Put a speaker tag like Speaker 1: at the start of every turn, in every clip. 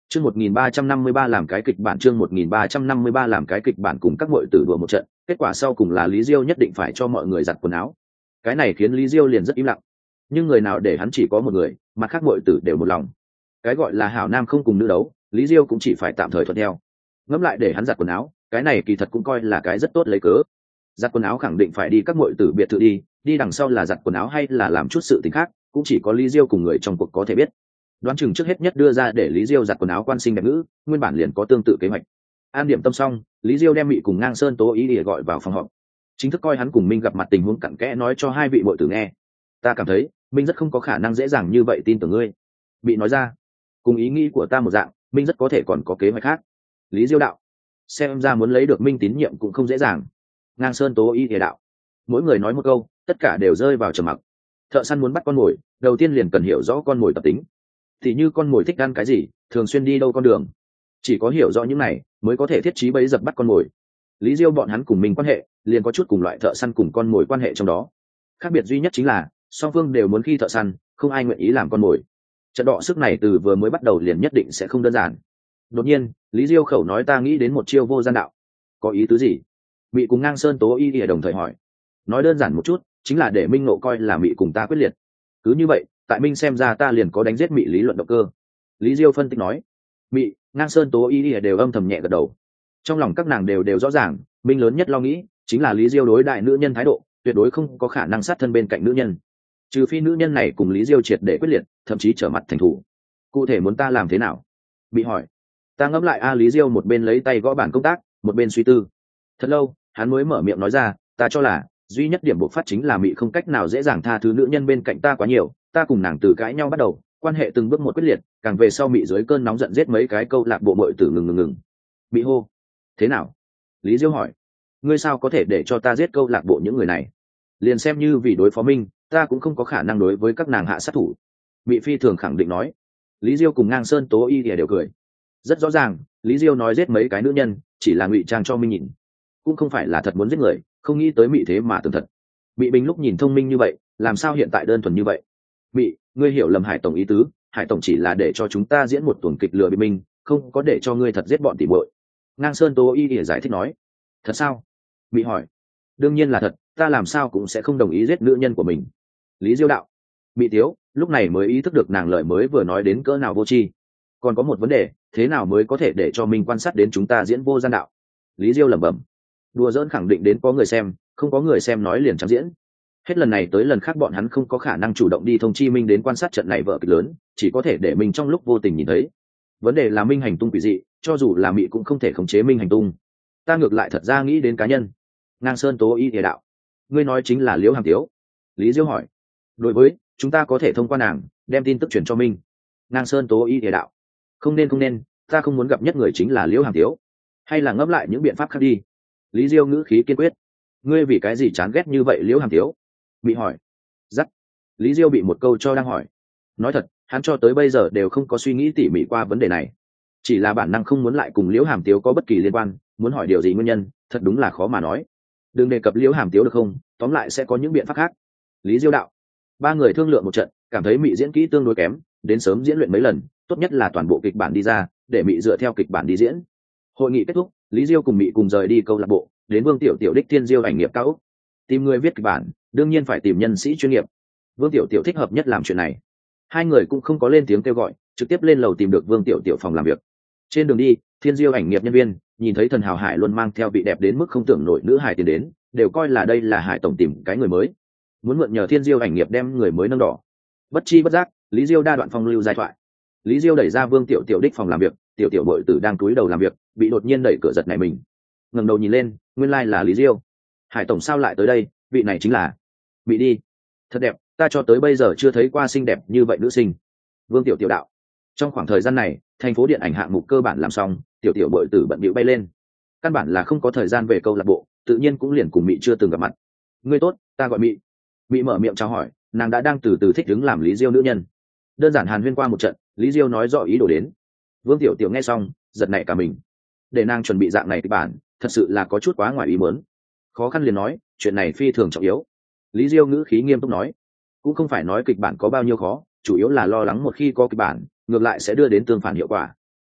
Speaker 1: Chương 1353 làm cái kịch bản, chương 1353 làm cái kịch bản cùng các muội tử đùa một trận, kết quả sau cùng là Lý Diêu nhất định phải cho mọi người giặt quần áo. Cái này khiến Lý Diêu liền rất im lặng. Nhưng người nào để hắn chỉ có một người, mặt khác muội tử đều một lòng. Cái gọi là hảo nam không cùng nữ đấu, Lý Diêu cũng chỉ phải tạm thời thuận theo. Ngẫm lại để hắn giặt quần áo, cái này kỳ thật cũng coi là cái rất tốt lấy cớ. Giặt quần áo khẳng định phải đi các muội tử biệt thự đi đằng sau là giặt quần áo hay là làm chút sự tình khác, cũng chỉ có Lý Diêu cùng người trong cuộc có thể biết. Đoán chừng trước hết nhất đưa ra để Lý Diêu giặt quần áo quan sinh đẹp ngữ, nguyên bản liền có tương tự kế hoạch. An điểm tâm xong, Lý Diêu đem Mị cùng Ngang Sơn Tố Ý để gọi vào phòng họp, chính thức coi hắn cùng Minh gặp mặt tình huống cặn kẽ nói cho hai vị muội tử nghe. Ta cảm thấy Minh rất không có khả năng dễ dàng như vậy tin tưởng ngươi. Mị nói ra, cùng ý nghĩ của ta một dạng, Minh rất có thể còn có kế hoạch khác. Lý Diêu đạo, xem ra muốn lấy được Minh tín nhiệm cũng không dễ dàng. Ngang Sơn Tố Ý đạo, mỗi người nói một câu, tất cả đều rơi vào trầm mặc. Thợ săn muốn bắt con mồi, đầu tiên liền cần hiểu rõ con mồi tập tính. Thì như con mồi thích ăn cái gì, thường xuyên đi đâu con đường, chỉ có hiểu rõ những này mới có thể thiết trí bẫy dập bắt con mồi. Lý Diêu bọn hắn cùng mình quan hệ liền có chút cùng loại thợ săn cùng con mồi quan hệ trong đó, khác biệt duy nhất chính là song phương đều muốn khi thợ săn, không ai nguyện ý làm con mồi. Trận đọ sức này từ vừa mới bắt đầu liền nhất định sẽ không đơn giản. Đột nhiên Lý Diêu khẩu nói, ta nghĩ đến một chiêu vô gian đạo. Có ý tứ gì? Mị cùng Ngang Sơn Tố Y đồng thời hỏi. Nói đơn giản một chút, chính là để Minh Ngộ coi là Mị cùng ta quyết liệt. Cứ như vậy, tại Minh xem ra ta liền có đánh giết Mị lý luận động cơ. Lý Diêu phân tích nói. Mị, Ngang Sơn Tố Y đều âm thầm nhẹ gật đầu. Trong lòng các nàng đều rõ ràng, Minh lớn nhất lo nghĩ chính là Lý Diêu đối đại nữ nhân thái độ, tuyệt đối không có khả năng sát thân bên cạnh nữ nhân, trừ phi nữ nhân này cùng Lý Diêu triệt để quyết liệt, thậm chí trở mặt thành thủ. Cụ thể muốn ta làm thế nào? Bị hỏi. Ta ngẫm lại Lý Diêu một bên lấy tay gõ bản công tác, một bên suy tư. Thật lâu, hắn mới mở miệng nói ra, ta cho là duy nhất điểm bộc phát chính là Mị không cách nào dễ dàng tha thứ nữ nhân bên cạnh ta quá nhiều, ta cùng nàng từ cãi nhau bắt đầu, quan hệ từng bước một quyết liệt, càng về sau Mị dưới cơn nóng giận giết mấy cái câu lạc bộ muội tử ngừng. Mị hô. Thế nào? Lý Diêu hỏi. Ngươi sao có thể để cho ta giết câu lạc bộ những người này? Liền xem như vì đối phó Minh, ta cũng không có khả năng đối với các nàng hạ sát thủ. Mị phi thường khẳng định nói. Lý Diêu cùng Ngang Sơn Tố Y đều cười. Rất rõ ràng, Lý Diêu nói giết mấy cái nữ nhân chỉ là ngụy trang cho Minh nhìn, cũng không phải là thật muốn giết người, không nghĩ tới Mị thế mà tưởng thật. Mị Bình lúc nhìn thông minh như vậy, làm sao hiện tại đơn thuần như vậy? Mị, ngươi hiểu lầm Hải tổng ý tứ, Hải tổng chỉ là để cho chúng ta diễn một tuần kịch lừa bị Minh, không có để cho ngươi thật giết bọn tỉ muội. Ngang Sơn Tố Y giải thích nói. Thật sao? Mị hỏi. Đương nhiên là thật, ta làm sao cũng sẽ không đồng ý giết nữ nhân của mình. Lý Diêu đạo. Mị tiếu lúc này mới ý thức được nàng lời mới vừa nói đến cỡ nào vô tri. Còn có một vấn đề, thế nào mới có thể để cho mình quan sát đến chúng ta diễn vô gian đạo? Lý Diêu lẩm bẩm. Đùa giỡn khẳng định đến có người xem, không có người xem nói liền chẳng diễn. Hết lần này tới lần khác bọn hắn không có khả năng chủ động đi thông chi Minh đến quan sát trận này vở kịch lớn, chỉ có thể để mình trong lúc vô tình nhìn thấy. Vấn đề là Minh hành tung quỷ dị, cho dù là Mị cũng không thể khống chế Minh hành tung. Ta ngược lại thật ra nghĩ đến cá nhân. Ngang Sơn Tố Y địa đạo. Ngươi nói chính là Liễu Hàm Tiếu? Lý Diêu hỏi. Đối với, chúng ta có thể thông qua nàng đem tin tức truyền cho Minh. Ngang Sơn Tố Y địa đạo. Không nên, ta không muốn gặp nhất người chính là Liễu Hàm Tiếu. Hay là ngẫm lại những biện pháp khác đi. Lý Diêu ngữ khí kiên quyết. Ngươi vì cái gì chán ghét như vậy Liễu Hàm Tiếu? Bị hỏi. Dắt. Lý Diêu bị một câu cho đang hỏi. Nói thật, hắn cho tới bây giờ đều không có suy nghĩ tỉ mỉ qua vấn đề này, chỉ là bản năng không muốn lại cùng Liễu Hàm Tiếu có bất kỳ liên quan, muốn hỏi điều gì nguyên nhân, thật đúng là khó mà nói. Đừng đề cập Liễu Hàm Tiếu được không, tóm lại sẽ có những biện pháp khác. Lý Diêu đạo. Ba người thương lượng một trận, cảm thấy Mị diễn kỹ tương đối kém, đến sớm diễn luyện mấy lần, tốt nhất là toàn bộ kịch bản đi ra, để Mị dựa theo kịch bản đi diễn. Hội nghị kết thúc, Lý Diêu cùng Mị cùng rời đi câu lạc bộ, đến Vương Tiểu Tiểu đích Thiên Diêu ảnh nghiệp cao ốc. Tìm người viết kịch bản, đương nhiên phải tìm nhân sĩ chuyên nghiệp. Vương Tiểu Tiểu thích hợp nhất làm chuyện này. Hai người cũng không có lên tiếng kêu gọi, trực tiếp lên lầu tìm được Vương Tiểu Tiểu phòng làm việc. Trên đường đi, Thiên Diêu ảnh nghiệp nhân viên nhìn thấy Thần Hào Hải luôn mang theo vị đẹp đến mức không tưởng nổi nữ hải tiến đến, đều coi là đây là Hải tổng tìm cái người mới, muốn mượn nhờ Thiên Diêu ảnh nghiệp đem người mới nâng đỏ. Bất chi bất giác, Lý Diêu đa đoạn phong lưu giai thoại. Lý Diêu đẩy ra Vương Tiểu Tiểu đích phòng làm việc, Tiểu Tiểu bội tử đang cúi đầu làm việc, bị đột nhiên đẩy cửa giật nảy mình. Ngẩng đầu nhìn lên, nguyên lai là Lý Diêu. Hải tổng sao lại tới đây, vị này chính là Mị đi. Thật đẹp, ta cho tới bây giờ chưa thấy qua xinh đẹp như vậy nữ sinh. Vương Tiểu Tiểu đạo. Trong khoảng thời gian này, thành phố điện ảnh hạng mục cơ bản làm xong, Tiểu Tiểu bội tử bận bịu bay lên, căn bản là không có thời gian về câu lạc bộ, tự nhiên cũng liền cùng Mị chưa từng gặp mặt. Ngươi tốt, ta gọi Mị. Mị mở miệng chào hỏi, nàng đã đang từ từ thích ứng làm Lý Diêu nữ nhân. Đơn giản hàn huyên qua một trận, Lý Diêu nói rõ ý đồ đến. Vương Tiểu Tiểu nghe xong, giật nảy cả mình. Để nàng chuẩn bị dạng này kịch bản, thật sự là có chút quá ngoài ý muốn. Khó khăn liền nói, chuyện này phi thường trọng yếu. Lý Diêu ngữ khí nghiêm túc nói, cũng không phải nói kịch bản có bao nhiêu khó, chủ yếu là lo lắng một khi có kịch bản, ngược lại sẽ đưa đến tương phản hiệu quả.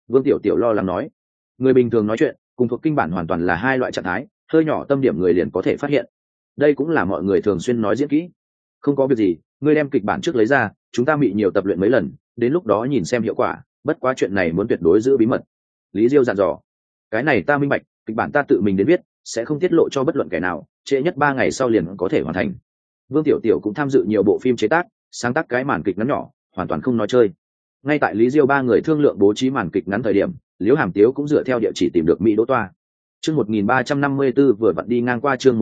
Speaker 1: Vương Tiểu Tiểu lo lắng nói. Người bình thường nói chuyện cùng thuộc kinh bản hoàn toàn là hai loại trạng thái, hơi nhỏ tâm điểm người liền có thể phát hiện. Đây cũng là mọi người thường xuyên nói diễn kỹ. Không có việc gì, ngươi đem kịch bản trước lấy ra, chúng ta bị nhiều tập luyện mấy lần, đến lúc đó nhìn xem hiệu quả, bất quá chuyện này muốn tuyệt đối giữ bí mật. Lý Diêu dặn dò. Cái này ta minh bạch, kịch bản ta tự mình đến viết, sẽ không tiết lộ cho bất luận kẻ nào, trễ nhất 3 ngày sau liền có thể hoàn thành. Vương Tiểu Tiểu cũng tham dự nhiều bộ phim chế tác, sáng tác cái màn kịch ngắn nhỏ, hoàn toàn không nói chơi. Ngay tại Lý Diêu ba người thương lượng bố trí màn kịch ngắn thời điểm, Liễu Hàm Tiếu cũng dựa theo địa chỉ tìm được Mỹ Đỗ Toa. Chương 1354 vừa vặn đi ngang qua, chương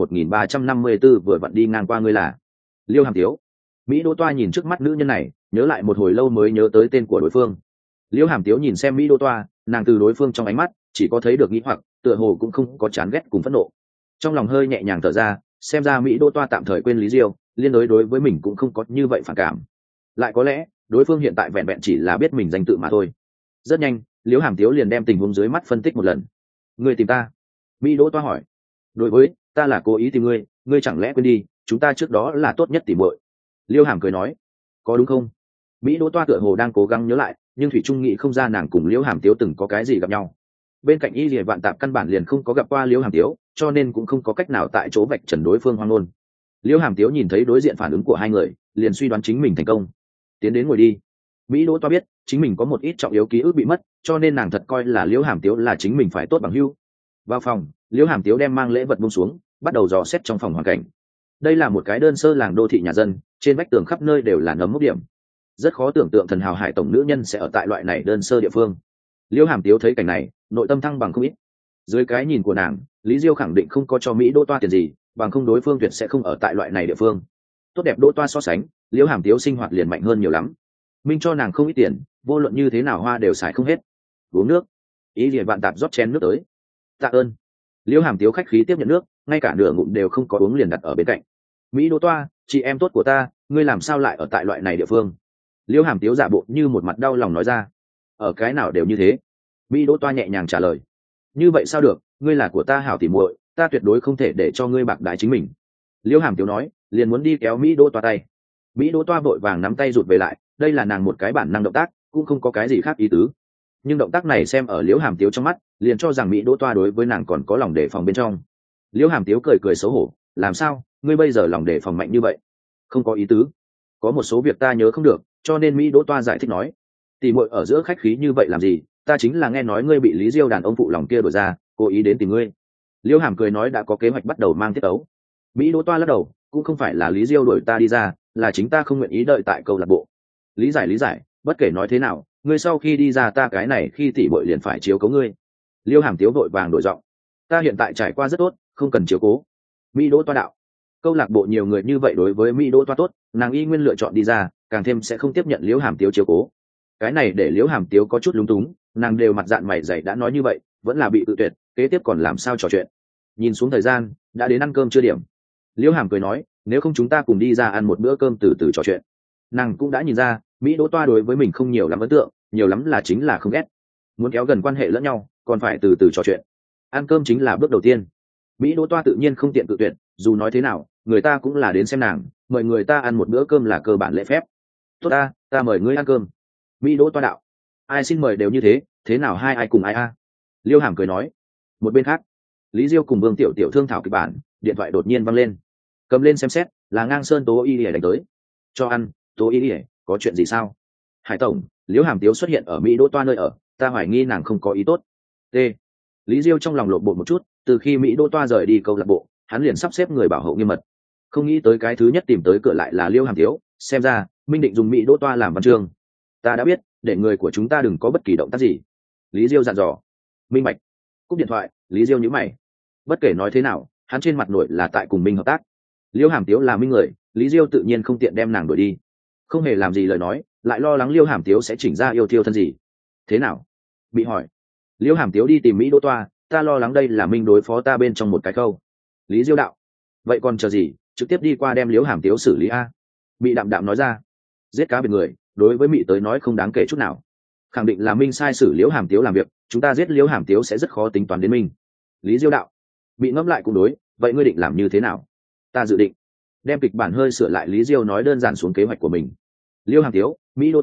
Speaker 1: 1354 vừa vặn đi ngang qua, ngươi là Liễu Hàm Tiếu. Mỹ Đỗ Toa nhìn trước mắt nữ nhân này, nhớ lại một hồi lâu mới nhớ tới tên của đối phương. Liễu Hàm Tiếu nhìn xem Mỹ Đỗ Toa, nàng từ đối phương trong ánh mắt chỉ có thấy được nghĩ hoặc, tựa hồ cũng không có chán ghét cùng phẫn nộ. Trong lòng hơi nhẹ nhàng thở ra, xem ra Mỹ Đỗ Toa tạm thời quên Lý Diêu, liên đối với mình cũng không có như vậy phản cảm. Lại có lẽ đối phương hiện tại vẹn vẹn chỉ là biết mình danh tự mà thôi. Rất nhanh, Liễu Hàm Tiếu liền đem tình huống dưới mắt phân tích một lần. Ngươi tìm ta? Mỹ Đỗ Toa hỏi. Đối với, ta là cố ý tìm ngươi, ngươi chẳng lẽ quên đi, chúng ta trước đó là tốt nhất tỉ muội. Liễu Hàm cười nói. Có đúng không? Mỹ Đỗ Toa tựa hồ đang cố gắng nhớ lại, nhưng thủy trung nghĩ không ra nàng cùng Liễu Hàm Tiếu từng có cái gì gặp nhau. Bên cạnh Y Lìa Vạn Tạp căn bản liền không có gặp qua Liễu Hàm Tiếu, cho nên cũng không có cách nào tại chỗ vạch trần đối phương hoang ngôn. Liễu Hàm Tiếu nhìn thấy đối diện phản ứng của hai người, liền suy đoán chính mình thành công. Tiến đến ngồi đi. Mỹ Đỗ Toa biết chính mình có một ít trọng yếu ký ức bị mất, cho nên nàng thật coi là Liễu Hàm Tiếu là chính mình phải tốt bằng hữu. Vào phòng, Liễu Hàm Tiếu đem mang lễ vật buông xuống, bắt đầu dò xét trong phòng hoàn cảnh. Đây là một cái đơn sơ làng đô thị nhà dân, trên vách tường khắp nơi đều là nấm mốc điểm. Rất khó tưởng tượng thần hào hải tổng nữ nhân sẽ ở tại loại này đơn sơ địa phương. Liễu Hàm Tiếu thấy cảnh này, nội tâm thăng bằng không ít. Dưới cái nhìn của nàng, Lý Diêu khẳng định không có cho Mỹ Đỗ Toa tiền gì, bằng không đối phương tuyệt sẽ không ở tại loại này địa phương. Tốt đẹp Đỗ Toa so sánh, Liễu Hàm Tiếu sinh hoạt liền mạnh hơn nhiều lắm. Minh cho nàng không ít tiền, vô luận như thế nào hoa đều xài không hết. Uống nước. Ý Lìa Vạn Tạp rót chén nước tới. Tạ ơn. Liễu Hàm Tiếu khách khí tiếp nhận nước, ngay cả nửa ngụm đều không có uống liền đặt ở bên cạnh. Mỹ Đỗ Toa, chị em tốt của ta, ngươi làm sao lại ở tại loại này địa phương? Liễu Hàm Tiếu giả bộ như một mặt đau lòng nói ra. Ở cái nào đều như thế. Mỹ Đỗ Toa nhẹ nhàng trả lời. Như vậy sao được, ngươi là của ta hảo tỉ muội, ta tuyệt đối không thể để cho ngươi bạc đái chính mình. Liễu Hàm Tiếu nói, liền muốn đi kéo Mỹ Đỗ Toa tay. Mỹ Đỗ Toa vội vàng nắm tay rụt về lại, đây là nàng một cái bản năng động tác, cũng không có cái gì khác ý tứ. Nhưng động tác này xem ở Liễu Hàm Tiếu trong mắt, liền cho rằng Mỹ Đỗ Toa đối với nàng còn có lòng đề phòng bên trong. Liễu Hàm Tiếu cười cười xấu hổ, làm sao, ngươi bây giờ lòng đề phòng mạnh như vậy? Không có ý tứ, có một số việc ta nhớ không được, cho nên Mỹ Đỗ Toa giải thích nói. Tỷ muội ở giữa khách khí như vậy làm gì, ta chính là nghe nói ngươi bị Lý Diêu đàn ông phụ lòng kia đuổi ra, cố ý đến tìm ngươi. Liễu Hàm cười nói đã có kế hoạch bắt đầu mang tiết ấu. Mỹ Đỗ Toa lắc đầu, cũng không phải là Lý Diêu đuổi ta đi ra, là chính ta không nguyện ý đợi tại câu lạc bộ. Lý giải, bất kể nói thế nào, ngươi sau khi đi ra ta cái này khi tỷ muội liền phải chiếu cố ngươi. Liễu Hàm Tiếu vội vàng đổi giọng, ta hiện tại trải qua rất tốt, không cần chiếu cố. Mỹ Đỗ Toa đạo, câu lạc bộ nhiều người như vậy đối với Mỹ Đỗ Toa tốt, nàng y nguyên lựa chọn đi ra, càng thêm sẽ không tiếp nhận Liễu Hàm Tiếu chiếu cố. Cái này để Liễu Hàm Tiếu có chút lúng túng, nàng đều mặt dạn mày dày đã nói như vậy, vẫn là bị tự tuyệt, kế tiếp còn làm sao trò chuyện. Nhìn xuống thời gian, đã đến ăn cơm trưa điểm. Liễu Hàm cười nói, nếu không chúng ta cùng đi ra ăn một bữa cơm từ từ trò chuyện. Nàng cũng đã nhìn ra, Mỹ Đỗ Toa đối với mình không nhiều lắm ấn tượng, nhiều lắm là chính là không ghét. Muốn kéo gần quan hệ lẫn nhau, còn phải từ từ trò chuyện. Ăn cơm chính là bước đầu tiên. Mỹ Đỗ Toa tự nhiên không tiện tự tuyệt, dù nói thế nào, người ta cũng là đến xem nàng, mời người ta ăn một bữa cơm là cơ bản lễ phép. Tốt ta mời ngươi ăn cơm. Mỹ Đỗ Toa đạo, ai xin mời đều như thế nào hai ai cùng ai a? Liễu Hàm cười nói. Một bên khác, Lý Diêu cùng Vương Tiểu Tiểu thương thảo kịch bản, điện thoại đột nhiên văng lên. Cầm lên xem xét, là Ngang Sơn Tố Y Lìa đánh tới. Cho ăn, Tố Y Lìa, có chuyện gì sao? Hải tổng, Liễu Hàm Tiếu xuất hiện ở Mỹ Đỗ Toa nơi ở, ta hoài nghi nàng không có ý tốt. T. Lý Diêu trong lòng lộn bột một chút, từ khi Mỹ Đỗ Toa rời đi câu lạc bộ, hắn liền sắp xếp người bảo hộ nghiêm mật. Không nghĩ tới cái thứ nhất tìm tới cửa lại là Liễu Hàm Tiếu, xem ra Minh định dùng Mỹ Đỗ Toa làm văn chương. Ta đã biết, để người của chúng ta đừng có bất kỳ động tác gì. Lý Diêu dặn dò. Minh bạch. Cúp điện thoại, Lý Diêu nhíu mày. Bất kể nói thế nào, hắn trên mặt nội là tại cùng Minh hợp tác. Liễu Hàm Tiếu là Minh người, Lý Diêu tự nhiên không tiện đem nàng đuổi đi. Không hề làm gì lời nói, lại lo lắng Liễu Hàm Tiếu sẽ chỉnh ra yêu thiêu thân gì. Thế nào? Bị hỏi. Liễu Hàm Tiếu đi tìm Mỹ Đỗ Toa, ta lo lắng đây là Minh đối phó ta bên trong một cái khâu. Lý Diêu đạo. Vậy còn chờ gì, trực tiếp đi qua đem Liễu Hàm Tiếu xử lý a. Bị đạm đạm nói ra. Giết cá biệt người, đối với Mỹ tới nói không đáng kể chút nào. Khẳng định là Minh sai xử Liễu Hàm Tiếu làm việc, chúng ta giết Liễu Hàm Tiếu sẽ rất khó tính toán đến Minh. Lý Diêu đạo. Bị ngẫm lại cũng đối, vậy ngươi định làm như thế nào? Ta dự định đem kịch bản hơi sửa lại. Lý Diêu nói đơn giản xuống kế hoạch của mình. Liễu Hàm Tiếu, Mỹ Đỗ Toa,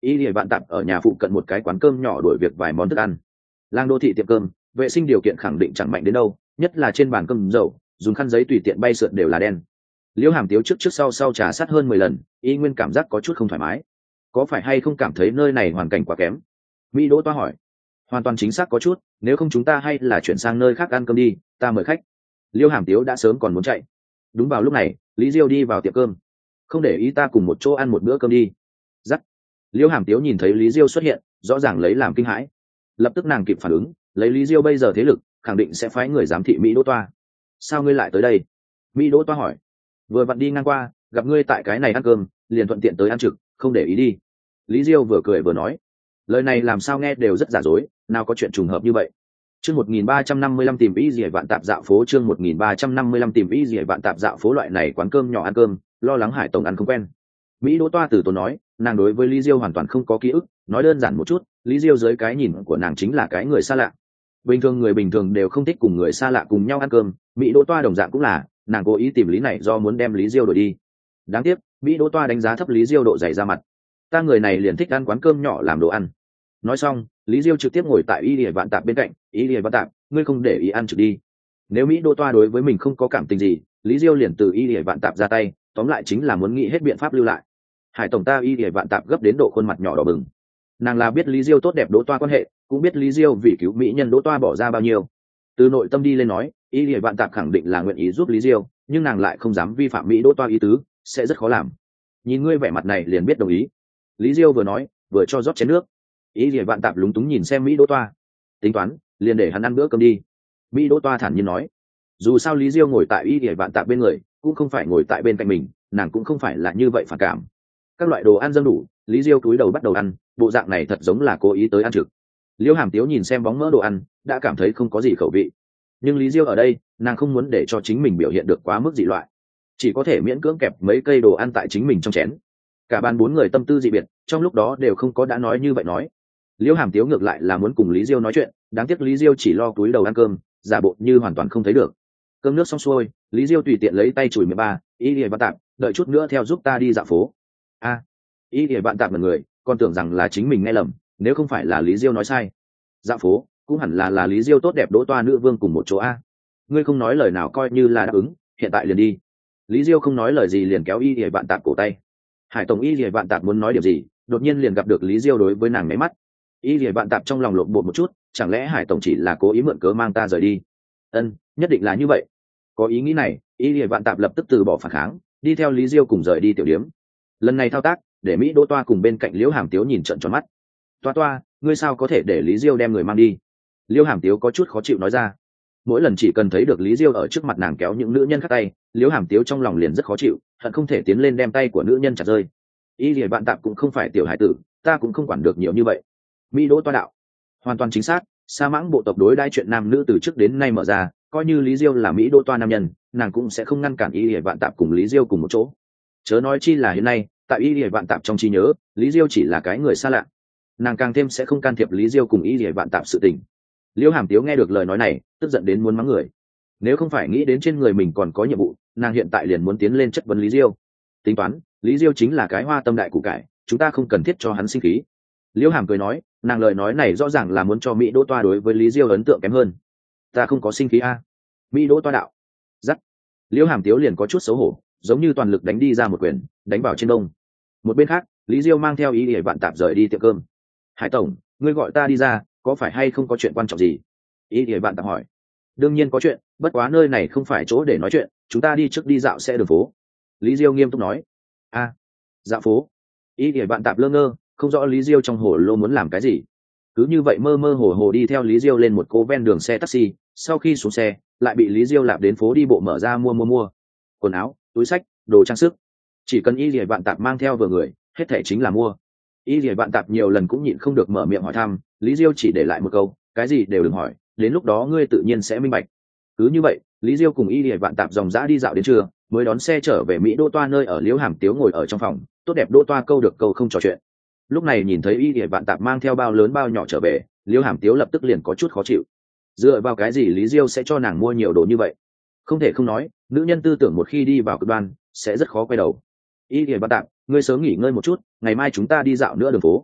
Speaker 1: y lìa vạn tạp ở nhà phụ cận một cái quán cơm nhỏ đổi việc vài món thức ăn. Lang đô thị tiệm cơm vệ sinh điều kiện khẳng định chẳng mạnh đến đâu, nhất là trên bàn cơm dầu dùng khăn giấy tùy tiện bay sượt đều là đen. Liễu Hàm Tiếu trước sau trà sát hơn 10 lần, y nguyên cảm giác có chút không thoải mái. Có phải hay không cảm thấy nơi này hoàn cảnh quá kém? Mỹ Đỗ Toa hỏi. Hoàn toàn chính xác có chút, nếu không chúng ta hay là chuyển sang nơi khác ăn cơm đi, ta mời khách. Liễu Hàm Tiếu đã sớm còn muốn chạy. Đúng vào lúc này, Lý Diêu đi vào tiệm cơm. Không để ý ta cùng một chỗ ăn một bữa cơm đi. Dắt. Liễu Hàm Tiếu nhìn thấy Lý Diêu xuất hiện, rõ ràng lấy làm kinh hãi. Lập tức nàng kịp phản ứng, lấy Lý Diêu bây giờ thế lực, khẳng định sẽ phái người giám thị Mỹ Đỗ Toa. Sao ngươi lại tới đây? Mỹ Đỗ Toa hỏi. Vừa vặn đi ngang qua, gặp ngươi tại cái này ăn cơm, liền thuận tiện tới ăn trực, không để ý đi. Lý Diêu vừa cười vừa nói. Lời này làm sao nghe đều rất giả dối, nào có chuyện trùng hợp như vậy. Chương 1355 tìm ý gì vạn tạp dạo phố, chương 1355 tìm ý gì vạn tạp dạo phố. Loại này quán cơm nhỏ ăn cơm, lo lắng Hải Tổng ăn không quen. Mỹ Đỗ Toa từ tốn nói, nàng đối với Lý Diêu hoàn toàn không có ký ức, nói đơn giản một chút, Lý Diêu dưới cái nhìn của nàng chính là cái người xa lạ. Bình thường người bình thường đều không thích cùng người xa lạ cùng nhau ăn cơm, Mỹ Đỗ Toa đồng dạng cũng là, nàng cố ý tìm lý này do muốn đem Lý Diêu đổi đi. Đáng tiếc, Mỹ Đỗ Toa đánh giá thấp Lý Diêu độ dày ra mặt. Ta người này liền thích ăn quán cơm nhỏ làm đồ ăn. Nói xong, Lý Diêu trực tiếp ngồi tại y lìa vạn tạp bên cạnh. Y lìa vạn tạp, ngươi không để ý ăn trực đi. Nếu Mỹ Đỗ Toa đối với mình không có cảm tình gì, Lý Diêu liền từ y lìa vạn tạp ra tay, tóm lại chính là muốn nghĩ hết biện pháp lưu lại. Hải Tổng ta y lìa vạn tạp gấp đến độ khuôn mặt nhỏ đỏ bừng. Nàng là biết Lý Diêu tốt đẹp Đỗ Toa quan hệ, cũng biết Lý Diêu vì cứu mỹ nhân Đỗ Toa bỏ ra bao nhiêu. Từ nội tâm đi lên nói, y lìa vạn tạp khẳng định là nguyện ý giúp Lý Diêu, nhưng nàng lại không dám vi phạm Mỹ Đỗ Toa ý tứ, sẽ rất khó làm. Nhìn ngươi vẻ mặt này liền biết đồng ý. Lý Diêu vừa nói vừa cho rót chén nước. Y lìa vạn tạp lúng túng nhìn xem Mỹ Đỗ Toa, tính toán liền để hắn ăn bữa cơm đi. Mỹ Đỗ Toa thản nhiên nói, dù sao Lý Diêu ngồi tại y lìa vạn tạp bên người, cũng không phải ngồi tại bên cạnh mình, nàng cũng không phải là như vậy phản cảm. Các loại đồ ăn dâng đủ, Lý Diêu cúi đầu bắt đầu ăn, bộ dạng này thật giống là cố ý tới ăn trực. Liễu Hàm Tiếu nhìn xem bóng mỡ đồ ăn, đã cảm thấy không có gì khẩu vị. Nhưng Lý Diêu ở đây, nàng không muốn để cho chính mình biểu hiện được quá mức dị loại, chỉ có thể miễn cưỡng kẹp mấy cây đồ ăn tại chính mình trong chén. Cả bàn 4 người tâm tư dị biệt, trong lúc đó đều không có đã nói như vậy nói. Liễu Hàm Tiếu ngược lại là muốn cùng Lý Diêu nói chuyện, đáng tiếc Lý Diêu chỉ lo cúi đầu ăn cơm, giả bộ như hoàn toàn không thấy được. Cơm nước xong xuôi, Lý Diêu tùy tiện lấy tay chùi miệng ba, y lìa vạn tạp, đợi chút nữa theo giúp ta đi dạo phố. A, y lìa vạn tạp là người, còn tưởng rằng là chính mình nghe lầm, nếu không phải là Lý Diêu nói sai. Dạo phố cũng hẳn là Lý Diêu tốt đẹp Đỗ Toa nữ vương cùng một chỗ a. Ngươi không nói lời nào coi như là đáp ứng, hiện tại liền đi. Lý Diêu không nói lời gì liền kéo y lìa vạn tạp cổ tay. Hải Tổng y lìa vạn tạp muốn nói điều gì, đột nhiên liền gặp được Lý Diêu đối với nàng nháy mắt. Y lìa vạn tạp trong lòng lộn bột một chút, chẳng lẽ Hải Tổng chỉ là cố ý mượn cớ mang ta rời đi? Ân, nhất định là như vậy. Có ý nghĩ này, y lìa vạn tạp lập tức từ bỏ phản kháng, đi theo Lý Diêu cùng rời đi tiểu điếm. Lần này thao tác để Mỹ Đỗ Toa cùng bên cạnh Liễu Hàm Tiếu nhìn trợn tròn mắt. Toa, ngươi sao có thể để Lý Diêu đem người mang đi? Liễu Hàm Tiếu có chút khó chịu nói ra. Mỗi lần chỉ cần thấy được Lý Diêu ở trước mặt nàng kéo những nữ nhân khác tay, Liễu Hàm Tiếu trong lòng liền rất khó chịu, hận không thể tiến lên đem tay của nữ nhân chặt rơi. Y lìa vạn tạp cũng không phải tiểu hải tử, ta cũng không quản được nhiều như vậy. Mỹ Đỗ Toa đạo, hoàn toàn chính xác, Sa Mãng bộ tộc đối đãi chuyện nam nữ từ trước đến nay mở ra, coi như Lý Diêu là Mỹ Đỗ Toa nam nhân, nàng cũng sẽ không ngăn cản Y lìa vạn tạp cùng Lý Diêu cùng một chỗ. Chớ nói chi là hiện nay, tại Y lìa vạn tạp trong trí nhớ, Lý Diêu chỉ là cái người xa lạ, nàng càng thêm sẽ không can thiệp Lý Diêu cùng Y lìa vạn tạp sự tình. Liễu Hàm Tiếu nghe được lời nói này, tức giận đến muốn mắng người. Nếu không phải nghĩ đến trên người mình còn có nhiệm vụ, nàng hiện tại liền muốn tiến lên chất vấn Lý Diêu. Tính toán, Lý Diêu chính là cái hoa tâm đại củ cải, chúng ta không cần thiết cho hắn sinh khí. Liễu Hàm cười nói, nàng lời nói này rõ ràng là muốn cho Mỹ Đỗ Toa đối với Lý Diêu ấn tượng kém hơn. Ta không có sinh khí a. Mỹ Đỗ Toa đạo. Dắt. Liễu Hàm Tiếu liền có chút xấu hổ, giống như toàn lực đánh đi ra một quyền, đánh vào trên đông. Một bên khác, Lý Diêu mang theo ý để vạn tạp rời đi tiệm cơm. Hải Tổng, ngươi gọi ta đi ra, có phải hay không có chuyện quan trọng gì? Ý để vạn tạp hỏi. Đương nhiên có chuyện, bất quá nơi này không phải chỗ để nói chuyện, chúng ta đi trước đi dạo xe đường phố. Lý Diêu nghiêm túc nói. A, dạo phố. Ý để vạn tạp lơ ngơ, không rõ Lý Diêu trong hồ lô muốn làm cái gì. Cứ như vậy mơ mơ hồ hồ đi theo Lý Diêu lên một cô ven đường xe taxi, sau khi xuống xe lại bị Lý Diêu lạp đến phố đi bộ mở ra mua quần áo, túi xách, đồ trang sức, chỉ cần y lìa vạn tạp mang theo vừa người, hết thảy chính là mua. Y lìa vạn tạp nhiều lần cũng nhịn không được mở miệng hỏi thăm, Lý Diêu chỉ để lại một câu, cái gì đều đừng hỏi, đến lúc đó ngươi tự nhiên sẽ minh bạch. Cứ như vậy, Lý Diêu cùng y lìa vạn tạp dòng dã đi dạo đến trưa, mới đón xe trở về Mỹ Đỗ Toa nơi ở. Liễu Hàm Tiếu ngồi ở trong phòng, tốt đẹp Đỗ Toa câu được câu không trò chuyện. Lúc này nhìn thấy y lìa vạn tạp mang theo bao lớn bao nhỏ trở về, Liễu Hàm Tiếu lập tức liền có chút khó chịu. Dựa vào cái gì Lý Diêu sẽ cho nàng mua nhiều đồ như vậy? Không thể không nói, nữ nhân tư tưởng một khi đi vào cực đoan sẽ rất khó quay đầu. Y lìa vạn tạp, ngươi sớm nghỉ ngơi một chút, ngày mai chúng ta đi dạo nữa đường phố,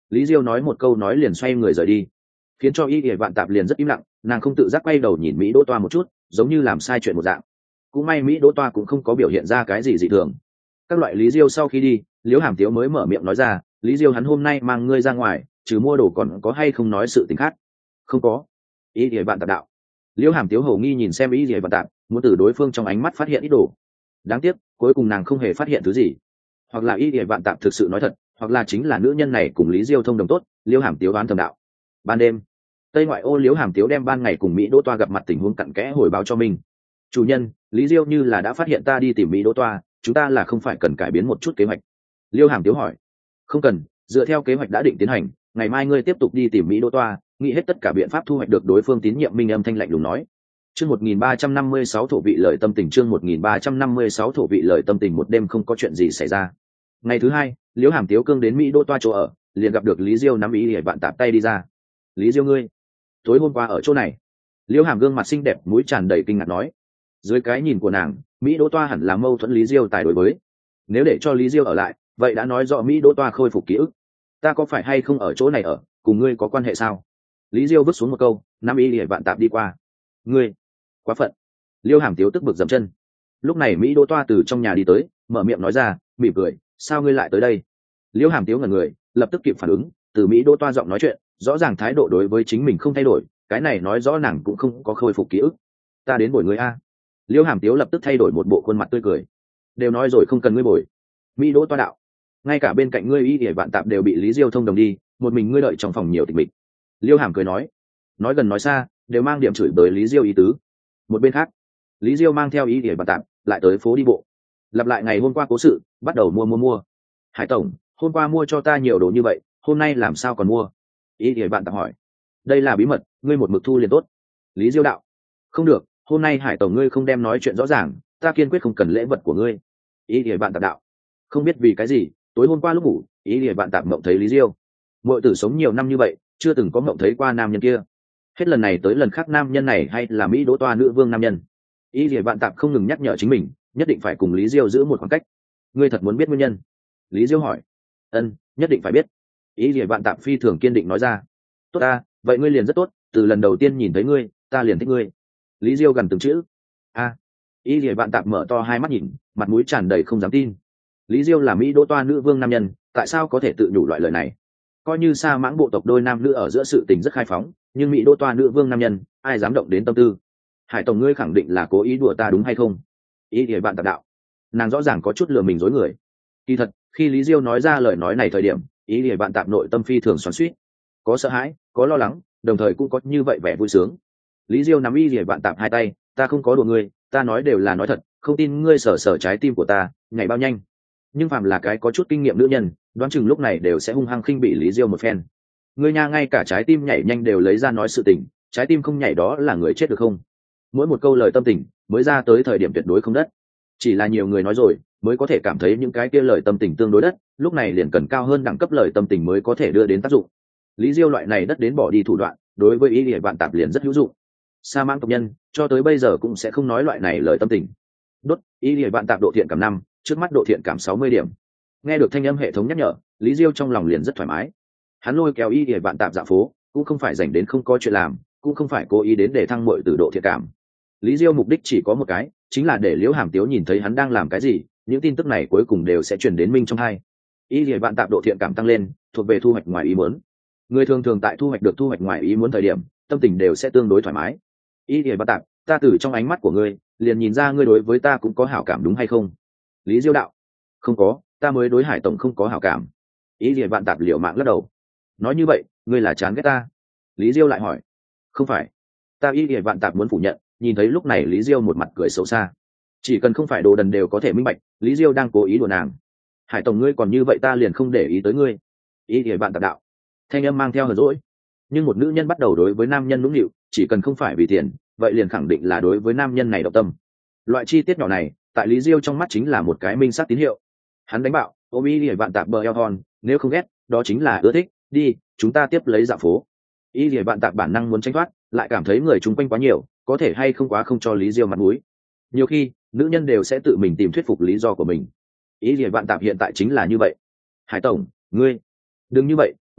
Speaker 1: Lý Diêu nói một câu nói liền xoay người rời đi, khiến cho Y Y Vạn Tạp liền rất im lặng, nàng không tự giác quay đầu nhìn Mỹ Đỗ Toa một chút, giống như làm sai chuyện một dạng. Cũng may Mỹ Đỗ Toa cũng không có biểu hiện ra cái gì dị thường. Các loại Lý Diêu sau khi đi, Liễu Hàm Tiếu mới mở miệng nói ra, Lý Diêu hắn hôm nay mang ngươi ra ngoài, trừ mua đồ còn có hay không nói sự tình khác? Không có. Y Y Vạn Tạp đạo. Liễu Hàm Tiếu hầu nghi nhìn xem Y Y Vạn Tạp, muốn từ đối phương trong ánh mắt phát hiện ít đồ. Đáng tiếc, cuối cùng nàng không hề phát hiện thứ gì. Hoặc là Y Y Vạn Tạp thực sự nói thật, hoặc là chính là nữ nhân này cùng Lý Diêu thông đồng tốt. Liễu Hàm Tiếu đoán thầm đạo. Ban đêm, Tây ngoại ô Liễu Hàm Tiếu đem ban ngày cùng Mỹ Đỗ Toa gặp mặt tình huống cặn kẽ hồi báo cho mình. Chủ nhân, Lý Diêu như là đã phát hiện ta đi tìm Mỹ Đỗ Toa, chúng ta là không phải cần cải biến một chút kế hoạch? Liễu Hàm Tiếu hỏi. Không cần, dựa theo kế hoạch đã định tiến hành, ngày mai ngươi tiếp tục đi tìm Mỹ Đỗ Toa, nghĩ hết tất cả biện pháp thu hoạch được đối phương tín nhiệm. Minh âm thanh lạnh lùng nói. Chương 1356 thổ vị lời tâm tình. Chương 1356 thổ vị lời tâm tình. Một đêm không có chuyện gì xảy ra. Ngày thứ hai, Liễu Hàm Tiếu cương đến Mỹ Đỗ Toa chỗ ở, liền gặp được Lý Diêu nắm Y Y Vạn Tạp tay đi ra. Lý Diêu ngươi, tối hôm qua ở chỗ này? Liễu Hàm gương mặt xinh đẹp mũi tràn đầy kinh ngạc nói. Dưới cái nhìn của nàng, Mỹ Đỗ Toa hẳn là mâu thuẫn Lý Diêu tài đối với. Nếu để cho Lý Diêu ở lại, vậy đã nói rõ Mỹ Đỗ Toa khôi phục ký ức. Ta có phải hay không ở chỗ này ở, cùng ngươi có quan hệ sao? Lý Diêu vứt xuống một câu, nắm Y Y Vạn Tạp đi qua. Ngươi, quá phận. Liễu Hàm Tiếu tức bực dậm chân. Lúc này Mỹ Đỗ Toa từ trong nhà đi tới, mở miệng nói ra, mỉm cười, sao ngươi lại tới đây? Liễu Hàm Tiếu ngẩn người, lập tức kịp phản ứng, từ Mỹ Đỗ Toa giọng nói chuyện, rõ ràng thái độ đối với chính mình không thay đổi, cái này nói rõ nàng cũng không có khôi phục ký ức. Ta đến bồi ngươi a. Liễu Hàm Tiếu lập tức thay đổi một bộ khuôn mặt tươi cười. Đều nói rồi không cần ngươi bồi. Mỹ Đỗ Toa đạo. Ngay cả bên cạnh ngươi Y Y Vạn Tạp đều bị Lý Diêu thông đồng đi, một mình ngươi đợi trong phòng nhiều tịch mịch. Liễu Hàm cười nói gần nói xa, đều mang điểm chửi bới Lý Diêu ý tứ. Một bên khác, Lý Diêu mang theo Y Y Vạn Tạp lại tới phố đi bộ, lặp lại ngày hôm qua cố sự, bắt đầu mua. Hải tổng, hôm qua mua cho ta nhiều đồ như vậy, hôm nay làm sao còn mua? Y Y Vạn Tạp hỏi. Đây là bí mật, ngươi một mực thu liền tốt. Lý Diêu đạo. Không được, hôm nay Hải tổng ngươi không đem nói chuyện rõ ràng, ta kiên quyết không cần lễ vật của ngươi. Y Y Vạn Tạp đạo. Không biết vì cái gì, tối hôm qua lúc ngủ, Y Y Vạn Tạp mộng thấy Lý Diêu. Muội tử sống nhiều năm như vậy, chưa từng có mộng thấy qua nam nhân kia. Hết lần này tới lần khác nam nhân này hay là Mỹ Đỗ Toa nữ vương nam nhân. Y Y Vạn Tạp không ngừng nhắc nhở chính mình, nhất định phải cùng Lý Diêu giữ một khoảng cách. Ngươi thật muốn biết nguyên nhân? Lý Diêu hỏi. Ân, nhất định phải biết. Y Y Vạn Tạp phi thường kiên định nói ra. Tốt ta, vậy ngươi liền rất tốt, từ lần đầu tiên nhìn thấy ngươi, ta liền thích ngươi. Lý Diêu gần từng chữ. A. Y Y Vạn Tạp mở to hai mắt nhìn, mặt mũi tràn đầy không dám tin. Lý Diêu là Mỹ Đỗ Toa nữ vương nam nhân, tại sao có thể tự nhủ loại lời này? Coi như Sa Mãng bộ tộc đôi nam nữ ở giữa sự tình rất khai phóng, nhưng Mỹ Đỗ Toa nữ vương nam nhân, ai dám động đến tâm tư? Hải tổng ngươi khẳng định là cố ý đùa ta đúng hay không? Y Y Vạn Tạp đạo. Nàng rõ ràng có chút lừa mình dối người. Kỳ thật, khi Lý Diêu nói ra lời nói này thời điểm, Y Y Vạn Tạp nội tâm phi thường xoắn xuýt, có sợ hãi, có lo lắng, đồng thời cũng có như vậy vẻ vui sướng. Lý Diêu nắm Y Y Vạn Tạp hai tay, ta không có đùa ngươi, ta nói đều là nói thật, không tin ngươi sờ trái tim của ta, nhảy bao nhanh. Nhưng phàm là cái có chút kinh nghiệm nữ nhân, đoán chừng lúc này đều sẽ hung hăng khinh bị Lý Diêu một phen. Ngươi nha, ngay cả trái tim nhảy nhanh đều lấy ra nói sự tình, trái tim không nhảy đó là người chết được không? Mỗi một câu lời tâm tình mới ra tới thời điểm tuyệt đối không đất, chỉ là nhiều người nói rồi mới có thể cảm thấy những cái kia lời tâm tình tương đối đất, lúc này liền cần cao hơn đẳng cấp lời tâm tình mới có thể đưa đến tác dụng. Lý Diêu loại này đất đến bỏ đi thủ đoạn, đối với Y Y Vạn Tạp liền rất hữu dụng. Sa Mãng tộc nhân cho tới bây giờ cũng sẽ không nói loại này lời tâm tình. Đốt, Y Y Vạn Tạp độ thiện cảm 5, trước mắt độ thiện cảm 60 điểm. Nghe được thanh âm hệ thống nhắc nhở, Lý Diêu trong lòng liền rất thoải mái. Hắn lôi kéo Y Y Vạn Tạp dạo phố, cũng không phải dành đến không có chuyện làm, cũng không phải cố ý đến để thăng muội từ độ thiện cảm. Lý Diêu mục đích chỉ có một cái, chính là để Liễu Hàm Tiếu nhìn thấy hắn đang làm cái gì, những tin tức này cuối cùng đều sẽ truyền đến Minh trong hai. Y Y Vạn Tạp độ thiện cảm tăng lên, thuộc về thu hoạch ngoài ý muốn. Người thường thường tại thu hoạch được thu hoạch ngoài ý muốn thời điểm, tâm tình đều sẽ tương đối thoải mái. Y Y Vạn Tạp, ta từ trong ánh mắt của ngươi, liền nhìn ra ngươi đối với ta cũng có hảo cảm đúng hay không? Lý Diêu đạo. Không có, ta mới đối Hải tổng không có hảo cảm. Y Y Vạn Tạp liều mạng lắc đầu. Nói như vậy, ngươi là chán ghét ta? Lý Diêu lại hỏi. Không phải, ta Y Y Vạn Tạp muốn phủ nhận, nhìn thấy lúc này Lý Diêu một mặt cười xấu xa. Chỉ cần không phải đồ đần đều có thể minh bạch, Lý Diêu đang cố ý đùa nàng. Hải tổng ngươi còn như vậy ta liền không để ý tới ngươi. Y Y Vạn Tạp đạo. Thanh âm mang theo hờn dỗi. Nhưng một nữ nhân bắt đầu đối với nam nhân nũng nịu, chỉ cần không phải vì tiền, vậy liền khẳng định là đối với nam nhân này độc tâm. Loại chi tiết nhỏ này, tại Lý Diêu trong mắt chính là một cái minh xác tín hiệu. Hắn đánh bạo, ôm Y Y Vạn Tạp bờ eo thon, nếu không ghét, đó chính là ưa thích, đi, chúng ta tiếp lấy dạo phố. Y Y Vạn Tạp bản năng muốn tránh thoát, lại cảm thấy người chung quanh quá nhiều, có thể hay không quá không cho Lý Diêu mặt mũi. Nhiều khi, nữ nhân đều sẽ tự mình tìm thuyết phục lý do của mình. Y Y Vạn Tạp hiện tại chính là như vậy. Hải tổng, ngươi đừng như vậy,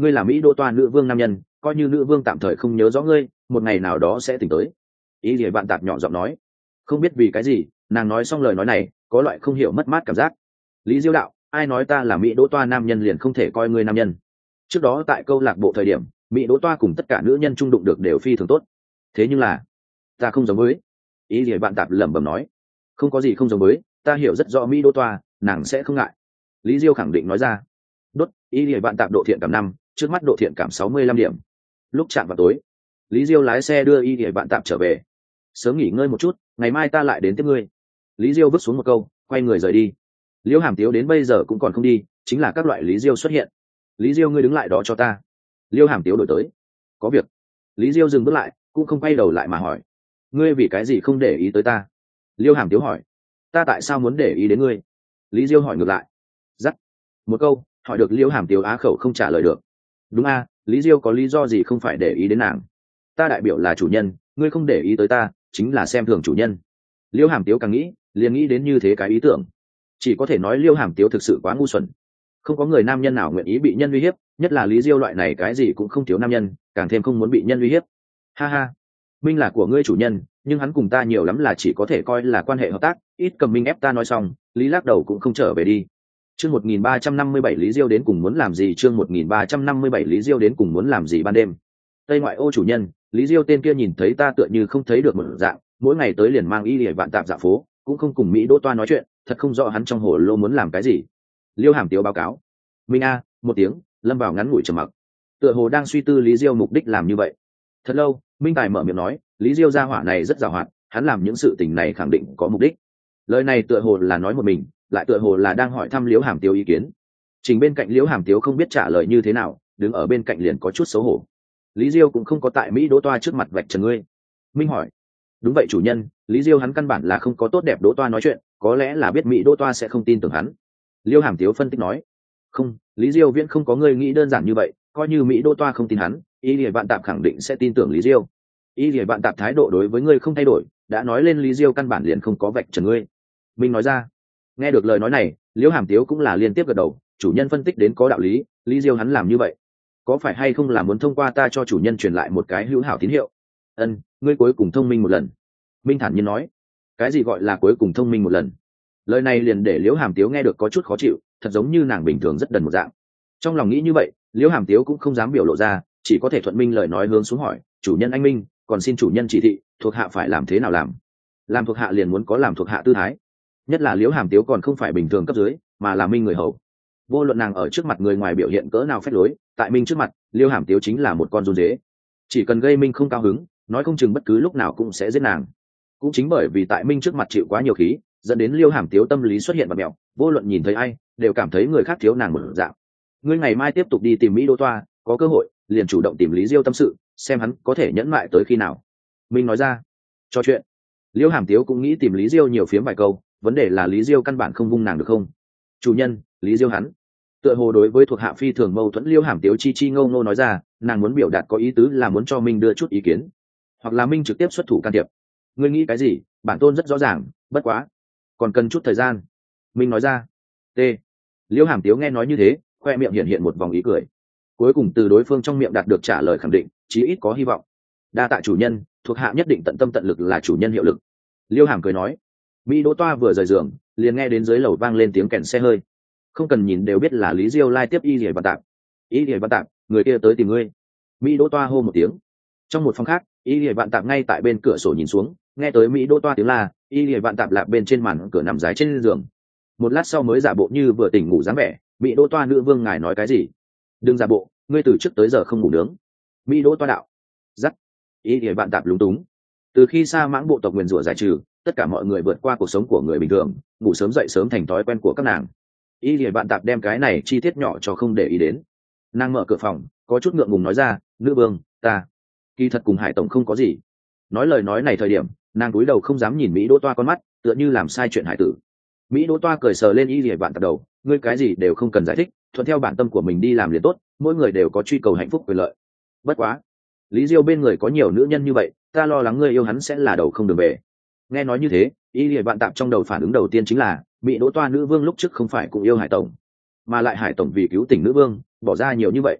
Speaker 1: ngươi là mỹ đô toa nữ vương nam nhân, coi như nữ vương tạm thời không nhớ rõ ngươi, một ngày nào đó sẽ tỉnh tới. Ý gì bạn tạp nhỏ giọng nói. Không biết vì cái gì, nàng nói xong lời nói này có loại không hiểu mất mát cảm giác. Lý Diêu đạo, ai nói ta là mỹ đỗ toa nam nhân liền không thể coi ngươi nam nhân. Trước đó tại câu lạc bộ thời điểm, mỹ đỗ toa cùng tất cả nữ nhân trung đụng được đều phi thường tốt. Thế nhưng là ta không giống với. Ý gì bạn tạp lẩm bẩm nói. Không có gì không giống với, ta hiểu rất rõ mỹ đỗ toa, nàng sẽ không ngại. Lý Diêu khẳng định nói ra. Đốt, ý gì bạn tạp độ thiện cảm 5, trước mắt độ thiện cảm 65 điểm. Lúc chạm vào tối, Lý Diêu lái xe đưa ý gì bạn tạp trở về. Sớm nghỉ ngơi một chút, ngày mai ta lại đến tiếp ngươi. Lý Diêu vứt xuống một câu, quay người rời đi. Liễu Hàm Tiếu đến bây giờ cũng còn không đi, chính là các loại Lý Diêu xuất hiện. Lý Diêu, ngươi đứng lại đó cho ta. Liễu Hàm Tiếu đổi tới. Có việc. Lý Diêu dừng bước lại, cũng không quay đầu lại mà hỏi. Ngươi vì cái gì không để ý tới ta? Liễu Hàm Tiếu hỏi. Ta tại sao muốn để ý đến ngươi? Lý Diêu hỏi ngược lại. Dắt. Một câu, hỏi được Liễu Hàm Tiếu á khẩu không trả lời được. Đúng a, Lý Diêu có lý do gì không phải để ý đến nàng? Ta đại biểu là chủ nhân, ngươi không để ý tới ta, chính là xem thường chủ nhân. Liễu Hàm Tiếu càng nghĩ, liền nghĩ đến như thế cái ý tưởng. Chỉ có thể nói Liễu Hàm Tiếu thực sự quá ngu xuẩn. Không có người nam nhân nào nguyện ý bị nhân uy hiếp, nhất là Lý Diêu loại này cái gì cũng không thiếu nam nhân, càng thêm không muốn bị nhân uy hiếp. Ha ha, Minh là của ngươi chủ nhân, nhưng hắn cùng ta nhiều lắm là chỉ có thể coi là quan hệ hợp tác, ít cầm Minh ép ta nói xong, Lý lắc đầu cũng không trở về đi. Chương 1357 Lý Diêu đến cùng muốn làm gì? Chương 1357 Lý Diêu đến cùng muốn làm gì? Ban đêm, Tây ngoại ô chủ nhân, Lý Diêu tên kia nhìn thấy ta tựa như không thấy được một dạng, mỗi ngày tới liền mang y lìa vạn tạp dạo phố, cũng không cùng Mỹ Đỗ Toa nói chuyện, thật không rõ hắn trong hồ lô muốn làm cái gì. Liêu Hàm Tiếu báo cáo. Minh a, một tiếng, lâm vào ngắn ngủi trầm mặc. Tựa hồ đang suy tư Lý Diêu mục đích làm như vậy. Thật lâu, Minh Tài mở miệng nói, Lý Diêu gia hỏa này rất giàu hoạt, hắn làm những sự tình này khẳng định có mục đích. Lời này tựa hồ là nói một mình, lại tựa hồ là đang hỏi thăm Liễu Hàm Tiếu ý kiến. Trình bên cạnh Liễu Hàm Tiếu không biết trả lời như thế nào, đứng ở bên cạnh liền có chút xấu hổ. Lý Diêu cũng không có tại Mỹ Đỗ Toa trước mặt vạch trần ngươi. Minh hỏi. Đúng vậy chủ nhân, Lý Diêu hắn căn bản là không có tốt đẹp Đỗ Toa nói chuyện, có lẽ là biết Mỹ Đỗ Toa sẽ không tin tưởng hắn. Liêu Hàm Tiếu phân tích nói. Không, Lý Diêu viễn không có ngươi nghĩ đơn giản như vậy, coi như Mỹ Đỗ Toa không tin hắn, y lìa bạn tạp khẳng định sẽ tin tưởng Lý Diêu. Y lìa bạn tạp thái độ đối với ngươi không thay đổi, đã nói lên Lý Diêu căn bản liền không có vạch trần ngươi. Minh nói ra. Nghe được lời nói này, Liêu Hàm Tiếu cũng là liên tiếp gật đầu, chủ nhân phân tích đến có đạo lý, Lý Diêu hắn làm như vậy có phải hay không là muốn thông qua ta cho chủ nhân truyền lại một cái hữu hảo tín hiệu? Ngươi cuối cùng thông minh một lần. Minh thản nhiên nói. Cái gì gọi là cuối cùng thông minh một lần? Lời này liền để Liễu Hàm Tiếu nghe được có chút khó chịu, thật giống như nàng bình thường rất đần một dạng. Trong lòng nghĩ như vậy, Liễu Hàm Tiếu cũng không dám biểu lộ ra, chỉ có thể thuận minh lời nói hướng xuống hỏi, chủ nhân anh Minh, còn xin chủ nhân chỉ thị, thuộc hạ phải làm thế nào làm? Làm thuộc hạ liền muốn có làm thuộc hạ tư thái. Nhất là Liễu Hàm Tiếu còn không phải bình thường cấp dưới, mà là Minh người hầu. Vô luận nàng ở trước mặt người ngoài biểu hiện cỡ nào phách lối, tại Minh trước mặt, Liêu Hàm Tiếu chính là một con run dế. Chỉ cần gây Minh không cao hứng, nói không chừng bất cứ lúc nào cũng sẽ giết nàng. Cũng chính bởi vì tại Minh trước mặt chịu quá nhiều khí, dẫn đến Liêu Hàm Tiếu tâm lý xuất hiện bạt mẹo, vô luận nhìn thấy ai, đều cảm thấy người khác thiếu nàng một dạng. Ngươi ngày mai tiếp tục đi tìm Mỹ Đỗ Toa, có cơ hội, liền chủ động tìm Lý Diêu tâm sự, xem hắn có thể nhẫn mại tới khi nào. Minh nói ra. Cho chuyện. Liêu Hàm Tiếu cũng nghĩ tìm Lý Diêu nhiều phiếm vài câu, vấn đề là Lý Diêu căn bản không vung nàng được không? Chủ nhân, Lý Diêu hắn. Tựa hồ đối với thuộc hạ phi thường mâu thuẫn, Liêu Hàm Tiếu chi chi ngâu ngô nói ra, nàng muốn biểu đạt có ý tứ là muốn cho Minh đưa chút ý kiến, hoặc là Minh trực tiếp xuất thủ can thiệp. Ngươi nghĩ cái gì? Bản tôn rất rõ ràng, bất quá còn cần chút thời gian. Minh nói ra. T. Liêu Hàm Tiếu nghe nói như thế, khoe miệng hiện hiện một vòng ý cười. Cuối cùng từ đối phương trong miệng đạt được trả lời khẳng định, chí ít có hy vọng. Đa tạ chủ nhân, thuộc hạ nhất định tận tâm tận lực là chủ nhân hiệu lực. Liêu Hàm cười nói. Mỹ Đỗ Toa vừa rời giường, liền nghe đến dưới lầu vang lên tiếng kèn xe hơi. Không cần nhìn đều biết là Lý Diêu lai tiếp y lìa văn tạp. Y lìa văn tạp, người kia tới tìm ngươi. Mỹ Đỗ Toa hô một tiếng. Trong một phòng khác, y lìa vạn tạp ngay tại bên cửa sổ nhìn xuống, nghe tới Mỹ Đỗ Toa tiếng la, y lìa vạn tạp lạc bên trên màn cửa nằm dài trên giường. Một lát sau mới giả bộ như vừa tỉnh ngủ dáng vẻ. Mỹ Đỗ Toa nữ vương ngài nói cái gì? Đừng giả bộ, ngươi từ trước tới giờ không ngủ nướng. Mỹ Đỗ Toa đạo. Dắt. Y lìa vạn tạp lúng túng. Từ khi sa mãng bộ tộc nguyền rủa giải trừ, tất cả mọi người vượt qua cuộc sống của người bình thường, ngủ sớm dậy sớm thành thói quen của các nàng. Y lìa bạn tạp đem cái này chi tiết nhỏ cho không để ý đến. Nàng mở cửa phòng, có chút ngượng ngùng nói ra, nữ vương, ta kỳ thật cùng Hải tổng không có gì. Nói lời nói này thời điểm, nàng cúi đầu không dám nhìn Mỹ Đỗ Toa con mắt, tựa như làm sai chuyện hải tử. Mỹ Đỗ Toa cười sờ lên y lìa bạn tạp đầu, ngươi cái gì đều không cần giải thích, thuận theo bản tâm của mình đi làm liền tốt, mỗi người đều có truy cầu hạnh phúc quyền lợi. Bất quá, Lý Diêu bên người có nhiều nữ nhân như vậy, ta lo lắng ngươi yêu hắn sẽ là đầu không đường về. Nghe nói như thế, y lìa bạn tạp trong đầu phản ứng đầu tiên chính là Mỹ Đỗ Toa nữ vương lúc trước không phải cũng yêu Hải tổng, mà lại Hải tổng vì cứu tỉnh nữ vương bỏ ra nhiều như vậy.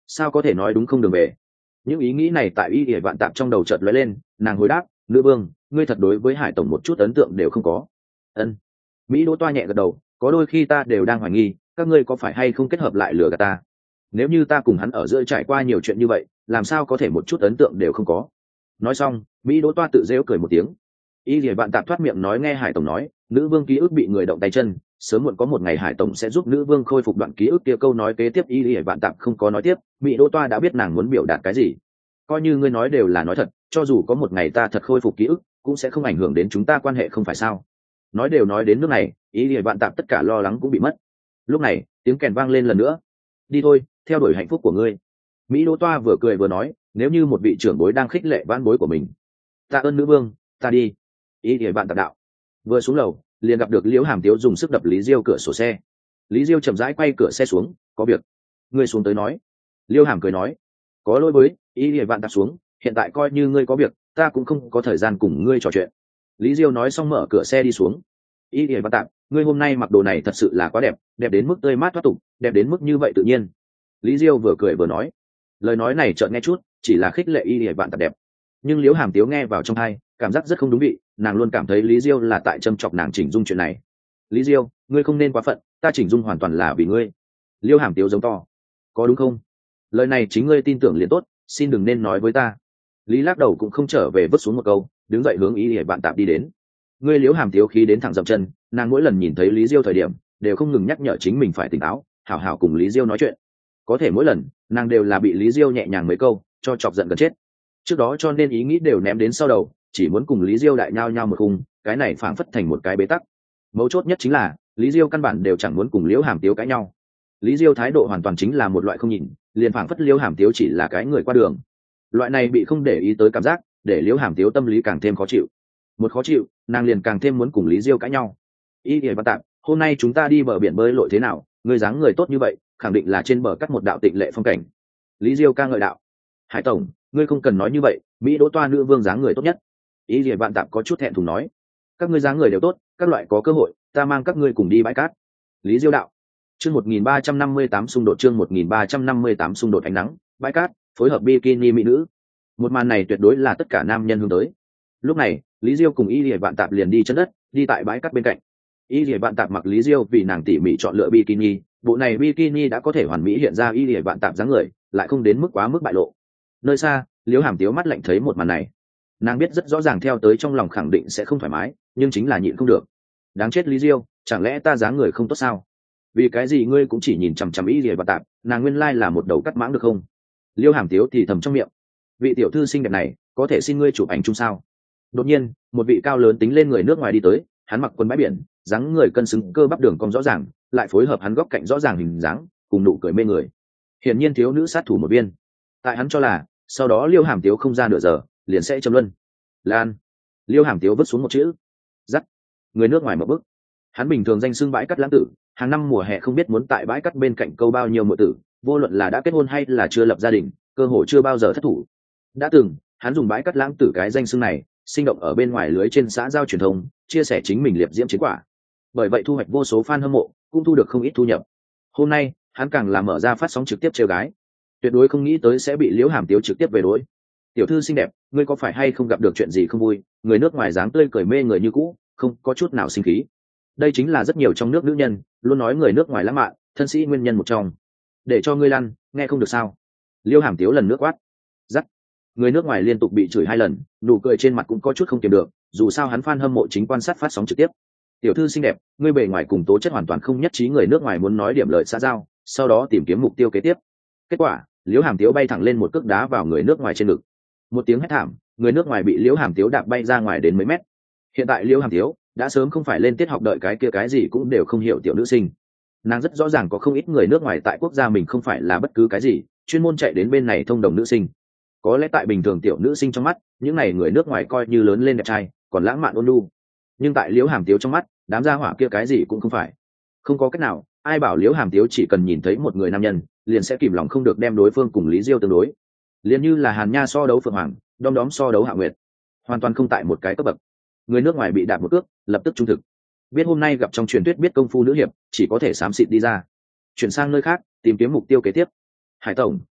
Speaker 1: sao có thể nói đúng không đường về. Những ý nghĩ này tại Y Y Vạn Tạp trong đầu chợt lóe lên, nàng hồi đáp, nữ vương, ngươi thật đối với Hải tổng một chút ấn tượng đều không có. Ân. Mỹ Đỗ Toa nhẹ gật đầu, có đôi khi ta đều đang hoài nghi các ngươi có phải hay không kết hợp lại lừa gạt ta. Nếu như ta cùng hắn ở giữa trải qua nhiều chuyện như vậy, làm sao có thể một chút ấn tượng đều không có. Nói xong, Mỹ Đỗ Toa tự rêu cười một tiếng. Y Lìa Vạn Tạp thoát miệng nói, nghe Hải tổng nói nữ vương ký ức bị người động tay chân, sớm muộn có một ngày Hải tổng sẽ giúp nữ vương khôi phục đoạn ký ức kia. Câu nói kế tiếp Y Lìa Vạn Tạp không có nói tiếp, Mỹ Đỗ Toa đã biết nàng muốn biểu đạt cái gì. Coi như ngươi nói đều là nói thật, cho dù có một ngày ta thật khôi phục ký ức cũng sẽ không ảnh hưởng đến chúng ta quan hệ, không phải sao. Nói đều nói đến nước này, Y Lìa Vạn Tạp tất cả lo lắng cũng bị mất. Lúc này tiếng kèn vang lên lần nữa. Đi thôi, theo đuổi hạnh phúc của ngươi. Mỹ Đỗ Toa vừa cười vừa nói, nếu như một vị trưởng bối đang khích lệ vãn bối của mình. Tạ ơn nữ vương, ta đi. Y Lìa Vạn Tạp đạo. Vừa xuống lầu liền gặp được Liễu Hàm Tiếu dùng sức đập Lý Diêu cửa sổ xe. Lý Diêu chậm rãi quay cửa xe xuống, có việc ngươi xuống tới nói. Liễu Hàm cười nói, có lỗi với. Y Lìa Vạn Tạp xuống, hiện tại coi như ngươi có việc, ta cũng không có thời gian cùng ngươi trò chuyện. Lý Diêu nói xong mở cửa xe đi xuống. Y Lìa Vạn Tạp, ngươi hôm nay mặc đồ này thật sự là quá đẹp, đẹp đến mức tươi mát thoát tục, đẹp đến mức như vậy tự nhiên. Lý Diêu vừa cười vừa nói, lời nói này chợt nghe chút chỉ là khích lệ Y Lìa Vạn Tạp đẹp, nhưng Liễu Hàm Tiếu nghe vào trong tai cảm giác rất không đúng vị, nàng luôn cảm thấy Lý Diêu là tại châm chọc nàng chỉnh dung chuyện này. Lý Diêu, ngươi không nên quá phận, ta chỉnh dung hoàn toàn là vì ngươi. Liễu Hàm Tiếu giống to, có đúng không? Lời này chính ngươi tin tưởng liền tốt, xin đừng nên nói với ta. Lý lắc đầu cũng không trở về, vứt xuống một câu, đứng dậy hướng Y Lìa Vạn Tạp đi đến. Ngươi Liễu Hàm Tiếu khí đến thẳng dậm chân, nàng mỗi lần nhìn thấy Lý Diêu thời điểm đều không ngừng nhắc nhở chính mình phải tỉnh táo, hảo hảo cùng Lý Diêu nói chuyện. Có thể mỗi lần nàng đều là bị Lý Diêu nhẹ nhàng mấy câu cho chọc giận gần chết. Trước đó cho nên ý nghĩ đều ném đến sau đầu, chỉ muốn cùng Lý Diêu đại nhao nhao một khung, cái này phảng phất thành một cái bế tắc. Mấu chốt nhất chính là Lý Diêu căn bản đều chẳng muốn cùng Liễu Hàm Tiếu cãi nhau. Lý Diêu thái độ hoàn toàn chính là một loại không nhìn, liền phảng phất Liễu Hàm Tiếu chỉ là cái người qua đường. Loại này bị không để ý tới cảm giác để Liễu Hàm Tiếu tâm lý càng thêm khó chịu. Một khó chịu, nàng liền càng thêm muốn cùng Lý Diêu cãi nhau. Y Lìa Vạn Tạp, hôm nay chúng ta đi bờ biển bơi lội thế nào? Ngươi dáng người tốt như vậy, khẳng định là trên bờ cắt một đạo tịnh lệ phong cảnh. Lý Diêu ca ngợi đạo. Hải tổng, ngươi không cần nói như vậy, Mỹ Đỗ Toa nữ vương dáng người tốt nhất. Y Lìa Vạn Tạp có chút thẹn thùng nói, các ngươi dáng người đều tốt, các loại có cơ hội ta mang các ngươi cùng đi bãi cát. Lý Diêu đạo. Chương 1358 xung đột, chương 1358 xung đột ánh nắng, bãi cát, phối hợp bikini mỹ nữ. Một màn này tuyệt đối là tất cả nam nhân hướng tới. Lúc này, Lý Diêu cùng Y Lìa Vạn Tạp liền đi chân đất, đi tại bãi cát bên cạnh. Y Lìa Vạn Tạp mặc Lý Diêu vì nàng tỉ mỉ chọn lựa bikini, bộ này bikini đã có thể hoàn mỹ hiện ra Y Lìa Vạn Tạp dáng người, lại không đến mức quá mức bại lộ. Nơi xa, Liễu Hàm Tiếu mắt lạnh thấy một màn này, nàng biết rất rõ ràng theo tới trong lòng khẳng định sẽ không thoải mái, nhưng chính là nhịn không được. Đáng chết Lý Diêu, chẳng lẽ ta dáng người không tốt sao? Vì cái gì ngươi cũng chỉ nhìn chằm chằm Y Lìa Vạn Tạp, nàng nguyên lai là một đầu cắt mãng được không? Liễu Hàm Tiếu thì thầm trong miệng, vị tiểu thư xinh đẹp này, có thể xin ngươi chụp ảnh chung sao? Đột nhiên, một vị cao lớn tính lên người nước ngoài đi tới, hắn mặc quần bãi biển, dáng người cân xứng, cơ bắp đường cong rõ ràng, lại phối hợp hắn góc cạnh rõ ràng hình dáng, cùng nụ cười mê người. Hiển nhiên thiếu nữ sát thủ một viên. Tại hắn cho là, sau đó Liễu Hàm Tiếu không ra nửa giờ, liền sẽ châm luân. Lan. Liễu Hàm Tiếu vứt xuống một chữ. Dắt. Người nước ngoài mở bức. Hắn bình thường danh xưng bãi cát lãng tử, hàng năm mùa hè không biết muốn tại bãi cát bên cạnh câu bao nhiêu muội tử, vô luận là đã kết hôn hay là chưa lập gia đình, cơ hội chưa bao giờ thất thủ. Đã từng, hắn dùng bãi cát lãng tử cái danh xưng này, sinh động ở bên ngoài lưới trên xã giao truyền thông, chia sẻ chính mình liệp diễm chiến quả. Bởi vậy thu hoạch vô số fan hâm mộ, cũng thu được không ít thu nhập. Hôm nay, hắn càng làm mở ra phát sóng trực tiếp trêu gái, tuyệt đối không nghĩ tới sẽ bị Liễu Hàm Tiếu trực tiếp về đối. Tiểu thư xinh đẹp, ngươi có phải hay không gặp được chuyện gì không vui? Người nước ngoài dáng tươi cười mê người như cũ, không có chút nào sinh khí. Đây chính là rất nhiều trong nước nữ nhân luôn nói người nước ngoài lãng mạn, thân sĩ nguyên nhân một trong. Để cho ngươi lăn, nghe không được sao? Liễu Hàm Tiếu lần nước quát. Dắt. Người nước ngoài liên tục bị chửi 2 lần, nụ cười trên mặt cũng có chút không kiềm được, dù sao hắn fan hâm mộ chính quan sát phát sóng trực tiếp. Tiểu thư xinh đẹp, ngươi bề ngoài cùng tố chất hoàn toàn không nhất trí, người nước ngoài muốn nói điểm lợi xã giao, sau đó tìm kiếm mục tiêu kế tiếp. Kết quả, Liễu Hàm Tiếu bay thẳng lên một cước đá vào người nước ngoài trên ngực. Một tiếng hét thảm, người nước ngoài bị Liễu Hàm Tiếu đạp bay ra ngoài đến mấy mét. Hiện tại Liễu Hàm Tiếu đã sớm không phải lên tiết học đợi cái kia cái gì cũng đều không hiểu tiểu nữ sinh. Nàng rất rõ ràng có không ít người nước ngoài tại quốc gia mình không phải là bất cứ cái gì, chuyên môn chạy đến bên này thông đồng nữ sinh. Có lẽ tại bình thường tiểu nữ sinh trong mắt, những này người nước ngoài coi như lớn lên đẹp trai, còn lãng mạn ôn nhu. Nhưng tại Liễu Hàm Tiếu trong mắt, đám gia hỏa kia cái gì cũng không phải. Không có cách nào, ai bảo Liễu Hàm Tiếu chỉ cần nhìn thấy một người nam nhân, liền sẽ kìm lòng không được đem đối phương cùng Lý Diêu tương đối. Liền như là Hàn Nha so đấu Phượng Hoàng, Đom Đóm so đấu Hạ Nguyệt, hoàn toàn không tại một cái cấp bậc. Người nước ngoài bị đạp một cước, lập tức trung thực. Biết hôm nay gặp trong truyền thuyết biết công phu nữ hiệp, chỉ có thể xám xịt đi ra. Chuyển sang nơi khác, tìm kiếm mục tiêu kế tiếp. Hải tổng,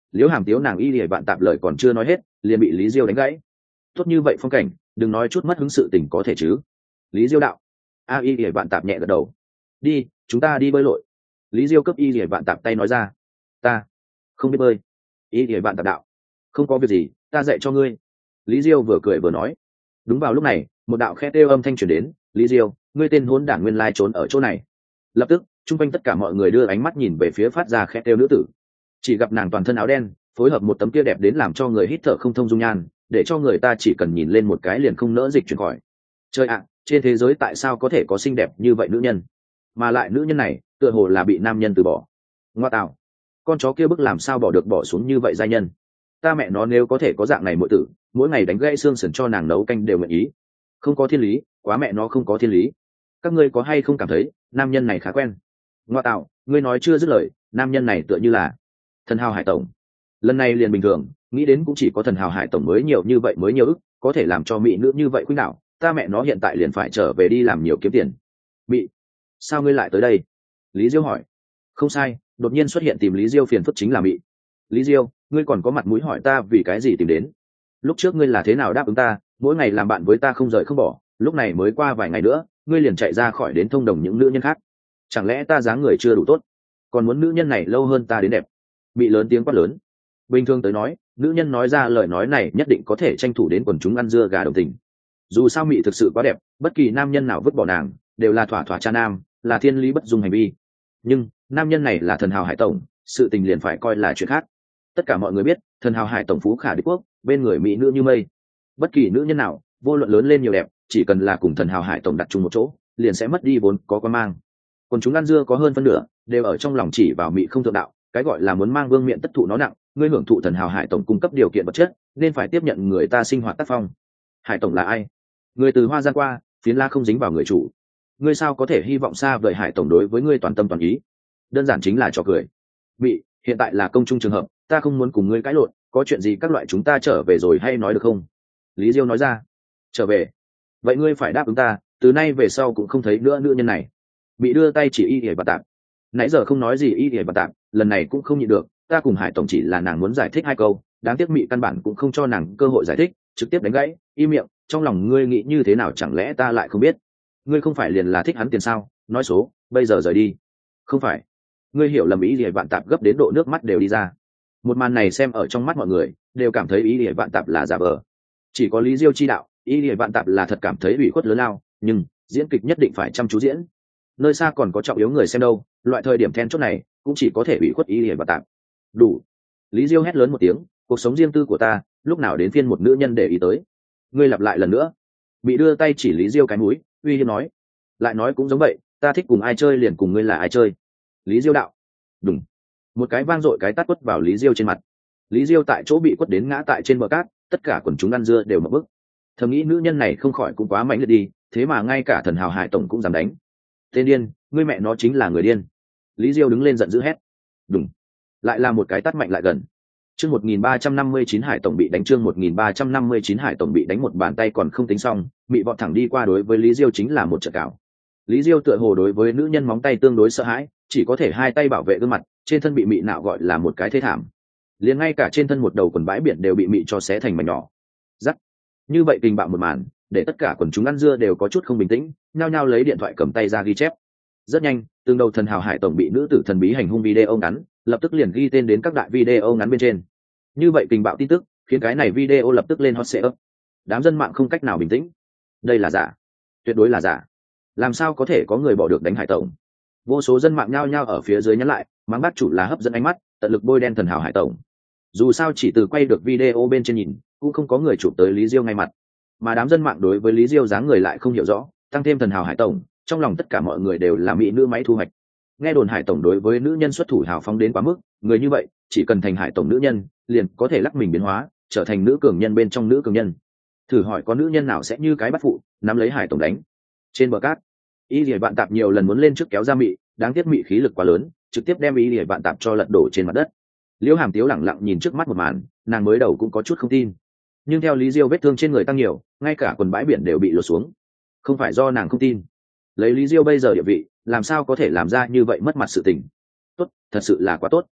Speaker 1: Liễu Hàm Tiếu nàng y lìa vạn tạp lời còn chưa nói hết liền bị Lý Diêu đánh gãy. Tốt như vậy phong cảnh đừng nói chút mất hứng sự tình có thể chứ. Lý Diêu đạo. A y lìa vạn tạp nhẹ gật đầu. Đi chúng ta đi bơi lội. Lý Diêu cấp y lìa vạn tạp tay nói ra. Ta không biết bơi. Y lìa vạn tạp đạo. Không có việc gì ta dạy cho ngươi. Lý Diêu vừa cười vừa nói. Đúng vào lúc này một đạo khẽ kêu âm thanh truyền đến. Lý Diêu ngươi tên hỗn đản nguyên lai trốn ở chỗ này. Lập tức chung quanh tất cả mọi người đưa ánh mắt nhìn về phía phát ra khẽ kêu nữ tử. Chỉ gặp nàng toàn thân áo đen phối hợp một tấm kia đẹp đến làm cho người hít thở không thông dung nhan, để cho người ta chỉ cần nhìn lên một cái liền không nỡ dịch chuyển khỏi. Trời ạ, trên thế giới tại sao có thể có xinh đẹp như vậy nữ nhân, mà lại nữ nhân này tựa hồ là bị nam nhân từ bỏ. Ngoa tạo, con chó kia bức làm sao bỏ được bỏ xuống như vậy giai nhân. Ta mẹ nó nếu có thể có dạng này muội tử, mỗi ngày đánh gãy xương sườn cho nàng nấu canh đều nguyện ý. Không có thiên lý, quá mẹ nó không có thiên lý. Các ngươi có hay không cảm thấy nam nhân này khá quen? Ngoa tạo, ngươi nói chưa dứt lời, nam nhân này tựa như là Thần Hào Hải tổng. Lần này liền bình thường, nghĩ đến cũng chỉ có Thần Hào Hải tổng mới nhiều như vậy mới nhiều ức có thể làm cho mỹ nữ như vậy khuynh đảo. Ta mẹ nó hiện tại liền phải trở về đi làm nhiều kiếm tiền. Mị, sao ngươi lại tới đây? Lý Diêu hỏi. Không sai, đột nhiên xuất hiện tìm Lý Diêu phiền phức chính là Mị. Lý Diêu, ngươi còn có mặt mũi hỏi ta vì cái gì tìm đến? Lúc trước ngươi là thế nào đáp ứng ta mỗi ngày làm bạn với ta không rời không bỏ, lúc này mới qua vài ngày nữa ngươi liền chạy ra khỏi đến thông đồng những nữ nhân khác. Chẳng lẽ ta dáng người chưa đủ tốt, còn muốn nữ nhân này lâu hơn ta đến đẹp? Bị lớn tiếng quát lớn. Bình thường tới nói nữ nhân nói ra lời nói này nhất định có thể tranh thủ đến quần chúng ăn dưa gà đồng tình. Dù sao Mị thực sự quá đẹp, bất kỳ nam nhân nào vứt bỏ nàng đều là thỏa thỏa cha nam, là thiên lý bất dung hành vi. Nhưng nam nhân này là Thần Hào Hải tổng, sự tình liền phải coi là chuyện khác. Tất cả mọi người biết Thần Hào Hải tổng phú khả đế quốc, bên người mỹ nữ như mây. Bất kỳ nữ nhân nào vô luận lớn lên nhiều đẹp, chỉ cần là cùng Thần Hào Hải tổng đặt chung một chỗ liền sẽ mất đi vốn có quan mang. Còn chúng ăn dưa có hơn phân nửa đều ở trong lòng chỉ vào Mị không thượng đạo, cái gọi là muốn mang vương miện tất thụ nó nặng. Ngươi hưởng thụ Thần Hào Hải tổng cung cấp điều kiện vật chất, nên phải tiếp nhận người ta sinh hoạt tác phong. Hải tổng là ai? Người từ Hoa Giang qua, phiến la không dính vào người chủ. Ngươi sao có thể hy vọng xa vời Hải tổng đối với ngươi toàn tâm toàn ý? Đơn giản chính là trò cười. Mị, hiện tại là công chung trường hợp, ta không muốn cùng ngươi cãi lộn, có chuyện gì các loại chúng ta trở về rồi hay nói được không? Lý Diêu nói ra. Trở về? Vậy ngươi phải đáp ứng ta, từ nay về sau cũng không thấy nữa nữ nhân này. Mị đưa tay chỉ y ỉa bà tạm. Nãy giờ không nói gì y ỉa bà tạm, lần này cũng không nhịn được, ta cùng Hải tổng chỉ là nàng muốn giải thích hai câu, đáng tiếc Mị căn bản cũng không cho nàng cơ hội giải thích, trực tiếp đánh gãy. Im miệng, trong lòng ngươi nghĩ như thế nào chẳng lẽ ta lại không biết? Ngươi không phải liền là thích hắn tiền sao? Nói số, bây giờ rời đi. Không phải. Ngươi hiểu lầm ý lìa vạn tạp gấp đến độ nước mắt đều đi ra. Một màn này xem ở trong mắt mọi người đều cảm thấy ý lìa vạn tạp là giả vờ. Chỉ có Lý Diêu chi đạo, ý lìa vạn tạp là thật cảm thấy ủy khuất lớn lao, nhưng diễn kịch nhất định phải chăm chú diễn. Nơi xa còn có trọng yếu người xem đâu, loại thời điểm then chốt này cũng chỉ có thể ủy khuất ý lìa vạn tạp. Đủ. Lý Diêu hét lớn một tiếng, cuộc sống riêng tư của ta lúc nào đến phiên một nữ nhân để ý tới? Ngươi lặp lại lần nữa. Bị đưa tay chỉ Lý Diêu cái mũi, uy hiếp nói. Lại nói cũng giống vậy, ta thích cùng ai chơi liền cùng ngươi là ai chơi. Lý Diêu đạo. Đúng. Một cái vang dội cái tát quất vào Lý Diêu trên mặt. Lý Diêu tại chỗ bị quất đến ngã tại trên bờ cát, tất cả quần chúng ăn dưa đều mở bức. Thầm nghĩ nữ nhân này không khỏi cũng quá mạnh liệt đi, thế mà ngay cả Thần Hào Hải tổng cũng dám đánh. Tên điên, ngươi mẹ nó chính là người điên. Lý Diêu đứng lên giận dữ hét. Đúng. Lại là một cái tát mạnh lại gần. Chương 1359 Hải tổng bị đánh, chương 1359 Hải tổng bị đánh, một bàn tay còn không tính xong, Mị vọt thẳng đi qua đối với Lý Diêu chính là một trận cào. Lý Diêu tựa hồ đối với nữ nhân móng tay tương đối sợ hãi, chỉ có thể hai tay bảo vệ gương mặt, trên thân bị Mị nạo gọi là một cái thê thảm. Liền ngay cả trên thân một đầu quần bãi biển đều bị Mị cho xé thành mảnh nhỏ. Rắc. Như vậy tình bạo một màn, để tất cả quần chúng ăn dưa đều có chút không bình tĩnh, nhao nhao lấy điện thoại cầm tay ra ghi chép. Rất nhanh, từng đầu Thần Hào Hải tổng bị nữ tử thần bí hành hung video ngắn, lập tức liền ghi tên đến các đại video ngắn bên trên. Như vậy tình bạo tin tức khiến cái này video lập tức lên hot search. Đám dân mạng không cách nào bình tĩnh. Đây là giả, tuyệt đối là giả. Làm sao có thể có người bỏ được đánh Hải tổng? Vô số dân mạng nhao nhao ở phía dưới nhắn lại, mắng bác chủ là hấp dẫn ánh mắt, tận lực bôi đen Thần Hào Hải tổng. Dù sao chỉ từ quay được video bên trên nhìn, cũng không có người chụp tới Lý Diêu ngay mặt. Mà đám dân mạng đối với Lý Diêu dáng người lại không hiểu rõ, tăng thêm Thần Hào Hải tổng, trong lòng tất cả mọi người đều là mỹ nữ máy thu hoạch. Nghe đồn Hải tổng đối với nữ nhân xuất thủ hào phóng đến quá mức, người như vậy chỉ cần thành Hải tổng nữ nhân liền có thể lắc mình biến hóa trở thành nữ cường nhân bên trong nữ cường nhân. Thử hỏi có nữ nhân nào sẽ như cái bắt phụ nắm lấy Hải tổng đánh? Trên bờ cát y lìa bạn tạp nhiều lần muốn lên trước kéo ra Mị, đáng tiếc Mị khí lực quá lớn, trực tiếp đem y lìa bạn tạp cho lật đổ trên mặt đất. Liễu Hàm Tiếu lẳng lặng nhìn trước mắt một màn, nàng mới đầu cũng có chút không tin, nhưng theo Lý Diêu vết thương trên người tăng nhiều, ngay cả quần bãi biển đều bị lột xuống. Không phải do nàng không tin, lấy Lý Diêu bây giờ địa vị làm sao có thể làm ra như vậy mất mặt sự tình. Tốt, thật sự là quá tốt.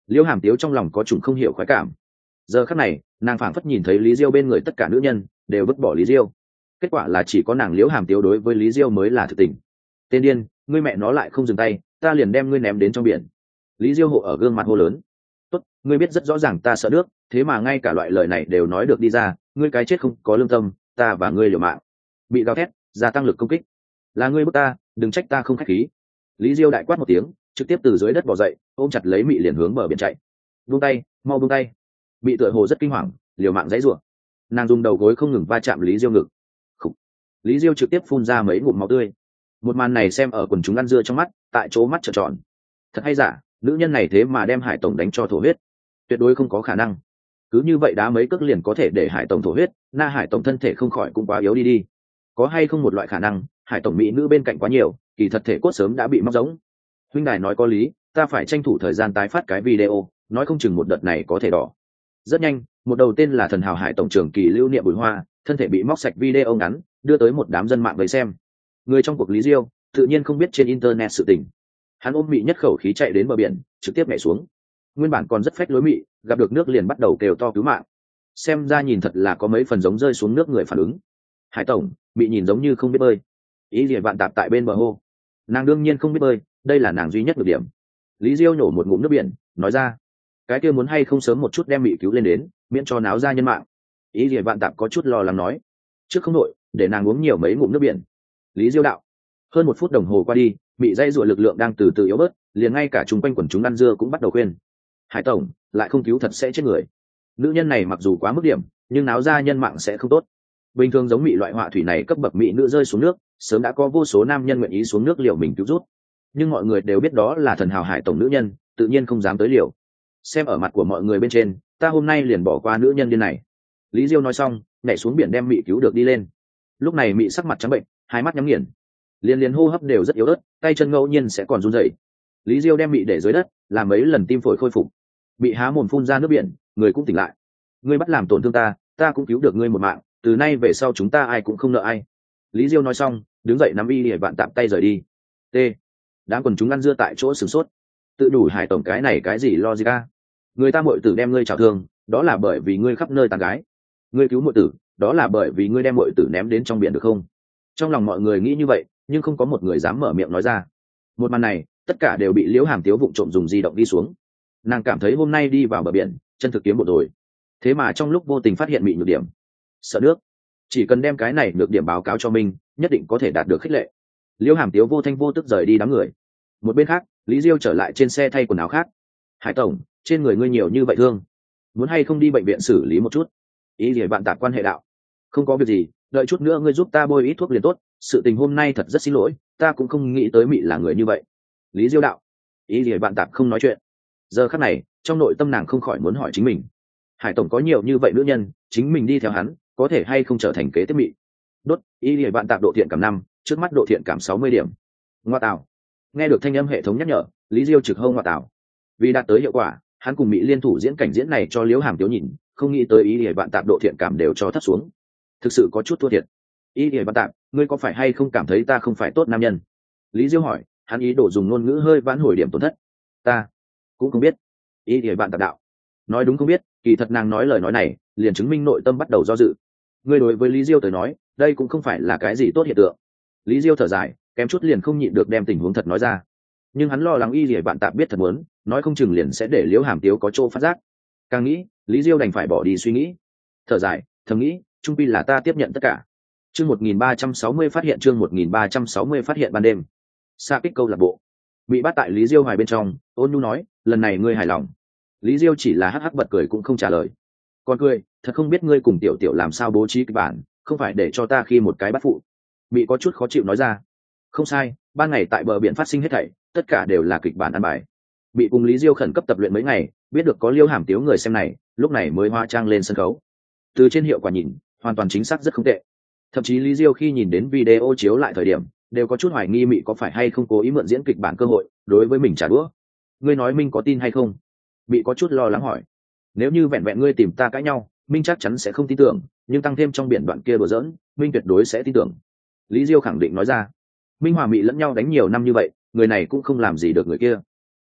Speaker 1: liễu hàm tiếu trong lòng có chủng không hiểu khoái cảm. Giờ khắc này nàng phảng phất nhìn thấy lý diêu bên người tất cả nữ nhân đều vứt bỏ lý diêu, kết quả là chỉ có nàng liễu hàm tiếu đối với lý diêu mới là thực tình. Tên điên, ngươi mẹ nó lại không dừng tay, ta liền đem ngươi ném đến trong biển. Lý diêu hộ ở gương mặt hô lớn. Tốt, ngươi biết rất rõ ràng ta sợ nước, thế mà ngay cả loại lời này đều nói được đi ra, ngươi cái chết không có lương tâm, ta và ngươi liều mạng. Bị gào thét gia tăng lực công kích. Là ngươi bức ta, đừng trách ta không khách khí. Lý diêu đại quát một tiếng, trực tiếp từ dưới đất bò dậy, ôm chặt lấy mị liền hướng bờ biển chạy. Buông tay, mau buông tay. Mị tựa hồ rất kinh hoàng, liều mạng dãy rủa. Nàng dùng đầu gối không ngừng va chạm lý diêu ngực. Khủ. Lý diêu trực tiếp phun ra mấy ngụm máu tươi. Một màn này xem ở quần chúng ăn dưa trong mắt, tại chỗ mắt trợn tròn. Thật hay giả, nữ nhân này thế mà đem Hải tổng đánh cho thổ huyết, tuyệt đối không có khả năng. Cứ như vậy đá mấy cước liền có thể để Hải tổng thổ huyết, na Hải tổng thân thể không khỏi cũng quá yếu đi. Có hay không một loại khả năng, Hải tổng mỹ nữ bên cạnh quá nhiều, kỳ thật thể cốt sớm đã bị móc giống. Huynh đài nói có lý, ta phải tranh thủ thời gian tái phát cái video, nói không chừng một đợt này có thể đỏ. Rất nhanh, một đầu tên là thần hào Hải tổng trưởng kỳ lưu niệm Bùi Hoa, thân thể bị móc sạch video ngắn, đưa tới một đám dân mạng vây xem. Người trong cuộc Lý Diêu tự nhiên không biết trên internet sự tình. Hắn ôm mị nhất khẩu khí chạy đến bờ biển, trực tiếp nhảy xuống. Nguyên bản còn rất phách lối mị, gặp được nước liền bắt đầu kêu to cứu mạng. Xem ra nhìn thật là có mấy phần giống rơi xuống nước người phản ứng. Hải tổng, bị nhìn giống như không biết bơi. Ý gì bạn tạp tại bên bờ hô. Nàng đương nhiên không biết bơi, đây là nàng duy nhất được điểm. Lý Diêu nổ một ngụm nước biển, nói ra, cái kia muốn hay không sớm một chút đem mị cứu lên đến, miễn cho náo ra nhân mạng. Ý gì bạn tạp có chút lo lắng nói, trước không nội, để nàng uống nhiều mấy ngụm nước biển. Lý Diêu đạo. Hơn 1 phút đồng hồ qua đi, mị dây rủa lực lượng đang từ từ yếu bớt, liền ngay cả chung quanh quần chúng ăn dưa cũng bắt đầu khuyên. Hải tổng, lại không cứu thật sẽ chết người. Nữ nhân này mặc dù quá mức điểm, nhưng náo ra nhân mạng sẽ không tốt. Bình thường giống mị loại họa thủy này cấp bậc mị nữ rơi xuống nước, sớm đã có vô số nam nhân nguyện ý xuống nước liều mình cứu rút. Nhưng mọi người đều biết đó là thần hào Hải tổng nữ nhân, tự nhiên không dám tới liều. Xem ở mặt của mọi người bên trên, ta hôm nay liền bỏ qua nữ nhân điên này. Lý Diêu nói xong, nhảy xuống biển đem mị cứu được đi lên. Lúc này mị sắc mặt trắng bệnh, hai mắt nhắm nghiền, liên hô hấp đều rất yếu ớt, tay chân ngẫu nhiên sẽ còn run rẩy. Lý Diêu đem mị để dưới đất, làm mấy lần tim phổi khôi phục. Bị há mồm phun ra nước biển, người cũng tỉnh lại. Ngươi bắt làm tổn thương ta, ta cũng cứu được ngươi một mạng, từ nay về sau chúng ta ai cũng không nợ ai. Lý Diêu nói xong, đứng dậy nắm y để bạn tạm tay rời đi. T. Đám quần chúng ăn dưa tại chỗ sửng sốt. Tự đủ Hải tổng cái này cái gì logic a? Người ta muội tử đem ngươi trào thương, đó là bởi vì ngươi khắp nơi tàn gái. Ngươi cứu muội tử, đó là bởi vì ngươi đem muội tử ném đến trong biển được không? Trong lòng mọi người nghĩ như vậy, nhưng không có một người dám mở miệng nói ra. Một màn này, tất cả đều bị liễu hàm tiếu vụng trộm dùng di động đi xuống. Nàng cảm thấy hôm nay đi vào bờ biển, chân thực kiếm một rồi. Thế mà trong lúc vô tình phát hiện bị nhược điểm. Sợ nước. Chỉ cần đem cái này nhược điểm báo cáo cho mình, nhất định có thể đạt được khích lệ. Liễu hàm tiếu vô thanh vô tức rời đi đám người. Một bên khác, Lý Diêu trở lại trên xe thay quần áo khác. Hải tổng, trên người ngươi nhiều như vậy thương, muốn hay không đi bệnh viện xử lý một chút? Ý gì bạn tạp quan hệ đạo. Không có việc gì, đợi chút nữa ngươi giúp ta bôi ít thuốc liền tốt, sự tình hôm nay thật rất xin lỗi, ta cũng không nghĩ tới mị là người như vậy. Lý Diêu đạo. Ý gì bạn tạp không nói chuyện. Giờ khắc này, trong nội tâm nàng không khỏi muốn hỏi chính mình, Hải tổng có nhiều như vậy nữ nhân, chính mình đi theo hắn, có thể hay không trở thành kế tiếp mị? Đốt, ý gì bạn tạp độ thiện cảm 5, trước mắt độ thiện cảm 60 điểm. Ngoa tào. Nghe được thanh âm hệ thống nhắc nhở, Lý Diêu trực hông ngoa tào. Vì đạt tới hiệu quả, hắn cùng Mị liên thủ diễn cảnh diễn này cho Liễu Hàm Tiếu nhìn, không nghĩ tới ý để bạn tạp độ thiện cảm đều cho thấp xuống, thực sự có chút thua thiệt. Ý để bạn tạp, ngươi có phải hay không cảm thấy ta không phải tốt nam nhân? Lý Diêu hỏi, hắn ý đồ dùng ngôn ngữ hơi vãn hồi điểm tổn thất. Ta cũng không biết. Ý để bạn tạp đạo. Nói đúng không biết, kỳ thật nàng nói lời nói này, liền chứng minh nội tâm bắt đầu do dự. Ngươi đối với Lý Diêu tới nói, đây cũng không phải là cái gì tốt hiện tượng. Lý Diêu thở dài, kém chút liền không nhịn được đem tình huống thật nói ra. Nhưng hắn lo lắng y để bạn tạp biết thật muốn, nói không chừng liền sẽ để Liễu Hàm Tiếu có chỗ phát giác. Càng nghĩ, Lý Diêu đành phải bỏ đi suy nghĩ. Thở dài, thầm nghĩ, trung pi là ta tiếp nhận tất cả. Chương 1360 phát hiện, chương 1360 phát hiện ban đêm. Sa kích câu lạc bộ. Bị bắt tại Lý Diêu hoài bên trong, Ôn Nhu nói, lần này ngươi hài lòng? Lý Diêu chỉ là hắc hắc bật cười cũng không trả lời. Còn cười, thật không biết ngươi cùng tiểu tiểu làm sao bố trí kịch bản, không phải để cho ta khi một cái bắt phụ. Mị có chút khó chịu nói ra. Không sai, ban ngày tại bờ biển phát sinh hết thảy, tất cả đều là kịch bản ăn bài. Bị cùng Lý Diêu khẩn cấp tập luyện mấy ngày, biết được có Liễu Hàm Tiếu người xem này, lúc này mới hóa trang lên sân khấu. Từ trên hiệu quả nhìn, hoàn toàn chính xác rất không tệ. Thậm chí Lý Diêu khi nhìn đến video chiếu lại thời điểm, đều có chút hoài nghi Mị có phải hay không cố ý mượn diễn kịch bản cơ hội đối với mình trả đũa. Ngươi nói Minh có tin hay không? Mị có chút lo lắng hỏi. Nếu như vẹn vẹn ngươi tìm ta cãi nhau, Minh chắc chắn sẽ không tin tưởng, nhưng tăng thêm trong biển đoạn kia đùa giỡn, Minh tuyệt đối sẽ tin tưởng. Lý Diêu khẳng định nói ra. Minh hòa Mị lẫn nhau đánh nhiều năm như vậy, người này cũng không làm gì được người kia.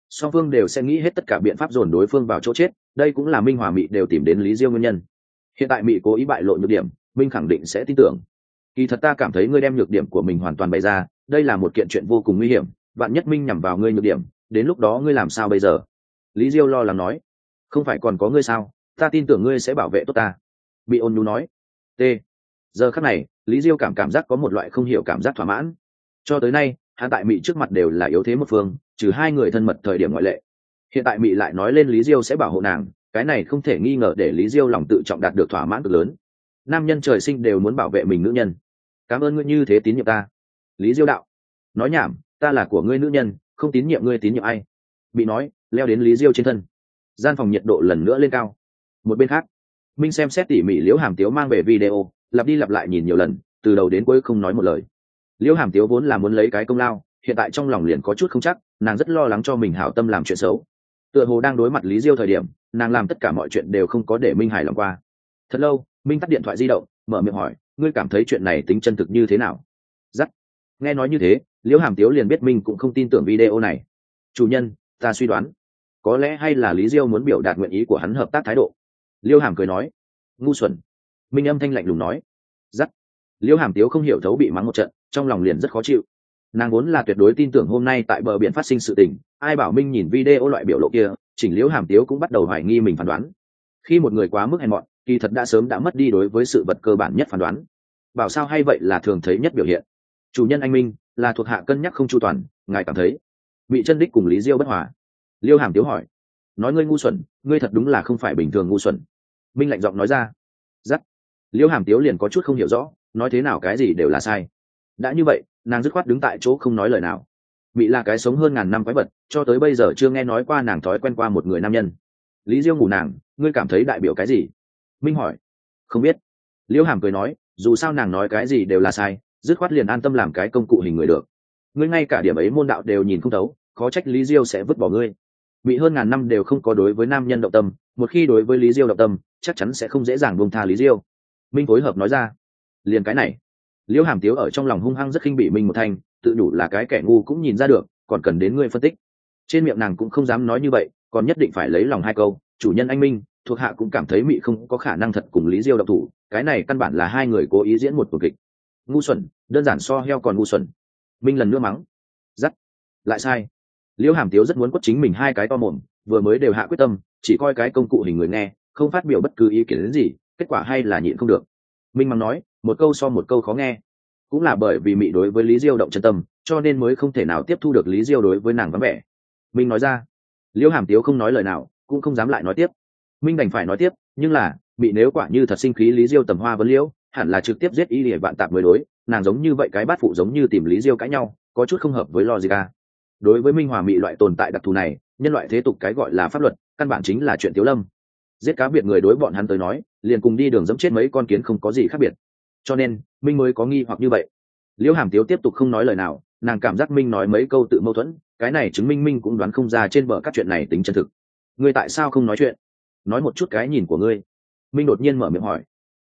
Speaker 1: song phương đều sẽ nghĩ hết tất cả biện pháp dồn đối phương vào chỗ chết. Đây cũng là Minh hòa Mị đều tìm đến Lý Diêu nguyên nhân. Hiện tại Mị cố ý bại lộ nhược điểm, Minh khẳng định sẽ tin tưởng. Kỳ thật ta cảm thấy ngươi đem nhược điểm của mình hoàn toàn bày ra, đây là một kiện chuyện vô cùng nguy hiểm. Vạn nhất Minh nhằm vào ngươi nhược điểm, đến lúc đó ngươi làm sao bây giờ? Lý Diêu lo lắng nói. Không phải còn có ngươi sao, ta tin tưởng ngươi sẽ bảo vệ tốt ta. Bị ôn nhu nói. T. Giờ khắc này, Lý Diêu cảm giác có một loại không hiểu cảm giác thỏa mãn. Cho tới nay, hắn tại Mị trước mặt đều là yếu thế một phương, trừ hai người thân mật thời điểm ngoại lệ. Hiện tại Mị lại nói lên Lý Diêu sẽ bảo hộ nàng, cái này không thể nghi ngờ để Lý Diêu lòng tự trọng đạt được thỏa mãn cực lớn. Nam nhân trời sinh đều muốn bảo vệ mình nữ nhân. Cảm ơn ngươi như thế tín nhiệm ta. Lý Diêu đạo. Nói nhảm, ta là của ngươi nữ nhân, không tín nhiệm ngươi tín nhiệm ai? Bị nói, leo đến Lý Diêu trên thân. Gian phòng nhiệt độ lần nữa lên cao. Một bên khác, Minh xem xét tỉ mỉ Liễu Hàm Tiếu mang về video, lặp đi lặp lại nhìn nhiều lần, từ đầu đến cuối không nói một lời. Liễu Hàm Tiếu vốn là muốn lấy cái công lao, hiện tại trong lòng liền có chút không chắc, nàng rất lo lắng cho mình hảo tâm làm chuyện xấu. Tựa hồ đang đối mặt Lý Diêu thời điểm, nàng làm tất cả mọi chuyện đều không có để Minh hài lòng qua. Thật lâu, Minh tắt điện thoại di động, mở miệng hỏi, ngươi cảm thấy chuyện này tính chân thực như thế nào? Dắt. Nghe nói như thế, Liễu Hàm Tiếu liền biết Minh cũng không tin tưởng video này. Chủ nhân, ta suy đoán, có lẽ hay là Lý Diêu muốn biểu đạt nguyện ý của hắn hợp tác thái độ. Liễu Hàm cười nói. Ngu xuẩn. Minh âm thanh lạnh lùng nói. Dắt. Liễu Hàm Tiếu không hiểu thấu bị mắng một trận, trong lòng liền rất khó chịu. Nàng vốn là tuyệt đối tin tưởng hôm nay tại bờ biển phát sinh sự tình, ai bảo Minh nhìn video loại biểu lộ kia, chỉnh Liễu Hàm Tiếu cũng bắt đầu hoài nghi mình phán đoán. Khi một người quá mức hèn mọn, kỳ thật đã sớm đã mất đi đối với sự vật cơ bản nhất phán đoán. Bảo sao hay vậy là thường thấy nhất biểu hiện. Chủ nhân anh Minh, là thuộc hạ cân nhắc không chu toàn, ngài cảm thấy bị chân đích cùng Lý Diêu bất hòa. Liêu Hàm Tiếu hỏi. Nói ngươi ngu xuẩn, ngươi thật đúng là không phải bình thường ngu xuẩn. Minh lạnh giọng nói ra. Dắt. Liêu Hàm Tiếu liền có chút không hiểu rõ, nói thế nào cái gì đều là sai. Đã như vậy, nàng dứt khoát đứng tại chỗ không nói lời nào. Mị là cái sống hơn ngàn năm quái vật, cho tới bây giờ chưa nghe nói qua nàng thói quen qua một người nam nhân. Lý Diêu ngủ nàng, ngươi cảm thấy đại biểu cái gì? Minh hỏi. Không biết. Liêu Hàm cười nói, dù sao nàng nói cái gì đều là sai, dứt khoát liền an tâm làm cái công cụ hình người được. Ngươi ngay cả điểm ấy môn đạo đều nhìn không thấu, khó trách Lý Diêu sẽ vứt bỏ ngươi. Bị hơn ngàn năm đều không có đối với nam nhân động tâm, một khi đối với Lý Diêu động tâm, chắc chắn sẽ không dễ dàng buông tha Lý Diêu. Minh phối hợp nói ra. Liền cái này. Liễu Hàm Tiếu ở trong lòng hung hăng rất khinh bị Minh một thanh, tự đủ là cái kẻ ngu cũng nhìn ra được, còn cần đến ngươi phân tích. Trên miệng nàng cũng không dám nói như vậy, còn nhất định phải lấy lòng hai câu, chủ nhân anh Minh, thuộc hạ cũng cảm thấy Mị không có khả năng thật cùng Lý Diêu động thủ, cái này căn bản là hai người cố ý diễn một tuồng kịch. Ngu xuẩn, đơn giản so heo còn ngu xuẩn. Minh lần nữa mắng. Dắt. Lại sai. Liễu Hàm Tiếu rất muốn quất chính mình hai cái to mồm, vừa mới đều hạ quyết tâm, chỉ coi cái công cụ hình người nghe, không phát biểu bất cứ ý kiến gì, kết quả hay là nhịn không được. Minh mắng nói, một câu so một câu khó nghe. Cũng là bởi vì Mị đối với Lý Diêu động chân tâm, cho nên mới không thể nào tiếp thu được Lý Diêu đối với nàng vắng vẻ. Minh nói ra. Liễu Hàm Tiếu không nói lời nào, cũng không dám lại nói tiếp. Minh đành phải nói tiếp, nhưng là Mị nếu quả như thật sinh khí Lý Diêu tầm hoa vấn liễu, hẳn là trực tiếp giết y để bạn tạp mới đối, nàng giống như vậy cái bát phụ giống như tìm Lý Diêu cãi nhau, có chút không hợp với logica. Đối với Minh hòa Mị loại tồn tại đặc thù này, nhân loại thế tục cái gọi là pháp luật, căn bản chính là chuyện Tiếu Lâm. Giết cá biệt người đối bọn hắn tới nói, liền cùng đi đường dẫm chết mấy con kiến không có gì khác biệt. Cho nên Minh mới có nghi hoặc như vậy. Liễu Hàm Tiếu tiếp tục không nói lời nào, nàng cảm giác Minh nói mấy câu tự mâu thuẫn, cái này chứng minh Minh cũng đoán không ra trên bờ các chuyện này tính chân thực. Ngươi tại sao không nói chuyện? Nói một chút cái nhìn của ngươi. Minh đột nhiên mở miệng hỏi.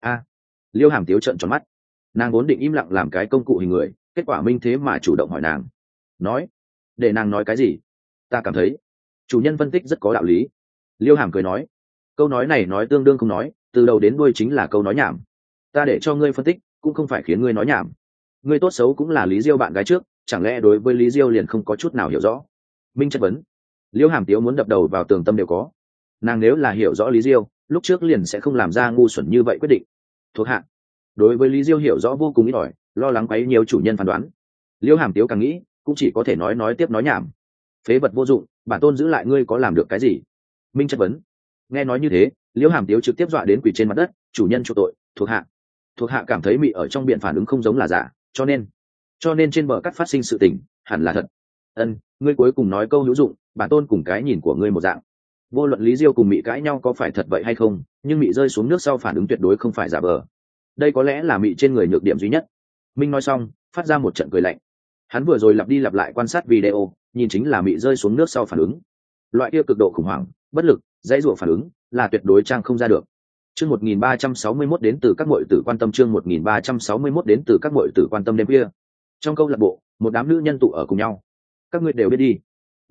Speaker 1: Liễu Hàm Tiếu trợn tròn mắt. Nàng vốn định im lặng làm cái công cụ hình người, kết quả Minh thế mà chủ động hỏi nàng. Nói. Để nàng nói cái gì? Ta cảm thấy chủ nhân phân tích rất có đạo lý. Liễu Hàm cười nói. Câu nói này nói tương đương không nói, từ đầu đến đuôi chính là câu nói nhảm. Ta để cho ngươi phân tích, cũng không phải khiến ngươi nói nhảm. Ngươi tốt xấu cũng là Lý Diêu bạn gái trước, chẳng lẽ đối với Lý Diêu liền không có chút nào hiểu rõ? Minh chất vấn. Liễu Hàm Tiếu muốn đập đầu vào tường tâm đều có. Nàng nếu là hiểu rõ Lý Diêu, lúc trước liền sẽ không làm ra ngu xuẩn như vậy quyết định. Thuộc hạ đối với Lý Diêu hiểu rõ vô cùng ít ỏi, lo lắng quấy nhiều chủ nhân phán đoán. Liễu Hàm Tiếu càng nghĩ, cũng chỉ có thể nói tiếp nói nhảm. Phế vật vô dụng, bản tôn giữ lại ngươi có làm được cái gì? Minh chất vấn. Nghe nói như thế, Liễu Hàm Tiếu trực tiếp dọa đến quỳ trên mặt đất, chủ nhân chu tội, thuộc hạ cảm thấy Mị ở trong biển phản ứng không giống là giả, cho nên trên bờ cắt phát sinh sự tình hẳn là thật. Ngươi cuối cùng nói câu hữu dụng, bản tôn cùng cái nhìn của ngươi một dạng. Vô luận Lý Diêu cùng Mị cãi nhau có phải thật vậy hay không, nhưng Mị rơi xuống nước sau phản ứng tuyệt đối không phải giả vờ. Đây có lẽ là Mị trên người nhược điểm duy nhất. Minh nói xong, phát ra một trận cười lạnh. Hắn vừa rồi lặp đi lặp lại quan sát video, nhìn chính là Mị rơi xuống nước sau phản ứng. Loại kia cực độ khủng hoảng, bất lực, dãy rủa phản ứng, là tuyệt đối trang không ra được. Chương 1361 đến từ các muội tử quan tâm, chương 1361 đến từ các muội tử quan tâm đêm kia. Trong câu lạc bộ, một đám nữ nhân tụ ở cùng nhau. Các ngươi đều biết đi.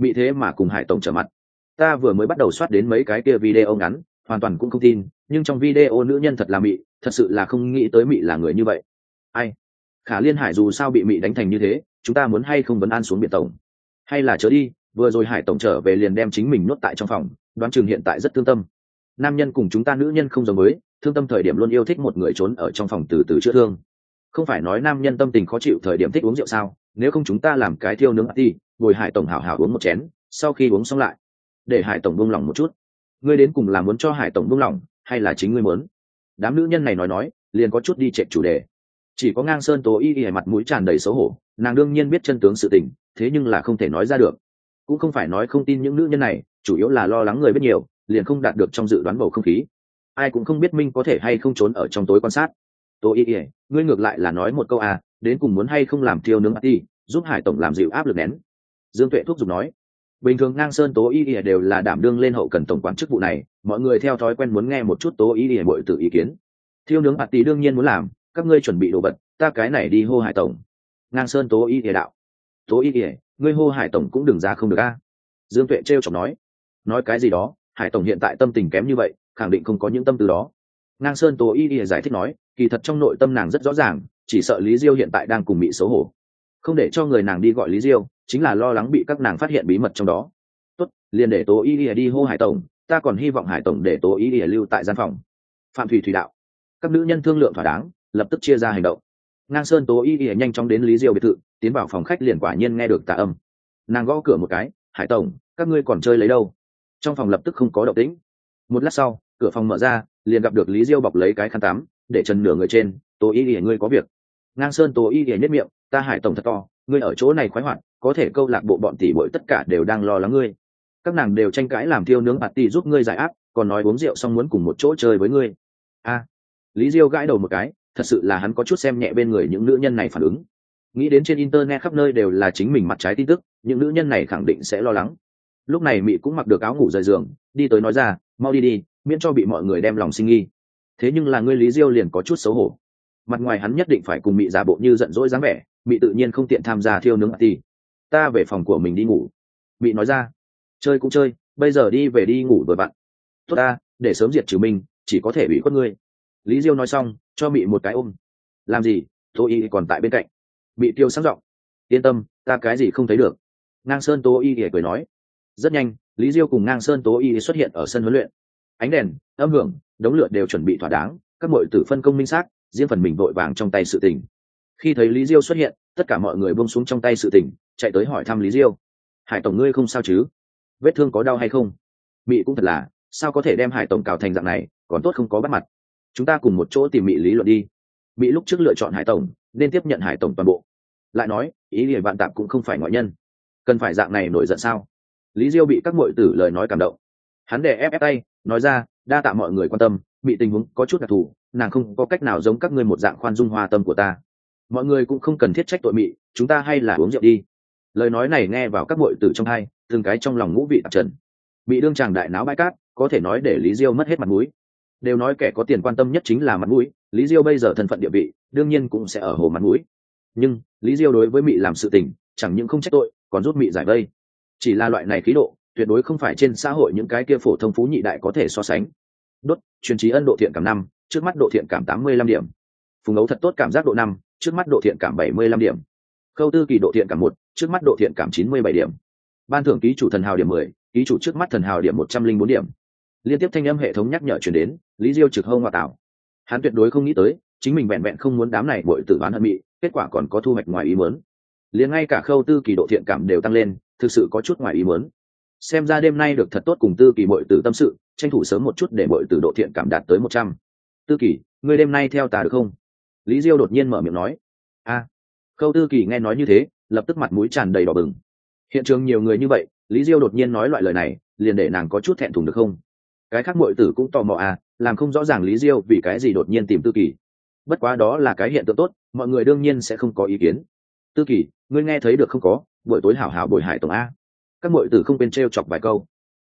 Speaker 1: Mị thế mà cùng Hải tổng trở mặt. Ta vừa mới bắt đầu soát đến mấy cái kia video ngắn, hoàn toàn cũng không tin, nhưng trong video nữ nhân thật là Mị, thật sự là không nghĩ tới Mị là người như vậy. Ai? Khả Liên Hải dù sao bị Mị đánh thành như thế, chúng ta muốn hay không vấn an xuống biển tổng? Hay là chớ đi, vừa rồi Hải tổng trở về liền đem chính mình nuốt tại trong phòng, đoán chừng hiện tại rất thương tâm. Nam nhân cùng chúng ta nữ nhân không giống với, thương tâm thời điểm luôn yêu thích một người trốn ở trong phòng từ từ chữa thương. Không phải nói nam nhân tâm tình khó chịu thời điểm thích uống rượu sao? Nếu không chúng ta làm cái thiêu nướng đi, ngồi Hải tổng hảo hảo uống một chén, sau khi uống xong lại để Hải tổng buông lỏng một chút. Ngươi đến cùng là muốn cho Hải tổng buông lỏng hay là chính ngươi muốn? Đám nữ nhân này nói liền có chút đi chạy chủ đề. Chỉ có Ngang Sơn Tố Y mặt mũi tràn đầy xấu hổ, nàng đương nhiên biết chân tướng sự tình, thế nhưng là không thể nói ra được. Cũng không phải nói không tin những nữ nhân này, chủ yếu là lo lắng người biết nhiều liền không đạt được trong dự đoán bầu không khí. Ai cũng không biết Minh có thể hay không trốn ở trong tối quan sát. Tố Y, ngươi ngược lại là nói một câu à, đến cùng muốn hay không làm thiêu nướng đi, giúp Hải tổng làm dịu áp lực nén. Dương Tuệ thúc giục nói. Bình thường Ngang Sơn Tố Y đều là đảm đương lên hậu cần tổng quản chức vụ này, mọi người theo thói quen muốn nghe một chút Tố Y bội tự ý kiến. Thiêu nướng tỷ đương nhiên muốn làm, các ngươi chuẩn bị đồ vật, ta cái này đi hô Hải tổng. Ngang Sơn Tố Y đạo. Tố Y, ngươi hô Hải tổng cũng đừng ra không được a. Dương Tuệ trêu chọc nói cái gì đó, Hải tổng hiện tại tâm tình kém như vậy, khẳng định không có những tâm tư đó. Ngang Sơn Tố Y giải thích nói, kỳ thật trong nội tâm nàng rất rõ ràng, chỉ sợ Lý Diêu hiện tại đang cùng Mị xấu hổ, không để cho người nàng đi gọi Lý Diêu, chính là lo lắng bị các nàng phát hiện bí mật trong đó. Tốt, liền để Tố Y đi hô Hải tổng, ta còn hy vọng Hải tổng để Tố Y lưu tại gian phòng. Phạm Thủy Thủy đạo. Các nữ nhân thương lượng thỏa đáng, lập tức chia ra hành động. Ngang Sơn Tố Y nhanh chóng đến Lý Diêu biệt thự, tiến vào phòng khách liền quả nhiên nghe được tà âm. Nàng gõ cửa một cái, Hải tổng, các ngươi còn chơi lấy đâu? Trong phòng lập tức không có động tĩnh. Một lát sau, cửa phòng mở ra, liền gặp được Lý Diêu bọc lấy cái khăn tắm, để trần nửa người trên. Tố Y, ngươi có việc? Ngang Sơn Tố Y nhếch miệng, ta Hải tổng thật to, ngươi ở chỗ này khoái hoạt, có thể câu lạc bộ bọn tỷ muội tất cả đều đang lo lắng ngươi. Các nàng đều tranh cãi làm thiêu nướng party giúp ngươi giải áp, còn nói uống rượu xong muốn cùng một chỗ chơi với ngươi. A. Lý Diêu gãi đầu một cái, thật sự là hắn có chút xem nhẹ bên người những nữ nhân này phản ứng. Nghĩ đến trên internet khắp nơi đều là chính mình mặt trái tin tức, những nữ nhân này khẳng định sẽ lo lắng. Lúc này Mị cũng mặc được áo ngủ rời giường, đi tới nói ra, mau đi đi, miễn cho bị mọi người đem lòng sinh nghi. Thế nhưng là ngươi Lý Diêu liền có chút xấu hổ. Mặt ngoài hắn nhất định phải cùng Mị giả bộ như giận dỗi dáng vẻ, Mị tự nhiên không tiện tham gia thiêu nướng party. Ta về phòng của mình đi ngủ. Mị nói ra. Chơi cũng chơi, bây giờ đi về đi ngủ vừa vặn. Tốt ta, để sớm diệt trừ mình, chỉ có thể bị khuất ngươi. Lý Diêu nói xong, cho Mị một cái ôm. Làm gì? Tô Y còn tại bên cạnh. Mị tiêu sáng giọng. Yên tâm, ta cái gì không thấy được. Ngang Sơn Tố Y cười nói. Rất nhanh, Lý Diêu cùng Ngang Sơn Tố Y xuất hiện ở sân huấn luyện. Ánh đèn, âm hưởng, đống lửa đều chuẩn bị thỏa đáng, các muội tử phân công minh xác, riêng phần mình vội vàng trong tay sự tình. Khi thấy Lý Diêu xuất hiện, tất cả mọi người buông xuống trong tay sự tình, chạy tới hỏi thăm Lý Diêu. Hải tổng ngươi không sao chứ? Vết thương có đau hay không? Mị cũng thật là, sao có thể đem Hải tổng cào thành dạng này, còn tốt không có bắt mặt. Chúng ta cùng một chỗ tìm Mị lý luận đi. Mị lúc trước lựa chọn Hải tổng, nên tiếp nhận Hải tổng toàn bộ. Lại nói, ý nghĩa vạn tạp cũng không phải ngoại nhân, cần phải dạng này nổi giận sao? Lý Diêu bị các muội tử lời nói cảm động, hắn đè ép tay, nói ra, đa tạ mọi người quan tâm, Mị tình huống có chút đặc thù, nàng không có cách nào giống các ngươi một dạng khoan dung hoa tâm của ta. Mọi người cũng không cần thiết trách tội Mị, chúng ta hay là uống rượu đi. Lời nói này nghe vào các muội tử trong hai, từng cái trong lòng ngũ vị tạp trần. Mị đương chàng đại náo bãi cát, có thể nói để Lý Diêu mất hết mặt mũi. Đều nói kẻ có tiền quan tâm nhất chính là mặt mũi, Lý Diêu bây giờ thân phận địa vị, đương nhiên cũng sẽ ở hồ mặt mũi. Nhưng Lý Diêu đối với Mị làm sự tình, chẳng những không trách tội, còn giúp Mị giải vây. Chỉ là loại này khí độ, tuyệt đối không phải trên xã hội những cái kia phổ thông phú nhị đại có thể so sánh. Đốt, truyền trí ân độ thiện cảm 5, trước mắt độ thiện cảm 85 điểm. Phùng ấu thật tốt cảm giác độ 5, trước mắt độ thiện cảm 75 điểm. Khâu Tư Kỳ độ thiện cảm 1, trước mắt độ thiện cảm 97 điểm. Ban thưởng ký chủ thần hào điểm 10, ký chủ trước mắt thần hào điểm 104 điểm. Liên tiếp thanh âm hệ thống nhắc nhở truyền đến, Lý Diêu trực hông ngoa tạo. Hắn tuyệt đối không nghĩ tới, chính mình vẹn vẹn không muốn đám này bội tử bán hận Mị, kết quả còn có thu hoạch ngoài ý muốn. Liền ngay cả Khâu Tư Kỳ độ thiện cảm đều tăng lên, thực sự có chút ngoài ý muốn. Xem ra đêm nay được thật tốt cùng Tư Kỳ bội tử tâm sự, tranh thủ sớm một chút để bội tử độ thiện cảm đạt tới 100. Tư Kỳ, ngươi đêm nay theo ta được không? Lý Diêu đột nhiên mở miệng nói. A. Khâu Tư Kỳ nghe nói như thế, lập tức mặt mũi tràn đầy đỏ bừng. Hiện trường nhiều người như vậy, Lý Diêu đột nhiên nói loại lời này, liền để nàng có chút thẹn thùng được không? Cái khác muội tử cũng tò mò à, làm không rõ ràng Lý Diêu vì cái gì đột nhiên tìm Tư Kỳ. Bất quá đó là cái hiện tượng tốt, mọi người đương nhiên sẽ không có ý kiến. Tư Kỳ, ngươi nghe thấy được không có? Buổi tối hảo hảo bồi Hải tổng a. Các muội tử không quên trêu chọc vài câu.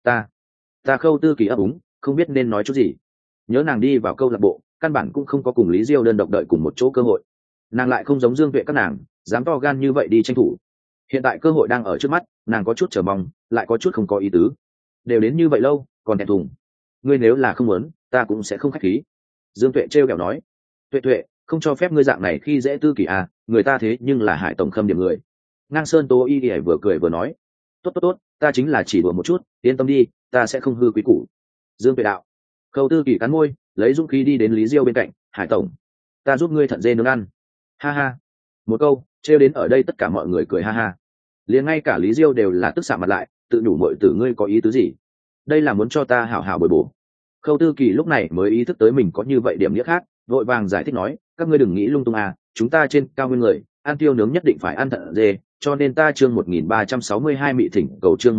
Speaker 1: Ta Khâu Tư Kỳ ấp úng, không biết nên nói chút gì. Nhớ nàng đi vào câu lạc bộ, căn bản cũng không có cùng Lý Diêu đơn độc đợi cùng một chỗ cơ hội. Nàng lại không giống Dương Tuệ các nàng, dám to gan như vậy đi tranh thủ. Hiện tại cơ hội đang ở trước mắt, nàng có chút chờ mong, lại có chút không có ý tứ. Đều đến như vậy lâu, còn thẹn thùng. Ngươi nếu là không muốn, ta cũng sẽ không khách khí. Dương Tuệ trêu ghẹo nói. Tuệ Tuệ, không cho phép ngươi dạng này khi dễ Tư Kỳ à, người ta thế nhưng là Hải tổng khâm điểm người. Ngang Sơn Tố Y Y vừa cười vừa nói. Tốt tốt tốt, ta chính là chỉ đùa một chút, yên tâm đi, ta sẽ không hư quý củ. Dương Tuệ đạo. Khâu Tư Kỳ cắn môi, lấy dũng khí đi đến Lý Diêu bên cạnh. Hải tổng, ta giúp ngươi thận dê nướng ăn. Ha ha. Một câu trêu đến ở đây tất cả mọi người cười ha ha. Liền ngay cả Lý Diêu đều là tức xạ mặt lại, tự nhủ muội tử ngươi có ý tứ gì? Đây là muốn cho ta hảo hảo bồi bổ. Khâu Tư Kỳ lúc này mới ý thức tới mình có như vậy điểm nghĩa khác, vội vàng giải thích nói, các ngươi đừng nghĩ lung tung à, chúng ta trên cao nguyên người, ăn tiêu nướng nhất định phải ăn thận dê, cho nên ta chương 1362 mị thỉnh cầu chương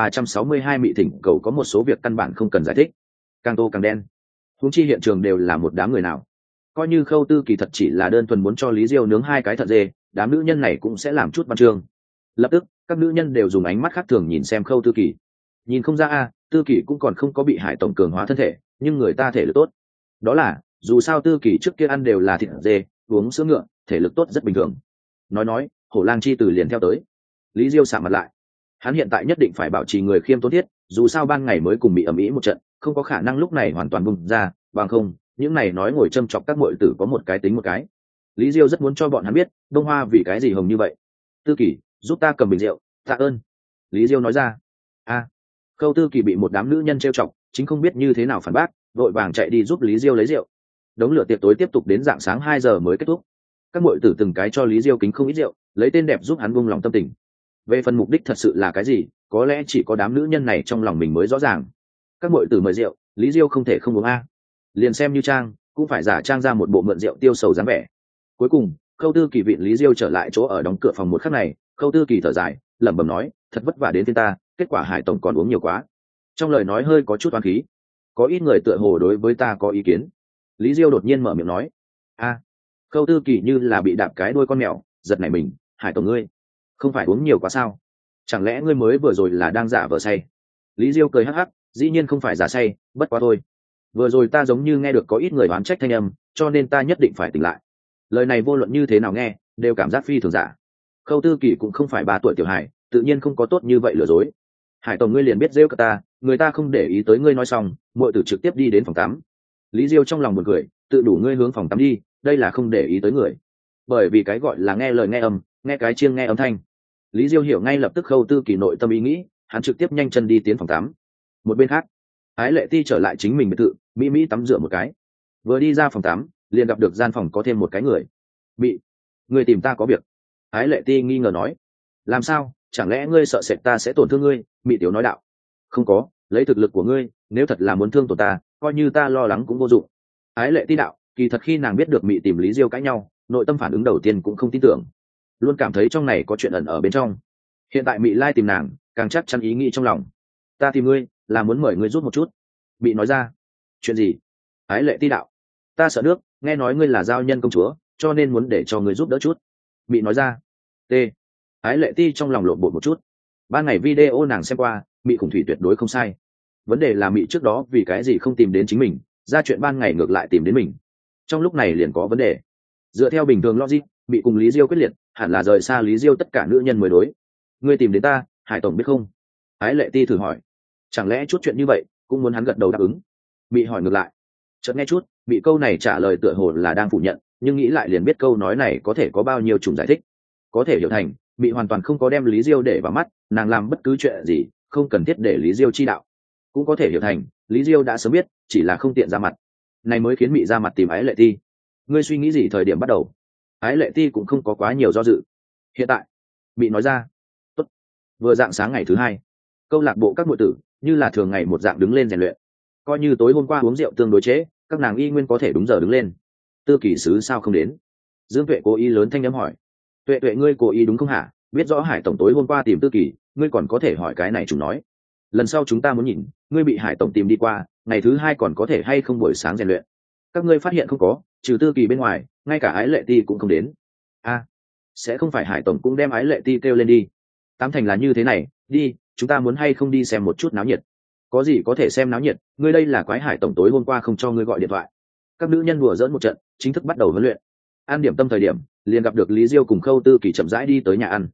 Speaker 1: 1362 mị thỉnh cầu có một số việc căn bản không cần giải thích. Càng tô càng đen. Huống chi hiện trường đều là một đám người nào. Coi như Khâu Tư Kỳ thật chỉ là đơn thuần muốn cho Lý Diêu nướng hai cái thận dê, đám nữ nhân này cũng sẽ làm chút văn chương. Lập tức, các nữ nhân đều dùng ánh mắt khác thường nhìn xem Khâu Tư Kỳ. Nhìn không ra a, Tư Kỳ cũng còn không có bị Hải tổng cường hóa thân thể, nhưng người ta thể lực tốt. Đó là, dù sao Tư Kỳ trước kia ăn đều là thịt dê, uống sữa ngựa, thể lực tốt rất bình thường. Nói, Hổ Lang chi từ liền theo tới. Lý Diêu sạm mặt lại. Hắn hiện tại nhất định phải bảo trì người khiêm tốn thiết, dù sao ban ngày mới cùng bị ầm ĩ một trận, không có khả năng lúc này hoàn toàn bùng ra, bằng không, những này nói ngồi châm chọc các muội tử có một cái tính một cái. Lý Diêu rất muốn cho bọn hắn biết, Đông Hoa vì cái gì hồng như vậy. Tư Kỳ, giúp ta cầm bình rượu, tạ ơn. Lý Diêu nói ra. A. Khâu Tư Kỳ bị một đám nữ nhân trêu chọc, chính không biết như thế nào phản bác, vội vàng chạy đi giúp Lý Diêu lấy rượu. Đống lửa tiệc tối tiếp tục đến rạng sáng 2 giờ mới kết thúc. Các muội tử từng cái cho Lý Diêu kính không ít rượu, lấy tên đẹp giúp hắn buông lòng tâm tình. Về phần mục đích thật sự là cái gì, có lẽ chỉ có đám nữ nhân này trong lòng mình mới rõ ràng. Các muội tử mời rượu, Lý Diêu không thể không uống a. Liền xem như trang, cũng phải giả trang ra một bộ mượn rượu tiêu sầu dáng vẻ. Cuối cùng, Khâu Tư Kỳ vịn Lý Diêu trở lại chỗ ở đóng cửa phòng một khắc này, Khâu Tư Kỳ thở dài, lẩm bẩm nói, thật vất vả đến thiên ta, kết quả Hải tổng còn uống nhiều quá. Trong lời nói hơi có chút oán khí. Có ít người tựa hồ đối với ta có ý kiến. Lý Diêu đột nhiên mở miệng nói. A. Khâu Tư Kỳ như là bị đạp cái đuôi con mèo, giật nảy mình, Hải tổng ngươi, không phải uống nhiều quá sao? Chẳng lẽ ngươi mới vừa rồi là đang giả vờ say? Lý Diêu cười hắc hắc, dĩ nhiên không phải giả say, bất quá thôi. Vừa rồi ta giống như nghe được có ít người oán trách thanh âm, cho nên ta nhất định phải tỉnh lại. Lời này vô luận như thế nào nghe, đều cảm giác phi thường giả. Khâu Tư Kỳ cũng không phải 3 tuổi tiểu hải, tự nhiên không có tốt như vậy lừa dối. Hải tổng ngươi liền biết rêu cả ta, người ta không để ý tới ngươi nói xong, muội tử trực tiếp đi đến phòng tắm. Lý Diêu trong lòng buồn cười, tự đủ ngươi hướng phòng tắm đi, đây là không để ý tới người. Bởi vì cái gọi là nghe lời nghe âm, nghe cái chiêng nghe âm thanh. Lý Diêu hiểu ngay lập tức Khâu Tư Kỳ nội tâm ý nghĩ, hắn trực tiếp nhanh chân đi tiến phòng tắm. Một bên khác, Ái Lệ Ti trở lại chính mình biệt thự, mỹ tắm rửa một cái. Vừa đi ra phòng tắm, liền gặp được gian phòng có thêm một cái người. Mị, người tìm ta có việc. Ái Lệ Ti nghi ngờ nói. Làm sao, chẳng lẽ ngươi sợ sệt ta sẽ tổn thương ngươi? Mị tiểu nói đạo. Không có, lấy thực lực của ngươi, nếu thật là muốn thương tổn ta, coi như ta lo lắng cũng vô dụng. Ái Lệ Ti đạo, kỳ thật khi nàng biết được Mị tìm Lý Diêu cãi nhau, nội tâm phản ứng đầu tiên cũng không tin tưởng, luôn cảm thấy trong này có chuyện ẩn ở bên trong. Hiện tại Mị lai tìm nàng, càng chắc chắn ý nghĩ trong lòng. Ta tìm ngươi là muốn mời ngươi giúp một chút. Mị nói ra. Chuyện gì? Ái Lệ Ti đạo. Ta sợ nước, nghe nói ngươi là giao nhân công chúa, cho nên muốn để cho ngươi giúp đỡ chút. Mị nói ra. T. Ái Lệ Ti trong lòng lộn bột một chút. Ban ngày video nàng xem qua, Mị khủng thủy tuyệt đối không sai. Vấn đề là Mị trước đó vì cái gì không tìm đến chính mình, ra chuyện ban ngày ngược lại tìm đến mình. Trong lúc này liền có vấn đề. Dựa theo bình thường logic, Mị cùng Lý Diêu quyết liệt, hẳn là rời xa Lý Diêu tất cả nữ nhân mới đối. Ngươi tìm đến ta, Hải tổng biết không? Ái Lệ Ti thử hỏi. Chẳng lẽ chút chuyện như vậy cũng muốn hắn gật đầu đáp ứng? Mị hỏi ngược lại. Chợt nghe chút, Mị câu này trả lời tựa hồ là đang phủ nhận, nhưng nghĩ lại liền biết câu nói này có thể có bao nhiêu chủng giải thích. Có thể hiểu thành, Mị hoàn toàn không có đem Lý Diêu để vào mắt, nàng làm bất cứ chuyện gì không cần thiết để Lý Diêu chi đạo. Cũng có thể hiểu thành, Lý Diêu đã sớm biết, chỉ là không tiện ra mặt. Này mới khiến Mị ra mặt tìm Ái Lệ Ti. Ngươi suy nghĩ gì thời điểm bắt đầu? Ái Lệ Ti cũng không có quá nhiều do dự. Hiện tại, Mị nói ra. Tốt. Vừa dạng sáng ngày thứ 2, câu lạc bộ các muội tử như là thường ngày một dạng đứng lên rèn luyện. Coi như tối hôm qua uống rượu tương đối chế, các nàng y nguyên có thể đúng giờ đứng lên. Tư Kỳ sứ sao không đến? Dương Tuệ cố ý lớn thanh âm hỏi. Tuệ Tuệ ngươi cố ý đúng không hả? Biết rõ Hải tổng tối hôm qua tìm Tư Kỳ, ngươi còn có thể hỏi cái này chúng nói. Lần sau chúng ta muốn nhìn, ngươi bị Hải tổng tìm đi qua, ngày thứ 2 còn có thể hay không buổi sáng rèn luyện? Các ngươi phát hiện không có, trừ Tư Kỳ bên ngoài, ngay cả Ái Lệ Ti cũng không đến. A, sẽ không phải Hải tổng cũng đem Ái Lệ Ti kêu lên đi? Tám thành là như thế này, đi, chúng ta muốn hay không đi xem một chút náo nhiệt? Có gì có thể xem náo nhiệt, ngươi đây là quái Hải tổng tối hôm qua không cho ngươi gọi điện thoại. Các nữ nhân đùa giỡn một trận, chính thức bắt đầu huấn luyện. Ăn điểm tâm thời điểm, liền gặp được Lý Diêu cùng Khâu Tư Kỳ chậm rãi đi tới nhà ăn.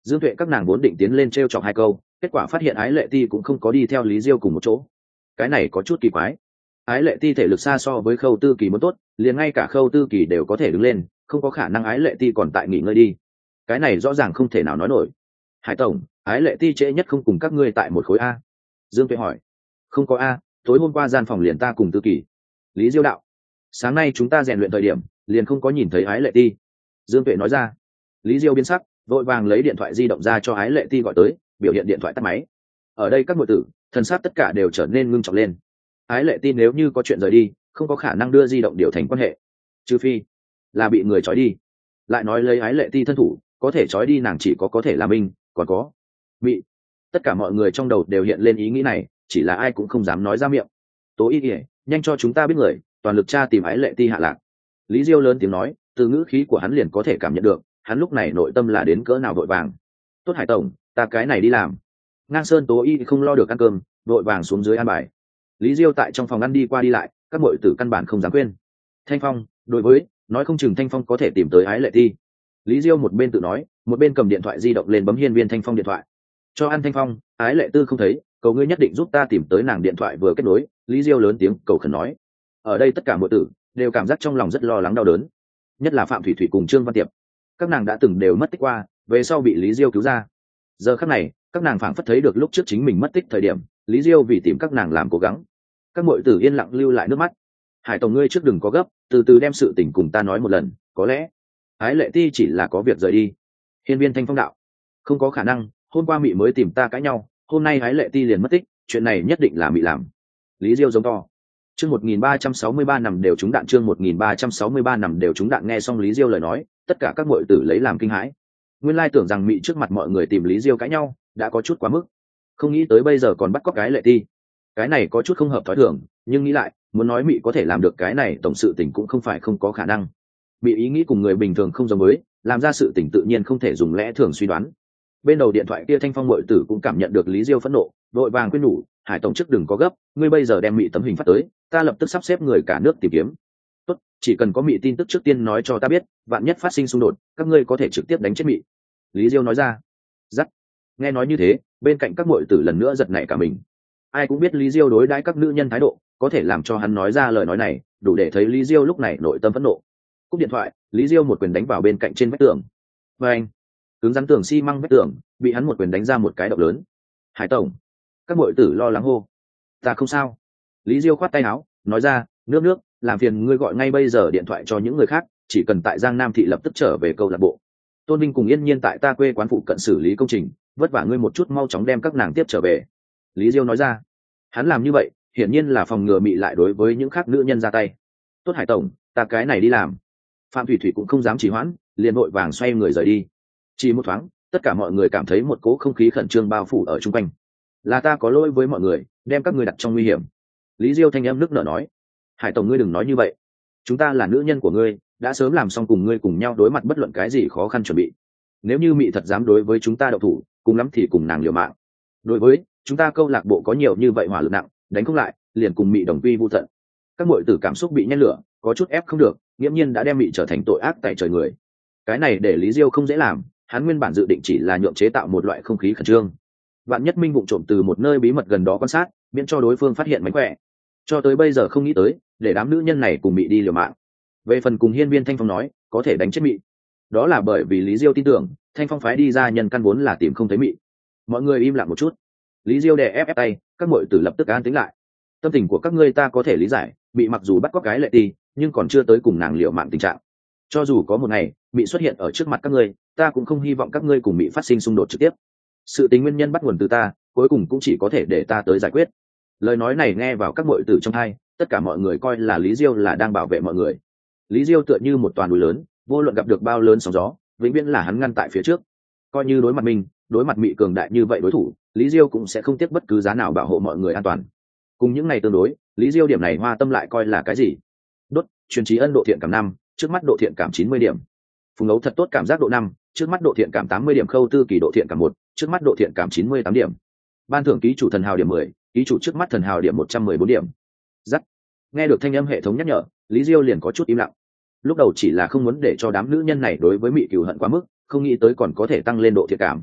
Speaker 1: Dương Tuệ các nàng vốn định tiến lên t chọc hai câu, kết quả phát hiện Ái Lệ Ti cũng không có đi theo Lý Diêu cùng một chỗ. Cái này có chút kỳ quái. Ái Lệ Ti thể lực xa so với Khâu Tư Kỳ muốn tốt, liền ngay cả Khâu Tư Kỳ đều có thể đứng lên, không có khả năng Ái Lệ Ti còn tại nghỉ ngơi đi. Cái này rõ ràng không thể nào nói nổi. Hải tổng, Ái Lệ Ti trễ nhất không cùng các ngươi tại một khối a? Dương Tuệ hỏi. Không có a, tối hôm qua gian phòng liền ta cùng Tư Kỳ. Lý Diêu đạo. Sáng nay chúng ta rèn luyện thời điểm, liền không có nhìn thấy Ái Lệ Ti. Dương Tuệ nói ra. Lý Diêu biến sắc, vội vàng lấy điện thoại di động ra cho Ái Lệ Ti gọi tới, biểu hiện điện thoại tắt máy. Ở đây các muội tử, thần sắc tất cả đều trở nên ngưng trọng lên. Ái Lệ Ti nếu như có chuyện rời đi, không có khả năng đưa di động điều thành quan hệ, trừ phi là bị người trói đi. Lại nói lấy Ái Lệ Ti thân thủ, có thể trói đi nàng chỉ có thể là mình, còn có bị. Tất cả mọi người trong đầu đều hiện lên ý nghĩ này, chỉ là ai cũng không dám nói ra miệng. Tố Y ỉa, nhanh cho chúng ta biết người, toàn lực tra tìm Ái Lệ Ti hạ lạc. Lý Diêu lớn tiếng nói, từ ngữ khí của hắn liền có thể cảm nhận được, hắn lúc này nội tâm là đến cỡ nào vội vàng. Tốt Hải tổng, ta cái này đi làm. Ngang Sơn Tố Y không lo được ăn cơm, vội vàng xuống dưới ăn bài. Lý Diêu tại trong phòng ăn đi qua đi lại, các muội tử căn bản không dám quên. Thanh Phong, đối với, nói không chừng Thanh Phong có thể tìm tới Ái Lệ Ti. Lý Diêu một bên tự nói, một bên cầm điện thoại di động lên bấm hiên viên Thanh Phong điện thoại. Cho ăn Thanh Phong, Ái Lệ Tư không thấy, cầu ngươi nhất định giúp ta tìm tới nàng. Điện thoại vừa kết nối, Lý Diêu lớn tiếng cầu khẩn nói. Ở đây tất cả muội tử đều cảm giác trong lòng rất lo lắng đau đớn, nhất là Phạm Thủy Thủy cùng Trương Văn Tiệp. Các nàng đã từng đều mất tích qua, về sau bị Lý Diêu cứu ra. Giờ khắc này, các nàng phảng phất thấy được lúc trước chính mình mất tích thời điểm, Lý Diêu vì tìm các nàng làm cố gắng. Các muội tử yên lặng lưu lại nước mắt. Hải tổng ngươi trước đừng có gấp, từ từ đem sự tình cùng ta nói một lần, có lẽ Ái Lệ Ti chỉ là có việc rời đi. Hiên viên Thanh Phong đạo. Không có khả năng, hôm qua mị mới tìm ta cãi nhau, hôm nay Ái Lệ Ti liền mất tích, chuyện này nhất định là mị làm. Lý Diêu giống to. Chương 1363 nằm đều trúng đạn. Chương 1363 nằm đều trúng đạn. Nghe xong Lý Diêu lời nói, tất cả các muội tử lấy làm kinh hãi. Nguyên lai tưởng rằng mị trước mặt mọi người tìm Lý Diêu cãi nhau, đã có chút quá mức. Không nghĩ tới bây giờ còn bắt cóc Ái Lệ Ti. Cái này có chút không hợp thói thường, nhưng nghĩ lại, muốn nói mị có thể làm được cái này tổng sự tình cũng không phải không có khả năng. Mị ý nghĩ cùng người bình thường không giống với, làm ra sự tình tự nhiên không thể dùng lẽ thường suy đoán. Bên đầu điện thoại kia Thanh Phong muội tử cũng cảm nhận được Lý Diêu phẫn nộ, vội vàng khuyên nhủ, Hải tổng trước đừng có gấp, ngươi bây giờ đem mị tấm hình phát tới, ta lập tức sắp xếp người cả nước tìm kiếm. Tốt, chỉ cần có mị tin tức trước tiên nói cho ta biết, vạn nhất phát sinh xung đột, các ngươi có thể trực tiếp đánh chết mị. Lý Diêu nói ra. Dắt. Nghe nói như thế, bên cạnh các muội tử lần nữa giật nảy cả mình. Ai cũng biết Lý Diêu đối đãi các nữ nhân thái độ, có thể làm cho hắn nói ra lời nói này, đủ để thấy Lý Diêu lúc này nội tâm phẫn nộ. Cúp điện thoại, Lý Diêu một quyền đánh vào bên cạnh trên vách tường. Và anh, cứng rắn tường xi măng vách tường, bị hắn một quyền đánh ra một cái động lớn. Hải tổng, các muội tử lo lắng hô. Ta không sao. Lý Diêu khoát tay áo, nói ra, nước, làm phiền ngươi gọi ngay bây giờ điện thoại cho những người khác, chỉ cần tại Giang Nam thị lập tức trở về câu lạc bộ. Tôn Vinh cùng Yên Nhiên tại ta quê quán phụ cận xử lý công trình, vất vả ngươi một chút, mau chóng đem các nàng tiếp trở về. Lý Diêu nói ra. Hắn làm như vậy, hiển nhiên là phòng ngừa mị lại đối với những khác nữ nhân ra tay. Tốt Hải tổng, ta cái này đi làm. Phạm Thủy Thủy cũng không dám trì hoãn, liền vội vàng xoay người rời đi. Chỉ một thoáng, tất cả mọi người cảm thấy một cỗ không khí khẩn trương bao phủ ở chung quanh. Là ta có lỗi với mọi người, đem các ngươi đặt trong nguy hiểm. Lý Diêu thanh âm nức nở nói. Hải tổng ngươi đừng nói như vậy, chúng ta là nữ nhân của ngươi, đã sớm làm xong cùng ngươi cùng nhau đối mặt bất luận cái gì khó khăn chuẩn bị. Nếu như mị thật dám đối với chúng ta đậu thủ, cùng lắm thì cùng nàng liều mạng. Đối với chúng ta câu lạc bộ có nhiều như vậy hỏa lực nặng, đánh không lại liền cùng mị đồng quy vu tận. Các muội tử cảm xúc bị nhen lửa, có chút ép không được, nghiễm nhiên đã đem mị trở thành tội ác tại trời người. Cái này để Lý Diêu không dễ làm, hắn nguyên bản dự định chỉ là nhượng chế tạo một loại không khí khẩn trương. Vạn nhất minh vụng trộm từ một nơi bí mật gần đó quan sát, miễn cho đối phương phát hiện mánh khỏe. Cho tới bây giờ không nghĩ tới, để đám nữ nhân này cùng mị đi liều mạng. Về phần cùng hiên viên Thanh Phong nói, có thể đánh chết mị. Đó là bởi vì Lý Diêu tin tưởng, Thanh Phong phái đi ra nhân căn vốn là tìm không thấy mị. Mọi người im lặng một chút. Lý Diêu đè ép tay, các muội tử lập tức an tĩnh lại. Tâm tình của các ngươi ta có thể lý giải, bị mặc dù bắt cóc gái Lệ Ti, nhưng còn chưa tới cùng nàng liều mạng tình trạng. Cho dù có một ngày mị xuất hiện ở trước mặt các ngươi, ta cũng không hy vọng các ngươi cùng mị phát sinh xung đột trực tiếp. Sự tính nguyên nhân bắt nguồn từ ta, cuối cùng cũng chỉ có thể để ta tới giải quyết. Lời nói này nghe vào các muội tử trong tai, tất cả mọi người coi là Lý Diêu là đang bảo vệ mọi người. Lý Diêu tựa như một toàn núi lớn, vô luận gặp được bao lớn sóng gió, vĩnh viễn là hắn ngăn tại phía trước. Coi như đối mặt mình, đối mặt mị cường đại như vậy đối thủ, Lý Diêu cũng sẽ không tiếc bất cứ giá nào bảo hộ mọi người an toàn. Cùng những ngày tương đối, Lý Diêu điểm này hoa tâm lại coi là cái gì? Đốt, truyền trí ân độ thiện cảm 5, trước mắt độ thiện cảm 90 điểm. Phùng Ấu thật tốt cảm giác độ 5, trước mắt độ thiện cảm 80 điểm. Khâu Tư Kỳ độ thiện cảm 1, trước mắt độ thiện cảm 98 điểm. Ban thưởng ký chủ thần hào điểm 10, ký chủ trước mắt thần hào điểm 114 điểm. Dắt. Nghe được thanh âm hệ thống nhắc nhở, Lý Diêu liền có chút im lặng. Lúc đầu chỉ là không muốn để cho đám nữ nhân này đối với mị cừu hận quá mức, không nghĩ tới còn có thể tăng lên độ thiện cảm,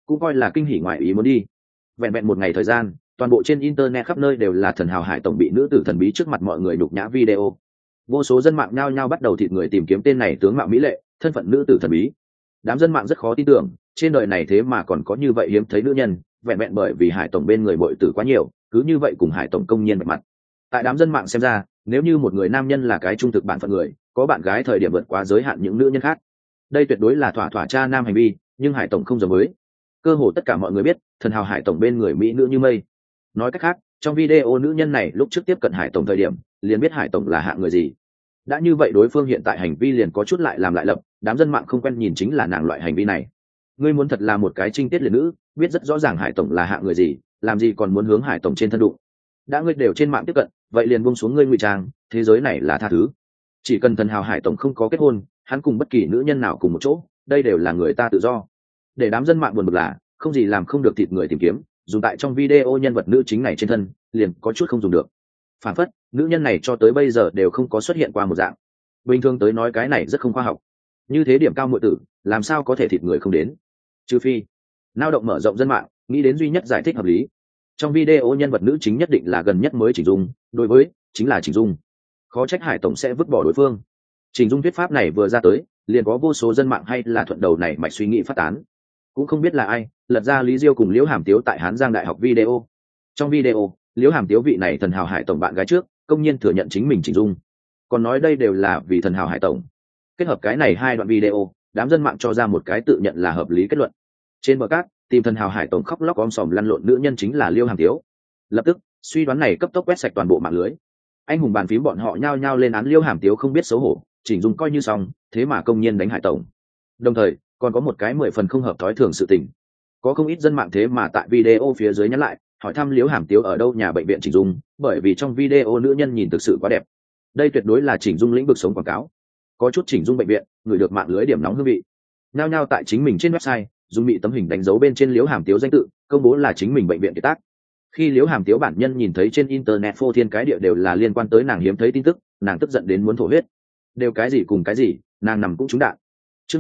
Speaker 1: cũng coi là kinh hỉ ngoại ý muốn đi. Vẹn vẹn một ngày thời gian, toàn bộ trên internet khắp nơi đều là Thần Hào Hải tổng bị nữ tử thần bí trước mặt mọi người nhục nhã video. Vô số dân mạng nhao nhao bắt đầu thịt người tìm kiếm tên này tướng mạo mỹ lệ, thân phận nữ tử thần bí. Đám dân mạng rất khó tin tưởng, trên đời này thế mà còn có như vậy hiếm thấy nữ nhân, vẹn vẹn bởi vì Hải tổng bên người muội tử quá nhiều, cứ như vậy cùng Hải tổng công nhiên bạch mặt. Tại đám dân mạng xem ra, nếu như một người nam nhân là cái trung thực bản phận người, có bạn gái thời điểm vượt quá giới hạn những nữ nhân khác, đây tuyệt đối là thỏa thỏa cha nam hành vi. Nhưng Hải tổng không giống với, cơ hồ tất cả mọi người biết Thần Hào Hải tổng bên người mỹ nữ như mây. Nói cách khác, trong video nữ nhân này lúc trước tiếp cận Hải tổng thời điểm liền biết Hải tổng là hạng người gì. Đã như vậy đối phương hiện tại hành vi liền có chút lại làm lại lập, đám dân mạng không quen nhìn chính là nàng loại hành vi này. Ngươi muốn thật là một cái trinh tiết liệt nữ, biết rất rõ ràng Hải tổng là hạng người gì, làm gì còn muốn hướng Hải tổng trên thân đụng. Đã ngươi đều trên mạng tiếp cận, vậy liền buông xuống ngươi ngụy trang, thế giới này là tha thứ. Chỉ cần Thần Hào Hải tổng không có kết hôn, hắn cùng bất kỳ nữ nhân nào cùng một chỗ, đây đều là người ta tự do. Để đám dân mạng buồn bực là không gì làm không được thịt người tìm kiếm, dùng tại trong video nhân vật nữ chính này trên thân liền có chút không dùng được. Phản phất nữ nhân này cho tới bây giờ đều không có xuất hiện qua một dạng. Bình thường tới nói cái này rất không khoa học. Như thế điểm cao muội tử làm sao có thể thịt người không đến, trừ phi nao động mở rộng dân mạng nghĩ đến duy nhất giải thích hợp lý. Trong video nhân vật nữ chính nhất định là gần nhất mới chỉnh dung, đối với chính là chỉnh dung. Khó trách Hải tổng sẽ vứt bỏ đối phương. Chỉnh dung thuyết pháp này vừa ra tới, liền có vô số dân mạng hay là thuận đầu này mạch suy nghĩ phát tán. Cũng không biết là ai lật ra Lý Diêu cùng Liễu Hàm Tiếu tại Hán Giang Đại học video. Trong video, Liễu Hàm Tiếu vị này Thần Hào Hải tổng bạn gái trước công nhiên thừa nhận chính mình chỉnh dung, còn nói đây đều là vì Thần Hào Hải tổng. Kết hợp cái này hai đoạn video, đám dân mạng cho ra một cái tự nhận là hợp lý kết luận. Trên bờ cát tìm Thần Hào Hải tổng khóc lóc om sòm lăn lộn nữ nhân chính là Liễu Hàm Tiếu. Lập tức suy đoán này cấp tốc quét sạch toàn bộ mạng lưới. Anh hùng bàn phím bọn họ nhao nhao lên án Liễu Hàm Tiếu không biết xấu hổ, chỉnh dung coi như xong, thế mà công nhiên đánh Hải tổng. Đồng thời còn có một cái 10 phần không hợp thói thường sự tình. Có không ít dân mạng thế mà tại video phía dưới nhắn lại hỏi thăm Liễu Hàm Tiếu ở đâu nhà bệnh viện chỉnh dung, bởi vì trong video nữ nhân nhìn thực sự quá đẹp. Đây tuyệt đối là chỉnh dung lĩnh vực sống quảng cáo. Có chút chỉnh dung bệnh viện người được mạng lưới điểm nóng hương vị, nhao nhao tại chính mình trên website dùng bị tấm hình đánh dấu bên trên Liễu Hàm Tiếu danh tự, công bố là chính mình bệnh viện kiệt tác. Khi Liễu Hàm Tiếu bản nhân nhìn thấy trên internet phô thiên cái địa đều là liên quan tới nàng hiếm thấy tin tức, nàng tức giận đến muốn thổ huyết. Đều cái gì cùng cái gì, nàng nằm cũng trúng đạn. Chương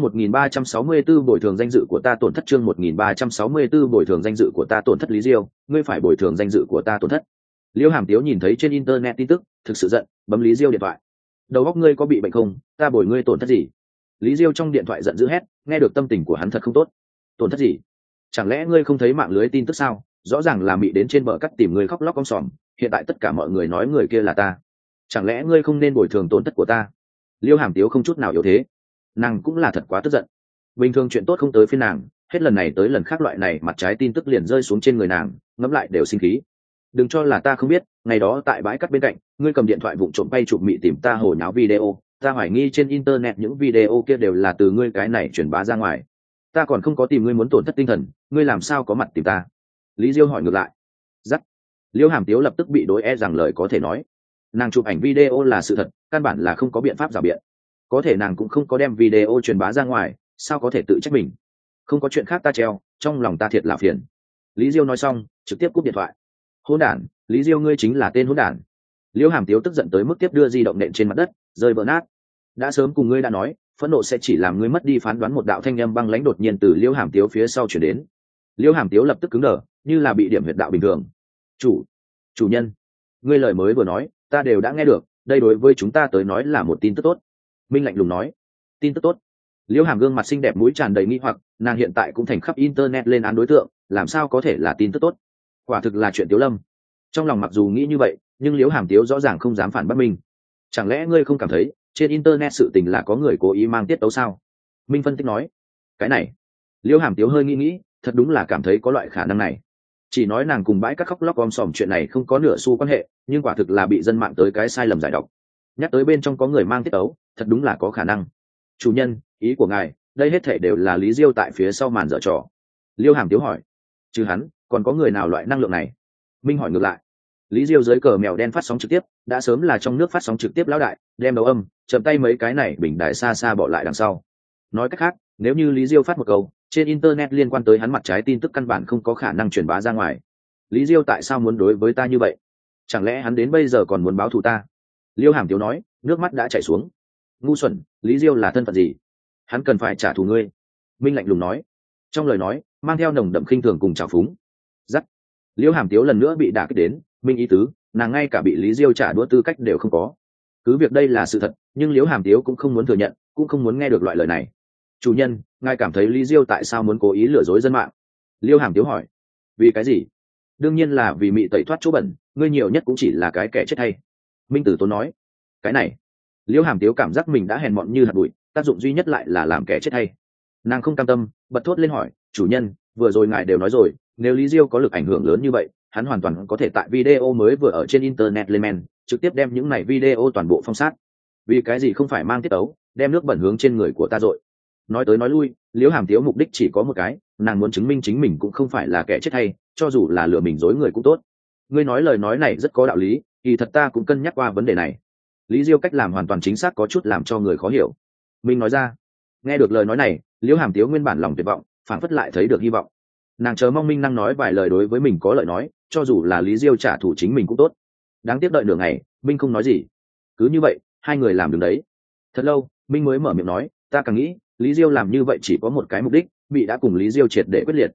Speaker 1: 1364 bồi thường danh dự của ta tổn thất, chương 1364 bồi thường danh dự của ta tổn thất. Lý Diêu, ngươi phải bồi thường danh dự của ta tổn thất. Liễu Hàm Tiếu nhìn thấy trên internet tin tức, thực sự giận, bấm Lý Diêu điện thoại. Đầu óc ngươi có bị bệnh không, ta bồi ngươi tổn thất gì? Lý Diêu trong điện thoại giận dữ hét, nghe được tâm tình của hắn thật không tốt. Tổn thất gì? Chẳng lẽ ngươi không thấy mạng lưới tin tức sao? Rõ ràng là bị đến trên bờ cắt tìm người khóc lóc om sòm, hiện tại tất cả mọi người nói người kia là ta. Chẳng lẽ ngươi không nên bồi thường tổn thất của ta? Liễu Hàm Tiếu không chút nào yếu thế, nàng cũng là thật quá tức giận. Bình thường chuyện tốt không tới phiên nàng, hết lần này tới lần khác loại này mặt trái tin tức liền rơi xuống trên người nàng, ngẫm lại đều sinh khí. Đừng cho là ta không biết, ngày đó tại bãi cắt bên cạnh, ngươi cầm điện thoại vụng trộm bay chụp mị tìm ta hồ nháo video, ta hoài nghi trên internet những video kia đều là từ ngươi cái này truyền bá ra ngoài. Ta còn không có tìm ngươi muốn tổn thất tinh thần, ngươi làm sao có mặt tìm ta? Lý Diêu hỏi ngược lại. Dắt. Liễu Hàm Tiếu lập tức bị đối rằng lời có thể nói. Nàng chụp ảnh video là sự thật, căn bản là không có biện pháp rào biện. Có thể nàng cũng không có đem video truyền bá ra ngoài, sao có thể tự trách mình? Không có chuyện khác ta treo, trong lòng ta thiệt là phiền. Lý Diêu nói xong trực tiếp cúp điện thoại. Hỗn đản, Lý Diêu ngươi chính là tên hỗn đản. Liễu Hàm Tiếu tức giận tới mức tiếp đưa di động nện trên mặt đất, rơi vỡ nát. Đã sớm cùng ngươi đã nói, phẫn nộ sẽ chỉ làm ngươi mất đi phán đoán. Một đạo thanh âm băng lãnh đột nhiên từ Liễu Hàm Tiếu phía sau chuyển đến. Liễu Hàm Tiếu lập tức cứng đờ, như là bị điểm huyệt đạo bình thường. Chủ nhân, ngươi lời mới vừa nói ta đều đã nghe được, đây đối với chúng ta tới nói là một tin tức tốt. Minh lạnh lùng nói. Tin tức tốt? Liễu Hàm gương mặt xinh đẹp mũi tràn đầy nghi hoặc, nàng hiện tại cũng thành khắp internet lên án đối tượng, làm sao có thể là tin tức tốt? Quả thực là chuyện Tiếu Lâm. Trong lòng mặc dù nghĩ như vậy, nhưng Liễu Hàm Tiếu rõ ràng không dám phản bác Minh. Chẳng lẽ ngươi không cảm thấy trên internet sự tình là có người cố ý mang tiết tấu sao? Minh phân tích nói. Cái này, Liễu Hàm Tiếu hơi nghĩ, thật đúng là cảm thấy có loại khả năng này. Chỉ nói nàng cùng bãi các khóc lóc om sòm chuyện này không có nửa xu quan hệ, nhưng quả thực là bị dân mạng tới cái sai lầm giải độc. Nhắc tới bên trong có người mang tiết tấu, thật đúng là có khả năng. Chủ nhân, ý của ngài, đây hết thể đều là Lý Diêu tại phía sau màn dở trò. Liễu Hàm Tiếu hỏi. Chứ hắn, còn có người nào loại năng lượng này? Minh hỏi ngược lại. Lý Diêu dưới cờ mèo đen phát sóng trực tiếp, đã sớm là trong nước phát sóng trực tiếp lão đại, đem đầu âm, chậm tay mấy cái này bình đài xa xa bỏ lại đằng sau. Nói cách khác, nếu như Lý Diêu phát một câu, trên internet liên quan tới hắn mặt trái tin tức căn bản không có khả năng truyền bá ra ngoài. Lý Diêu tại sao muốn đối với ta như vậy? Chẳng lẽ hắn đến bây giờ còn muốn báo thù ta? Liễu Hàm Tiếu nói, nước mắt đã chảy xuống. Ngu xuẩn, Lý Diêu là thân phận gì? Hắn cần phải trả thù ngươi. Minh lạnh lùng nói. Trong lời nói mang theo nồng đậm khinh thường cùng trào phúng. Dắt. Liễu Hàm Tiếu lần nữa bị đả kích đến, minh ý tứ, nàng ngay cả bị Lý Diêu trả đũa tư cách đều không có. Cứ việc đây là sự thật, nhưng Liễu Hàm Tiếu cũng không muốn thừa nhận, cũng không muốn nghe được loại lời này. Chủ nhân, ngài cảm thấy Lý Diêu tại sao muốn cố ý lừa dối dân mạng? Liễu Hàm Tiếu hỏi. Vì cái gì? Đương nhiên là vì mị tẩy thoát chỗ bẩn, ngươi nhiều nhất cũng chỉ là cái kẻ chết hay. Minh Tử Tốn nói. Cái này. Liễu Hàm Tiếu cảm giác mình đã hèn mọn như hạt bụi, tác dụng duy nhất lại là làm kẻ chết hay. Nàng không cam tâm, bật thốt lên hỏi, chủ nhân, vừa rồi ngài đều nói rồi, nếu Lý Diêu có lực ảnh hưởng lớn như vậy, hắn hoàn toàn có thể tại video mới vừa ở trên internet lên men, trực tiếp đem những này video toàn bộ phong sát. Vì cái gì không phải mang tiết tấu, đem nước bẩn hướng trên người của ta rồi? Nói tới nói lui, Liễu Hàm Tiếu mục đích chỉ có một cái, nàng muốn chứng minh chính mình cũng không phải là kẻ chết hay, cho dù là lừa mình dối người cũng tốt. Ngươi nói lời nói này rất có đạo lý, kỳ thật ta cũng cân nhắc qua vấn đề này. Lý Diêu cách làm hoàn toàn chính xác có chút làm cho người khó hiểu. Minh nói ra. Nghe được lời nói này, Liễu Hàm Tiếu nguyên bản lòng tuyệt vọng, phảng phất lại thấy được hy vọng. Nàng chờ mong Minh năng nói vài lời đối với mình có lợi nói, cho dù là Lý Diêu trả thù chính mình cũng tốt. Đáng tiếc đợi nửa ngày, Minh không nói gì. Cứ như vậy, hai người làm đứng đấy. Thật lâu, Minh mới mở miệng nói, ta càng nghĩ, Lý Diêu làm như vậy chỉ có một cái mục đích, bị đã cùng Lý Diêu triệt để quyết liệt.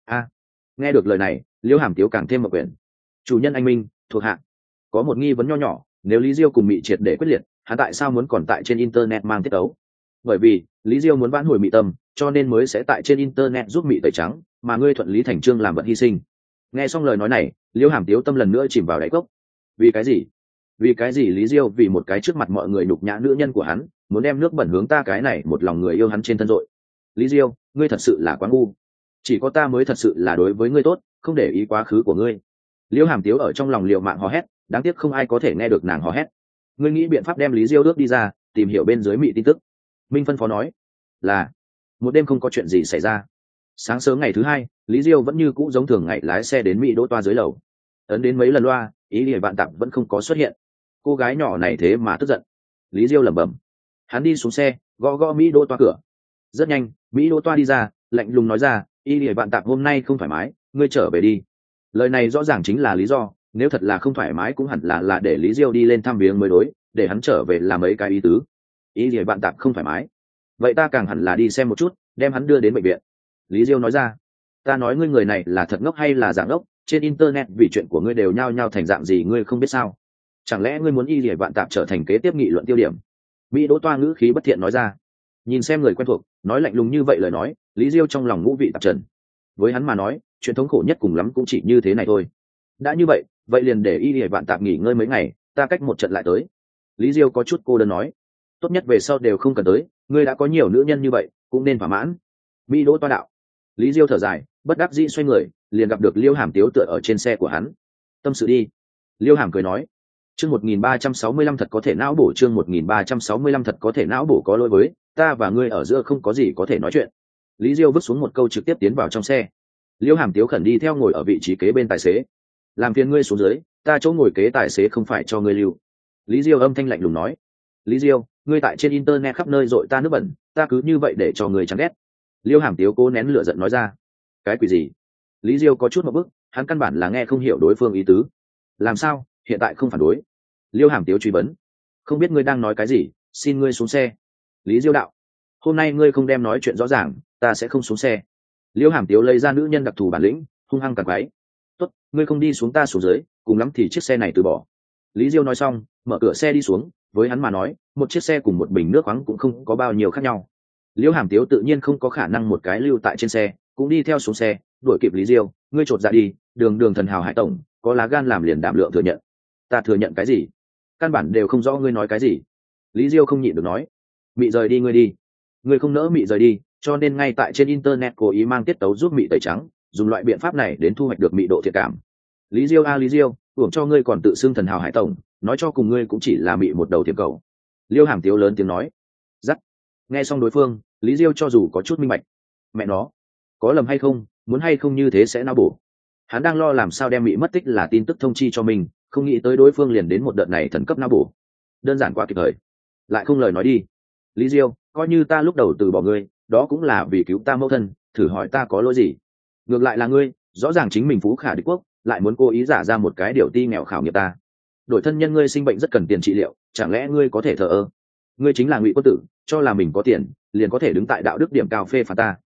Speaker 1: Nghe được lời này, Liễu Hàm Tiếu càng thêm một quyển. Chủ nhân anh Minh, thuộc hạ có một nghi vấn nho nhỏ, nếu Lý Diêu cùng Mị triệt để quyết liệt, hắn tại sao muốn còn tại trên internet mang tiết ấu? Bởi vì Lý Diêu muốn vãn hồi Mị tâm, cho nên mới sẽ tại trên internet giúp Mị tẩy trắng, mà ngươi thuận lý thành chương làm vật hy sinh. Nghe xong lời nói này, Liễu Hàm Tiếu tâm lần nữa chìm vào đáy cốc. Vì cái gì? Vì cái gì Lý Diêu vì một cái trước mặt mọi người nhục nhã nữ nhân của hắn, muốn đem nước bẩn hướng ta cái này một lòng người yêu hắn trên thân rồi? Lý Diêu, ngươi thật sự là quá ngu. Chỉ có ta mới thật sự là đối với ngươi tốt, không để ý quá khứ của ngươi. Liễu Hàm Tiếu ở trong lòng liều mạng hò hét, đáng tiếc không ai có thể nghe được nàng hò hét. Ngươi nghĩ biện pháp đem Lý Diêu rước đi ra, tìm hiểu bên dưới Mị tin tức. Minh phân phó nói. Là. Một đêm không có chuyện gì xảy ra. Sáng sớm ngày thứ hai, Lý Diêu vẫn như cũ giống thường ngày lái xe đến Mị đỗ toa dưới lầu. Ấn đến mấy lần loa, ý nghĩa bạn tạp vẫn không có xuất hiện. Cô gái nhỏ này thế mà tức giận. Lý Diêu lẩm bẩm. Hắn đi xuống xe, gõ gõ Mỹ đỗ toa cửa. Rất nhanh, Mỹ đỗ toa đi ra, lạnh lùng nói ra, ý nghĩa bạn tạp hôm nay không thoải mái, ngươi trở về đi. Lời này rõ ràng chính là lý do, nếu thật là không thoải mái cũng hẳn là để Lý Diêu đi lên thăm viếng mới đối, để hắn trở về làm mấy cái ý tứ. Ý nghĩa bạn tạp không thoải mái, vậy ta càng hẳn là đi xem một chút, đem hắn đưa đến bệnh viện. Lý Diêu nói ra. Ta nói ngươi người này là thật ngốc hay là giả ngốc, trên internet vì chuyện của ngươi đều nhao nhao thành dạng gì ngươi không biết sao? Chẳng lẽ ngươi muốn y lìa bạn tạp trở thành kế tiếp nghị luận tiêu điểm? Mỹ đỗ toa ngữ khí bất thiện nói ra. Nhìn xem người quen thuộc nói lạnh lùng như vậy lời nói, Lý Diêu trong lòng ngũ vị tạp trần. Với hắn mà nói, chuyện thống khổ nhất cùng lắm cũng chỉ như thế này thôi. Đã như vậy, vậy liền để y lìa bạn tạp nghỉ ngơi mấy ngày, ta cách một trận lại tới. Lý Diêu có chút cô đơn nói. Tốt nhất về sau đều không cần tới, ngươi đã có nhiều nữ nhân như vậy, cũng nên thỏa mãn. Mỹ đỗ toa đạo. Lý Diêu thở dài, bất đắc dĩ xoay người, liền gặp được Liêu Hàm Tiếu tựa ở trên xe của hắn. Tâm sự đi. Liêu Hàm cười nói. Chương 1365 thật có thể não bổ, chương 1365 thật có thể não bổ, có lỗi với ta và ngươi ở giữa không có gì có thể nói chuyện. Lý Diêu vứt xuống một câu trực tiếp tiến vào trong xe. Liêu Hàm Tiếu khẩn đi theo ngồi ở vị trí kế bên tài xế. Làm phiền ngươi xuống dưới, ta chỗ ngồi kế tài xế không phải cho ngươi lưu. Lý Diêu âm thanh lạnh lùng nói. Lý Diêu, ngươi tại trên internet khắp nơi dội ta nước bẩn, ta cứ như vậy để cho ngươi chán ghét. Liêu Hàm Tiếu cố nén lửa giận nói ra. Cái quỷ gì? Lý Diêu có chút một bức, hắn căn bản là nghe không hiểu đối phương ý tứ. Làm sao hiện tại không phản đối? Liêu Hàm Tiếu truy vấn. Không biết ngươi đang nói cái gì, xin ngươi xuống xe. Lý Diêu đạo. Hôm nay ngươi không đem nói chuyện rõ ràng, ta sẽ không xuống xe. Liêu Hàm Tiếu lấy ra nữ nhân đặc thù bản lĩnh, hung hăng cản quái. Tốt, ngươi không đi xuống ta xuống dưới, cùng lắm thì chiếc xe này từ bỏ. Lý Diêu nói xong, mở cửa xe đi xuống, với hắn mà nói, một chiếc xe cùng một bình nước khoáng cũng không có bao nhiêu khác nhau. Liêu Hàm Tiếu tự nhiên không có khả năng một cái lưu tại trên xe, cũng đi theo xuống xe, đuổi kịp Lý Diêu, ngươi chột dạ đi, đường thần hào hải tổng, có lá gan làm liền đảm lượng thừa nhận. Ta thừa nhận cái gì? Căn bản đều không rõ ngươi nói cái gì. Lý Diêu không nhịn được nói. Mị rời đi ngươi đi. Ngươi không nỡ Mị rời đi, cho nên ngay tại trên internet cố ý mang tiết tấu giúp Mị tẩy trắng, dùng loại biện pháp này đến thu hoạch được Mị độ thiện cảm. Lý Diêu a Lý Diêu, uổng cho ngươi còn tự xưng thần hào hải tổng, nói cho cùng ngươi cũng chỉ là Mị một đầu thiệp cầu. Liêu Hàm Tiếu lớn tiếng nói. Dắt. Nghe xong đối phương, Lý Diêu cho dù có chút minh bạch. Mẹ nó, có lầm hay không, muốn hay không như thế sẽ não bổ. Hắn đang lo làm sao đem Mị mất tích là tin tức thông chi cho mình, không nghĩ tới đối phương liền đến một đợt này thần cấp não bổ. Đơn giản quá kịp thời. Lại không lời nói đi. Lý Diêu, coi như ta lúc đầu từ bỏ ngươi, đó cũng là vì cứu ta mẫu thân, thử hỏi ta có lỗi gì? Ngược lại là ngươi, rõ ràng chính mình phú khả địch quốc, lại muốn cố ý giả ra một cái điều ti nghèo khảo nghiệp ta. Đổi thân nhân ngươi sinh bệnh rất cần tiền trị liệu, chẳng lẽ ngươi có thể thờ ơ? Ngươi chính là Ngụy Quân Tử, cho là mình có tiền, liền có thể đứng tại đạo đức điểm cao phê phán ta.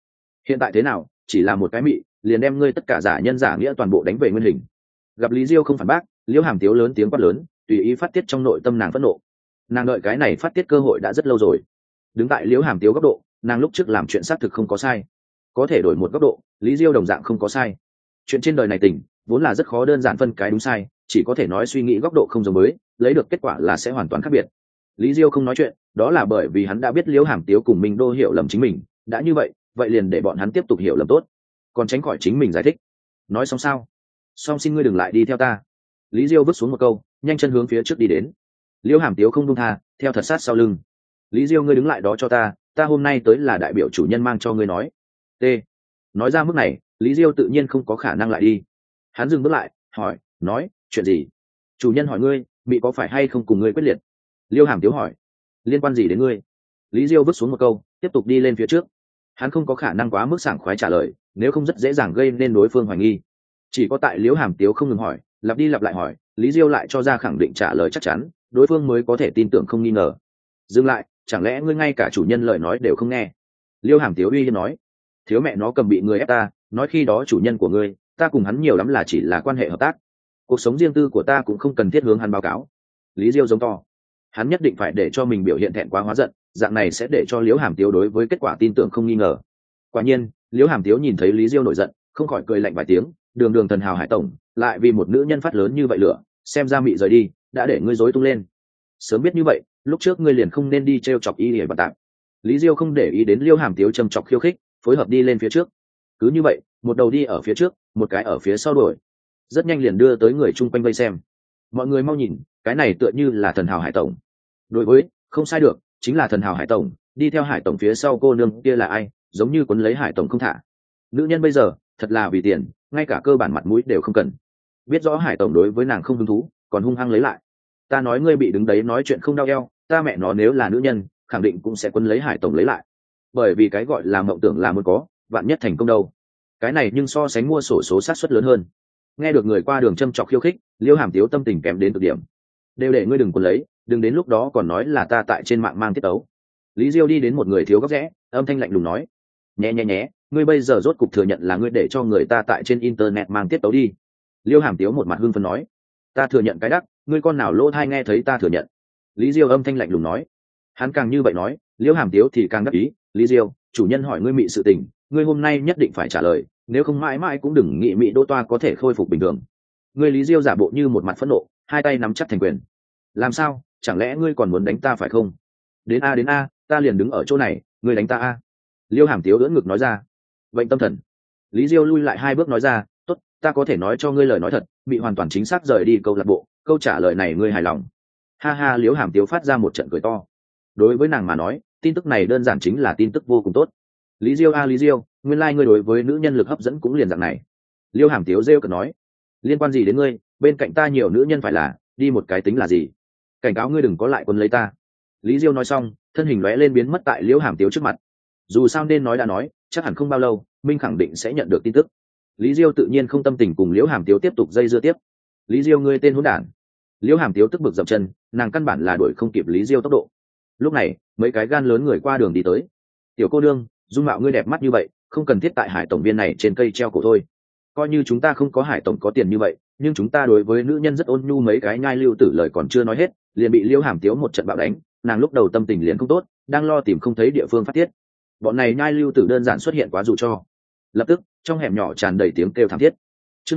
Speaker 1: hiện tại thế nào, chỉ là một cái mị liền đem ngươi tất cả giả nhân giả nghĩa toàn bộ đánh về nguyên hình. Gặp Lý Diêu không phản bác, Liễu Hàm Tiếu lớn tiếng quát lớn, tùy ý phát tiết trong nội tâm nàng phẫn nộ. Nàng đợi cái này phát tiết cơ hội đã rất lâu rồi. Đứng tại Liễu Hàm Tiếu góc độ, nàng lúc trước làm chuyện xác thực không có sai, có thể đổi một góc độ, Lý Diêu đồng dạng không có sai. Chuyện trên đời này tình vốn là rất khó đơn giản phân cái đúng sai, chỉ có thể nói suy nghĩ góc độ không giống mới, lấy được kết quả là sẽ hoàn toàn khác biệt. Lý Diêu không nói chuyện, đó là bởi vì hắn đã biết Liễu Hàm Tiếu cùng Minh Đô hiểu lầm chính mình, đã như vậy, vậy liền để bọn hắn tiếp tục hiểu lầm tốt, còn tránh khỏi chính mình giải thích. Nói xong sao? Xong, xin ngươi đừng lại đi theo ta. Lý Diêu vứt xuống một câu, nhanh chân hướng phía trước đi đến. Liễu Hàm Tiếu không buông tha, theo thật sát sau lưng. Lý Diêu, ngươi đứng lại đó cho ta, ta hôm nay tới là đại biểu chủ nhân mang cho ngươi nói. T. Nói ra mức này, Lý Diêu tự nhiên không có khả năng lại đi. Hắn dừng bước lại, hỏi, nói, chuyện gì? Chủ nhân hỏi ngươi, mị có phải hay không cùng ngươi quyết liệt? Liễu Hàm Tiếu hỏi, liên quan gì đến ngươi? Lý Diêu vứt xuống một câu, tiếp tục đi lên phía trước. Hắn không có khả năng quá mức sảng khoái trả lời, nếu không rất dễ dàng gây nên đối phương hoài nghi. Chỉ có tại Liễu Hàm Tiếu không ngừng hỏi, lặp đi lặp lại hỏi, Lý Diêu lại cho ra khẳng định trả lời chắc chắn, đối phương mới có thể tin tưởng không nghi ngờ. Dừng lại, chẳng lẽ ngươi ngay cả chủ nhân lời nói đều không nghe? Liễu Hàm Tiếu uy hiếp nói, thiếu mẹ nó cầm bị người ép ta, nói khi đó chủ nhân của ngươi, ta cùng hắn nhiều lắm là chỉ là quan hệ hợp tác, cuộc sống riêng tư của ta cũng không cần thiết hướng hắn báo cáo. Lý Diêu giống to, hắn nhất định phải để cho mình biểu hiện thẹn quá hóa giận, dạng này sẽ để cho Liễu Hàm Tiếu đối với kết quả tin tưởng không nghi ngờ. Quả nhiên, Liễu Hàm Tiếu nhìn thấy Lý Diêu nổi giận, không khỏi cười lạnh vài tiếng, đường đường thần hào hải tổng, lại vì một nữ nhân phát lớn như vậy lửa, xem ra mị rời đi, đã để ngươi rối tung lên. Sớm biết như vậy, lúc trước ngươi liền không nên đi trêu chọc y để bạt tạm. Lý Diêu không để ý đến Liễu Hàm Tiếu trầm chọc khiêu khích, phối hợp đi lên phía trước. Cứ như vậy, một đầu đi ở phía trước, một cái ở phía sau đuổi, rất nhanh liền đưa tới người chung quanh vây xem. Mọi người mau nhìn, cái này tựa như là thần hào hải tổng. Đối với, không sai được, chính là thần hào hải tổng, đi theo hải tổng phía sau cô nương kia là ai, giống như quấn lấy hải tổng không thả. Nữ nhân bây giờ thật là vì tiền, ngay cả cơ bản mặt mũi đều không cần. Biết rõ hải tổng đối với nàng không hứng thú, còn hung hăng lấy lại. Ta nói ngươi bị đứng đấy nói chuyện không đau eo, ta mẹ nó nếu là nữ nhân khẳng định cũng sẽ quấn lấy hải tổng lấy lại, bởi vì cái gọi là mộng tưởng là muốn có, vạn nhất thành công đâu. Cái này nhưng so sánh mua sổ số sát suất lớn hơn. Nghe được người qua đường châm chọc khiêu khích, Liễu Hàm Tiếu tâm tình kém đến cực điểm. Đều để ngươi đừng quấn lấy, đừng đến lúc đó còn nói là ta tại trên mạng mang tiết tấu. Lý Diêu đi đến một người thiếu góc rẽ, âm thanh lạnh lùng nói, nhé nhé nhé, ngươi bây giờ rốt cục thừa nhận là ngươi để cho người ta tại trên internet mang tiết tấu đi. Liễu Hàm Tiếu một mặt hưng phấn nói, ta thừa nhận cái đắc, ngươi con nào lỗ thai nghe thấy ta thừa nhận. Lý Diêu âm thanh lạnh lùng nói. Hắn càng như vậy nói, Liễu Hàm Tiếu thì càng đắc ý. Lý Diêu, chủ nhân hỏi ngươi mị sự tình, ngươi hôm nay nhất định phải trả lời, nếu không mãi mãi cũng đừng nghĩ mị đô toa có thể khôi phục bình thường. Ngươi Lý Diêu giả bộ như một mặt phẫn nộ, hai tay nắm chắc thành quyền. Làm sao, chẳng lẽ ngươi còn muốn đánh ta phải không? Đến a, ta liền đứng ở chỗ này, ngươi đánh ta a. Liễu Hàm Tiếu ưỡn ngực nói ra. Bệnh tâm thần. Lý Diêu lui lại hai bước nói ra, tốt, ta có thể nói cho ngươi lời nói thật, bị hoàn toàn chính xác rời đi câu lạc bộ, câu trả lời này ngươi hài lòng. Ha ha, Liễu Hàm Tiếu phát ra một trận cười to. Đối với nàng mà nói, tin tức này đơn giản chính là tin tức vô cùng tốt. Lý Diêu a Lý Diêu, nguyên lai ngươi đối với nữ nhân lực hấp dẫn cũng liền dạng này. Liễu Hàm Tiếu rêu cợt nói, liên quan gì đến ngươi, bên cạnh ta nhiều nữ nhân phải là, đi một cái tính là gì? Cảnh cáo ngươi đừng có lại quấn lấy ta. Lý Diêu nói xong, thân hình lóe lên biến mất tại Liễu Hàm Tiếu trước mặt. Dù sao nên nói đã nói, chắc hẳn không bao lâu Minh khẳng định sẽ nhận được tin tức. Lý Diêu tự nhiên không tâm tình cùng Liễu Hàm Tiếu tiếp tục dây dưa tiếp. Lý Diêu, ngươi tên hỗn đản. Liễu Hàm Tiếu tức bực dậm chân, nàng căn bản là đuổi không kịp Lý Diêu tốc độ. Lúc này, mấy cái gan lớn người qua đường đi tới. Tiểu cô nương, dung mạo ngươi đẹp mắt như vậy, không cần thiết tại hải tổng viên này trên cây treo cổ thôi. Coi như chúng ta không có hải tổng có tiền như vậy, nhưng chúng ta đối với nữ nhân rất ôn nhu. Mấy cái nhai lưu tử lời còn chưa nói hết, liền bị Liễu Hàm Tiếu một trận bạo đánh. Nàng lúc đầu tâm tình liền không tốt, đang lo tìm không thấy địa phương phát tiết. Bọn này nhai lưu tử đơn giản xuất hiện quá dù cho. Lập tức, trong hẻm nhỏ tràn đầy tiếng kêu thảm thiết. Chương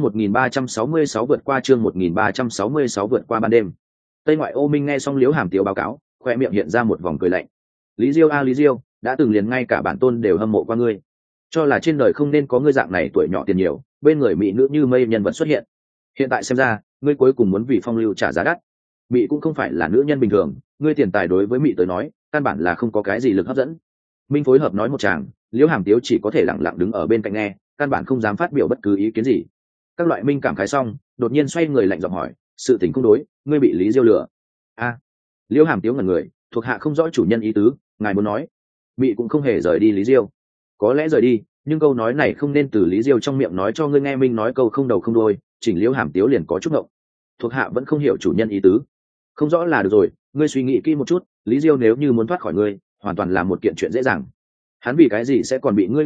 Speaker 1: 1366 vượt qua, chương 1366 vượt qua ban đêm. Tây ngoại ô Minh nghe xong Liễu Hàm Tiếu báo cáo, khoe miệng hiện ra một vòng cười lạnh. Lý Diêu a Lý Diêu, đã từng liền ngay cả bản tôn đều hâm mộ qua ngươi, cho là trên đời không nên có ngươi dạng này tuổi nhỏ tiền nhiều, bên người mỹ nữ như mây nhân vật xuất hiện. Hiện tại xem ra, ngươi cuối cùng muốn vì phong lưu trả giá đắt. Mỹ cũng không phải là nữ nhân bình thường, ngươi tiền tài đối với Mỹ tới nói, căn bản là không có cái gì lực hấp dẫn. Minh phối hợp nói một tràng, Liễu Hàm Tiếu chỉ có thể lặng lặng đứng ở bên cạnh nghe, căn bản không dám phát biểu bất cứ ý kiến gì. Các loại Minh cảm khái xong, đột nhiên xoay người lạnh giọng hỏi, sự tình không đối, ngươi bị Lý Diêu lừa? A. Liễu Hàm Tiếu ngẩn người, thuộc hạ không rõ chủ nhân ý tứ, ngài muốn nói. Mị cũng không hề rời đi Lý Diêu. Có lẽ rời đi, nhưng câu nói này không nên từ Lý Diêu trong miệng nói cho ngươi nghe. Minh nói câu không đầu không đuôi, chỉnh Liễu Hàm Tiếu liền có chút ngộng. Thuộc hạ vẫn không hiểu chủ nhân ý tứ. Không rõ là được rồi, ngươi suy nghĩ kỹ một chút, Lý Diêu nếu như muốn thoát khỏi ngươi, hoàn toàn là một kiện chuyện dễ dàng. Hắn vì cái gì sẽ còn bị ngươi cuốn lấy,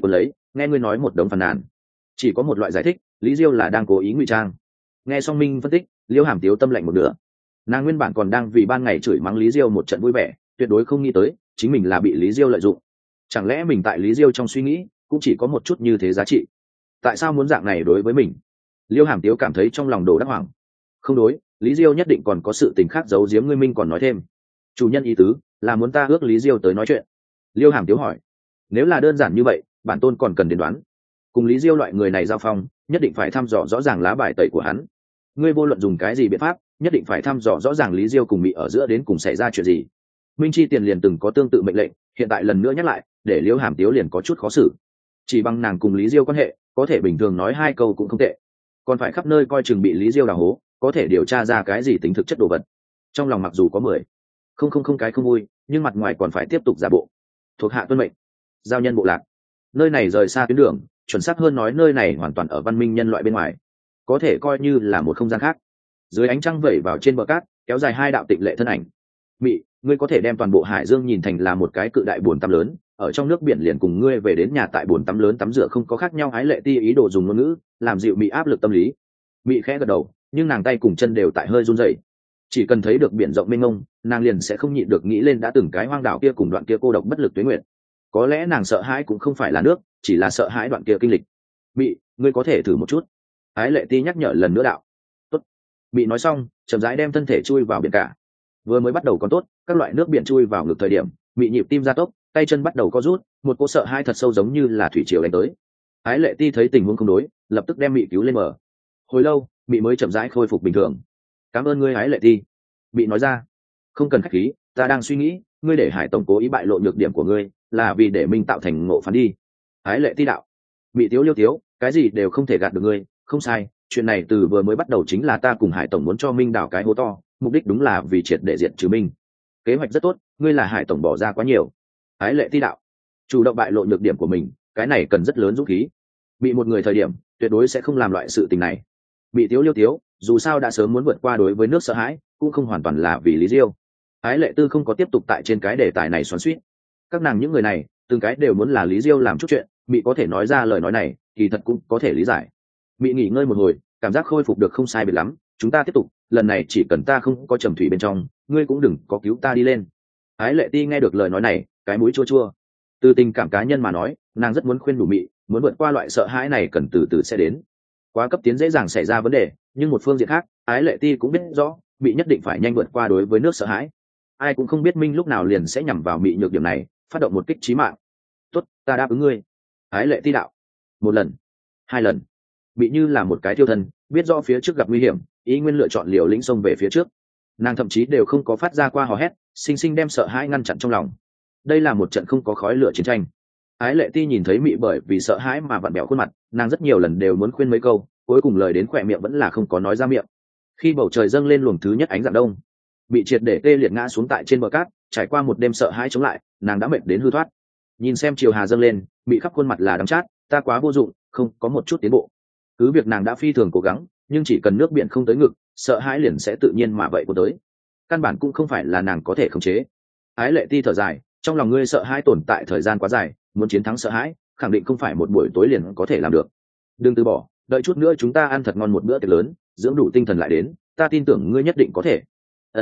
Speaker 1: nghe ngươi nói một đống phàn nàn, chỉ có một loại giải thích, lý diêu là đang cố ý ngụy trang. Nghe xong minh phân tích, liêu hàm tiếu tâm lạnh một nửa. Nàng nguyên bản còn đang vì ban ngày chửi mắng lý diêu một trận vui vẻ, tuyệt đối không nghĩ tới chính mình là bị lý diêu lợi dụng. Chẳng lẽ mình tại lý diêu trong suy nghĩ cũng chỉ có một chút như thế giá trị? Tại sao muốn dạng này đối với mình? Liêu hàm tiếu cảm thấy trong lòng đồ đắc hoảng. Không đối, lý diêu nhất định còn có sự tình khác giấu giếm ngươi. Minh còn nói thêm, chủ nhân ý tứ là muốn ta ước lý diêu tới nói chuyện. Liêu hàm tiếu hỏi, nếu là đơn giản như vậy, bản tôn còn cần đến đoán. Cùng lý diêu loại người này giao phong, nhất định phải thăm dò rõ ràng lá bài tẩy của hắn. Ngươi vô luận dùng cái gì biện pháp, nhất định phải thăm dò rõ ràng lý diêu cùng Mị ở giữa đến cùng xảy ra chuyện gì. Minh chi tiền liền từng có tương tự mệnh lệnh, hiện tại lần nữa nhắc lại, để Liêu hàm tiếu liền có chút khó xử. Chỉ bằng nàng cùng lý diêu quan hệ, có thể bình thường nói hai câu cũng không tệ, còn phải khắp nơi coi chừng bị lý diêu đào hố, có thể điều tra ra cái gì tính thực chất đồ vật. Trong lòng mặc dù có 10 không cái không vui, nhưng mặt ngoài còn phải tiếp tục giả bộ. Thuộc hạ tuân mệnh. Giao nhân bộ lạc, nơi này rời xa tuyến đường, chuẩn xác hơn nói nơi này hoàn toàn ở văn minh nhân loại bên ngoài, có thể coi như là một không gian khác. Dưới ánh trăng vẩy vào trên bờ cát, kéo dài hai đạo tịnh lệ thân ảnh. Mị, ngươi có thể đem toàn bộ hải dương nhìn thành là một cái cự đại bồn tắm lớn, ở trong nước biển liền cùng ngươi về đến nhà tại bồn tắm lớn tắm rửa không có khác nhau. Ái Lệ Ti ý đồ dùng ngôn ngữ làm dịu Mị áp lực tâm lý. Mị khẽ gật đầu, nhưng nàng tay cùng chân đều tại hơi run rẩy. Chỉ cần thấy được biển rộng mênh mông, nàng liền sẽ không nhịn được nghĩ lên đã từng cái hoang đảo kia cùng đoạn kia cô độc bất lực tuế nguyệt. Có lẽ nàng sợ hãi cũng không phải là nước, chỉ là sợ hãi đoạn kia kinh lịch. Mị, ngươi có thể thử một chút. Ái Lệ Ti nhắc nhở lần nữa đạo. Tốt. Mị nói xong, chậm rãi đem thân thể chui vào biển cả. Vừa mới bắt đầu còn tốt, các loại nước biển chui vào ngực thời điểm, Mị nhịp tim gia tốc, tay chân bắt đầu co rút, một cỗ sợ hãi thật sâu giống như là thủy triều đánh tới. Ái Lệ Ti thấy tình huống không đối, lập tức đem Mị cứu lên bờ. Hồi lâu, Mị mới chậm rãi khôi phục bình thường. Cảm ơn ngươi Ái Lệ Ti. Mị nói ra. Không cần khách khí, ta đang suy nghĩ, ngươi để Hải tổng cố ý bại lộ nhược điểm của ngươi, là vì để mình tạo thành ngộ phán đi. Ái Lệ Ti đạo. Mị tiếu liêu tiếu, cái gì đều không thể gạt được ngươi. Không sai, chuyện này từ vừa mới bắt đầu chính là ta cùng Hải tổng muốn cho Minh đào cái hố to, mục đích đúng là vì triệt để diệt trừ Minh. Kế hoạch rất tốt, ngươi là Hải tổng bỏ ra quá nhiều. Ái Lệ Ti đạo. Chủ động bại lộ nhược điểm của mình, cái này cần rất lớn dũng khí. Bị một người thời điểm, tuyệt đối sẽ không làm loại sự tình này. Bị tiếu liêu tiếu, dù sao đã sớm muốn vượt qua đối với nước sợ hãi, cũng không hoàn toàn là vì lý diêu. Ái Lệ Tư không có tiếp tục tại trên cái đề tài này xoắn xuýt. Các nàng những người này, từng cái đều muốn là lý diêu làm chút chuyện, Mị có thể nói ra lời nói này, kỳ thật cũng có thể lý giải. Mị nghỉ ngơi một hồi, cảm giác khôi phục được không sai biệt lắm, chúng ta tiếp tục, lần này chỉ cần ta không có trầm thủy bên trong, ngươi cũng đừng có cứu ta đi lên. Ái Lệ Ti nghe được lời nói này, cái mũi chua chua. Từ tình cảm cá nhân mà nói, nàng rất muốn khuyên đủ Mị, muốn vượt qua loại sợ hãi này cần từ từ sẽ đến. Quá cấp tiến dễ dàng xảy ra vấn đề, nhưng một phương diện khác, Ái Lệ Ti cũng biết rõ, Mị nhất định phải nhanh vượt qua đối với nước sợ hãi. Ai cũng không biết Minh lúc nào liền sẽ nhằm vào Mị nhược điểm này, phát động một kích chí mạng. Tốt, ta đáp ứng ngươi. Ái Lệ Ti đạo. Một lần, hai lần. Mị như là một cái thiêu thân, biết rõ phía trước gặp nguy hiểm, ý nguyên lựa chọn liều lĩnh xông về phía trước. Nàng thậm chí đều không có phát ra qua hò hét, sinh sinh đem sợ hãi ngăn chặn trong lòng. Đây là một trận không có khói lửa chiến tranh. Ái Lệ Ti nhìn thấy Mị bởi vì sợ hãi mà vặn bẹo khuôn mặt, nàng rất nhiều lần đều muốn khuyên mấy câu, cuối cùng lời đến khỏe miệng vẫn là không có nói ra miệng. Khi bầu trời dâng lên luồng thứ nhất ánh rạng đông, bị triệt để tê liệt ngã xuống tại trên bờ cát, trải qua một đêm sợ hãi chống lại, nàng đã mệt đến hư thoát. Nhìn xem chiều hà dâng lên, Mị khắp khuôn mặt là đắng chát, ta quá vô dụng, không có một chút tiến bộ. Cứ việc nàng đã phi thường cố gắng, nhưng chỉ cần nước biển không tới ngực, sợ hãi liền sẽ tự nhiên mà vậy của tới. Căn bản cũng không phải là nàng có thể khống chế. Ái Lệ Ti thở dài, trong lòng ngươi sợ hãi tồn tại thời gian quá dài, muốn chiến thắng sợ hãi, khẳng định không phải một buổi tối liền có thể làm được. Đừng từ bỏ, đợi chút nữa chúng ta ăn thật ngon một bữa tiệc lớn, dưỡng đủ tinh thần lại đến, ta tin tưởng ngươi nhất định có thể.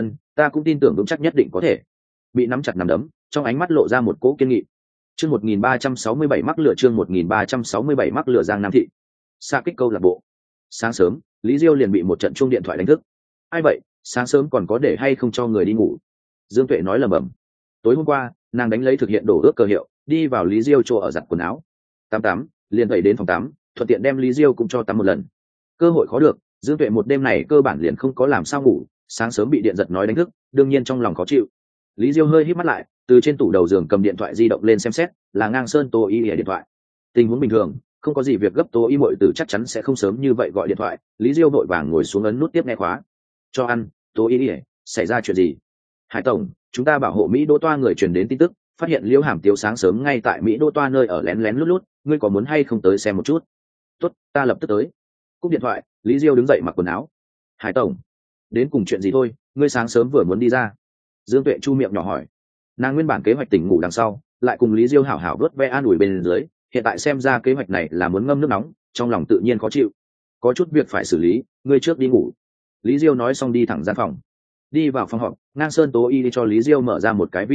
Speaker 1: Ta cũng tin tưởng vững chắc nhất định có thể. Bị nắm chặt nắm đấm, trong ánh mắt lộ ra một cỗ kiên nghị. Chương 1367 mắc lửa, chương 1367 mắc lửa Giang Nam thị. Xa kích câu lạc bộ. Sáng sớm, Lý Diêu liền bị một trận chuông điện thoại đánh thức. Ai vậy, sáng sớm còn có để hay không cho người đi ngủ? Dương Tuệ nói lẩm bẩm. Tối hôm qua, nàng đánh lấy thực hiện đổ ước cơ hiệu, đi vào Lý Diêu chỗ ở giặt quần áo. Tắm, liền đẩy đến phòng tắm, thuận tiện đem Lý Diêu cũng cho tắm một lần. Cơ hội khó được, Dương Tuệ một đêm này cơ bản liền không có làm sao ngủ, sáng sớm bị điện giật nói đánh thức, đương nhiên trong lòng khó chịu. Lý Diêu hơi hít mắt lại, từ trên tủ đầu giường cầm điện thoại di động lên xem xét, là Ngang Sơn Tô Y điện thoại. Tình huống bình thường, không có gì việc gấp, Tô Y muội tử chắc chắn sẽ không sớm như vậy gọi điện thoại. Lý Diêu vội vàng ngồi xuống ấn nút tiếp nghe khóa. Cho ăn, Tô Y, xảy ra chuyện gì? Hải tổng, chúng ta bảo hộ Mỹ Đỗ Toa người truyền đến tin tức, phát hiện Liễu Hàm Tiếu sáng sớm ngay tại Mỹ Đỗ Toa nơi ở lén lén lút lút, ngươi có muốn hay không tới xem một chút? Tốt, ta lập tức tới. Cúp điện thoại, Lý Diêu đứng dậy mặc quần áo. Hải tổng, đến cùng chuyện gì thôi, ngươi sáng sớm vừa muốn đi ra? Dương Tuệ chu miệng nhỏ hỏi. Nàng nguyên bản kế hoạch tỉnh ngủ đằng sau, lại cùng Lý Diêu hảo hảo vớt ve an ủi bên dưới, hiện tại xem ra kế hoạch này là muốn ngâm nước nóng, trong lòng tự nhiên khó chịu. Có chút việc phải xử lý, ngươi trước đi ngủ. Lý Diêu nói xong đi thẳng gian phòng. Đi vào phòng họp, Ngang Sơn Tố Y đi cho Lý Diêu mở ra một cái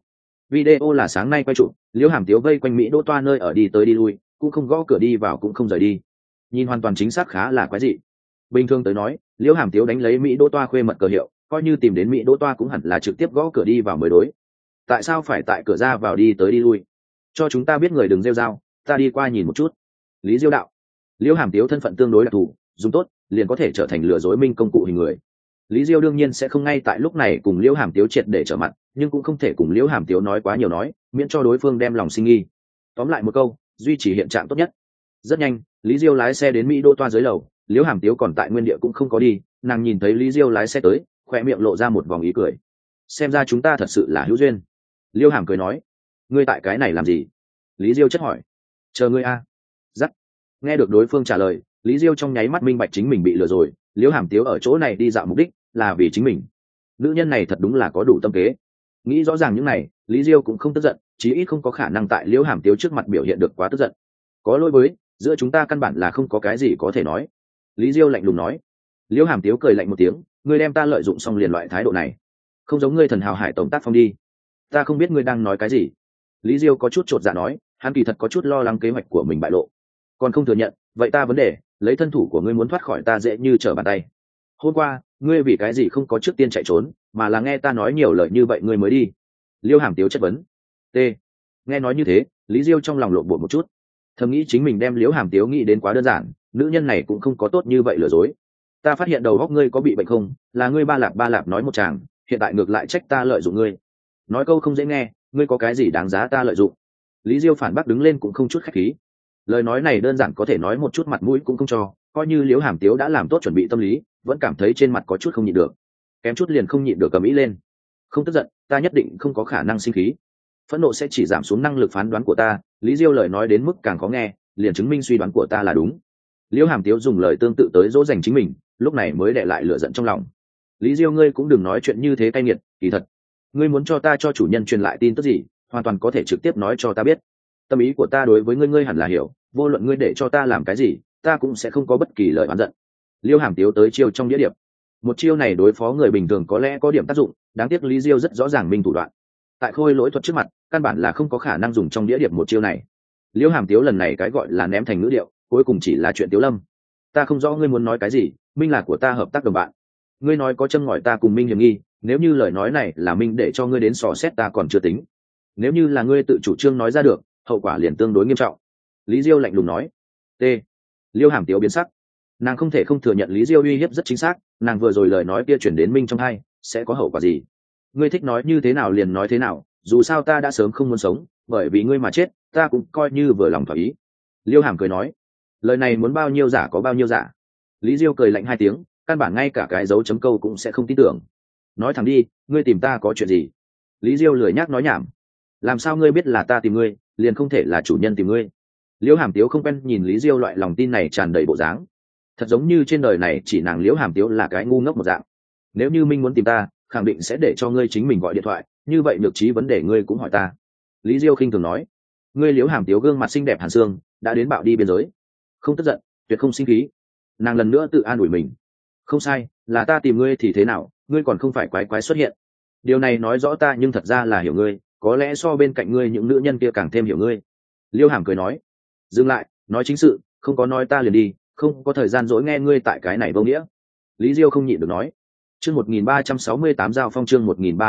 Speaker 1: video là sáng nay quay chụp, Liễu Hàm Tiếu vây quanh Mỹ Đỗ Toa nơi ở đi tới đi lui, cũng không gõ cửa đi vào cũng không rời đi, nhìn hoàn toàn chính xác khá là quái dị. Bình thường tới nói, Liễu Hàm Tiếu đánh lấy Mỹ Đỗ Toa khuê mật cờ hiệu, coi như tìm đến Mỹ Đỗ Toa cũng hẳn là trực tiếp gõ cửa đi vào mới đối. Tại sao phải tại cửa ra vào đi tới đi lui? Cho chúng ta biết người đừng rêu rao, ta đi qua nhìn một chút. Lý Diêu đạo. Liễu Hàm Tiếu thân phận tương đối đặc thù, dùng tốt liền có thể trở thành lừa dối minh công cụ hình người. Lý Diêu đương nhiên sẽ không ngay tại lúc này cùng Liễu Hàm Tiếu triệt để trở mặt, nhưng cũng không thể cùng Liễu Hàm Tiếu nói quá nhiều nói, miễn cho đối phương đem lòng sinh nghi. Tóm lại một câu, duy trì hiện trạng tốt nhất. Rất nhanh, Lý Diêu lái xe đến Mỹ Đỗ Toa dưới lầu, Liễu Hàm Tiếu còn tại nguyên địa cũng không có đi, nàng nhìn thấy Lý Diêu lái xe tới, khỏe miệng lộ ra một vòng ý cười. Xem ra chúng ta thật sự là hữu duyên. Liễu Hàm cười nói, ngươi tại cái này làm gì? Lý Diêu chất hỏi. Chờ ngươi a. Dắt. Nghe được đối phương trả lời, Lý Diêu trong nháy mắt minh bạch chính mình bị lừa rồi, Liễu Hàm Tiếu ở chỗ này đi dạo mục đích là vì chính mình. Nữ nhân này thật đúng là có đủ tâm kế. Nghĩ rõ ràng những này, Lý Diêu cũng không tức giận, chí ít không có khả năng tại Liễu Hàm Tiếu trước mặt biểu hiện được quá tức giận. Có lỗi với, giữa chúng ta căn bản là không có cái gì có thể nói. Lý Diêu lạnh lùng nói. Liễu Hàm Tiếu cười lạnh một tiếng, ngươi đem ta lợi dụng xong liền loại thái độ này, không giống ngươi thần hào hải tổng tác phong đi. Ta không biết ngươi đang nói cái gì. Lý Diêu có chút chột dạ nói, hắn kỳ thật có chút lo lắng kế hoạch của mình bại lộ, còn không thừa nhận. Vậy ta vấn đề, lấy thân thủ của ngươi muốn thoát khỏi ta dễ như trở bàn tay. Hôm qua ngươi vì cái gì không có trước tiên chạy trốn, mà là nghe ta nói nhiều lời như vậy ngươi mới đi? Liêu Hàm Tiếu chất vấn. T. Nghe nói như thế, Lý Diêu trong lòng lộn bột một chút, thầm nghĩ chính mình đem Liễu Hàm Tiếu nghĩ đến quá đơn giản, nữ nhân này cũng không có tốt như vậy lừa dối. Ta phát hiện đầu óc ngươi có bị bệnh không? Là ngươi ba lạp nói một chàng, hiện tại ngược lại trách ta lợi dụng ngươi. Nói câu không dễ nghe, ngươi có cái gì đáng giá ta lợi dụng? Lý Diêu phản bác đứng lên cũng không chút khách khí. Lời nói này đơn giản có thể nói một chút mặt mũi cũng không cho, coi như Liễu Hàm Tiếu đã làm tốt chuẩn bị tâm lý, vẫn cảm thấy trên mặt có chút không nhịn được, kém chút liền không nhịn được cầm ý lên. Không tức giận, ta nhất định không có khả năng sinh khí. Phẫn nộ sẽ chỉ giảm xuống năng lực phán đoán của ta. Lý Diêu lời nói đến mức càng khó nghe, liền chứng minh suy đoán của ta là đúng. Liễu Hàm Tiếu dùng lời tương tự tới dỗ dành chính mình, lúc này mới đè lại lửa giận trong lòng. Lý Diêu, ngươi cũng đừng nói chuyện như thế cay nghiệt, kỳ thật ngươi muốn cho ta cho chủ nhân truyền lại tin tức gì, hoàn toàn có thể trực tiếp nói cho ta biết. Tâm ý của ta đối với ngươi ngươi hẳn là hiểu, vô luận ngươi để cho ta làm cái gì, ta cũng sẽ không có bất kỳ lời oán giận. Liêu Hàm Tiếu tới chiêu trong đĩa điệp. Một chiêu này đối phó người bình thường có lẽ có điểm tác dụng, đáng tiếc Lý Diêu rất rõ ràng minh thủ đoạn. Tại khôi lỗi thuật trước mặt, căn bản là không có khả năng dùng trong đĩa điệp một chiêu này. Liêu Hàm Tiếu lần này cái gọi là ném thành ngữ điệu, cuối cùng chỉ là chuyện Tiếu Lâm. Ta không rõ ngươi muốn nói cái gì, Minh là của ta hợp tác đồng bạn. Ngươi nói có châm ngòi ta cùng Minh hiểm nghi, nếu như lời nói này là Minh để cho ngươi đến xò xét ta còn chưa tính. Nếu như là ngươi tự chủ trương nói ra được, hậu quả liền tương đối nghiêm trọng. Lý Diêu lạnh lùng nói. T. Liêu Hàm Tiếu biến sắc. Nàng không thể không thừa nhận Lý Diêu uy hiếp rất chính xác, nàng vừa rồi lời nói kia chuyển đến Minh trong hai, sẽ có hậu quả gì? Ngươi thích nói như thế nào liền nói thế nào, dù sao ta đã sớm không muốn sống, bởi vì ngươi mà chết, ta cũng coi như vừa lòng thỏa ý. Liêu Hàm cười nói. Lời này muốn bao nhiêu giả có bao nhiêu giả. Lý Diêu cười lạnh hai tiếng, căn bản ngay cả cái dấu chấm câu cũng sẽ không tin tưởng. Nói thẳng đi, ngươi tìm ta có chuyện gì? Lý Diêu lười nhác nói nhảm. Làm sao ngươi biết là ta tìm ngươi, liền không thể là chủ nhân tìm ngươi? Liêu Hàm Tiếu không quen nhìn Lý Diêu loại lòng tin này tràn đầy bộ dáng, thật giống như trên đời này chỉ nàng Liễu Hàm Tiếu là cái ngu ngốc một dạng. Nếu như Minh muốn tìm ta, khẳng định sẽ để cho ngươi chính mình gọi điện thoại, như vậy nhược trí vấn đề ngươi cũng hỏi ta. Lý Diêu khinh thường nói. Ngươi Liễu Hàm Tiếu gương mặt xinh đẹp hàn xương đã đến bạo đi biên giới, không tức giận, tuyệt không sinh khí. Nàng lần nữa tự an ủi mình. Không sai, là ta tìm ngươi thì thế nào, ngươi còn không phải quái quái xuất hiện. Điều này nói rõ ta nhưng thật ra là hiểu ngươi, có lẽ so bên cạnh ngươi những nữ nhân kia càng thêm hiểu ngươi. Liêu Hàm cười nói. Dừng lại, nói chính sự, không có nói ta liền đi, không có thời gian dỗi nghe ngươi tại cái này vô nghĩa. Lý Diêu không nhịn được nói. Chương 1368 giao phong, chương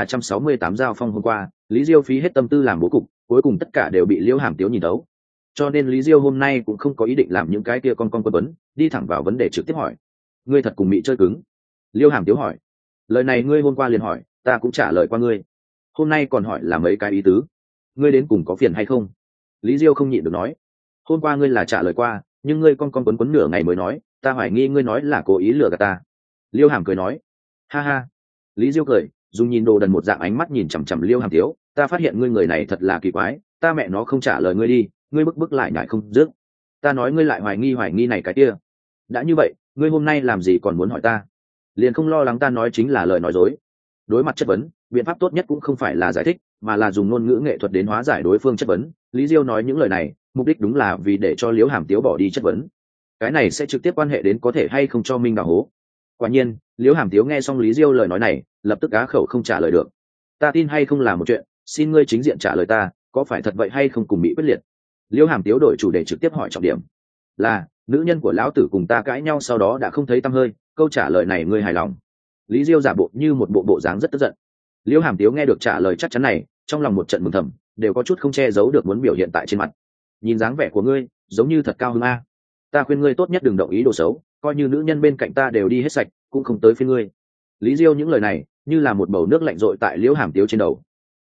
Speaker 1: 1368 giao phong. Hôm qua, Lý Diêu phí hết tâm tư làm bố cục, cuối cùng tất cả đều bị Liễu Hàm Tiếu nhìn thấu. Cho nên Lý Diêu hôm nay cũng không có ý định làm những cái kia con quấn vấn, đi thẳng vào vấn đề trực tiếp hỏi. Ngươi thật cùng Mị chơi cứng? Liễu Hàm Tiếu hỏi. Lời này ngươi hôm qua liền hỏi, ta cũng trả lời qua ngươi. Hôm nay còn hỏi là mấy cái ý tứ? Ngươi đến cùng có phiền hay không? Lý Diêu không nhịn được nói. Hôm qua ngươi là trả lời qua, nhưng ngươi con quấn nửa ngày mới nói, ta hoài nghi ngươi nói là cố ý lừa gạt ta. Liêu Hàm cười nói. Ha ha. Lý Diêu cười, dùng nhìn đồ đần một dạng ánh mắt nhìn chằm chằm Liêu Hàm Tiếu. Ta phát hiện ngươi người này thật là kỳ quái, ta mẹ nó không trả lời ngươi đi, ngươi bức lại nhại không dứt. Ta nói ngươi lại hoài nghi này cái kia. Đã như vậy, ngươi hôm nay làm gì còn muốn hỏi ta? Liền không lo lắng ta nói chính là lời nói dối? Đối mặt chất vấn, biện pháp tốt nhất cũng không phải là giải thích, mà là dùng ngôn ngữ nghệ thuật đến hóa giải đối phương chất vấn. Lý Diêu nói những lời này, mục đích đúng là vì để cho liễu hàm tiếu bỏ đi chất vấn. Cái này sẽ trực tiếp quan hệ đến có thể hay không cho minh đào hố. Quả nhiên liễu hàm tiếu nghe xong lý diêu lời nói này lập tức á khẩu không trả lời được. Ta tin hay không là một chuyện, xin ngươi chính diện trả lời ta, có phải thật vậy hay không cùng bị quyết liệt. Liễu hàm tiếu đổi chủ đề trực tiếp hỏi trọng điểm là nữ nhân của lão tử cùng ta cãi nhau sau đó đã không thấy tăm hơi, câu trả lời này ngươi hài lòng? Lý diêu giả bộ như một bộ dáng rất tức giận. Liễu hàm tiếu nghe được trả lời chắc chắn này trong lòng một trận mừng thầm, đều có chút không che giấu được muốn biểu hiện tại trên mặt. Nhìn dáng vẻ của ngươi giống như thật cao hứng a. Ta khuyên ngươi tốt nhất đừng động ý đồ xấu, coi như nữ nhân bên cạnh ta đều đi hết sạch cũng không tới phiên ngươi. Lý diêu những lời này như là một bầu nước lạnh rội tại liễu hàm tiếu trên đầu.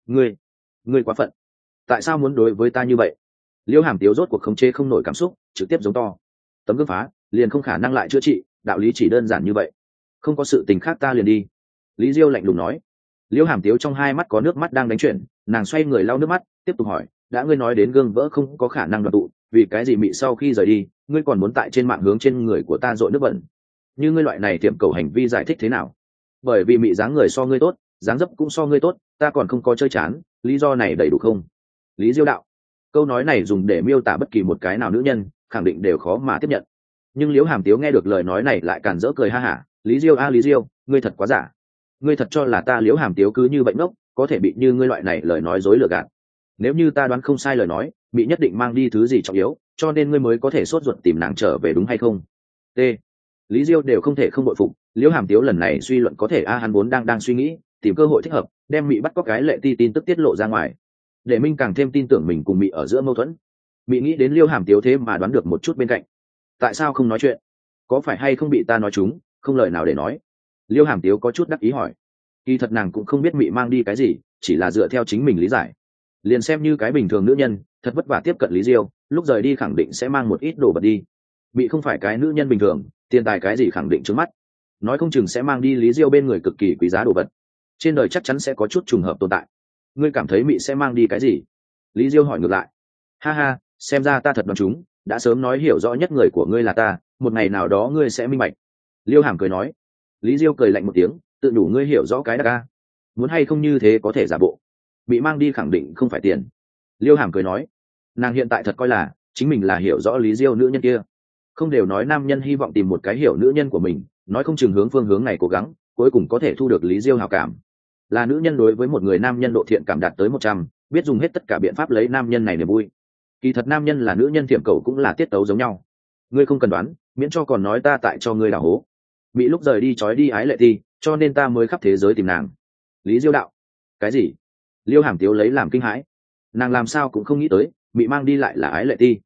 Speaker 1: Ngươi quá phận, tại sao muốn đối với ta như vậy? Liễu hàm tiếu rốt cuộc khống chế không nổi cảm xúc trực tiếp giống to. Tấm gương phá liền không khả năng lại chữa trị, đạo lý chỉ đơn giản như vậy. Không có sự tình khác ta liền đi. Lý diêu lạnh lùng nói. Liễu hàm tiếu trong hai mắt có nước mắt đang đánh chuyển, nàng xoay người lau nước mắt tiếp tục hỏi, đã ngươi nói đến gương vỡ không có khả năng đoàn tụ, vì cái gì mị sau khi rời đi ngươi còn muốn tại trên mạng hướng trên người của ta dội nước bẩn? Như ngươi loại này tiệm cầu hành vi giải thích thế nào? Bởi vì mị dáng người so ngươi tốt, dáng dấp cũng so ngươi tốt, ta còn không có chơi chán, lý do này đầy đủ không? Lý diêu đạo. Câu nói này dùng để miêu tả bất kỳ một cái nào nữ nhân khẳng định đều khó mà tiếp nhận, nhưng liễu hàm tiếu nghe được lời nói này lại càn rỡ cười ha hả. Lý diêu a lý diêu, ngươi thật quá giả. Ngươi thật cho là ta liễu hàm tiếu cứ như bệnh ngốc có thể bị như ngươi loại này lời nói dối lừa gạt? Nếu như ta đoán không sai lời nói, bị nhất định mang đi thứ gì trọng yếu, cho nên ngươi mới có thể sốt ruột tìm nàng trở về đúng hay không? T. Lý diêu đều không thể không bội phục liễu hàm tiếu lần này suy luận có thể a. Hắn vốn đang suy nghĩ tìm cơ hội thích hợp đem mị bắt cóc cái lệ ti tin tức tiết lộ ra ngoài, để minh càng thêm tin tưởng mình cùng mị ở giữa mâu thuẫn. Mị nghĩ đến liễu hàm tiếu thế mà đoán được một chút bên cạnh. Tại sao không nói chuyện? Có phải hay không bị ta nói chúng không lời nào để nói? Liễu hàm tiếu có chút đắc ý hỏi. Kỳ thật nàng cũng không biết mị mang đi cái gì, chỉ là dựa theo chính mình lý giải, liền xem như cái bình thường nữ nhân thật vất vả tiếp cận lý diêu, lúc rời đi khẳng định sẽ mang một ít đồ vật đi. Mị không phải cái nữ nhân bình thường, tiền tài cái gì khẳng định trước mắt, nói không chừng sẽ mang đi lý diêu bên người cực kỳ quý giá đồ vật. Trên đời chắc chắn sẽ có chút trùng hợp tồn tại. Ngươi cảm thấy mị sẽ mang đi cái gì? Lý diêu hỏi ngược lại. Ha ha, xem ra ta thật đoán chúng, đã sớm nói hiểu rõ nhất người của ngươi là ta, một ngày nào đó ngươi sẽ minh bạch. Liêu hàm cười nói. Lý diêu cười lạnh một tiếng, tự đủ ngươi hiểu rõ cái đặc ca. Muốn hay không như thế có thể giả bộ. Bị mang đi khẳng định không phải tiền. Liêu hàm cười nói. Nàng hiện tại thật coi là chính mình là hiểu rõ lý diêu nữ nhân kia. Không đều nói nam nhân hy vọng tìm một cái hiểu nữ nhân của mình, nói không chừng hướng phương hướng này cố gắng cuối cùng có thể thu được lý diêu hào cảm. Là nữ nhân đối với một người nam nhân độ thiện cảm đạt tới 100, biết dùng hết tất cả biện pháp lấy nam nhân này niềm vui. Kỳ thật nam nhân là nữ nhân thiệm cầu cũng là tiết tấu giống nhau. Ngươi không cần đoán, miễn cho còn nói ta tại cho ngươi đào hố. Bị lúc rời đi trói đi ái lệ thi, cho nên ta mới khắp thế giới tìm nàng. Lý diêu đạo. Cái gì? Liêu hàm tiếu lấy làm kinh hãi. Nàng làm sao cũng không nghĩ tới bị mang đi lại là ái lệ thi.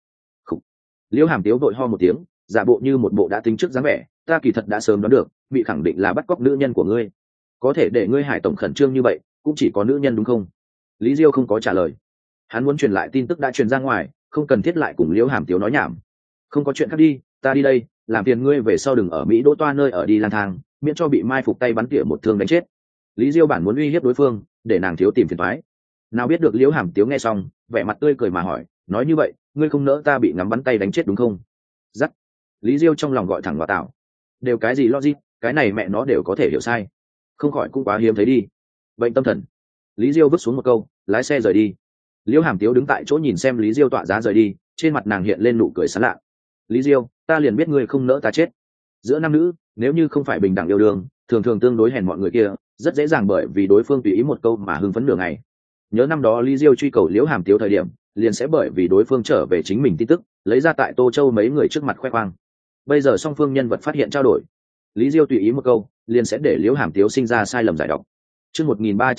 Speaker 1: Liêu hàm tiếu vội ho một tiếng, giả bộ như một bộ đã tính trước dáng vẻ. Ta kỳ thật đã sớm đoán được bị khẳng định là bắt cóc nữ nhân của ngươi. Có thể để ngươi hải tổng khẩn trương như vậy cũng chỉ có nữ nhân đúng không? Lý diêu không có trả lời. Hắn muốn truyền lại tin tức đã truyền ra ngoài, không cần thiết lại cùng liễu hàm tiếu nói nhảm. Không có chuyện khác đi, ta đi đây, làm phiền ngươi về sau đừng ở Mỹ đỗ toa nơi ở đi lang thang, miễn cho bị mai phục tay bắn tỉa một thương đánh chết. Lý diêu bản muốn uy hiếp đối phương để nàng thiếu tìm phiền toái. Nào biết được liễu hàm tiếu nghe xong vẻ mặt tươi cười mà hỏi, nói như vậy ngươi không nỡ ta bị ngắm bắn tay đánh chết đúng không? Dắt. Lý diêu trong lòng gọi thẳng vào tảo. Đều cái gì logic, cái này mẹ nó đều có thể hiểu sai. Không khỏi cũng quá hiếm thấy đi. Bệnh tâm thần. Lý diêu vứt xuống một câu, lái xe rời đi. Liễu hàm tiếu đứng tại chỗ nhìn xem Lý diêu tọa giá rời đi, trên mặt nàng hiện lên nụ cười sán lạ. Lý diêu, ta liền biết ngươi không nỡ ta chết. Giữa nam nữ nếu như không phải bình đẳng yêu đương, thường thường tương đối hèn mọi người kia rất dễ dàng bởi vì đối phương tùy ý một câu mà hưng phấn nửa ngày. Nhớ năm đó Lý diêu truy cầu Liễu hàm tiếu thời điểm liền sẽ bởi vì đối phương trở về chính mình tin tức lấy ra tại Tô Châu mấy người trước mặt khoe khoang. Bây giờ song phương nhân vật phát hiện trao đổi, Lý diêu tùy ý một câu liền sẽ để Liễu hàm tiếu sinh ra sai lầm giải độc. Chương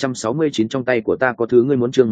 Speaker 1: 1369 trong tay của ta có thứ ngươi muốn, chương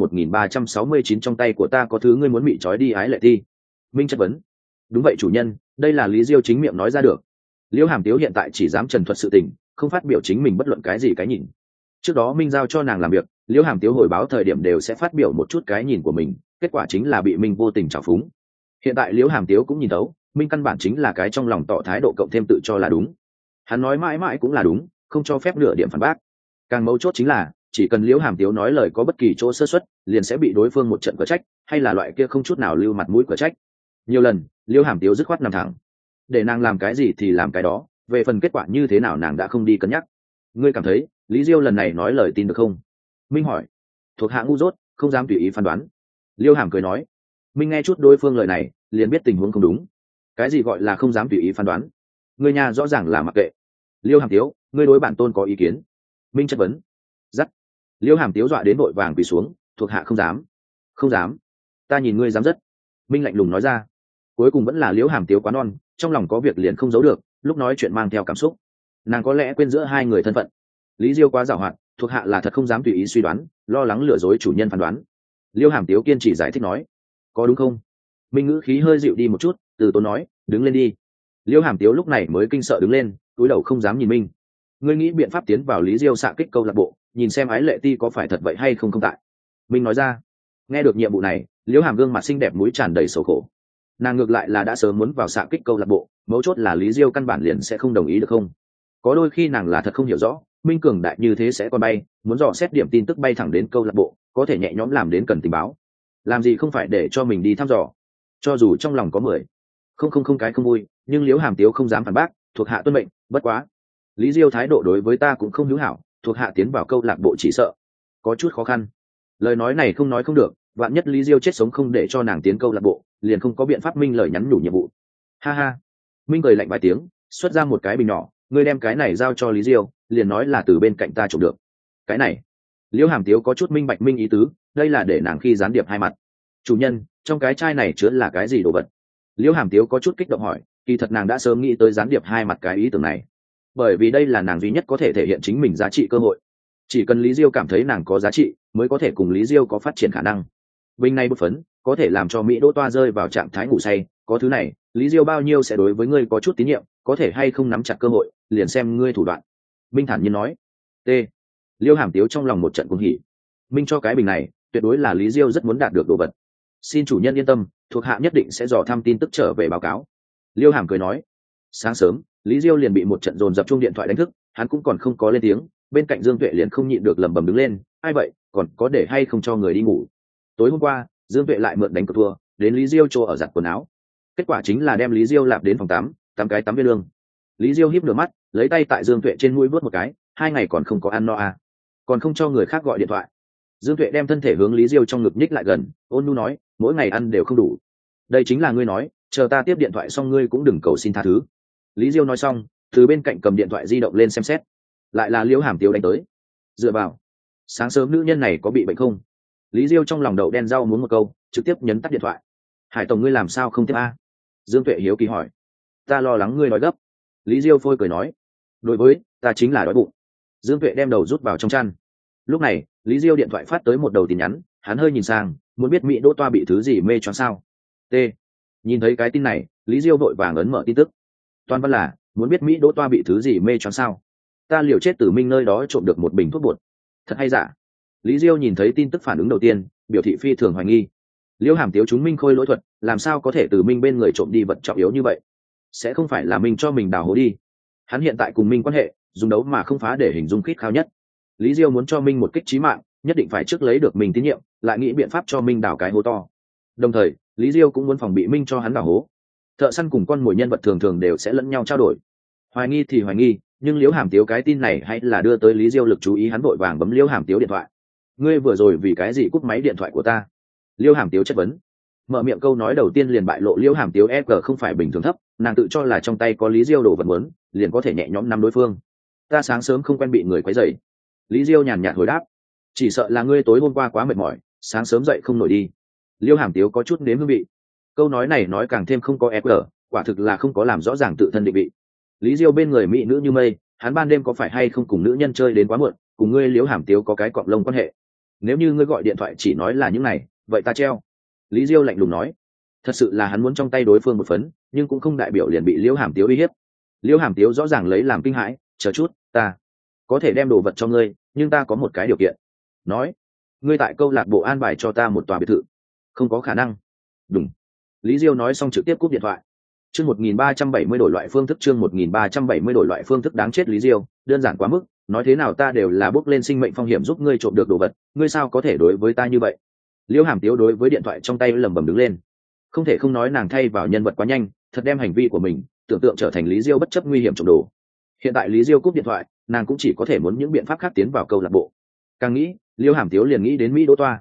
Speaker 1: 1369 trong tay của ta có thứ ngươi muốn, bị trói đi ái lệ thi. Minh chất vấn. Đúng vậy chủ nhân, đây là Lý diêu chính miệng nói ra được. Liễu hàm tiếu hiện tại chỉ dám trần thuật sự tình, không phát biểu chính mình bất luận cái gì cái nhìn. Trước đó Minh giao cho nàng làm việc, Liễu hàm tiếu hồi báo thời điểm đều sẽ phát biểu một chút cái nhìn của mình, kết quả chính là bị Minh vô tình trào phúng. Hiện tại Liễu hàm tiếu cũng nhìn thấu, Minh căn bản chính là cái trong lòng tỏ thái độ cộng thêm tự cho là đúng. Hắn nói mãi mãi cũng là đúng, không cho phép nửa điểm phản bác. Càng mấu chốt chính là chỉ cần Liễu hàm tiếu nói lời có bất kỳ chỗ sơ suất liền sẽ bị đối phương một trận cở trách, hay là loại kia không chút nào lưu mặt mũi cở trách. Nhiều lần Liễu hàm tiếu dứt khoát nằm thẳng, để nàng làm cái gì thì làm cái đó, về phần kết quả như thế nào nàng đã không đi cân nhắc. Ngươi cảm thấy Lý diêu lần này nói lời tin được không? Minh hỏi. Thuộc hạ ngu dốt, không dám tùy ý phán đoán. Liễu hàm cười nói. Minh nghe chút đối phương lời này liền biết tình huống không đúng. Cái gì gọi là không dám tùy ý phán đoán? Người nhà rõ ràng là mặc kệ. Liêu Hàm Tiếu, ngươi đối bản tôn có ý kiến? Minh chất vấn. Dắt. Liêu Hàm Tiếu dọa đến vội vàng quỳ xuống, thuộc hạ không dám. Không dám? Ta nhìn ngươi dám rất. Minh lạnh lùng nói ra. Cuối cùng vẫn là Liêu Hàm Tiếu quá non, trong lòng có việc liền không giấu được, lúc nói chuyện mang theo cảm xúc. Nàng có lẽ quên giữa hai người thân phận. Lý Diêu quá giàu hoạt, thuộc hạ là thật không dám tùy ý suy đoán, lo lắng lừa dối chủ nhân phán đoán. Liêu Hàm Tiếu kiên trì giải thích nói. Có đúng không? Minh ngữ khí hơi dịu đi một chút, từ tốn nói, đứng lên đi. Liêu Hàm Tiếu lúc này mới kinh sợ đứng lên, cúi đầu không dám nhìn Minh. Ngươi nghĩ biện pháp tiến vào Lý Diêu xạ kích câu lạc bộ, nhìn xem Ái Lệ Ti có phải thật vậy hay không không tại. Minh nói ra. Nghe được nhiệm vụ này, Liêu Hàm gương mặt xinh đẹp mũi tràn đầy sầu khổ. Nàng ngược lại là đã sớm muốn vào xạ kích câu lạc bộ, mấu chốt là Lý Diêu căn bản liền sẽ không đồng ý được không? Có đôi khi nàng là thật không hiểu rõ, Minh cường đại như thế sẽ còn bay, muốn dò xét điểm tin tức bay thẳng đến câu lạc bộ, có thể nhẹ nhõm làm đến cần tình báo. Làm gì không phải để cho mình đi thăm dò. Cho dù trong lòng có 10 không cái không vui, nhưng Liễu Hàm Tiếu không dám phản bác, thuộc hạ tuân mệnh, bất quá Lý Diêu thái độ đối với ta cũng không hữu hảo, thuộc hạ tiến vào câu lạc bộ chỉ sợ có chút khó khăn. Lời nói này không nói không được, vạn nhất Lý Diêu chết sống không để cho nàng tiến câu lạc bộ, liền không có biện pháp. Minh lời nhắn nhủ nhiệm vụ. Ha ha. Minh cười lạnh vài tiếng, xuất ra một cái bình nhỏ, ngươi đem cái này giao cho Lý Diêu, liền nói là từ bên cạnh ta trộm được. Cái này, Liễu Hàm Tiếu có chút minh bạch Minh ý tứ, đây là để nàng khi gián điệp hai mặt. Chủ nhân, trong cái chai này chứa là cái gì đồ vật? Liễu Hàm Tiếu có chút kích động hỏi, kỳ thật nàng đã sớm nghĩ tới gián điệp hai mặt cái ý tưởng này, bởi vì đây là nàng duy nhất có thể thể hiện chính mình giá trị cơ hội. Chỉ cần Lý Diêu cảm thấy nàng có giá trị, mới có thể cùng Lý Diêu có phát triển khả năng. Bình này bút phấn có thể làm cho Mỹ Đỗ Toa rơi vào trạng thái ngủ say, có thứ này, Lý Diêu bao nhiêu sẽ đối với ngươi có chút tín nhiệm, có thể hay không nắm chặt cơ hội, liền xem ngươi thủ đoạn. Minh thản nhiên nói. T. Liễu Hàm Tiếu trong lòng một trận cuồng hỉ. Minh cho cái bình này, tuyệt đối là Lý Diêu rất muốn đạt được đồ vật. Xin chủ nhân yên tâm, thuộc hạ nhất định sẽ dò thăm tin tức trở về báo cáo. Liêu Hàm cười nói. Sáng sớm, Lý Diêu liền bị một trận dồn dập chuông điện thoại đánh thức, hắn cũng còn không có lên tiếng, bên cạnh Dương Tuệ liền không nhịn được lẩm bẩm đứng lên, ai vậy, còn có để hay không cho người đi ngủ. Tối hôm qua, Dương Tuệ lại mượn đánh cược thua, đến Lý Diêu chỗ ở giặt quần áo. Kết quả chính là đem Lý Diêu lạp đến phòng tắm, tắm cái tắm viên lương. Lý Diêu híp nửa mắt, lấy tay tại Dương Tuệ trên mũi vuốt một cái, 2 ngày còn không có ăn no à? Còn không cho người khác gọi điện thoại. Dương Tuệ đem thân thể hướng Lý Diêu trong ngực nhích lại gần, ôn nhu nói, mỗi ngày ăn đều không đủ. Đây chính là ngươi nói, chờ ta tiếp điện thoại xong ngươi cũng đừng cầu xin tha thứ. Lý Diêu nói xong, từ bên cạnh cầm điện thoại di động lên xem xét, lại là Liễu Hàm Tiếu đánh tới. Dựa vào, sáng sớm nữ nhân này có bị bệnh không? Lý Diêu trong lòng đậu đen rau muốn một câu, trực tiếp nhấn tắt điện thoại. Hải tổng ngươi làm sao không tiếp a? Dương Tuệ hiếu kỳ hỏi. Ta lo lắng ngươi nói gấp. Lý Diêu phôi cười nói. Đối với ta chính là đói bụng. Dương Tuệ đem đầu rút vào trong chăn. Lúc này, Lý Diêu điện thoại phát tới một đầu tin nhắn, hắn hơi nhìn sang, muốn biết Mỹ Đỗ Toa bị thứ gì mê choáng sao? T. Nhìn thấy cái tin này, Lý Diêu vội vàng ấn mở tin tức. Toàn văn là, muốn biết Mỹ Đỗ Toa bị thứ gì mê choáng sao? Ta liều chết từ Minh nơi đó trộm được một bình thuốc bột. Thật hay giả? Lý Diêu nhìn thấy tin tức phản ứng đầu tiên, biểu thị phi thường hoài nghi. Liễu Hàm Tiếu chúng Minh khôi lỗi thuật, làm sao có thể từ Minh bên người trộm đi vật trọng yếu như vậy? Sẽ không phải là Minh cho mình đào hố đi? Hắn hiện tại cùng Minh quan hệ, dùng đấu mà không phá để hình dung khít khao nhất. Lý Diêu muốn cho Minh một kích chí mạng, nhất định phải trước lấy được mình tín nhiệm, lại nghĩ biện pháp cho Minh đào cái hố to. Đồng thời, Lý Diêu cũng muốn phòng bị Minh cho hắn đào hố. Thợ săn cùng con mồi nhân vật thường thường đều sẽ lẫn nhau trao đổi. Hoài nghi thì hoài nghi, nhưng Liễu Hàm Tiếu cái tin này hay là đưa tới Lý Diêu lực chú ý, hắn vội vàng bấm Liễu Hàm Tiếu điện thoại. Ngươi vừa rồi vì cái gì cúp máy điện thoại của ta? Liễu Hàm Tiếu chất vấn. Mở miệng câu nói đầu tiên liền bại lộ Liễu Hàm Tiếu EQ không phải bình thường thấp, nàng tự cho là trong tay có Lý Diêu đồ vật muốn, liền có thể nhẹ nhõm nắm đối phương. Ta sáng sớm không quen bị người quấy rầy. Lý Diêu nhàn nhạt hồi đáp. Chỉ sợ là ngươi tối hôm qua quá mệt mỏi, sáng sớm dậy không nổi đi. Liễu Hàm Tiếu có chút nếm hương vị. Câu nói này nói càng thêm không có EQ, quả thực là không có làm rõ ràng tự thân định vị. Lý Diêu bên người mỹ nữ như mây, hắn ban đêm có phải hay không cùng nữ nhân chơi đến quá muộn, cùng ngươi Liễu Hàm Tiếu có cái cọng lông quan hệ. Nếu như ngươi gọi điện thoại chỉ nói là những này, vậy ta treo. Lý Diêu lạnh lùng nói. Thật sự là hắn muốn trong tay đối phương một phấn, nhưng cũng không đại biểu liền bị Liễu Hàm Tiếu uy hiếp. Liễu Hàm Tiếu rõ ràng lấy làm kinh hãi, chờ chút, ta có thể đem đồ vật cho ngươi, nhưng ta có một cái điều kiện. Nói, ngươi tại câu lạc bộ an bài cho ta một tòa biệt thự. Không có khả năng. Đúng. Lý Diêu nói xong trực tiếp cúp điện thoại. Chương 1370 đổi loại phương thức, chương 1370 đổi loại phương thức, đáng chết Lý Diêu, đơn giản quá mức, nói thế nào ta đều là bước lên sinh mệnh phong hiểm giúp ngươi trộm được đồ vật, ngươi sao có thể đối với ta như vậy? Liễu Hàm Tiếu đối với điện thoại trong tay lẩm bẩm đứng lên. Không thể không nói nàng thay vào nhân vật quá nhanh, thật đem hành vi của mình tưởng tượng trở thành Lý Diêu bất chấp nguy hiểm trộm đồ. Hiện tại Lý Diêu cúp điện thoại, nàng cũng chỉ có thể muốn những biện pháp khác tiến vào câu lạc bộ. Càng nghĩ, Liễu Hàm Tiếu liền nghĩ đến Mỹ Đỗ Toa.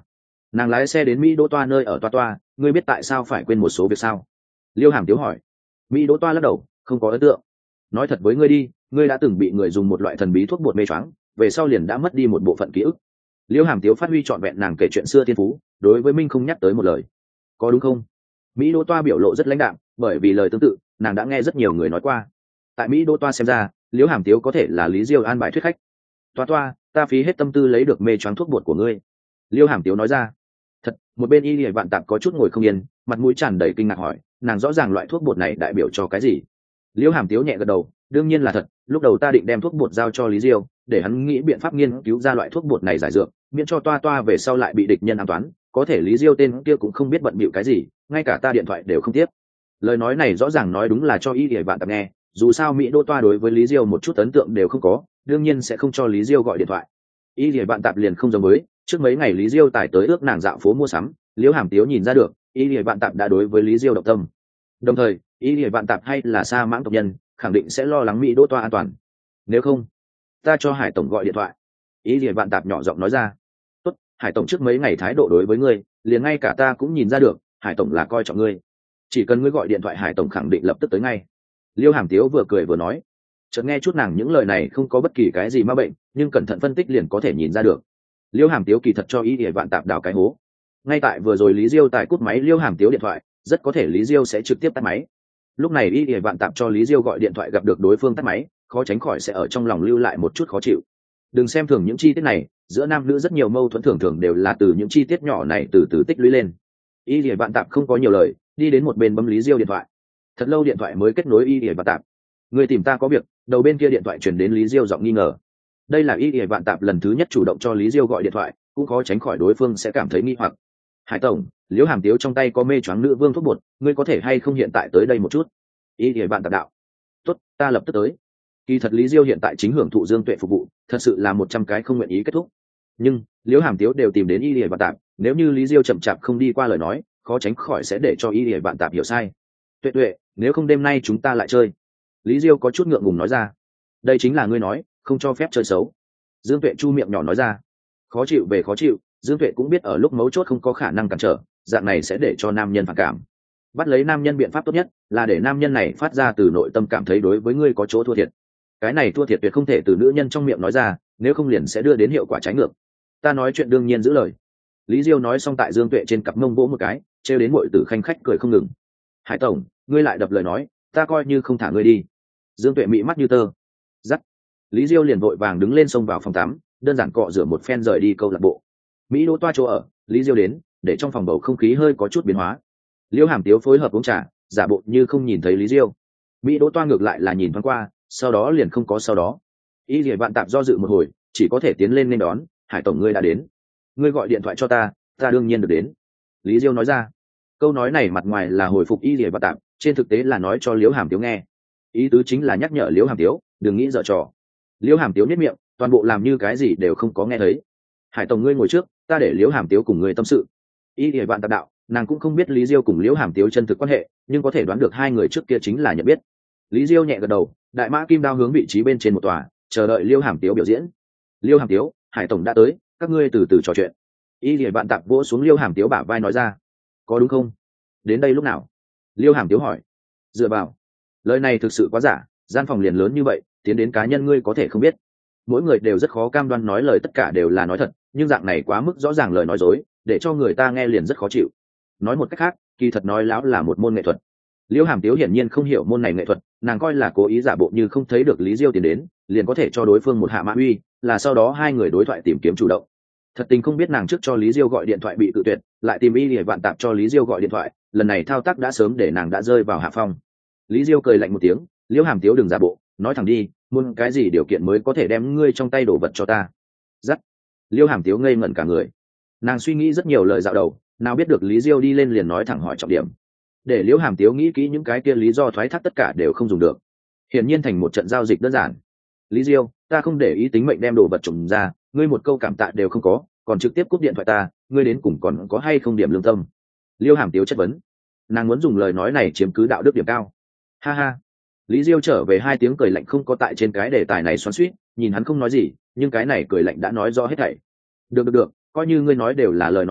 Speaker 1: Nàng lái xe đến Mỹ Đỗ Toa nơi ở Toa, ngươi biết tại sao phải quên một số việc sao? Liêu Hàm Tiếu hỏi. Mỹ Đỗ Toa lắc đầu, không có ấn tượng. Nói thật với ngươi đi, ngươi đã từng bị người dùng một loại thần bí thuốc bột mê choáng, về sau liền đã mất đi một bộ phận ký ức. Liêu Hàm Tiếu phát huy trọn vẹn nàng kể chuyện xưa thiên phú, đối với Minh không nhắc tới một lời. Có đúng không? Mỹ Đỗ Toa biểu lộ rất lãnh đạm, bởi vì lời tương tự nàng đã nghe rất nhiều người nói qua. Tại Mỹ Đỗ Toa xem ra, Liêu Hàm Tiếu có thể là Lý Diêu an bài thuyết khách. Toa, ta phí hết tâm tư lấy được mê choáng thuốc bột của ngươi. Liêu Hàm Tiếu nói ra. Thật, một bên Y Lệ Vạn Tạp có chút ngồi không yên, mặt mũi tràn đầy kinh ngạc hỏi, nàng rõ ràng loại thuốc bột này đại biểu cho cái gì? Liêu Hàm Tiếu nhẹ gật đầu, đương nhiên là thật, lúc đầu ta định đem thuốc bột giao cho Lý Diêu, để hắn nghĩ biện pháp nghiên cứu ra loại thuốc bột này giải dược, miễn cho Toa về sau lại bị địch nhân ám toán, có thể Lý Diêu tên kia cũng không biết bận bịu cái gì, ngay cả ta điện thoại đều không tiếp. Lời nói này rõ ràng nói đúng là cho Y Lệ Vạn Tạp nghe, dù sao Mỹ Đỗ Toa đối với Lý Diêu một chút ấn tượng đều không có, đương nhiên sẽ không cho Lý Diêu gọi điện thoại. Y Lệ Vạn Tạp liền không giống với, trước mấy ngày Lý Diêu tải tới ước nàng dạo phố mua sắm, Liễu Hàm Tiếu nhìn ra được, Y Lệ Vạn Tạp đã đối với Lý Diêu động tâm. Đồng thời, Y Lệ Vạn Tạp hay là sa mãng tộc nhân, khẳng định sẽ lo lắng Mỹ Đỗ Toa an toàn. Nếu không, ta cho Hải tổng gọi điện thoại. Y Lệ Vạn Tạp nhỏ giọng nói ra. Tốt, Hải tổng trước mấy ngày thái độ đối với ngươi, liền ngay cả ta cũng nhìn ra được, Hải tổng là coi trọng ngươi. Chỉ cần ngươi gọi điện thoại Hải tổng khẳng định lập tức tới ngay. Liễu Hàm Tiếu vừa cười vừa nói. Chợt nghe chút nàng những lời này không có bất kỳ cái gì ma bệnh, nhưng cẩn thận phân tích liền có thể nhìn ra được. Liễu Hàm Tiếu kỳ thật cho Y Lệ Vạn Tạp đào cái hố. Ngay tại vừa rồi Lý Diêu tài cút máy Liễu Hàm Tiếu điện thoại, rất có thể Lý Diêu sẽ trực tiếp tắt máy. Lúc này Y Lệ Vạn Tạp cho Lý Diêu gọi điện thoại gặp được đối phương tắt máy, khó tránh khỏi sẽ ở trong lòng lưu lại một chút khó chịu. Đừng xem thường những chi tiết này, giữa nam nữ rất nhiều mâu thuẫn thường đều là từ những chi tiết nhỏ này từ từ tích lũy lên. Y Lệ Vạn Tạp không có nhiều lời, đi đến một bên bấm Lý Diêu điện thoại. Thật lâu điện thoại mới kết nối Y Lệ Vạn Tạp. Người tìm ta có việc. Đầu bên kia điện thoại chuyển đến Lý Diêu giọng nghi ngờ. Đây là Y Lệ Vạn Tạp lần thứ nhất chủ động cho Lý Diêu gọi điện thoại, cũng khó tránh khỏi đối phương sẽ cảm thấy nghi hoặc. Hải tổng, Liễu Hàm Tiếu trong tay có mê choáng nữ vương thuốc bột, ngươi có thể hay không hiện tại tới đây một chút? Y Lệ Vạn Tạp đạo. Tốt, ta lập tức tới. Kỳ thật Lý Diêu hiện tại chính hưởng thụ Dương Tuệ phục vụ, thật sự là 100 cái không nguyện ý kết thúc. Nhưng Liễu Hàm Tiếu đều tìm đến Y Lệ Vạn Tạp, nếu như Lý Diêu chậm chạp không đi qua lời nói, khó tránh khỏi sẽ để cho Y Lệ Vạn Tạp hiểu sai. Tuệ, nếu không đêm nay chúng ta lại chơi. Lý Diêu có chút ngượng ngùng nói ra. Đây chính là ngươi nói, không cho phép chơi xấu. Dương Tuệ chu miệng nhỏ nói ra. Khó chịu về khó chịu, Dương Tuệ cũng biết ở lúc mấu chốt không có khả năng cản trở, dạng này sẽ để cho nam nhân phản cảm. Bắt lấy nam nhân biện pháp tốt nhất là để nam nhân này phát ra từ nội tâm cảm thấy đối với ngươi có chỗ thua thiệt. Cái này thua thiệt tuyệt không thể từ nữ nhân trong miệng nói ra, nếu không liền sẽ đưa đến hiệu quả trái ngược. Ta nói chuyện đương nhiên giữ lời. Lý Diêu nói xong tại Dương Tuệ trên cặp mông vỗ một cái, trêu đến muội tử khanh khách cười không ngừng. Hải tổng, ngươi lại đập lời nói, ta coi như không thả ngươi đi. Dương Tuệ mị mắt như tơ. Dắt. Lý Diêu liền vội vàng đứng lên xông vào phòng tắm, đơn giản cọ rửa một phen rời đi câu lạc bộ. Mỹ Đỗ Toa chỗ ở, Lý Diêu đến, để trong phòng bầu không khí hơi có chút biến hóa. Liễu Hàm Tiếu phối hợp uống trà, giả bộ như không nhìn thấy Lý Diêu. Mỹ Đỗ Toa ngược lại là nhìn thoáng qua, sau đó liền không có sau đó. Y Lệ Vạn Tạp do dự một hồi, chỉ có thể tiến lên nên đón. Hải tổng ngươi đã đến, ngươi gọi điện thoại cho ta, ta đương nhiên được đến. Lý Diêu nói ra. Câu nói này mặt ngoài là hồi phục Y Lệ Vạn Tạp, trên thực tế là nói cho Liễu Hàm Tiếu nghe. Ý tứ chính là nhắc nhở Liễu Hàm Tiếu đừng nghĩ dở trò. Liễu Hàm Tiếu nhếch miệng, toàn bộ làm như cái gì đều không có nghe thấy. Hải tổng ngươi ngồi trước, ta để Liễu Hàm Tiếu cùng ngươi tâm sự. Y Lệ Vạn Tạp đạo, nàng cũng không biết Lý Diêu cùng Liễu Hàm Tiếu chân thực quan hệ, nhưng có thể đoán được hai người trước kia chính là nhận biết. Lý Diêu nhẹ gật đầu, đại mã kim đao hướng vị trí bên trên một tòa, chờ đợi Liễu Hàm Tiếu biểu diễn. Liễu Hàm Tiếu, Hải tổng đã tới, các ngươi từ từ trò chuyện. Y Lệ Vạn Tạp vỗ xuống Liễu Hàm Tiếu bả vai nói ra. Có đúng không? Đến đây lúc nào? Liễu Hàm Tiếu hỏi. Dựa vào, lời này thực sự quá giả, gian phòng liền lớn như vậy, tiến đến cá nhân ngươi có thể không biết. Mỗi người đều rất khó cam đoan nói lời tất cả đều là nói thật, nhưng dạng này quá mức rõ ràng lời nói dối, để cho người ta nghe liền rất khó chịu. Nói một cách khác, kỳ thật nói láo là một môn nghệ thuật. Liễu Hàm Tiếu hiển nhiên không hiểu môn này nghệ thuật, nàng coi là cố ý giả bộ như không thấy được Lý Diêu tiến đến, liền có thể cho đối phương một hạ mã uy, là sau đó hai người đối thoại tìm kiếm chủ động. Thật tình không biết nàng trước cho Lý Diêu gọi điện thoại bị cự tuyệt, lại tìm Y Lệ Vạn Tạp cho Lý Diêu gọi điện thoại, lần này thao tác đã sớm để nàng đã rơi vào hạ phong. Lý Diêu cười lạnh một tiếng, Liễu Hàm Tiếu đừng giả bộ, nói thẳng đi, muốn cái gì điều kiện mới có thể đem ngươi trong tay đổ vật cho ta. Dắt. Liễu Hàm Tiếu ngây ngẩn cả người. Nàng suy nghĩ rất nhiều lời dạo đầu, nào biết được Lý Diêu đi lên liền nói thẳng hỏi trọng điểm. Để Liễu Hàm Tiếu nghĩ kỹ những cái kia lý do thoái thác tất cả đều không dùng được. Hiển nhiên thành một trận giao dịch đơn giản. Lý Diêu, ta không để ý tính mệnh đem đồ vật trồng ra, ngươi một câu cảm tạ đều không có, còn trực tiếp cúp điện thoại ta, ngươi đến cùng còn có hay không điểm lương tâm? Liễu Hàm Tiếu chất vấn. Nàng muốn dùng lời nói này chiếm cứ đạo đức điểm cao. Ha ha. Lý Diêu trở về hai tiếng cười lạnh không có tại trên cái đề tài này xoắn xuýt, nhìn hắn không nói gì, nhưng cái này cười lạnh đã nói rõ hết thảy. Được, coi như ngươi nói đều là lời nói thật,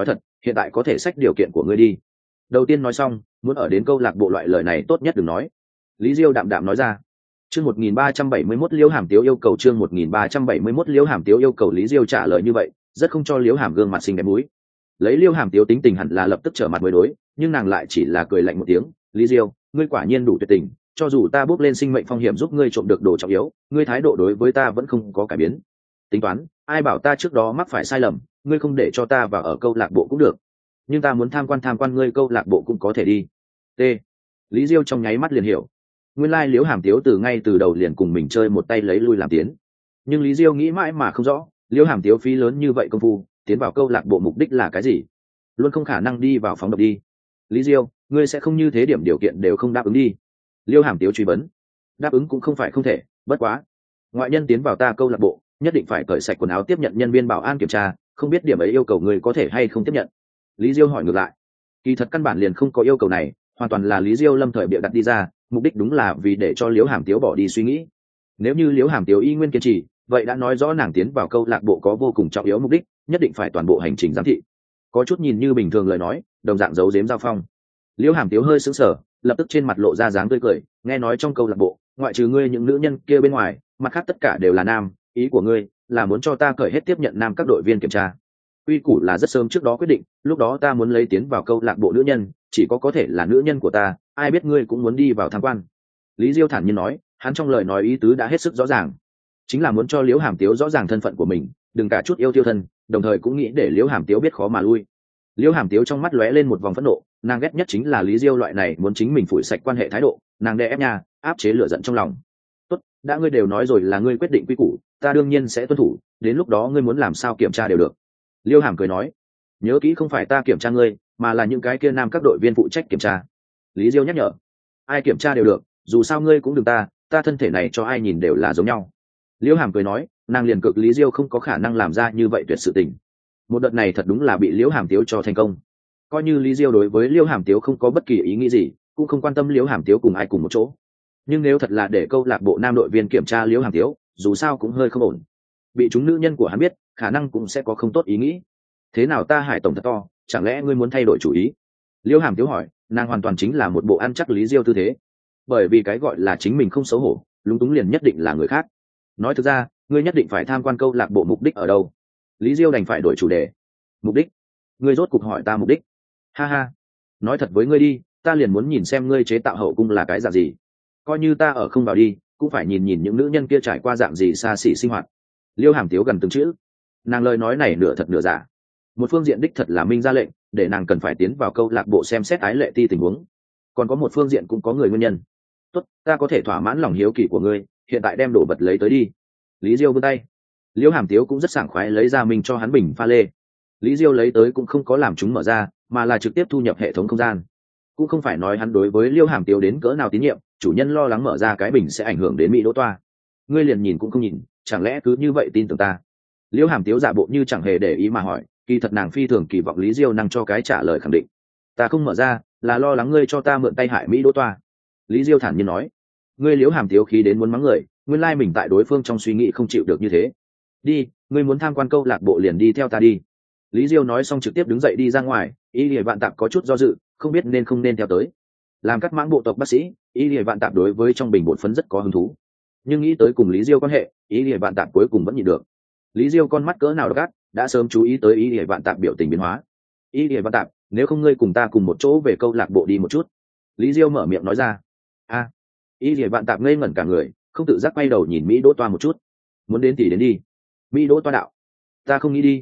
Speaker 1: hiện tại có thể xách điều kiện của ngươi đi. Đầu tiên nói xong, muốn ở đến câu lạc bộ loại lời này tốt nhất đừng nói. Lý Diêu đạm đạm nói ra. Chương 1371 Liễu Hàm Tiếu yêu cầu, chương 1371 Liễu Hàm Tiếu yêu cầu. Lý Diêu trả lời như vậy, rất không cho Liễu Hàm gương mặt xinh đẹp mũi. Lấy Liễu Hàm Tiếu tính tình hẳn là lập tức trở mặt mới đối, nhưng nàng lại chỉ là cười lạnh một tiếng. Lý Diêu, ngươi quả nhiên đủ tuyệt tình, cho dù ta bước lên sinh mệnh phong hiểm giúp ngươi trộm được đồ trọng yếu, ngươi thái độ đối với ta vẫn không có cải biến. Tính toán, ai bảo ta trước đó mắc phải sai lầm, ngươi không để cho ta vào ở câu lạc bộ cũng được, nhưng ta muốn tham quan ngươi câu lạc bộ cũng có thể đi. T. Lý Diêu trong nháy mắt liền hiểu, nguyên lai Liễu Hàm Tiếu từ ngay từ đầu liền cùng mình chơi một tay lấy lui làm tiến. Nhưng Lý Diêu nghĩ mãi mà không rõ, Liễu Hàm Tiếu phí lớn như vậy công phu tiến vào câu lạc bộ mục đích là cái gì? Luôn không khả năng đi vào phóng độc đi. Lý Diêu, ngươi sẽ không như thế điểm điều kiện đều không đáp ứng đi. Liễu Hàm Tiếu truy vấn. Đáp ứng cũng không phải không thể, bất quá ngoại nhân tiến vào ta câu lạc bộ nhất định phải cởi sạch quần áo tiếp nhận nhân viên bảo an kiểm tra, không biết điểm ấy yêu cầu ngươi có thể hay không tiếp nhận? Lý Diêu hỏi ngược lại. Kỳ thật căn bản liền không có yêu cầu này, hoàn toàn là Lý Diêu lâm thời bịa đặt đi ra, mục đích đúng là vì để cho Liễu Hàm Tiếu bỏ đi suy nghĩ. Nếu như Liễu Hàm Tiếu y nguyên kiên trì, vậy đã nói rõ nàng tiến vào câu lạc bộ có vô cùng trọng yếu mục đích, nhất định phải toàn bộ hành trình giám thị. Có chút nhìn như bình thường lời nói, đồng dạng giấu giếm giao phong. Liễu Hàm Tiếu hơi sững sờ, lập tức trên mặt lộ ra dáng tươi cười, nghe nói trong câu lạc bộ, ngoại trừ ngươi những nữ nhân kia bên ngoài, mặt khác tất cả đều là nam, ý của ngươi là muốn cho ta cởi hết tiếp nhận nam các đội viên kiểm tra. Quy củ là rất sớm trước đó quyết định, lúc đó ta muốn lấy tiến vào câu lạc bộ nữ nhân, chỉ có thể là nữ nhân của ta, ai biết ngươi cũng muốn đi vào tham quan. Lý Diêu thản nhiên nói, hắn trong lời nói ý tứ đã hết sức rõ ràng, chính là muốn cho Liễu Hàm Tiếu rõ ràng thân phận của mình, đừng cả chút yêu tiêu thân, đồng thời cũng nghĩ để Liễu Hàm Tiếu biết khó mà lui. Liễu Hàm Tiếu trong mắt lóe lên một vòng phẫn nộ, nàng ghét nhất chính là Lý Diêu loại này muốn chính mình phủi sạch quan hệ thái độ, nàng đè ép nha, áp chế lửa giận trong lòng. Tốt, đã ngươi đều nói rồi là ngươi quyết định quy củ, ta đương nhiên sẽ tuân thủ, đến lúc đó ngươi muốn làm sao kiểm tra đều được. Liêu Hàm cười nói, nhớ kỹ không phải ta kiểm tra ngươi, mà là những cái kia nam các đội viên phụ trách kiểm tra. Lý Diêu nhắc nhở, ai kiểm tra đều được, dù sao ngươi cũng đừng ta thân thể này cho ai nhìn đều là giống nhau. Liêu Hàm cười nói, nàng liền cực Lý Diêu không có khả năng làm ra như vậy tuyệt sự tình. Một đợt này thật đúng là bị Liêu Hàm Tiếu cho thành công. Coi như Lý Diêu đối với Liêu Hàm Tiếu không có bất kỳ ý nghĩ gì, cũng không quan tâm Liêu Hàm Tiếu cùng ai cùng một chỗ. Nhưng nếu thật là để câu lạc bộ nam đội viên kiểm tra Liêu Hàm Tiếu, dù sao cũng hơi không ổn. Bị chúng nữ nhân của hắn biết, khả năng cũng sẽ có không tốt ý nghĩ. Thế nào ta Hải tổng thật to, chẳng lẽ ngươi muốn thay đổi chủ ý? Liêu Hàm Tiếu hỏi, nàng hoàn toàn chính là một bộ ăn chắc Lý Diêu tư thế. Bởi vì cái gọi là chính mình không xấu hổ, lúng túng liền nhất định là người khác. Nói thực ra, ngươi nhất định phải tham quan câu lạc bộ mục đích ở đâu? Lý Diêu đành phải đổi chủ đề. Mục đích? Ngươi rốt cuộc hỏi ta mục đích? Ha ha, nói thật với ngươi đi, ta liền muốn nhìn xem ngươi chế tạo hậu cung là cái dạng gì. Coi như ta ở không vào đi, cũng phải nhìn nhìn những nữ nhân kia trải qua dạng gì xa xỉ sinh hoạt. Liêu Hàm Tiếu gần từng chữ, nàng lời nói này nửa thật nửa giả. Một phương diện đích thật là minh ra lệnh để nàng cần phải tiến vào câu lạc bộ xem xét ái lệ ti tình huống, còn có một phương diện cũng có người nguyên nhân. Tốt, ta có thể thỏa mãn lòng hiếu kỳ của ngươi, hiện tại đem đồ vật lấy tới đi. Lý Diêu vươn tay, Liêu Hàm Tiếu cũng rất sảng khoái lấy ra mình cho hắn bình pha lê. Lý Diêu lấy tới cũng không có làm chúng mở ra, mà là trực tiếp thu nhập hệ thống không gian. Cũng không phải nói hắn đối với Liêu Hàm Tiếu đến cỡ nào tín nhiệm, chủ nhân lo lắng mở ra cái bình sẽ ảnh hưởng đến Mỹ Đỗ Toa. Ngươi liền nhìn cũng không nhìn, chẳng lẽ cứ như vậy tin tưởng ta? Liêu Hàm Tiếu giả bộ như chẳng hề để ý mà hỏi, kỳ thật nàng phi thường kỳ vọng Lý Diêu năng cho cái trả lời khẳng định. Ta không mở ra, là lo lắng ngươi cho ta mượn tay hại Mỹ Đỗ Toa. Lý Diêu thản nhiên nói. Ngươi Liêu Hàm Tiếu khí đến muốn mắng người, nguyên lai mình tại đối phương trong suy nghĩ không chịu được như thế. Đi, ngươi muốn tham quan câu lạc bộ liền đi theo ta đi. Lý Diêu nói xong trực tiếp đứng dậy đi ra ngoài, Y Lìa Vạn Tạp có chút do dự, không biết nên không nên theo tới. Làm cắt mãng bộ tộc bác sĩ, Y Lìa Vạn Tạp đối với trong bình bột phấn rất có hứng thú, nhưng nghĩ tới cùng Lý Diêu quan hệ, Y Lìa Vạn Tạp cuối cùng vẫn nhịn được. Lý Diêu con mắt cỡ nào gắt, đã sớm chú ý tới Y Lìa Vạn Tạp biểu tình biến hóa. Y Lìa Vạn Tạp, nếu không ngươi cùng ta cùng một chỗ về câu lạc bộ đi một chút. Lý Diêu mở miệng nói ra. A. Y Lìa Vạn Tạp ngây ngẩn cả người, không tự giác quay đầu nhìn Mỹ Đỗ Toa một chút. Muốn đến thì đến đi. Mỹ Đỗ Toa đạo, ta không nghĩ đi,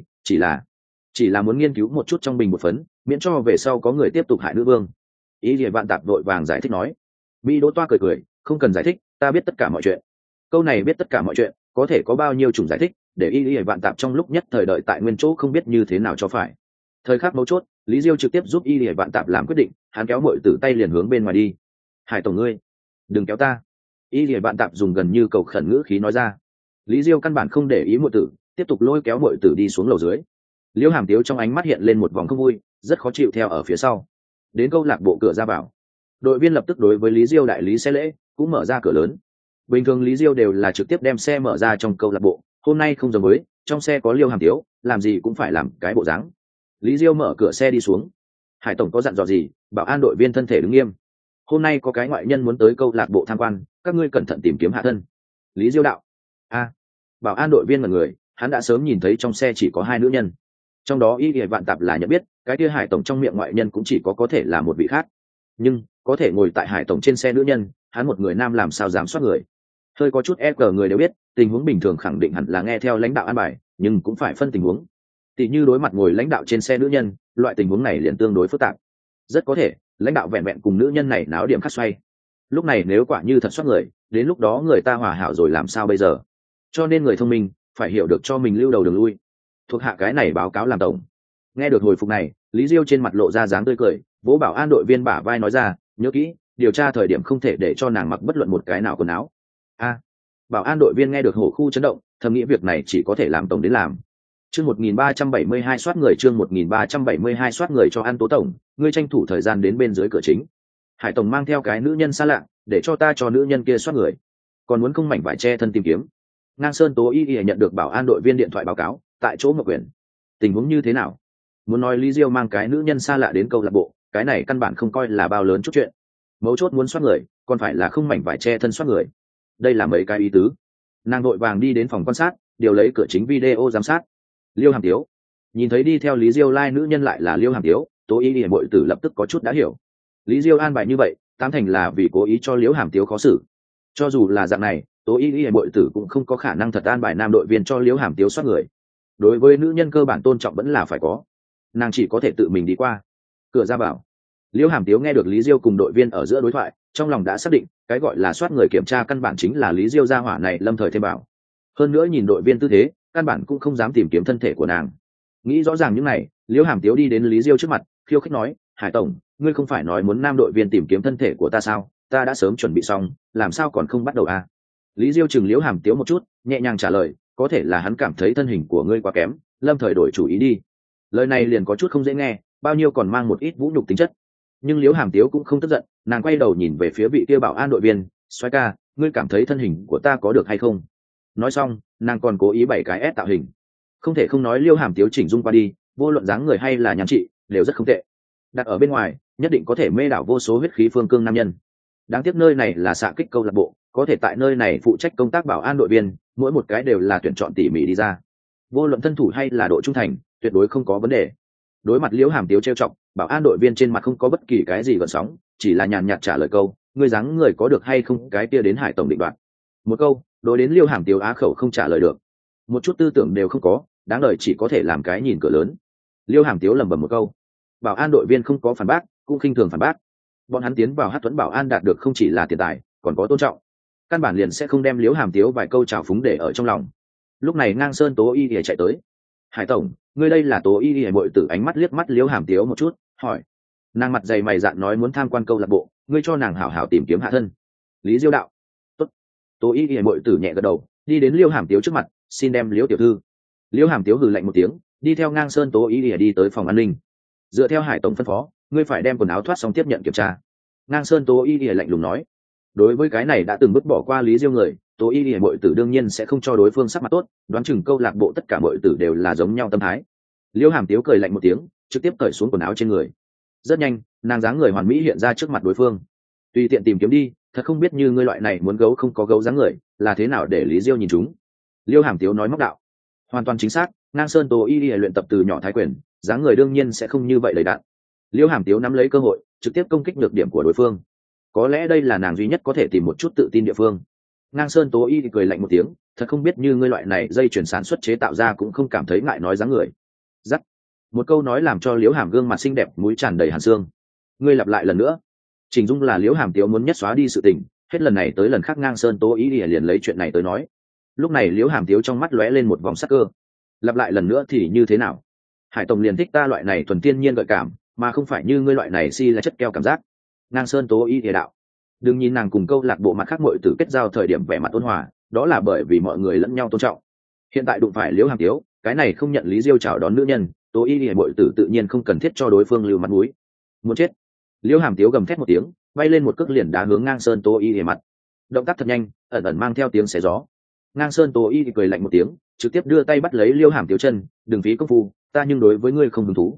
Speaker 1: chỉ là muốn nghiên cứu một chút trong bình bột phấn, miễn cho về sau có người tiếp tục hại nữ vương. Y Lìa Vạn Tạp vội vàng giải thích nói. Mỹ Đỗ Toa cười cười, không cần giải thích, ta biết tất cả mọi chuyện. Câu này biết tất cả mọi chuyện, có thể có bao nhiêu chủng giải thích, để Y Lìa Vạn Tạp trong lúc nhất thời đợi tại nguyên chỗ không biết như thế nào cho phải. Thời khắc mấu chốt, Lý Diêu trực tiếp giúp Y Lìa Vạn Tạp làm quyết định, hắn kéo muội tử tay liền hướng bên ngoài đi. Hải tổng ngươi, đừng kéo ta. Y Lìa Vạn Tạp dùng gần như cầu khẩn ngữ khí nói ra. Lý Diêu căn bản không để ý muội tử, tiếp tục lôi kéo muội tử đi xuống lầu dưới. Liêu Hàm Tiếu trong ánh mắt hiện lên một vòng không vui, rất khó chịu theo ở phía sau. Đến câu lạc bộ cửa ra vào, đội viên lập tức đối với Lý Diêu đại lý xe lễ, cũng mở ra cửa lớn. Bình thường Lý Diêu đều là trực tiếp đem xe mở ra trong câu lạc bộ, hôm nay không giống với, trong xe có Liêu Hàm Tiếu, làm gì cũng phải làm cái bộ dáng. Lý Diêu mở cửa xe đi xuống. Hải tổng có dặn dò gì? Bảo an đội viên thân thể đứng nghiêm. Hôm nay có cái ngoại nhân muốn tới câu lạc bộ tham quan, các ngươi cẩn thận tìm kiếm hạ thân. Lý Diêu đạo. Bảo an đội viên là người, hắn đã sớm nhìn thấy trong xe chỉ có hai nữ nhân, trong đó y vạn tạp là nhận biết cái kia Hải tổng trong miệng ngoại nhân cũng chỉ có thể là một vị khác, nhưng có thể ngồi tại Hải tổng trên xe nữ nhân, hắn một người nam làm sao dám soát người. Hơi có chút e cờ người đều biết tình huống bình thường khẳng định hẳn là nghe theo lãnh đạo an bài, nhưng cũng phải phân tình huống. Tỷ như đối mặt ngồi lãnh đạo trên xe nữ nhân, loại tình huống này liền tương đối phức tạp. Rất có thể lãnh đạo vẹn vẹn cùng nữ nhân này náo điểm khắc xoay. Lúc này nếu quả như thật soát người, đến lúc đó người ta hòa hảo rồi làm sao bây giờ? Cho nên người thông minh phải hiểu được cho mình lưu đầu đường lui. Thuộc hạ cái này báo cáo làm tổng. Nghe được hồi phục này, Lý Diêu trên mặt lộ ra dáng tươi cười, vỗ bảo an đội viên bả vai nói ra, nhớ kỹ, điều tra thời điểm không thể để cho nàng mặc bất luận một cái nào quần áo. Bảo an đội viên nghe được hổ khu chấn động, thầm nghĩ việc này chỉ có thể làm tổng đến làm. Chương 1372 soát người, chương 1372 soát người cho an tố tổng, ngươi tranh thủ thời gian đến bên dưới cửa chính. Hải tổng mang theo cái nữ nhân xa lạ, để cho ta cho nữ nhân kia soát người. Còn muốn không mảnh vải che thân tìm kiếm. Ngang Sơn Tố Y nhận được bảo an đội viên điện thoại báo cáo, tại chỗ Mộc Quyền. Tình huống như thế nào? Muốn nói Lý Diêu mang cái nữ nhân xa lạ đến câu lạc bộ, cái này căn bản không coi là bao lớn chút chuyện. Mấu chốt muốn soát người, còn phải là không mảnh vải che thân soát người. Đây là mấy cái ý tứ. Nàng đội vàng đi đến phòng quan sát, điều lấy cửa chính video giám sát. Liêu Hàm Tiếu nhìn thấy đi theo Lý Diêu nữ nhân lại là Liêu Hàm Tiếu, Tố Y hiển bội tử lập tức có chút đã hiểu. Lý Diêu an bài như vậy, tám thành là vì cố ý cho Liêu Hàm Tiếu khó xử. Cho dù là dạng này, Tố Y hiển bội tử cũng không có khả năng thật an bài nam đội viên cho Liêu Hàm Tiếu soát người. Đối với nữ nhân cơ bản tôn trọng vẫn là phải có. Nàng chỉ có thể tự mình đi qua. Cửa ra vào, Liêu Hàm Tiếu nghe được Lý Diêu cùng đội viên ở giữa đối thoại, trong lòng đã xác định cái gọi là soát người kiểm tra căn bản chính là Lý Diêu gia hỏa này lâm thời thêm bảo. Hơn nữa nhìn đội viên tư thế, căn bản cũng không dám tìm kiếm thân thể của nàng. Nghĩ rõ ràng những này, Liêu Hàm Tiếu đi đến Lý Diêu trước mặt, khiêu khích nói, Hải tổng, ngươi không phải nói muốn nam đội viên tìm kiếm thân thể của ta sao? Ta đã sớm chuẩn bị xong, làm sao còn không bắt đầu à? Lý Diêu chừng Liêu Hàm Tiếu một chút, nhẹ nhàng trả lời, có thể là hắn cảm thấy thân hình của ngươi quá kém, lâm thời đổi chủ ý đi. Lời này liền có chút không dễ nghe, bao nhiêu còn mang một ít vũ nhục tính chất. Nhưng Liêu Hàm Tiếu cũng không tức giận, nàng quay đầu nhìn về phía vị kia bảo an đội viên, xoay ca, ngươi cảm thấy thân hình của ta có được hay không? Nói xong, nàng còn cố ý bày cái ép tạo hình. Không thể không nói Liêu Hàm Tiếu chỉnh dung qua đi, vô luận dáng người hay là nhan trị đều rất không tệ. Đặt ở bên ngoài, nhất định có thể mê đảo vô số huyết khí phương cương nam nhân. Đáng tiếc nơi này là xạ kích câu lạc bộ, có thể tại nơi này phụ trách công tác bảo an đội viên, mỗi một cái đều là tuyển chọn tỉ mỉ đi ra. Vô luận thân thủ hay là độ trung thành, tuyệt đối không có vấn đề. Đối mặt Liêu Hàm Tiếu trêu chọc, bảo an đội viên trên mặt không có bất kỳ cái gì gợn sóng, chỉ là nhàn nhạt trả lời câu, ngươi dáng người có được hay không, cái kia đến Hải tổng định đoạt. Một câu, đối đến Liêu Hàm Tiếu á khẩu không trả lời được, một chút tư tưởng đều không có, đáng lời chỉ có thể làm cái nhìn cửa lớn. Liêu Hàm Tiếu lẩm bẩm một câu, bảo an đội viên không có phản bác, cũng khinh thường phản bác. Bọn hắn tiến vào hát thuẫn bảo an đạt được không chỉ là tiền tài, còn có tôn trọng, căn bản liền sẽ không đem Liêu Hàm Tiếu vài câu trào phúng để ở trong lòng. Lúc này Ngang Sơn Tố Y chạy tới, Hải tổng, ngươi đây là Tố Y bội tử, ánh mắt liếc mắt Liêu Hàm Tiếu một chút, hỏi. Nàng mặt dày mày dạn nói muốn tham quan câu lạc bộ, ngươi cho nàng hảo hảo tìm kiếm hạ thân. Lý Diêu đạo. Tốt. Tố Y bội tử nhẹ gật đầu, đi đến Liêu Hàm Tiếu trước mặt, xin đem Liêu tiểu thư. Liêu Hàm Tiếu hừ lạnh một tiếng, đi theo Ngang Sơn Tố Y đi tới phòng an ninh. Dựa theo Hải tổng phân phó, ngươi phải đem quần áo thoát xong tiếp nhận kiểm tra. Ngang Sơn Tố Y lạnh lùng nói. Đối với cái này đã từng vứt bỏ qua Lý Diêu người, Tố Y bội tử đương nhiên sẽ không cho đối phương sắc mặt tốt, đoán chừng câu lạc bộ tất cả bội tử đều là giống nhau tâm thái. Liêu Hàm Tiếu cười lạnh một tiếng, trực tiếp cởi xuống quần áo trên người. Rất nhanh, nàng dáng người hoàn mỹ hiện ra trước mặt đối phương. Tùy tiện tìm kiếm đi, thật không biết như ngươi loại này muốn gấu không có gấu dáng người, là thế nào để Lý Diêu nhìn chúng. Liêu Hàm Tiếu nói móc đạo. Hoàn toàn chính xác, Ngang Sơn Tố Y luyện tập từ nhỏ thái quyền, dáng người đương nhiên sẽ không như vậy đầy đặn. Liêu Hàm Tiếu nắm lấy cơ hội, trực tiếp công kích nhược điểm của đối phương. Có lẽ đây là nàng duy nhất có thể tìm một chút tự tin địa phương. Ngang Sơn Tố Y cười lạnh một tiếng, thật không biết như ngươi loại này dây chuyển sản xuất chế tạo ra cũng không cảm thấy ngại nói dáng người. Dắt. Một câu nói làm cho Liễu Hàm gương mặt xinh đẹp mũi tràn đầy hàn xương. Ngươi lặp lại lần nữa. Chỉnh dung là Liễu Hàm Tiếu muốn nhất xóa đi sự tình, hết lần này tới lần khác Ngang Sơn Tố Y liền lấy chuyện này tới nói. Lúc này Liễu Hàm Tiếu trong mắt lóe lên một vòng sắc cơ. Lặp lại lần nữa thì như thế nào? Hải tổng liền thích ta loại này thuần thiên nhiên gợi cảm, mà không phải như ngươi loại này si là chất keo cảm giác. Ngang Sơn Tố Y đạo. Đừng nhìn nàng cùng câu lạc bộ mặt khác muội tử kết giao thời điểm vẻ mặt ôn hòa, đó là bởi vì mọi người lẫn nhau tôn trọng. Hiện tại đụng phải Liễu Hàm Tiếu, cái này không nhận Lý Diêu chào đón nữ nhân, Tố Y muội tử tự nhiên không cần thiết cho đối phương lưu mặt mũi. Muốn chết. Liễu Hàm Tiếu gầm thét một tiếng, bay lên một cước liền đá hướng Ngang Sơn Tố Y mặt. Động tác thật nhanh, ẩn ẩn mang theo tiếng xé gió. Ngang Sơn Tố Y cười lạnh một tiếng, trực tiếp đưa tay bắt lấy Liễu Hàm Tiếu chân, đừng phí công phu, ta nhưng đối với ngươi không hứng thú.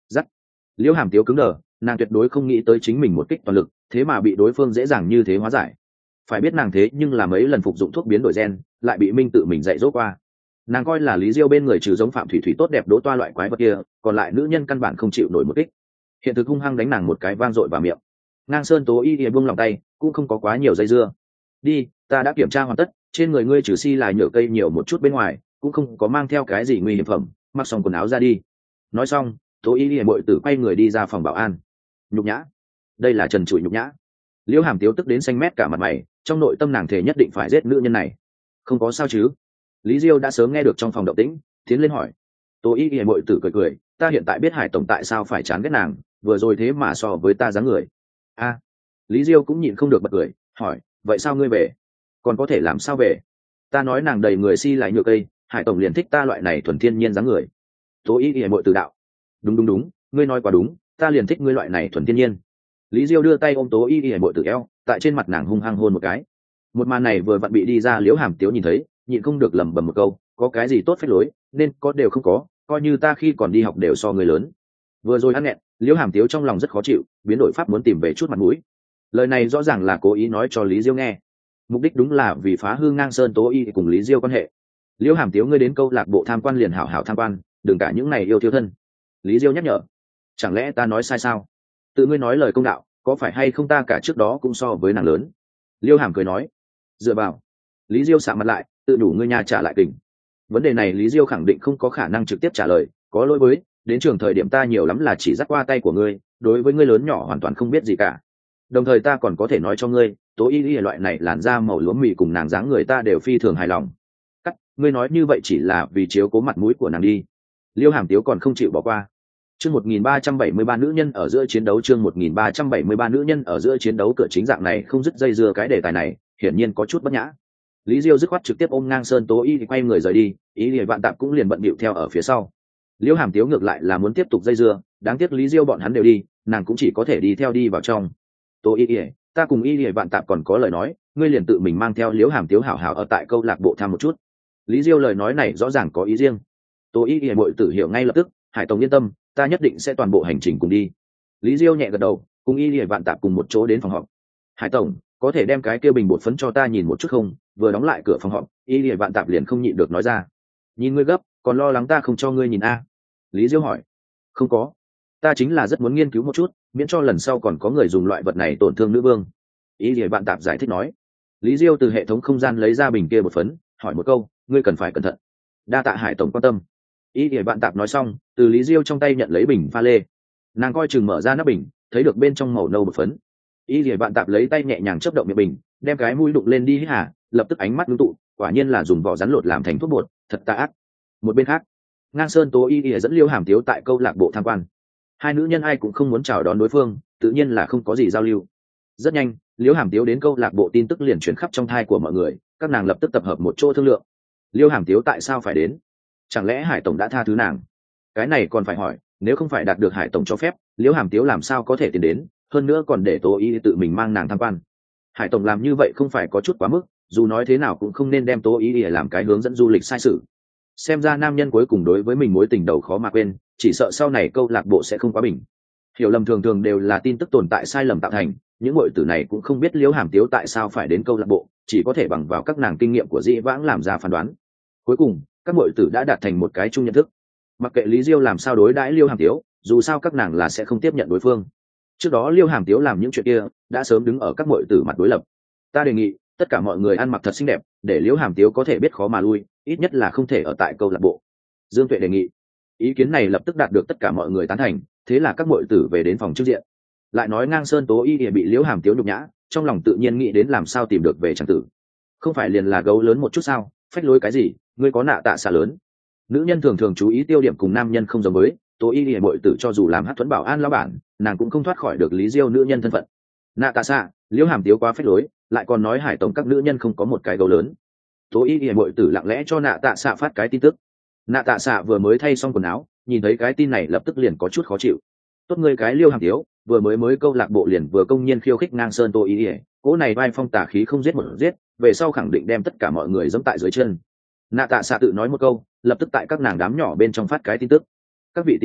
Speaker 1: giắt. Liễu Hàm Tiếu cứng đờ, nàng tuyệt đối không nghĩ tới chính mình một kích toàn lực thế mà bị đối phương dễ dàng như thế hóa giải. Phải biết nàng thế nhưng là mấy lần phục dụng thuốc biến đổi gen lại bị Minh tự mình dạy dỗ qua. Nàng coi là Lý Diêu bên người trừ giống Phạm Thủy Thủy tốt đẹp đỗ toa loại quái vật kia, còn lại nữ nhân căn bản không chịu nổi một kích. Hiện thực hung hăng đánh nàng một cái vang dội vào miệng. Ngang Sơn Tố Y buông lòng tay, cũng không có quá nhiều dây dưa. Đi, ta đã kiểm tra hoàn tất, trên người ngươi trừ si là nhựa cây nhiều một chút bên ngoài, cũng không có mang theo cái gì nguy hiểm phẩm, mặc xong quần áo ra đi. Nói xong, Tố Y bội tử quay người đi ra phòng bảo an. Nhục nhã, đây là trần trụi nhục nhã. Liễu Hàm Tiếu tức đến xanh mét cả mặt mày, trong nội tâm nàng thề nhất định phải giết nữ nhân này. Không có sao chứ? Lý Diêu đã sớm nghe được trong phòng động tĩnh, tiến lên hỏi. Tố Y bội tử cười cười, ta hiện tại biết Hải tổng tại sao phải chán ghét nàng, vừa rồi thế mà so với ta dáng người. A, Lý Diêu cũng nhịn không được bật cười, hỏi, vậy sao ngươi về? Còn có thể làm sao về? Ta nói nàng đầy người si lại nhựa cây, Hải tổng liền thích ta loại này thuần thiên nhiên dáng người. Tố Y bội tử đạo, đúng, ngươi nói quá đúng, ta liền thích ngươi loại này thuần thiên nhiên. Lý Diêu đưa tay ôm Tố Y bội tử eo, tại trên mặt nàng hung hăng hôn một cái. Một màn này vừa vặn bị đi ra Liễu Hàm Tiếu nhìn thấy, nhịn không được lẩm bẩm một câu, có cái gì tốt phép lối, nên có đều không có, coi như ta khi còn đi học đều so người lớn. Vừa rồi ăn nghẹn, Liễu Hàm Tiếu trong lòng rất khó chịu, biến đổi pháp muốn tìm về chút mặt mũi. Lời này rõ ràng là cố ý nói cho Lý Diêu nghe, mục đích đúng là vì phá hư Ngang Sơn Tố Y cùng Lý Diêu quan hệ. Liễu Hàm Tiếu, ngươi đến câu lạc bộ tham quan liền hảo hảo tham quan, đừng cả những này yêu thiêu thân. Lý Diêu nhắc nhở, chẳng lẽ ta nói sai sao? Tự ngươi nói lời công đạo, có phải hay không ta cả trước đó cũng so với nàng lớn? Liêu Hàm cười nói, dựa vào. Lý Diêu sạm mặt lại, tự đủ ngươi nhà trả lại kình. Vấn đề này Lý Diêu khẳng định không có khả năng trực tiếp trả lời, có lỗi với, đến trường thời điểm ta nhiều lắm là chỉ dắt qua tay của ngươi, đối với ngươi lớn nhỏ hoàn toàn không biết gì cả. Đồng thời ta còn có thể nói cho ngươi, Tố Y loại này làn da màu lúa mì cùng nàng dáng người ta đều phi thường hài lòng. Cắt, ngươi nói như vậy chỉ là vì chiếu cố mặt mũi của nàng đi. Liêu Hàm Tiếu còn không chịu bỏ qua. Chương 1373 nữ nhân ở giữa chiến đấu, chương 1373 nữ nhân ở giữa chiến đấu, cửa chính dạng này không dứt dây dưa cái đề tài này, hiển nhiên có chút bất nhã. Lý Diêu dứt khoát trực tiếp ôm Ngang Sơn Tố Y thì quay người rời đi, Ý Liễu Vạn Tạp cũng liền bận bịu theo ở phía sau. Liễu Hàm Tiếu ngược lại là muốn tiếp tục dây dưa, đáng tiếc Lý Diêu bọn hắn đều đi, nàng cũng chỉ có thể đi theo đi vào trong. Tố Y, ta cùng Y Liễu Vạn Tạp còn có lời nói, ngươi liền tự mình mang theo Liễu Hàm Tiếu hảo hảo ở tại câu lạc bộ thăm một chút. Lý Diêu lời nói này rõ ràng có ý riêng. Tố Y muội tử hiểu ngay lập tức, Hải tổng yên tâm, ta nhất định sẽ toàn bộ hành trình cùng đi. Lý Diêu nhẹ gật đầu, cùng Y Liễu Vạn Tạp cùng một chỗ đến phòng họp. Hải tổng, có thể đem cái kia bình bột phấn cho ta nhìn một chút không? Vừa đóng lại cửa phòng họp, Y Liễu Vạn Tạp liền không nhịn được nói ra. Nhìn ngươi gấp, còn lo lắng ta không cho ngươi nhìn a? Lý Diêu hỏi. Không có, ta chính là rất muốn nghiên cứu một chút, miễn cho lần sau còn có người dùng loại vật này tổn thương nữ vương. Y Liễu Vạn Tạp giải thích nói. Lý Diêu từ hệ thống không gian lấy ra bình kia bột phấn, hỏi một câu, ngươi cần phải cẩn thận. Đa tạ Hải tổng quan tâm. Y Liễu Vạn Tạp nói xong, từ Lý Diêu trong tay nhận lấy bình pha lê. Nàng coi chừng mở ra nắp bình, thấy được bên trong màu nâu bột phấn. Y Liễu Vạn Tạp lấy tay nhẹ nhàng chớp động miệng bình, đem cái mũi đụng lên đi hít hà, lập tức ánh mắt ngưng tụ, quả nhiên là dùng vỏ rắn lột làm thành thuốc bột, thật tà ác. Một bên khác, Ngang Sơn Tố Y dẫn Liêu Hàm Tiếu tại câu lạc bộ tham quan. Hai nữ nhân ai cũng không muốn chào đón đối phương, tự nhiên là không có gì giao lưu. Rất nhanh, Liêu Hàm Tiếu đến câu lạc bộ tin tức liền truyền khắp trong thai của mọi người, các nàng lập tức tập hợp một chỗ thương lượng. Liêu Hàm Tiếu tại sao phải đến? Chẳng lẽ Hải tổng đã tha thứ nàng? Cái này còn phải hỏi, nếu không phải đạt được Hải tổng cho phép, Liêu Hàm Tiếu làm sao có thể tiến đến, hơn nữa còn để Tố Y tự mình mang nàng tham quan. Hải tổng làm như vậy không phải có chút quá mức, dù nói thế nào cũng không nên đem Tố Y làm cái hướng dẫn du lịch sai sự. Xem ra nam nhân cuối cùng đối với mình mối tình đầu khó mà quên, chỉ sợ sau này câu lạc bộ sẽ không quá bình. Hiểu lầm thường thường đều là tin tức tồn tại sai lầm tạo thành, những muội tử này cũng không biết Liễu Hàm Tiếu tại sao phải đến câu lạc bộ, chỉ có thể bằng vào các nàng kinh nghiệm của dĩ vãng làm ra phán đoán. Cuối cùng, các muội tử đã đạt thành một cái chung nhận thức. Mặc kệ Lý Diêu làm sao đối đãi Liễu Hàm Tiếu, dù sao các nàng là sẽ không tiếp nhận đối phương. Trước đó Liễu Hàm Tiếu làm những chuyện kia, đã sớm đứng ở các muội tử mặt đối lập. Ta đề nghị, tất cả mọi người ăn mặc thật xinh đẹp, để Liễu Hàm Tiếu có thể biết khó mà lui, ít nhất là không thể ở tại câu lạc bộ. Dương Tuệ đề nghị. Ý kiến này lập tức đạt được tất cả mọi người tán thành, thế là các muội tử về đến phòng trước diện. Lại nói Ngang Sơn Tố Y bị Liễu Hàm Tiếu nhục nhã, trong lòng tự nhiên nghĩ đến làm sao tìm được về trang tử. Không phải liền là gấu lớn một chút sao, phách lối cái gì, ngươi có nạ tạ xạ lớn. Nữ nhân thường thường chú ý tiêu điểm cùng nam nhân không giống với, Tố Y muội tử cho dù làm hát thuẫn bảo an lão bản, nàng cũng không thoát khỏi được Lý Diêu nữ nhân thân phận. Nạ tạ xạ, Liễu Hàm Tiếu quá phách lối, lại còn nói Hải tổng các nữ nhân không có một cái gấu lớn. Tố Y muội tử lặng lẽ cho nạ tạ xạ phát cái tin tức. Nạ tạ xạ vừa mới thay xong quần áo, nhìn thấy cái tin này lập tức liền có chút khó chịu. Tốt ngươi cái Liêu Hàm Tiếu, vừa mới câu lạc bộ liền vừa công nhiên khiêu khích Ngang Sơn Tô Y, cỗ này vai phong tà khí không giết một giết, về sau khẳng định đem tất cả mọi người giẫm tại dưới chân. Nạ tạ xạ tự nói một câu, lập tức tại các nàng đám nhỏ bên trong phát cái tin tức. Các vị tỉ muội,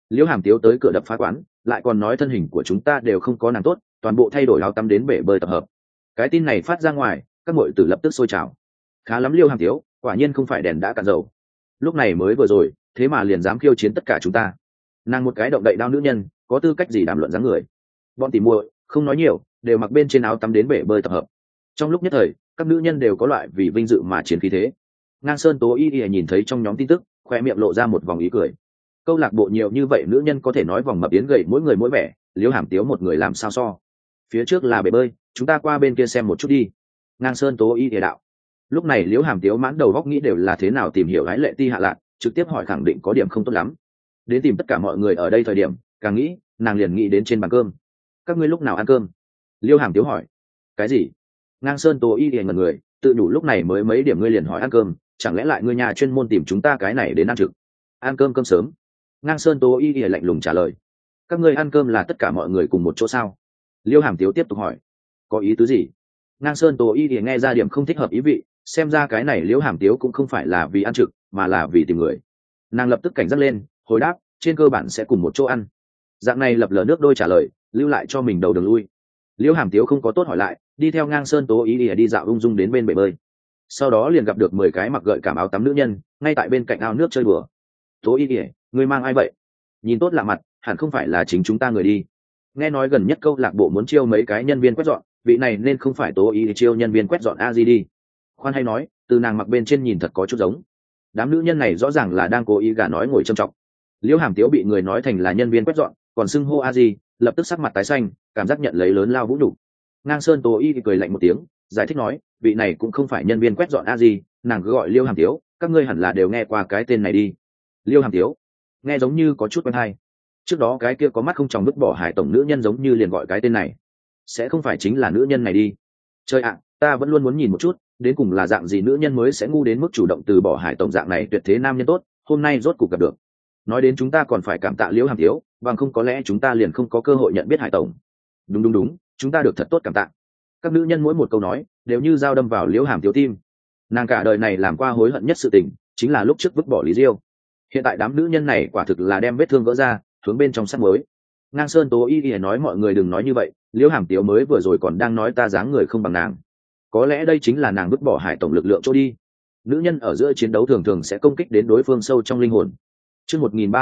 Speaker 1: Liễu Hàm Tiếu tới cửa đập phá quán, lại còn nói thân hình của chúng ta đều không có nàng tốt, toàn bộ thay đổi áo tắm đến bể bơi tập hợp. Cái tin này phát ra ngoài, các muội tử lập tức sôi trào. Khá lắm Liễu Hàm Tiếu, quả nhiên không phải đèn đã cạn dầu. Lúc này mới vừa rồi, thế mà liền dám khiêu chiến tất cả chúng ta. Nàng một cái động đậy đao nữ nhân, có tư cách gì đàm luận dáng người? Bọn tỉ muội không nói nhiều, đều mặc bên trên áo tắm đến bể bơi tập hợp. Trong lúc nhất thời, các nữ nhân đều có loại vì vinh dự mà chiến khí thế. Ngang Sơn Tố Y nhìn thấy trong nhóm tin tức, khoe miệng lộ ra một vòng ý cười. Câu lạc bộ nhiều như vậy nữ nhân có thể nói vòng mập yến gầy mỗi người mỗi vẻ, Liễu Hàm Tiếu một người làm sao so. Phía trước là bể bơi, chúng ta qua bên kia xem một chút đi. Ngang Sơn Tố Y đạo. Lúc này Liễu Hàm Tiếu mãn đầu góc nghĩ đều là thế nào tìm hiểu gái Lệ Ti hạ lạc, trực tiếp hỏi khẳng định có điểm không tốt lắm. Đến tìm tất cả mọi người ở đây thời điểm, càng nghĩ, nàng liền nghĩ đến trên bàn cơm. Các ngươi lúc nào ăn cơm? Liễu Hàm Tiếu hỏi. Cái gì? Ngang Sơn Tố Y ngẩn người, tự đủ lúc này mới mấy điểm ngươi liền hỏi ăn cơm, chẳng lẽ lại ngươi nhà chuyên môn tìm chúng ta cái này đến ăn trực? Ăn cơm sớm. Ngang Sơn Tố Y lạnh lùng trả lời. Các ngươi ăn cơm là tất cả mọi người cùng một chỗ sao? Liễu Hàm Tiếu tiếp tục hỏi. Có ý tứ gì? Ngang Sơn Tố Y nghe ra điểm không thích hợp ý vị, xem ra cái này Liễu Hàm Tiếu cũng không phải là vì ăn trực, mà là vì tìm người. Nàng lập tức cảnh giác lên, hồi đáp, trên cơ bản sẽ cùng một chỗ ăn. Dạng này lập lờ nước đôi trả lời, lưu lại cho mình đầu đường lui. Liễu Hàm Tiếu không có tốt hỏi lại, đi theo Ngang Sơn Tố Y đi dạo ung dung đến bên bể bơi. Sau đó liền gặp được 10 cái mặc gợi cảm áo tắm nữ nhân, ngay tại bên cạnh ao nước chơi đùa. Tố Y, ngươi mang ai vậy? Nhìn tốt lạ mặt, hẳn không phải là chính chúng ta người đi. Nghe nói gần nhất câu lạc bộ muốn chiêu mấy cái nhân viên quét dọn, vị này nên không phải Tố Y chiêu nhân viên quét dọn a di đi. Khoan hay nói, từ nàng mặc bên trên nhìn thật có chút giống. Đám nữ nhân này rõ ràng là đang cố ý gả nói ngồi trầm trọng. Liễu Hàm Tiếu bị người nói thành là nhân viên quét dọn, còn xưng hô a di, lập tức sắc mặt tái xanh, cảm giác nhận lấy lớn lao vũ đủ. Ngang Sơn Tố Y cười lạnh một tiếng, giải thích nói, vị này cũng không phải nhân viên quét dọn a di, nàng cứ gọi Liễu Hàm Tiếu, các ngươi hẳn là đều nghe qua cái tên này đi. Liễu Hàm Tiếu, nghe giống như có chút quen hay. Trước đó cái kia có mắt không tròng vứt bỏ Hải tổng nữ nhân giống như liền gọi cái tên này, sẽ không phải chính là nữ nhân này đi. Trời ạ, ta vẫn luôn muốn nhìn một chút, đến cùng là dạng gì nữ nhân mới sẽ ngu đến mức chủ động từ bỏ Hải tổng dạng này tuyệt thế nam nhân tốt, hôm nay rốt cuộc gặp được. Nói đến chúng ta còn phải cảm tạ Liễu Hàm Tiếu, bằng không có lẽ chúng ta liền không có cơ hội nhận biết Hải tổng. Đúng, chúng ta được thật tốt cảm tạ. Các nữ nhân mỗi một câu nói đều như dao đâm vào Liễu Hàm Tiếu tim. Nàng cả đời này làm qua hối hận nhất sự tình, chính là lúc trước vứt bỏ Lý Diêu. Hiện tại đám nữ nhân này quả thực là đem vết thương vỡ ra, hướng bên trong sắt mới. Ngang Sơn Tố Y nói mọi người đừng nói như vậy, Liễu Hàm Tiếu mới vừa rồi còn đang nói ta dáng người không bằng nàng. Có lẽ đây chính là nàng vứt bỏ Hải tổng lực lượng chỗ đi. Nữ nhân ở giữa chiến đấu thường thường sẽ công kích đến đối phương sâu trong linh hồn. Chương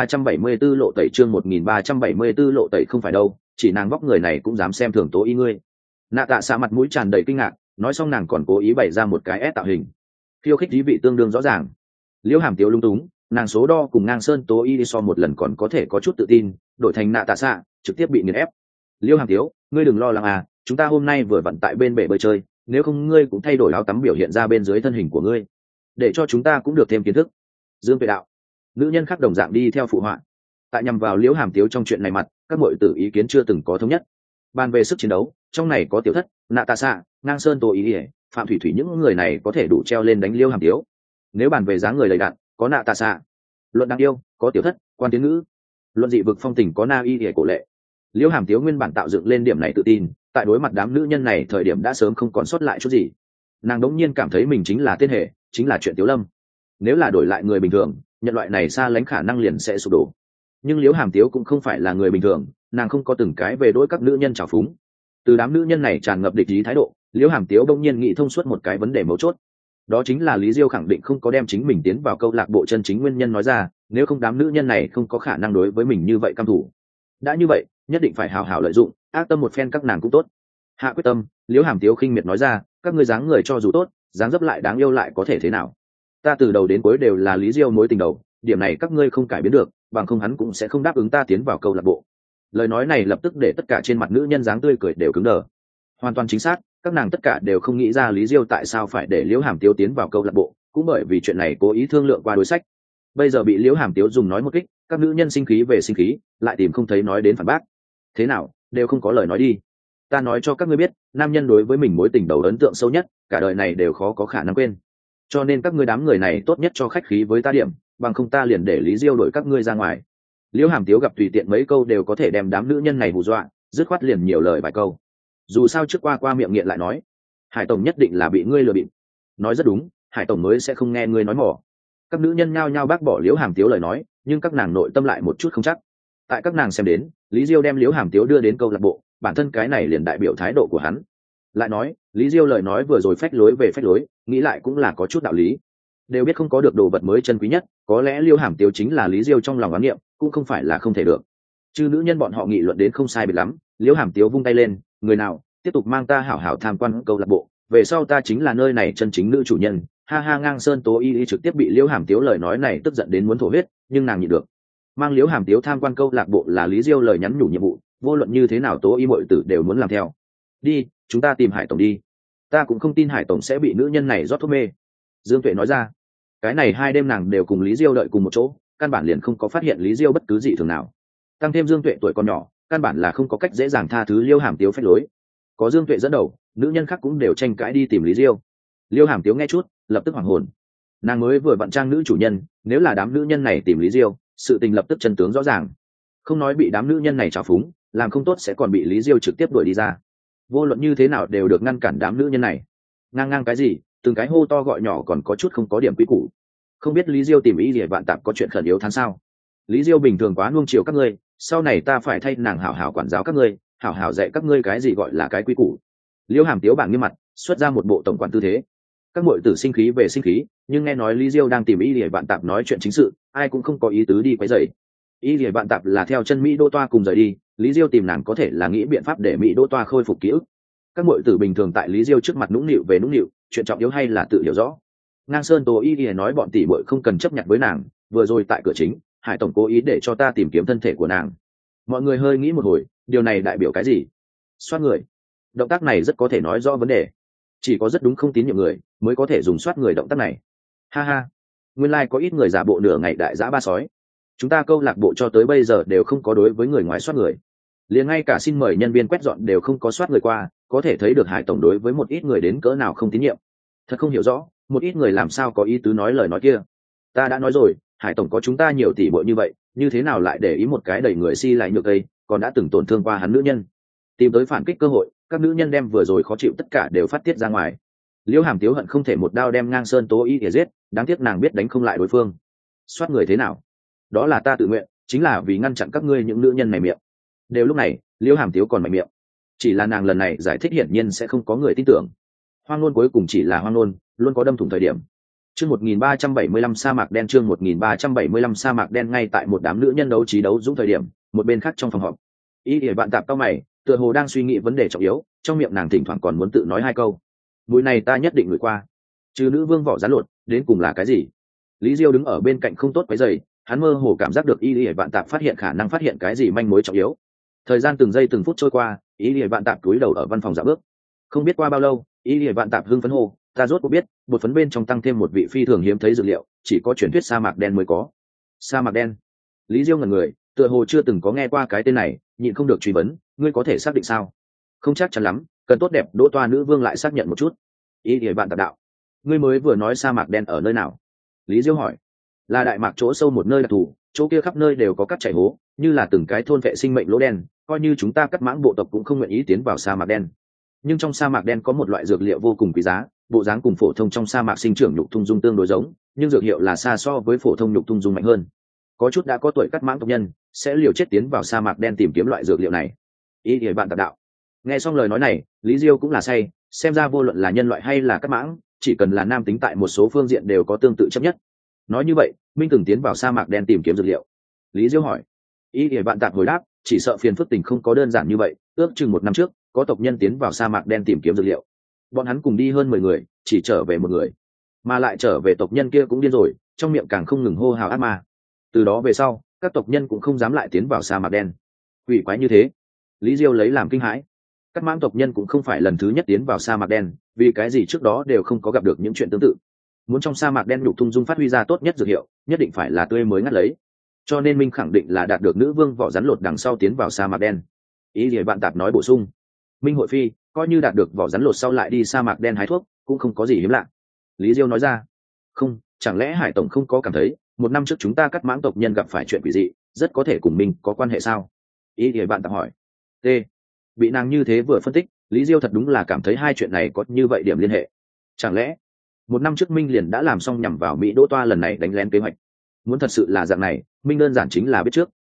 Speaker 1: 1374 lộ tẩy, chương 1374 lộ tẩy không phải đâu, chỉ nàng vóc người này cũng dám xem thường Tố Y ngươi. Nạ Tạ Xạ mặt mũi tràn đầy kinh ngạc, nói xong nàng còn cố ý bày ra một cái ép tạo hình, khiêu khích ý vị tương đương rõ ràng. Liễu Hàm Tiếu lung túng, nàng số đo cùng Ngang Sơn Tố Y đi so một lần còn có thể có chút tự tin, đổi thành Nạ Tạ Xạ trực tiếp bị nghiền ép. Liễu Hàm Tiếu, ngươi đừng lo lắng à, chúng ta hôm nay vừa vặn tại bên bể bơi chơi, nếu không ngươi cũng thay đổi áo tắm biểu hiện ra bên dưới thân hình của ngươi, để cho chúng ta cũng được thêm kiến thức. Dương Vệ đạo, nữ nhân khác đồng dạng đi theo phụ họa. Tại nhằm vào Liễu Hàm Tiếu trong chuyện này mặt, các muội tử ý kiến chưa từng có thống nhất. Bàn về sức chiến đấu, trong này có Tiểu Thất, Nạ Tạ Xạ, Ngang Sơn Tố Y, Phạm Thủy Thủy, những người này có thể đủ treo lên đánh Liễu Hàm Tiếu. Nếu bàn về dáng người đầy đặn, có Nạ Tạ Xạ. Luận đáng yêu, có Tiểu Thất, Quan Tiến Ngữ. Luận dị vực phong tình, có Na Y Cổ Lệ. Liễu Hàm Tiếu nguyên bản tạo dựng lên điểm này tự tin, tại đối mặt đám nữ nhân này thời điểm đã sớm không còn sót lại chút gì. Nàng đống nhiên cảm thấy mình chính là tên hệ, chính là chuyện Tiếu Lâm. Nếu là đổi lại người bình thường, nhận loại này xa lánh khả năng liền sẽ sụp đổ. Nhưng Liễu Hàm Tiếu cũng không phải là người bình thường, nàng không có từng cái về đối các nữ nhân trào phúng. Từ đám nữ nhân này tràn ngập địch ý thái độ, Liễu Hàm Tiếu bỗng nhiên nghĩ thông suốt một cái vấn đề mấu chốt. Đó chính là Lý Diêu khẳng định không có đem chính mình tiến vào câu lạc bộ chân chính nguyên nhân nói ra, nếu không đám nữ nhân này không có khả năng đối với mình như vậy căm thủ. Đã như vậy, nhất định phải hào hào lợi dụng, ác tâm một phen các nàng cũng tốt. Hạ quyết tâm, Liễu Hàm Tiếu khinh miệt nói ra, các ngươi dáng người cho dù tốt, dáng dấp lại đáng yêu lại có thể thế nào? Ta từ đầu đến cuối đều là Lý Diêu mối tình đầu, điểm này các ngươi không cải biến được, bằng không hắn cũng sẽ không đáp ứng ta tiến vào câu lạc bộ. Lời nói này lập tức để tất cả trên mặt nữ nhân dáng tươi cười đều cứng đờ. Hoàn toàn chính xác, các nàng tất cả đều không nghĩ ra Lý Diêu tại sao phải để Liễu Hàm Tiếu tiến vào câu lạc bộ, cũng bởi vì chuyện này cố ý thương lượng qua đối sách. Bây giờ bị Liễu Hàm Tiếu dùng nói một kích, các nữ nhân sinh khí về sinh khí, lại tìm không thấy nói đến phản bác. Thế nào, đều không có lời nói đi. Ta nói cho các ngươi biết, nam nhân đối với mình mối tình đầu ấn tượng sâu nhất, cả đời này đều khó có khả năng quên. Cho nên các ngươi đám người này tốt nhất cho khách khí với ta điểm, bằng không ta liền để Lý Diêu đuổi các ngươi ra ngoài. Liễu Hàm Tiếu gặp tùy tiện mấy câu đều có thể đem đám nữ nhân này hù dọa, dứt khoát liền nhiều lời vài câu. Dù sao trước qua miệng nghiện lại nói, Hải tổng nhất định là bị ngươi lừa bịp. Nói rất đúng, Hải tổng mới sẽ không nghe ngươi nói mỏ. Các nữ nhân nhao nhao bác bỏ Liễu Hàm Tiếu lời nói, nhưng các nàng nội tâm lại một chút không chắc. Tại các nàng xem đến, Lý Diêu đem Liễu Hàm Tiếu đưa đến câu lạc bộ, bản thân cái này liền đại biểu thái độ của hắn. Lại nói, Lý Diêu lời nói vừa rồi phách lối về phách lối, nghĩ lại cũng là có chút đạo lý. Đều biết không có được đồ vật mới chân quý nhất, có lẽ Liễu Hàm Tiếu chính là Lý Diêu trong lòng oán niệm, cũng không phải là không thể được. Chứ nữ nhân bọn họ nghị luận đến không sai biệt lắm, Liễu Hàm Tiếu vung tay lên, người nào tiếp tục mang ta hảo hảo tham quan câu lạc bộ, về sau ta chính là nơi này chân chính nữ chủ nhân. Ha ha, Ngang Sơn Tố Y trực tiếp bị Liễu Hàm Tiếu lời nói này tức giận đến muốn thổ huyết, nhưng nàng nhịn được. Mang Liễu Hàm Tiếu tham quan câu lạc bộ là Lý Diêu lời nhắn nhủ nhiệm vụ, vô luận như thế nào Tố Y muội tử đều muốn làm theo. Đi, chúng ta tìm Hải tổng đi. Ta cũng không tin Hải tổng sẽ bị nữ nhân này rót thuốc mê. Dương Tuệ nói ra. Cái này 2 đêm nàng đều cùng Lý Diêu đợi cùng một chỗ, căn bản liền không có phát hiện Lý Diêu bất cứ gì thường nào. Tăng thêm Dương Tuệ tuổi còn nhỏ, căn bản là không có cách dễ dàng tha thứ Liễu Hàm Tiếu phách lối. Có Dương Tuệ dẫn đầu, nữ nhân khác cũng đều tranh cãi đi tìm Lý Diêu. Liễu Hàm Tiếu nghe chút, lập tức hoảng hồn. Nàng mới vừa vặn trang nữ chủ nhân, nếu là đám nữ nhân này tìm Lý Diêu, sự tình lập tức chân tướng rõ ràng. Không nói bị đám nữ nhân này trào phúng, làm không tốt sẽ còn bị Lý Diêu trực tiếp đuổi đi ra. Vô luận như thế nào đều được ngăn cản đám nữ nhân này. Ngang ngang cái gì, từng cái hô to gọi nhỏ còn có chút không có điểm quy củ. Không biết Lý Diêu tìm ý gì bạn tạm có chuyện khẩn yếu than sao? Lý Diêu bình thường quá nuông chiều các ngươi, sau này ta phải thay nàng hảo hảo quản giáo các ngươi, hảo hảo dạy các ngươi cái gì gọi là cái quy củ. Liễu Hàm Tiếu bảng nghiêm mặt, xuất ra một bộ tổng quản tư thế. Các muội tử sinh khí về sinh khí, nhưng nghe nói Lý Diêu đang tìm ý để bạn tạm nói chuyện chính sự, ai cũng không có ý tứ đi quấy rầy. Ý để bạn tạm là theo chân Mỹ Đô Toa cùng rời đi, Lý Diêu tìm nàng có thể là nghĩ biện pháp để Mỹ Đô Toa khôi phục ký ức. Các muội tử bình thường tại Lý Diêu trước mặt nũng nịu về nũng nịu, chuyện trọng yếu hay là tự hiểu rõ. Ngang Sơn Tố Y nói bọn tỷ muội không cần chấp nhận với nàng, vừa rồi tại cửa chính, Hải tổng cố ý để cho ta tìm kiếm thân thể của nàng. Mọi người hơi nghĩ một hồi, điều này đại biểu cái gì? Soát người. Động tác này rất có thể nói rõ vấn đề. Chỉ có rất đúng không tín nhiệm người mới có thể dùng soát người động tác này. Ha ha, nguyên lai có ít người giả bộ nửa ngày đại dã ba sói. Chúng ta câu lạc bộ cho tới bây giờ đều không có đối với người ngoài soát người, liền ngay cả xin mời nhân viên quét dọn đều không có soát người qua, có thể thấy được Hải tổng đối với một ít người đến cỡ nào không tín nhiệm. Thật không hiểu rõ, một ít người làm sao có ý tứ nói lời nói kia. Ta đã nói rồi, Hải tổng có chúng ta nhiều tỷ bội như vậy, như thế nào lại để ý một cái đầy người si lại nhược đây, còn đã từng tổn thương qua hắn nữ nhân. Tìm tới phản kích cơ hội, các nữ nhân đem vừa rồi khó chịu tất cả đều phát tiết ra ngoài. Liễu Hàm Tiếu hận không thể một đao đem Ngang Sơn Tố Y để giết, đáng tiếc nàng biết đánh không lại đối phương. Soát người thế nào? Đó là ta tự nguyện, chính là vì ngăn chặn các ngươi những nữ nhân này miệng. Đều lúc này, Liễu Hàm Tiếu còn mạnh miệng. Chỉ là nàng lần này giải thích hiển nhiên sẽ không có người tin tưởng. Hoang ngôn cuối cùng chỉ là hoang ngôn, luôn có đâm thủng thời điểm. Chương 1375 sa mạc đen, chương 1375 sa mạc đen. Ngay tại một đám nữ nhân đấu trí đấu dũng thời điểm, một bên khác trong phòng họp, Y Lìa bạn tạp cau mày, tựa hồ đang suy nghĩ vấn đề trọng yếu, trong miệng nàng thỉnh thoảng còn muốn tự nói 2 câu. Mùi này ta nhất định ngửi qua. Chứ nữ vương vỏ rắn lột, đến cùng là cái gì? Lý Diêu đứng ở bên cạnh không tốt quấy rầy, hắn mơ hồ cảm giác được Y Lìa bạn tạp phát hiện khả năng phát hiện cái gì manh mối trọng yếu. Thời gian từng giây từng phút trôi qua, Y Lìa bạn tạp cúi đầu ở văn phòng dạo bước. Không biết qua bao lâu, Y Lìa bạn tạp hưng phấn hô, ta rốt cuộc biết, bột phấn bên trong tăng thêm một vị phi thường hiếm thấy dược liệu, chỉ có truyền thuyết sa mạc đen mới có. Sa mạc đen? Lý Diêu ngẩn người, tựa hồ chưa từng có nghe qua cái tên này, nhịn không được truy vấn, ngươi có thể xác định sao? Không chắc chắn lắm, cần tốt đẹp Đỗ Toa nữ vương lại xác nhận một chút. Y Lìa bạn tạp đạo, ngươi mới vừa nói sa mạc đen ở nơi nào? Lý Diêu hỏi. Là đại mạc chỗ sâu một nơi đặc thù, chỗ kia khắp nơi đều có cắt chảy hố, như là từng cái thôn vệ sinh mệnh lỗ đen, coi như chúng ta cắt mãng bộ tộc cũng không nguyện ý tiến vào sa mạc đen. Nhưng trong sa mạc đen có một loại dược liệu vô cùng quý giá, bộ dáng cùng phổ thông trong sa mạc sinh trưởng nhục thung dung tương đối giống, nhưng dược hiệu là xa so với phổ thông nhục thung dung mạnh hơn. Có chút đã có tuổi cắt mãng tộc nhân sẽ liều chết tiến vào sa mạc đen tìm kiếm loại dược liệu này. Ý thì bạn tạp đạo. Nghe xong lời nói này, Lý Diêu cũng là say, xem ra vô luận là nhân loại hay là cắt mãng, chỉ cần là nam tính tại một số phương diện đều có tương tự chấp nhất. Nói như vậy, Minh từng tiến vào sa mạc đen tìm kiếm dược liệu. Lý Diêu hỏi. Ý thì bạn tạp hồi đáp, chỉ sợ phiền phức tình không có đơn giản như vậy, ước chừng 1 năm trước, có tộc nhân tiến vào sa mạc đen tìm kiếm dược liệu. Bọn hắn cùng đi hơn 10 người, chỉ trở về 1 người, mà lại trở về tộc nhân kia cũng điên rồi, trong miệng càng không ngừng hô hào ác ma. Từ đó về sau, các tộc nhân cũng không dám lại tiến vào sa mạc đen. Quỷ quái như thế. Lý Diêu lấy làm kinh hãi. Các mãng tộc nhân cũng không phải lần thứ nhất tiến vào sa mạc đen, vì cái gì trước đó đều không có gặp được những chuyện tương tự. Muốn trong sa mạc đen nhục thung dung phát huy ra tốt nhất dược hiệu, nhất định phải là tươi mới ngắt lấy. Cho nên Minh khẳng định là đạt được nữ vương vỏ rắn lột đằng sau tiến vào sa mạc đen. Ý gì bạn tạp nói bổ sung. Minh hội phi, coi như đạt được vỏ rắn lột sau lại đi sa mạc đen hái thuốc, cũng không có gì hiếm lạ. Lý Diêu nói ra. Không, chẳng lẽ Hải tổng không có cảm thấy 1 năm trước chúng ta cắt mãng tộc nhân gặp phải chuyện quỷ dị, rất có thể cùng Minh có quan hệ sao? Ý thì bạn tạp hỏi. T. Bị nàng như thế vừa phân tích, Lý Diêu thật đúng là cảm thấy 2 chuyện này có như vậy điểm liên hệ. Chẳng lẽ 1 năm trước Minh liền đã làm xong nhằm vào Mỹ Đỗ Toa lần này đánh lén kế hoạch? Muốn thật sự là dạng này, Minh đơn giản chính là biết trước.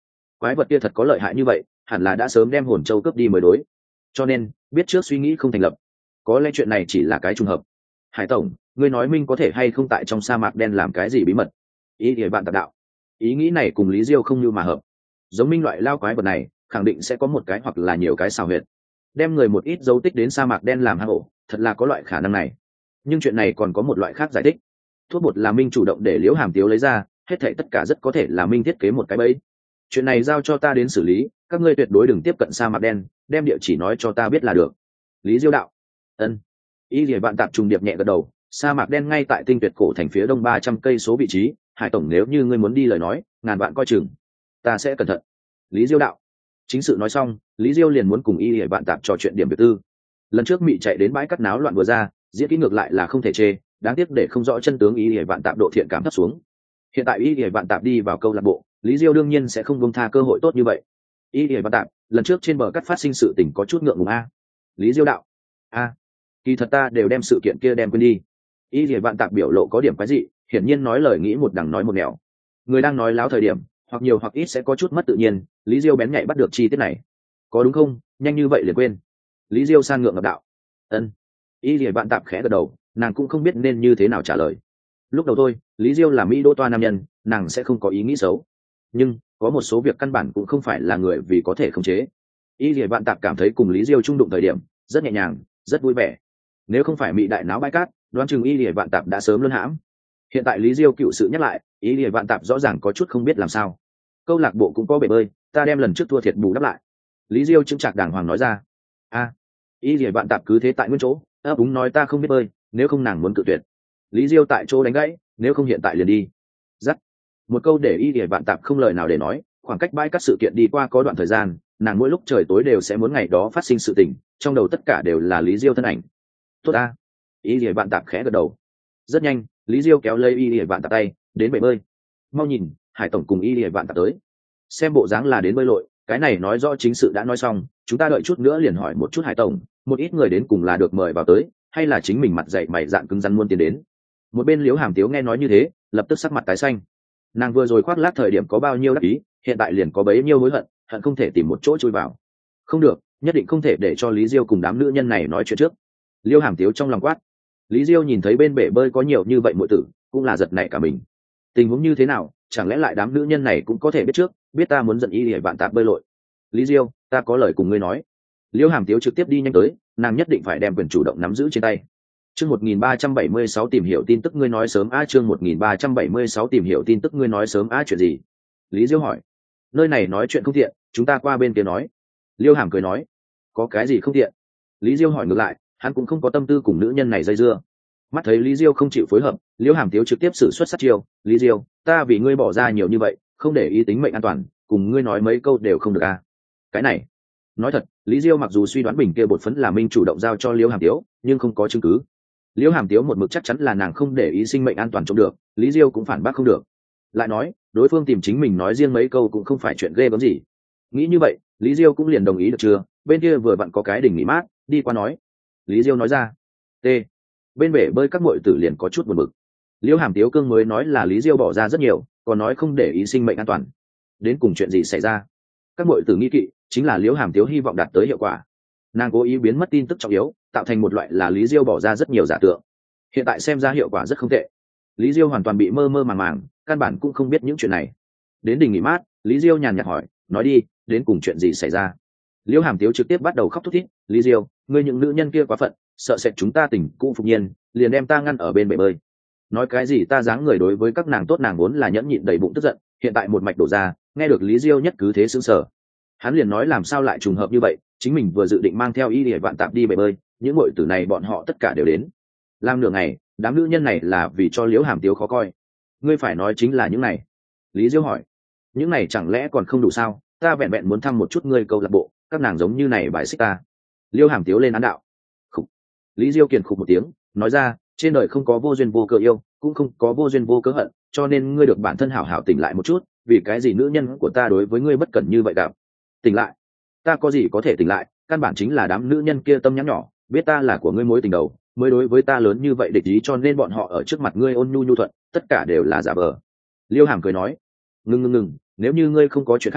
Speaker 1: quái vật kia thật có lợi hại như vậy, hẳn là đã sớm đem hồn châu cướp đi mới đối, cho nên biết trước suy nghĩ không thành lập. Có lẽ chuyện này chỉ là cái trùng hợp. Hải tổng, ngươi nói Minh có thể hay không tại trong sa mạc đen làm cái gì bí mật? Ý thì bạn tạp đạo, ý nghĩ này cùng Lý Diêu không như mà hợp. Giống Minh loại lao quái vật này khẳng định sẽ có một cái hoặc là nhiều cái xào huyệt, đem người một ít dấu tích đến sa mạc đen làm hang ổ, thật là có loại khả năng này. Nhưng chuyện này còn có một loại khác giải thích. Thuốc bột là Minh chủ động để Liễu Hàm Tiếu lấy ra, hết thảy tất cả rất có thể là Minh thiết kế một cái bẫy. Chuyện này giao cho ta đến xử lý, các ngươi tuyệt đối đừng tiếp cận sa mạc đen, đem địa chỉ nói cho ta biết là được. Lý Diêu đạo. Ân. Y Liễu bạn tạp trùng điệp nhẹ gật đầu. Sa mạc đen ngay tại Tinh Tuyệt cổ thành phía đông 300 cây số vị trí. Hải tổng, nếu như ngươi muốn đi lời nói, ngàn vạn coi chừng, ta sẽ cẩn thận. Lý Diêu đạo. Chính sự nói xong, Lý Diêu liền muốn cùng Y Liễu bạn tạp trò chuyện điểm việc tư. Lần trước Mị chạy đến bãi cắt náo loạn vừa ra, diễn kỹ ngược lại là không thể chê, đáng tiếc để không rõ chân tướng Y Liễu bạn tạp độ thiện cảm thấp xuống. Hiện tại Y Liễu bạn tạp đi vào câu lạc bộ, Lý Diêu đương nhiên sẽ không buông tha cơ hội tốt như vậy. Y Liễu bạn tạp, lần trước trên bờ cắt phát sinh sự tình có chút ngượng ngùng a. Lý Diêu đạo. A, kỳ thật ta đều đem sự kiện kia đem quên đi. Y Liễu bạn tạp biểu lộ có điểm quái dị, hiển nhiên nói lời nghĩ một đằng nói một nẻo. Người đang nói láo thời điểm, hoặc nhiều hoặc ít sẽ có chút mất tự nhiên. Lý Diêu bén nhạy bắt được chi tiết này. Có đúng không? Nhanh như vậy liền quên. Lý Diêu san ngượng ngập đạo. Ân. Y Liễu bạn tạp khẽ gật đầu, nàng cũng không biết nên như thế nào trả lời. Lúc đầu thôi, Lý Diêu là Mỹ đô toa nam nhân, nàng sẽ không có ý nghĩ xấu. Nhưng có một số việc căn bản cũng không phải là người vì có thể khống chế. Y Liễu bạn tạp cảm thấy cùng Lý Diêu chung đụng thời điểm rất nhẹ nhàng, rất vui vẻ. Nếu không phải Mỹ đại náo bãi cát, đoán chừng Y Liễu bạn tạp đã sớm luân hãm. Hiện tại Lý Diêu cựu sự nhắc lại, Y Liễu bạn tạp rõ ràng có chút không biết làm sao. Câu lạc bộ cũng có bể bơi, ta đem lần trước thua thiệt bù đắp lại. Lý Diêu chững chạc đàng hoàng nói ra. A. Y Liễu bạn tạp cứ thế tại nguyên chỗ, ấp úng nói ta không biết bơi, nếu không nàng muốn cự tuyệt. Lý Diêu tại chỗ đánh gãy, nếu không hiện tại liền đi. Dắt. Một câu để Y Liễu bạn tạp không lời nào để nói. Khoảng cách bãi cắt sự kiện đi qua có đoạn thời gian, nàng mỗi lúc trời tối đều sẽ muốn ngày đó phát sinh sự tình, trong đầu tất cả đều là Lý Diêu thân ảnh. Tốt a. Y Liễu bạn tạp khẽ gật đầu. Rất nhanh, Lý Diêu kéo lấy Y Liễu bạn tạp tay đến bể bơi. Mau nhìn, Hải tổng cùng Y Liễu bạn tạp tới. Xem bộ dáng là đến bơi lội, cái này nói rõ chính sự đã nói xong, chúng ta đợi chút nữa liền hỏi một chút Hải tổng, một ít người đến cùng là được mời vào tới, hay là chính mình mặt dậy mày dạn cứng rắn muôn tiền đến. Một bên Liễu Hàm Tiếu nghe nói như thế, lập tức sắc mặt tái xanh. Nàng vừa rồi khoác lác thời điểm có bao nhiêu đắc ý, hiện tại liền có bấy nhiêu hối hận, hận không thể tìm một chỗ chui vào. Không được, nhất định không thể để cho Lý Diêu cùng đám nữ nhân này nói chuyện trước. Liễu Hàm Tiếu trong lòng quát. Lý Diêu nhìn thấy bên bể bơi có nhiều như vậy muội tử, cũng là giật nảy cả mình. Tình huống như thế nào, chẳng lẽ lại đám nữ nhân này cũng có thể biết trước, biết ta muốn dẫn Y Liễu bạn tạp bơi lội. Lý Diêu, ta có lời cùng ngươi nói. Liễu Hàm Tiếu trực tiếp đi nhanh tới, nàng nhất định phải đem quyền chủ động nắm giữ trên tay. Chương 1376 tìm hiểu tin tức ngươi nói sớm á, chương 1376 tìm hiểu tin tức ngươi nói sớm á, chuyện gì? Lý Diêu hỏi. Nơi này nói chuyện không tiện, chúng ta qua bên kia nói. Liêu Hàm cười nói. Có cái gì không tiện? Lý Diêu hỏi ngược lại, hắn cũng không có tâm tư cùng nữ nhân này dây dưa. Mắt thấy Lý Diêu không chịu phối hợp, Liêu Hàm Tiếu trực tiếp sử xuất sát chiêu. Lý Diêu, ta vì ngươi bỏ ra nhiều như vậy, không để ý tính mệnh an toàn, cùng ngươi nói mấy câu đều không được à? Cái này, nói thật, Lý Diêu mặc dù suy đoán bình kia bột phấn là Minh chủ động giao cho Liêu Hàm Tiếu, nhưng không có chứng cứ. Liễu Hàm Tiếu một mực chắc chắn là nàng không để ý sinh mệnh an toàn trông được, Lý Diêu cũng phản bác không được. Lại nói, đối phương tìm chính mình nói riêng mấy câu cũng không phải chuyện ghê gớm gì. Nghĩ như vậy, Lý Diêu cũng liền đồng ý được chưa? Bên kia vừa vặn có cái đỉnh nghỉ mát, đi qua nói. Lý Diêu nói ra. T. Bên bể bơi các muội tử liền có chút buồn bực. Liễu Hàm Tiếu cương mới nói là Lý Diêu bỏ ra rất nhiều, còn nói không để ý sinh mệnh an toàn. Đến cùng chuyện gì xảy ra? Các muội tử nghi kỵ, chính là Liễu Hàm Tiếu hy vọng đạt tới hiệu quả. Nàng cố ý biến mất tin tức trọng yếu, tạo thành một loại là Lý Diêu bỏ ra rất nhiều giả tượng. Hiện tại xem ra hiệu quả rất không tệ. Lý Diêu hoàn toàn bị mơ mơ màng màng, căn bản cũng không biết những chuyện này. Đến đình nghỉ mát, Lý Diêu nhàn nhạt hỏi, nói đi, đến cùng chuyện gì xảy ra? Liễu Hàm Tiếu trực tiếp bắt đầu khóc thút thít. Lý Diêu, ngươi những nữ nhân kia quá phận, sợ sệt chúng ta tình cũ phục nhiên, liền đem ta ngăn ở bên bể bơi. Nói cái gì ta dáng người đối với các nàng tốt, nàng vốn là nhẫn nhịn đầy bụng tức giận, hiện tại một mạch đổ ra, nghe được Lý Diêu nhất cứ thế sững sờ. Hắn liền nói làm sao lại trùng hợp như vậy, chính mình vừa dự định mang theo Y Liễu bạn tạp đi bể bơi, những muội tử này bọn họ tất cả đều đến. Làm nửa ngày, đám nữ nhân này là vì cho Liễu Hàm Tiếu khó coi. Ngươi phải nói chính là những này. Lý Diêu hỏi. Những này chẳng lẽ còn không đủ sao? Ta vẹn vẹn muốn thăm một chút ngươi câu lạc bộ, các nàng giống như này bài xích ta. Liễu Hàm Tiếu lên án đạo. Khục. Lý Diêu kiền khục một tiếng, nói ra, trên đời không có vô duyên vô cớ yêu, cũng không có vô duyên vô cớ hận, cho nên ngươi được bản thân hảo hảo tỉnh lại một chút, vì cái gì nữ nhân của ta đối với ngươi bất cẩn như vậy đạp. Tỉnh lại? Ta có gì có thể tỉnh lại, căn bản chính là đám nữ nhân kia tâm nhắn nhỏ, biết ta là của ngươi mối tình đầu, mới đối với ta lớn như vậy địch ý, cho nên bọn họ ở trước mặt ngươi ôn nhu nhu thuận, tất cả đều là giả vờ. Liêu Hàm cười nói. Ngừng, nếu như ngươi không có chuyện khác,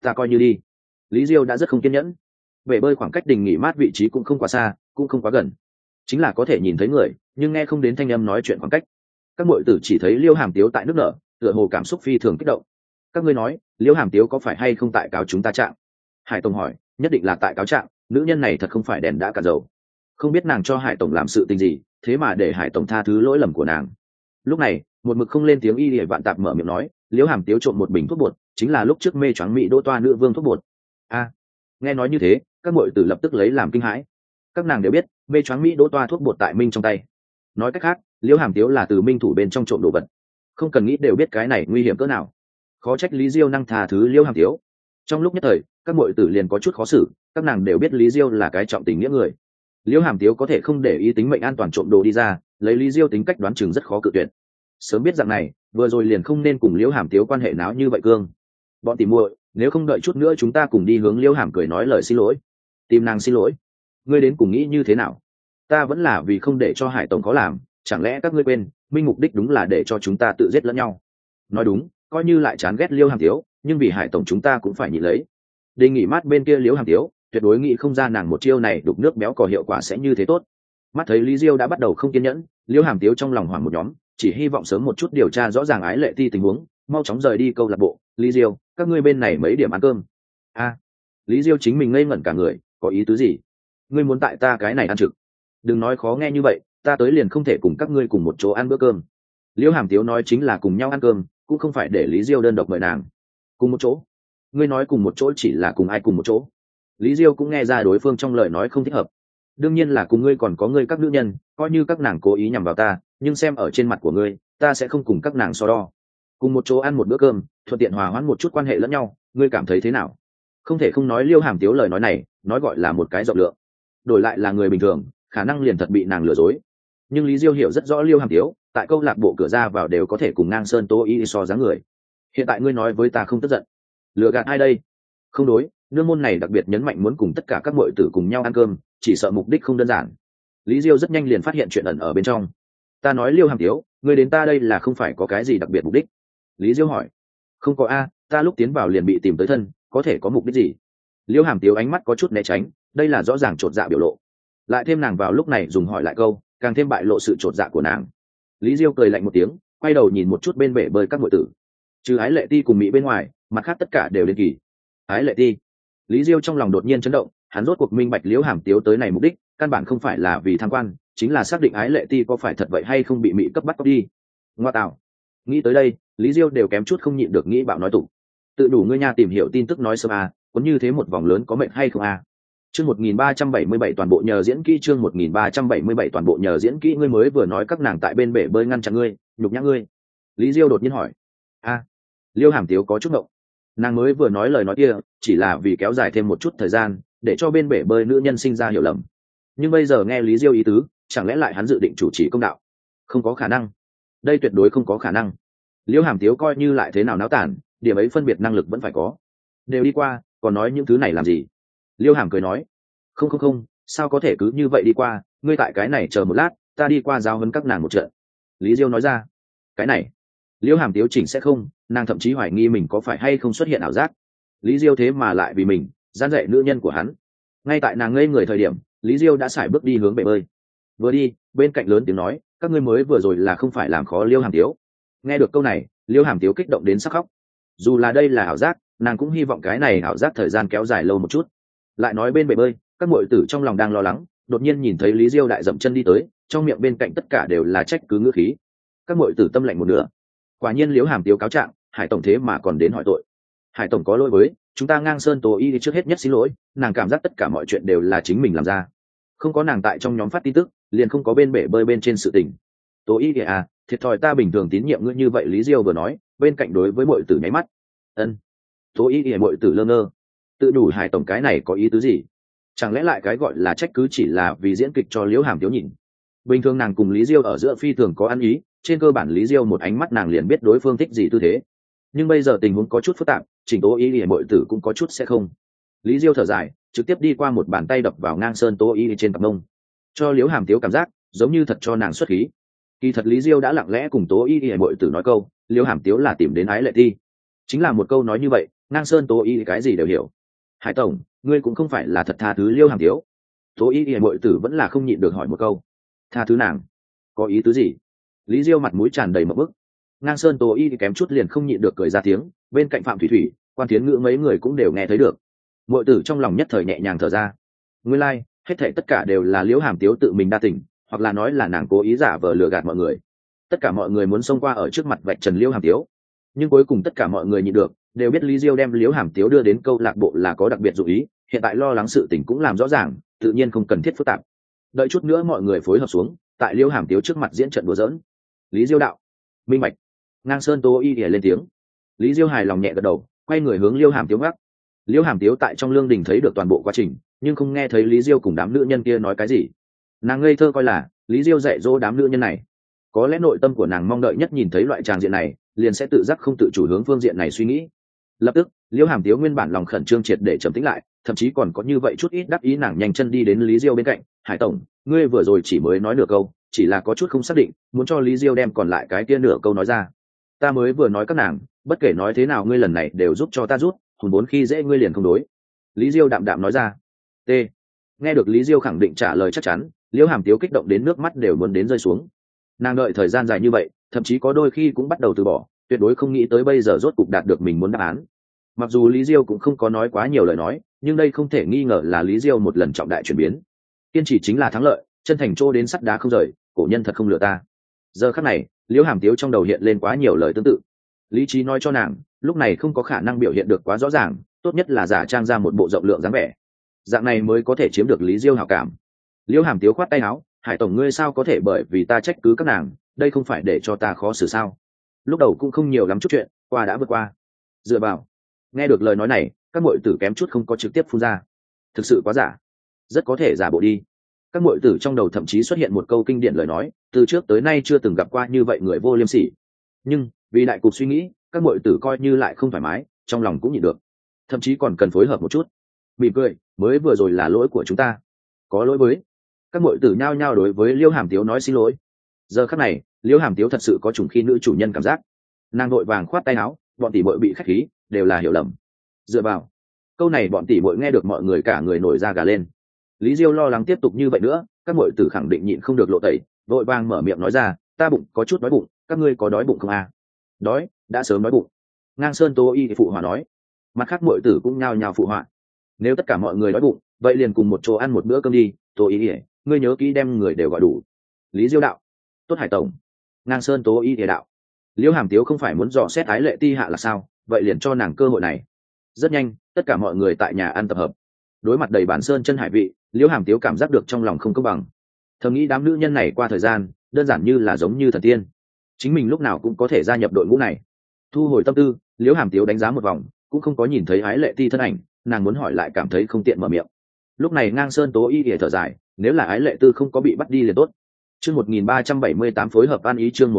Speaker 1: ta coi như đi. Lý Diêu đã rất không kiên nhẫn. Bể bơi khoảng cách đình nghỉ mát vị trí cũng không quá xa, cũng không quá gần, chính là có thể nhìn thấy người nhưng nghe không đến thanh âm nói chuyện khoảng cách. Các muội tử chỉ thấy Liêu Hàm Tiếu tại nước nở, tựa hồ cảm xúc phi thường kích động. Các ngươi nói Liêu Hàm Tiếu có phải hay không tại cáo chúng ta trạng? Hải Tổng hỏi. Nhất định là tại cáo trạng, nữ nhân này thật không phải đèn đã cả dầu. Không biết nàng cho Hải Tổng làm sự tình gì, thế mà để Hải Tổng tha thứ lỗi lầm của nàng. Lúc này một mực không lên tiếng Y Lìa Vạn Tạp mở miệng nói, Liêu Hàm Tiếu trộm một bình thuốc bột, chính là lúc trước mê choáng mỹ đỗ toa nữ vương thuốc bột. A, nghe nói như thế các muội tử lập tức lấy làm kinh hãi. Các nàng đều biết mê choáng mỹ đỗ toa thuốc bột tại Minh trong tay, nói cách khác Liêu Hàm Tiếu là từ Minh thủ bên trong trộm đồ vật. Không cần nghĩ đều biết cái này nguy hiểm cỡ nào. Khó trách Lý Diêu năng tha thứ Liêu Hàm Tiếu. Trong lúc nhất thời các muội tử liền có chút khó xử, các nàng đều biết Lý Diêu là cái trọng tình nghĩa người. Liêu Hàm Tiếu có thể không để ý tính mệnh an toàn trộm đồ đi ra, lấy Lý Diêu tính cách đoán chừng rất khó cự tuyệt. Sớm biết rằng này vừa rồi liền không nên cùng Liêu Hàm Tiếu quan hệ náo như vậy cương. Bọn tỉ muội, nếu không đợi chút nữa chúng ta cùng đi hướng Liêu Hàm cười nói lời xin lỗi, tìm nàng xin lỗi. Ngươi đến cùng nghĩ như thế nào? Ta vẫn là vì không để cho Hải Tổng có làm, chẳng lẽ các ngươi quên Minh mục đích đúng là để cho chúng ta tự giết lẫn nhau? Nói đúng, coi như lại chán ghét Liêu Hàm Tiếu, nhưng vì Hải Tổng chúng ta cũng phải nhịn lấy. Đề nghị mát bên kia Liêu Hàm Tiếu tuyệt đối nghĩ không ra nàng một chiêu này đục nước béo cò hiệu quả sẽ như thế tốt. Mắt thấy Lý Diêu đã bắt đầu không kiên nhẫn, Liêu Hàm Tiếu trong lòng hoảng một nhóm, chỉ hy vọng sớm một chút điều tra rõ ràng Ái Lệ Ti tình huống, mau chóng rời đi câu lạc bộ. Lý Diêu, các ngươi bên này mấy điểm ăn cơm? A, Lý Diêu chính mình ngây ngẩn cả người, có ý tứ gì? Ngươi muốn tại ta cái này ăn trực? Đừng nói khó nghe như vậy, ta tới liền không thể cùng các ngươi cùng một chỗ ăn bữa cơm. Liêu Hàm Tiếu nói chính là cùng nhau ăn cơm, cũng không phải để Lý Diêu đơn độc mời nàng. Cùng một chỗ? Ngươi nói cùng một chỗ chỉ là cùng ai cùng một chỗ? Lý Diêu cũng nghe ra đối phương trong lời nói không thích hợp. Đương nhiên là cùng ngươi, còn có ngươi các nữ nhân, coi như các nàng cố ý nhằm vào ta, nhưng xem ở trên mặt của ngươi, ta sẽ không cùng các nàng so đo. Cùng một chỗ ăn một bữa cơm, thuận tiện hòa hoãn một chút quan hệ lẫn nhau, ngươi cảm thấy thế nào? Không thể không nói Liêu Hàm Tiếu lời nói này, nói gọi là một cái rộng lượng. Đổi lại là người bình thường, khả năng liền thật bị nàng lừa dối. Nhưng Lý Diêu hiểu rất rõ Liêu Hàm Tiếu, tại câu lạc bộ cửa ra vào đều có thể cùng ngang sơn tố y so dáng người. Hiện tại ngươi nói với ta không tức giận, lừa gạt ai đây? Không đối, nương môn này đặc biệt nhấn mạnh muốn cùng tất cả các muội tử cùng nhau ăn cơm, chỉ sợ mục đích không đơn giản. Lý Diêu rất nhanh liền phát hiện chuyện ẩn ở bên trong. Ta nói Liêu Hàm Tiếu, ngươi đến ta đây là không phải có cái gì đặc biệt mục đích? Lý Diêu hỏi. Không có a, ta lúc tiến vào liền bị tìm tới thân, có thể có mục đích gì? Liêu Hàm Tiếu ánh mắt có chút né tránh, đây là rõ ràng chột dạ biểu lộ. Lại thêm nàng vào lúc này dùng hỏi lại câu, càng thêm bại lộ sự chột dạ của nàng. Lý Diêu cười lạnh một tiếng, quay đầu nhìn một chút bên bể bơi các muội tử. Trừ Ái Lệ Ti cùng Mỹ bên ngoài, mặt khác tất cả đều đến kỳ. Ái Lệ Ti. Lý Diêu trong lòng đột nhiên chấn động, hắn rốt cuộc minh bạch Liễu Hàm Tiếu tới này mục đích, căn bản không phải là vì tham quan, chính là xác định Ái Lệ Ti có phải thật vậy hay không bị Mỹ cấp bắt cóc đi. Ngoa tạo. Nghĩ tới đây, Lý Diêu đều kém chút không nhịn được nghĩ bạo nói tụ. Tự đủ ngươi nha tìm hiểu tin tức nói sớm a, có như thế một vòng lớn có mệnh hay không a? Chương 1377 toàn bộ nhờ diễn kỹ, chương 1377 toàn bộ nhờ diễn kỹ, ngươi mới vừa nói các nàng tại bên bể bơi ngăn chặn ngươi, nhục nhã ngươi. Lý Diêu đột nhiên hỏi. A. Liêu Hàm Tiếu có chút ngộng. Nàng mới vừa nói lời nói kia chỉ là vì kéo dài thêm một chút thời gian, để cho bên bể bơi nữ nhân sinh ra hiểu lầm. Nhưng bây giờ nghe Lý Diêu ý tứ, chẳng lẽ lại hắn dự định chủ trì công đạo? Không có khả năng. Đây tuyệt đối không có khả năng. Liêu Hàm Tiếu coi như lại thế nào náo tản, điểm ấy phân biệt năng lực vẫn phải có. Đều đi qua, còn nói những thứ này làm gì? Liêu Hàm cười nói. Không, sao có thể cứ như vậy đi qua, ngươi tại cái này chờ một lát, ta đi qua giao huấn các nàng một trận. Lý Diêu nói ra. Cái này Liêu Hàm Tiếu chỉnh sẽ không, nàng thậm chí hoài nghi mình có phải hay không xuất hiện ảo giác. Lý Diêu thế mà lại vì mình gian dạy nữ nhân của hắn. Ngay tại nàng ngây người thời điểm, Lý Diêu đã sải bước đi hướng bể bơi. Vừa đi bên cạnh lớn tiếng nói, các ngươi mới vừa rồi là không phải làm khó Liêu Hàm Tiếu. Nghe được câu này, Liêu Hàm Tiếu kích động đến sắc khóc. Dù là đây là ảo giác, nàng cũng hy vọng cái này ảo giác thời gian kéo dài lâu một chút. Lại nói bên bể bơi, các muội tử trong lòng đang lo lắng, đột nhiên nhìn thấy Lý Diêu đại dậm chân đi tới, trong miệng bên cạnh tất cả đều là trách cứ ngữ khí. Các muội tử tâm lạnh một nửa. Quả nhiên Liễu Hàm Tiếu cáo trạng, Hải tổng thế mà còn đến hỏi tội. Hải tổng có lỗi với chúng ta, ngang sơn tố y đi trước hết nhất xin lỗi, nàng cảm giác tất cả mọi chuyện đều là chính mình làm ra, không có nàng tại trong nhóm phát tin tức, liền không có bên bể bơi bên trên sự tình. Tố y à, thiệt thòi ta bình thường tín nhiệm ngươi như vậy. Lý Diêu vừa nói, bên cạnh đối với muội tử nháy mắt. Ân. Tố y muội tử lơ ngơ, tự đủ Hải tổng cái này có ý tứ gì? Chẳng lẽ lại cái gọi là trách cứ chỉ là vì diễn kịch cho Liễu Hàm Tiếu nhìn? Bình thường nàng cùng Lý Diêu ở giữa phi thường có ăn ý, trên cơ bản Lý Diêu một ánh mắt nàng liền biết đối phương thích gì tư thế. Nhưng bây giờ tình huống có chút phức tạp, chỉnh tố y muội tử cũng có chút sẽ không. Lý Diêu thở dài, trực tiếp đi qua một bàn tay đập vào ngang sơn tố y trên cặp mông, cho Liễu Hàm Tiếu cảm giác giống như thật cho nàng xuất khí. Kỳ thật Lý Diêu đã lặng lẽ cùng tố y muội tử nói câu Liễu Hàm Tiếu là tìm đến Ái Lệ Ti, chính là một câu nói như vậy, Ngang Sơn Tố Y cái gì đều hiểu. Hải tổng, ngươi cũng không phải là thật tha thứ Liêu Hàm Tiếu. Tố Y hiền muội tử vẫn là không nhịn được hỏi một câu. Tha thứ nàng? Có ý tứ gì? Lý Diêu mặt mũi tràn đầy mộng bức. Ngang Sơn Tố Y kém chút liền không nhịn được cười ra tiếng, bên cạnh Phạm Thủy Thủy, Quan Thiến Ngữ mấy người cũng đều nghe thấy được. Muội tử trong lòng nhất thời nhẹ nhàng thở ra. Nguyên lai, hết thảy tất cả đều là Liễu Hàm Tiếu tự mình đa tình, hoặc là nói là nàng cố ý giả vờ lừa gạt mọi người. Tất cả mọi người muốn xông qua ở trước mặt vạch trần Liễu Hàm Tiếu, nhưng cuối cùng tất cả mọi người nhịn được, đều biết Lý Diêu đem Liễu Hàm Tiếu đưa đến câu lạc bộ là có đặc biệt dụng ý, hiện tại lo lắng sự tình cũng làm rõ ràng, tự nhiên không cần thiết phức tạp. Đợi chút nữa mọi người phối hợp xuống, tại Liễu Hàm Tiếu trước mặt diễn trận đùa giỡn. Lý Diêu đạo: minh bạch. Ngang Sơn Tố Y ỉa lên tiếng. Lý Diêu hài lòng nhẹ gật đầu, quay người hướng Liễu Hàm Tiếu ngắc. Liễu Hàm Tiếu tại trong lương đình thấy được toàn bộ quá trình, nhưng không nghe thấy Lý Diêu cùng đám nữ nhân kia nói cái gì. Nàng ngây thơ coi là Lý Diêu dạy dỗ đám nữ nhân này. Có lẽ nội tâm của nàng mong đợi nhất nhìn thấy loại tràng diện này, liền sẽ tự giác không tự chủ hướng phương diện này suy nghĩ. Lập tức, Liễu Hàm Tiếu nguyên bản lòng khẩn trương triệt để trầm tĩnh lại, thậm chí còn có như vậy chút ít đắc ý, nàng nhanh chân đi đến Lý Diêu bên cạnh. Hải tổng, ngươi vừa rồi chỉ mới nói nửa câu, chỉ là có chút không xác định, muốn cho Lý Diêu đem còn lại cái kia nửa câu nói ra. Ta mới vừa nói các nàng, bất kể nói thế nào ngươi lần này đều giúp cho ta rút, hùn vốn khi dễ ngươi liền không đối. Lý Diêu đạm đạm nói ra. T. Nghe được Lý Diêu khẳng định trả lời chắc chắn, Liễu Hàm Tiếu kích động đến nước mắt đều muốn đến rơi xuống. Nàng đợi thời gian dài như vậy, thậm chí có đôi khi cũng bắt đầu từ bỏ, tuyệt đối không nghĩ tới bây giờ rốt cục đạt được mình muốn đáp án. Mặc dù Lý Diêu cũng không có nói quá nhiều lời nói, nhưng đây không thể nghi ngờ là Lý Diêu một lần trọng đại chuyển biến. Kiên trì chính là thắng lợi, chân thành trô đến sắt đá không rời, cổ nhân thật không lừa ta. Giờ khắc này, Liễu Hàm Tiếu trong đầu hiện lên quá nhiều lời tương tự. Lý trí nói cho nàng, lúc này không có khả năng biểu hiện được quá rõ ràng, tốt nhất là giả trang ra một bộ rộng lượng dáng vẻ, dạng này mới có thể chiếm được Lý Diêu hảo cảm. Liễu Hàm Tiếu khoát tay áo, Hải tổng ngươi sao có thể bởi vì ta trách cứ các nàng, đây không phải để cho ta khó xử sao? Lúc đầu cũng không nhiều lắm chút chuyện, qua đã vượt qua. Dựa vào. Nghe được lời nói này, các muội tử kém chút không có trực tiếp phun ra. Thực sự quá giả, rất có thể giả bộ đi. Các muội tử trong đầu thậm chí xuất hiện một câu kinh điển lời nói, từ trước tới nay chưa từng gặp qua như vậy người vô liêm sỉ. Nhưng vì đại cục suy nghĩ, các muội tử coi như lại không thoải mái, trong lòng cũng nhịn được, thậm chí còn cần phối hợp một chút. Mỉm cười, mới vừa rồi là lỗi của chúng ta, có lỗi với. Các muội tử nhao nhao đối với Liễu Hàm Tiếu nói xin lỗi. Giờ khắc này, Liễu Hàm Tiếu thật sự có chủng khi nữ chủ nhân cảm giác. Nàng vội vàng khoát tay áo, bọn tỷ muội bị khách khí, đều là hiểu lầm. Dựa vào. Câu này bọn tỷ muội nghe được mọi người cả người nổi da gà lên. Lý Diêu lo lắng tiếp tục như vậy nữa, các muội tử khẳng định nhịn không được lộ tẩy, vội vàng mở miệng nói ra, ta bụng có chút đói bụng, các ngươi có đói bụng không à? Đói, đã sớm đói bụng. Ngang Sơn Tố Y phụ họa nói. Mặt khác muội tử cũng nhao nhao phụ họa. Nếu tất cả mọi người đói bụng, vậy liền cùng một chỗ ăn một bữa cơm đi. Tố Y, ngươi nhớ kỹ đem người đều gọi đủ. Lý Diêu đạo. Tốt Hải tổng. Ngang Sơn Tố Y đạo. Liễu Hàm Tiếu không phải muốn dò xét Ái Lệ Ti hạ là sao, vậy liền cho nàng cơ hội này. Rất nhanh, tất cả mọi người tại nhà ăn tập hợp. Đối mặt đầy bản sơn chân hải vị, Liễu Hàm Tiếu cảm giác được trong lòng không công bằng. Thầm nghĩ đám nữ nhân này qua thời gian, đơn giản như là giống như thần tiên. Chính mình lúc nào cũng có thể gia nhập đội ngũ này. Thu hồi tâm tư, Liễu Hàm Tiếu đánh giá một vòng, cũng không có nhìn thấy Ái Lệ Ti thân ảnh, nàng muốn hỏi lại cảm thấy không tiện mở miệng. Lúc này Ngang Sơn Tố Y thở dài, nếu là Ái Lệ Tư không có bị bắt đi liền tốt. Chương 1378 phối hợp an ý, chương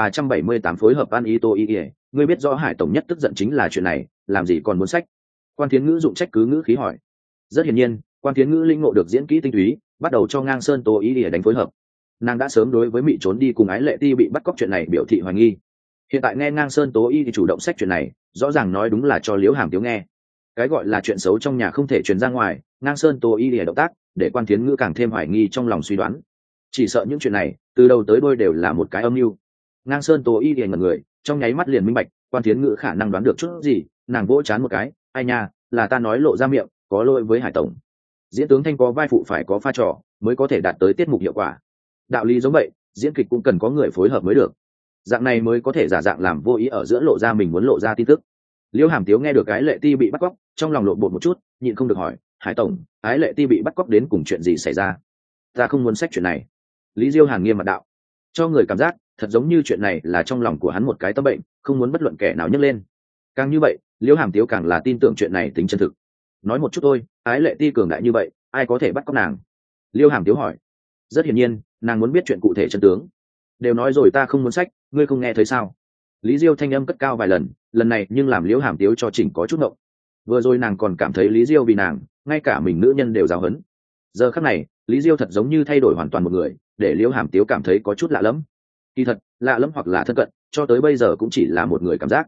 Speaker 1: 1378 phối hợp an ý. Tô Y, ngươi biết rõ Hải tổng nhất tức giận chính là chuyện này, làm gì còn muốn sách? Quan Thiến Ngữ dụng trách cứ ngữ khí hỏi. Rất hiển nhiên, Quan Thiến Ngữ linh ngộ được diễn kỹ tinh túy, bắt đầu cho Ngang Sơn Tố Y đánh phối hợp. Nàng đã sớm đối với Mị trốn đi cùng Ái Lệ Ti bị bắt cóc chuyện này biểu thị hoài nghi. Hiện tại nghe Ngang Sơn Tố Y thì chủ động sách chuyện này, rõ ràng nói đúng là cho Liễu Hàm Tiếu nghe. Cái gọi là chuyện xấu trong nhà không thể truyền ra ngoài, Ngang Sơn Tố Y động tác, để Quan Thiến Ngữ càng thêm hoài nghi trong lòng suy đoán. Chỉ sợ những chuyện này từ đầu tới đuôi đều là một cái âm mưu. Ngang Sơn Tố Y ngẩn người, trong nháy mắt liền minh bạch, Quan Thiến Ngữ khả năng đoán được chút gì, nàng vỗ chán một cái, ai nha, là ta nói lộ ra miệng, có lỗi với Hải tổng. Diễn tướng thanh có vai phụ phải có pha trò, mới có thể đạt tới tiết mục hiệu quả. Đạo lý giống vậy, diễn kịch cũng cần có người phối hợp mới được. Dạng này mới có thể giả dạng làm vô ý ở giữa lộ ra mình muốn lộ ra tin tức. Liễu Hàm Tiếu nghe được Ái Lệ Ti bị bắt cóc, trong lòng lộn bột một chút, nhịn không được hỏi, Hải tổng, Ái Lệ Ti bị bắt cóc đến cùng chuyện gì xảy ra? Ta không muốn sách chuyện này. Lý Diêu Hàn nghiêm mặt đạo, cho người cảm giác thật giống như chuyện này là trong lòng của hắn một cái tâm bệnh, không muốn bất luận kẻ nào nhấc lên. Càng như vậy, Liễu Hàm Tiếu càng là tin tưởng chuyện này tính chân thực. Nói một chút thôi, Ái Lệ Ti cường đại như vậy, ai có thể bắt cóc nàng? Liễu Hàm Tiếu hỏi. Rất hiển nhiên, nàng muốn biết chuyện cụ thể chân tướng. Đều nói rồi ta không muốn sách, ngươi không nghe thấy sao? Lý Diêu thanh âm cất cao vài lần, lần này nhưng làm Liễu Hàm Tiếu cho chỉnh có chút ngộng. Vừa rồi nàng còn cảm thấy Lý Diêu vì nàng, ngay cả mình nữ nhân đều giáo hấn. Giờ khắc này, Lý Diêu thật giống như thay đổi hoàn toàn một người, để Liễu Hàm Tiếu cảm thấy có chút lạ lẫm. Kỳ thật, lạ lẫm hoặc là thân cận, cho tới bây giờ cũng chỉ là một người cảm giác.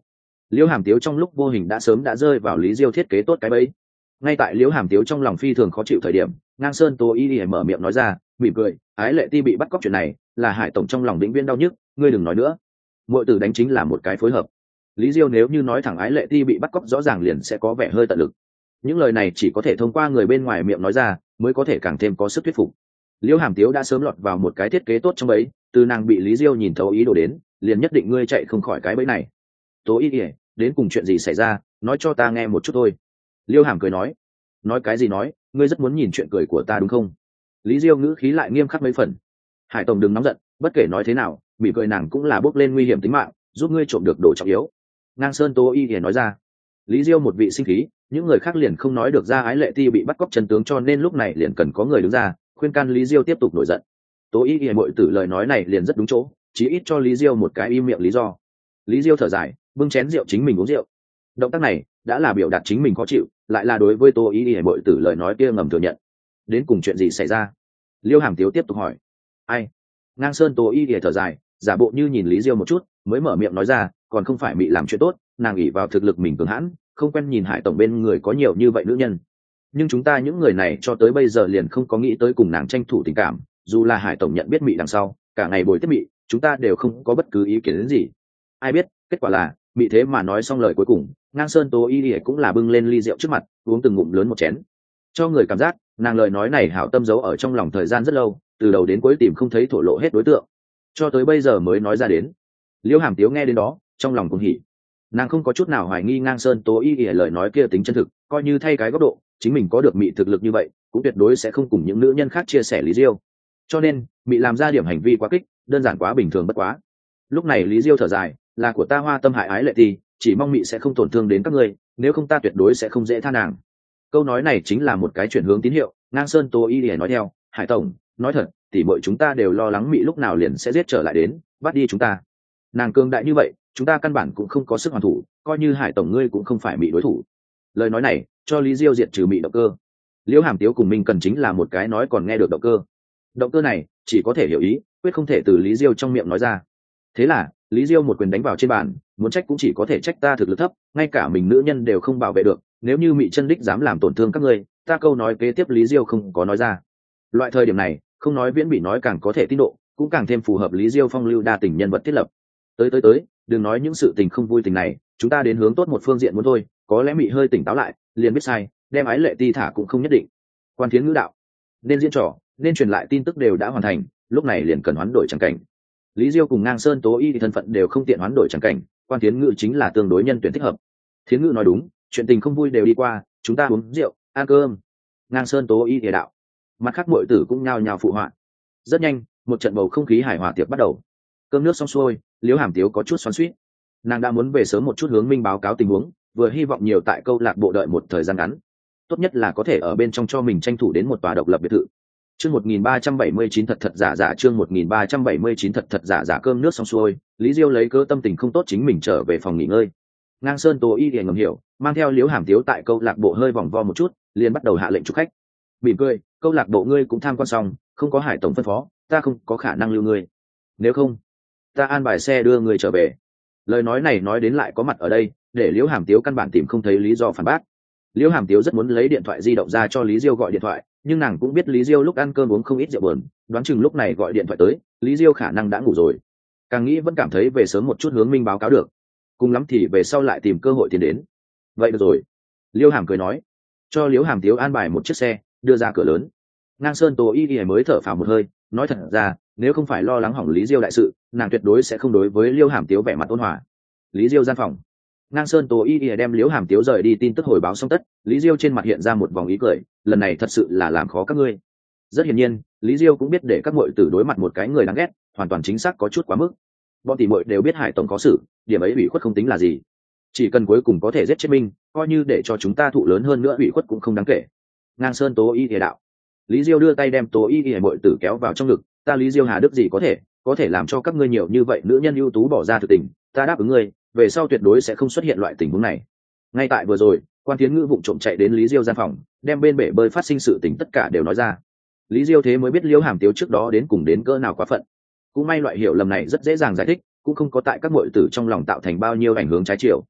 Speaker 1: Liễu Hàm Tiếu trong lúc vô hình đã sớm đã rơi vào Lý Diêu thiết kế tốt cái bẫy. Ngay tại Liễu Hàm Tiếu trong lòng phi thường khó chịu thời điểm, Ngang Sơn Tố Y mở miệng nói ra, mỉm cười, Ái Lệ Ti bị bắt cóc chuyện này là Hải tổng trong lòng vĩnh viễn đau nhức, ngươi đừng nói nữa. Muội tử đánh chính là một cái phối hợp. Lý Diêu nếu như nói thẳng Ái Lệ Ti bị bắt cóc rõ ràng liền sẽ có vẻ hơi tận lực. Những lời này chỉ có thể thông qua người bên ngoài miệng nói ra mới có thể càng thêm có sức thuyết phục. Liễu Hàm Tiếu đã sớm lọt vào một cái thiết kế tốt trong bẫy, từ nàng bị Lý Diêu nhìn thấu ý đồ đến, liền nhất định ngươi chạy không khỏi cái bẫy này. Tố Y, đến cùng chuyện gì xảy ra, nói cho ta nghe một chút thôi. Liêu Hàm cười nói cái gì nói, ngươi rất muốn nhìn chuyện cười của ta đúng không? Lý Diêu ngữ khí lại nghiêm khắc mấy phần. Hải tổng đừng nóng giận, bất kể nói thế nào mỉm cười nàng cũng là bước lên nguy hiểm tính mạng, giúp ngươi trộm được đồ trọng yếu. Ngang Sơn Tố Y nói ra. Lý Diêu một vị sinh khí, những người khác liền không nói được ra Ái Lệ Ti bị bắt cóc chân tướng, cho nên lúc này liền cần có người đứng ra khuyên can Lý Diêu tiếp tục nổi giận. Tố Y muội tử lời nói này liền rất đúng chỗ, chí ít cho Lý Diêu một cái im miệng lý do. Lý Diêu thở dài, bưng chén rượu chính mình uống rượu. Động tác này đã là biểu đạt chính mình khó chịu, lại là đối với Tố Y muội tử lời nói kia ngầm thừa nhận. Đến cùng chuyện gì xảy ra? Liêu Hàm Tiếu tiếp tục hỏi. Ai? Ngang Sơn Tố Y thở dài, giả bộ như nhìn Lý Diêu một chút, mới mở miệng nói ra, còn không phải mị làm chuyện tốt, nàng ỷ vào thực lực mình cường hãn, không quen nhìn Hải tổng bên người có nhiều như vậy nữ nhân. Nhưng chúng ta những người này cho tới bây giờ liền không có nghĩ tới cùng nàng tranh thủ tình cảm, dù là Hải tổng nhận biết mị đằng sau, cả ngày bồi tiếp mị, chúng ta đều không có bất cứ ý kiến đến gì. Ai biết, kết quả là, mị thế mà nói xong lời cuối cùng, Ngang Sơn Tố Y cũng là bưng lên ly rượu trước mặt, uống từng ngụm lớn một chén. Cho người cảm giác, nàng lời nói này hảo tâm giấu ở trong lòng thời gian rất lâu, từ đầu đến cuối tìm không thấy thổ lộ hết đối tượng, cho tới bây giờ mới nói ra đến. Liêu Hàm Tiếu nghe đến đó, trong lòng cũng hỉ. Nàng không có chút nào hoài nghi Ngang Sơn Tố Y lời nói kia tính chân thực, coi như thay cái góc độ, chính mình có được mị thực lực như vậy, cũng tuyệt đối sẽ không cùng những nữ nhân khác chia sẻ Lý Diêu. Cho nên, mị làm ra điểm hành vi quá kích, đơn giản quá bình thường bất quá. Lúc này Lý Diêu thở dài, là của ta hoa tâm hại Ái Lệ Ti, chỉ mong mị sẽ không tổn thương đến các ngươi, nếu không ta tuyệt đối sẽ không dễ tha nàng. Câu nói này chính là một cái chuyển hướng tín hiệu. Ngang Sơn Tố Y nói theo, Hải tổng, nói thật, tỉ muội chúng ta đều lo lắng mị lúc nào liền sẽ giết trở lại đến, bắt đi chúng ta. Nàng cường đại như vậy, chúng ta căn bản cũng không có sức hoàn thủ, coi như Hải tổng ngươi cũng không phải mị đối thủ. Lời nói này cho Lý Diêu diệt trừ mị động cơ. Liễu Hàm Tiếu cùng mình cần chính là một cái nói còn nghe được động cơ. Động cơ này chỉ có thể hiểu ý, quyết không thể từ Lý Diêu trong miệng nói ra. Thế là Lý Diêu một quyền đánh vào trên bàn, muốn trách cũng chỉ có thể trách ta thực lực thấp, ngay cả mình nữ nhân đều không bảo vệ được, nếu như mị chân đích dám làm tổn thương các ngươi, ta câu nói kế tiếp Lý Diêu không có nói ra. Loại thời điểm này không nói viễn bị nói càng có thể tin độ, cũng càng thêm phù hợp Lý Diêu phong lưu đa tình nhân vật thiết lập. Tới, đừng nói những sự tình không vui tình này, chúng ta đến hướng tốt một phương diện muốn thôi, có lẽ mị hơi tỉnh táo lại liền biết sai, đem Ái Lệ Ti thả cũng không nhất định. Quan Thiến ngữ đạo, nên diễn trò nên truyền lại tin tức đều đã hoàn thành, lúc này liền cần hoán đổi chẳng cảnh. Lý Diêu cùng Ngang Sơn Tố Y thì thân phận đều không tiện hoán đổi chẳng cảnh, Quan Thiến ngữ chính là tương đối nhân tuyển thích hợp. Thiến ngữ nói đúng, chuyện tình không vui đều đi qua, chúng ta uống rượu ăn cơm. Ngang Sơn Tố Y thì đạo, mặt khác muội tử cũng nhao nhao phụ họa. Rất nhanh, một trận bầu không khí hài hòa tiệc bắt đầu. Cơm nước xong xuôi, Liễu Hàm Tiếu có chút xoắn xuýt. Nàng đã muốn về sớm một chút hướng Minh báo cáo tình huống, vừa hy vọng nhiều tại câu lạc bộ đợi một thời gian ngắn, tốt nhất là có thể ở bên trong cho mình tranh thủ đến một tòa độc lập biệt thự. Chương 1379 thật giả, chương 1379 thật giả. Cơm nước xong xuôi, Lý Diêu lấy cớ tâm tình không tốt chính mình trở về phòng nghỉ ngơi. Ngang Sơn Tố Y thì ngầm hiểu, mang theo Liễu Hàm Tiếu tại câu lạc bộ hơi vòng vo một chút, liền bắt đầu hạ lệnh chúc khách. Mỉm cười, câu lạc bộ ngươi cũng tham quan xong, không có Hải tổng phân phó, ta không có khả năng lưu ngươi. Nếu không, ta an bài xe đưa ngươi trở về. Lời nói này nói đến lại có mặt ở đây, để Liễu Hàm Tiếu căn bản tìm không thấy lý do phản bác. Liễu Hàm Tiếu rất muốn lấy điện thoại di động ra cho Lý Diêu gọi điện thoại, nhưng nàng cũng biết Lý Diêu lúc ăn cơm uống không ít rượu buồn, đoán chừng lúc này gọi điện thoại tới, Lý Diêu khả năng đã ngủ rồi. Càng nghĩ vẫn cảm thấy về sớm một chút hướng Minh báo cáo được, cùng lắm thì về sau lại tìm cơ hội tiến đến. Vậy được rồi. Liễu Hàm cười nói, cho Liễu Hàm Tiếu an bài một chiếc xe, đưa ra cửa lớn. Ngang Sơn Tố Y mới thở phào một hơi, nói thật ra, nếu không phải lo lắng hỏng Lý Diêu đại sự, nàng tuyệt đối sẽ không đối với Liễu Hàm Tiếu vẻ mặt ôn hòa. Lý Diêu gian phòng. Ngang Sơn Tố Y đem Liễu Hàm Tiếu rời đi tin tức hồi báo xong tất, Lý Diêu trên mặt hiện ra một vòng ý cười, lần này thật sự là làm khó các ngươi. Rất hiển nhiên, Lý Diêu cũng biết để các muội tử đối mặt một cái người đáng ghét, hoàn toàn chính xác có chút quá mức. Bọn tỷ muội đều biết Hải tổng có sự, điểm ấy ủy khuất không tính là gì. Chỉ cần cuối cùng có thể giết chết Minh, coi như để cho chúng ta thụ lớn hơn nữa ủy khuất cũng không đáng kể. Ngang Sơn Tố Y đạo. Lý Diêu đưa tay đem Tố Y muội tử kéo vào trong ngực, ta Lý Diêu Hà Đức gì có thể làm cho các ngươi nhiều như vậy nữ nhân ưu tú bỏ ra thực tình, ta đáp ứng ngươi, về sau tuyệt đối sẽ không xuất hiện loại tình huống này. Ngay tại vừa rồi, Quan Thiến ngữ vụng trộm chạy đến Lý Diêu gian phòng, đem bên bể bơi phát sinh sự tình tất cả đều nói ra. Lý Diêu thế mới biết Liễu Hàm Tiếu trước đó đến cùng đến cỡ nào quá phận. Cũng may loại hiểu lầm này rất dễ dàng giải thích, cũng không có tại các muội tử trong lòng tạo thành bao nhiêu ảnh hưởng trái chiều.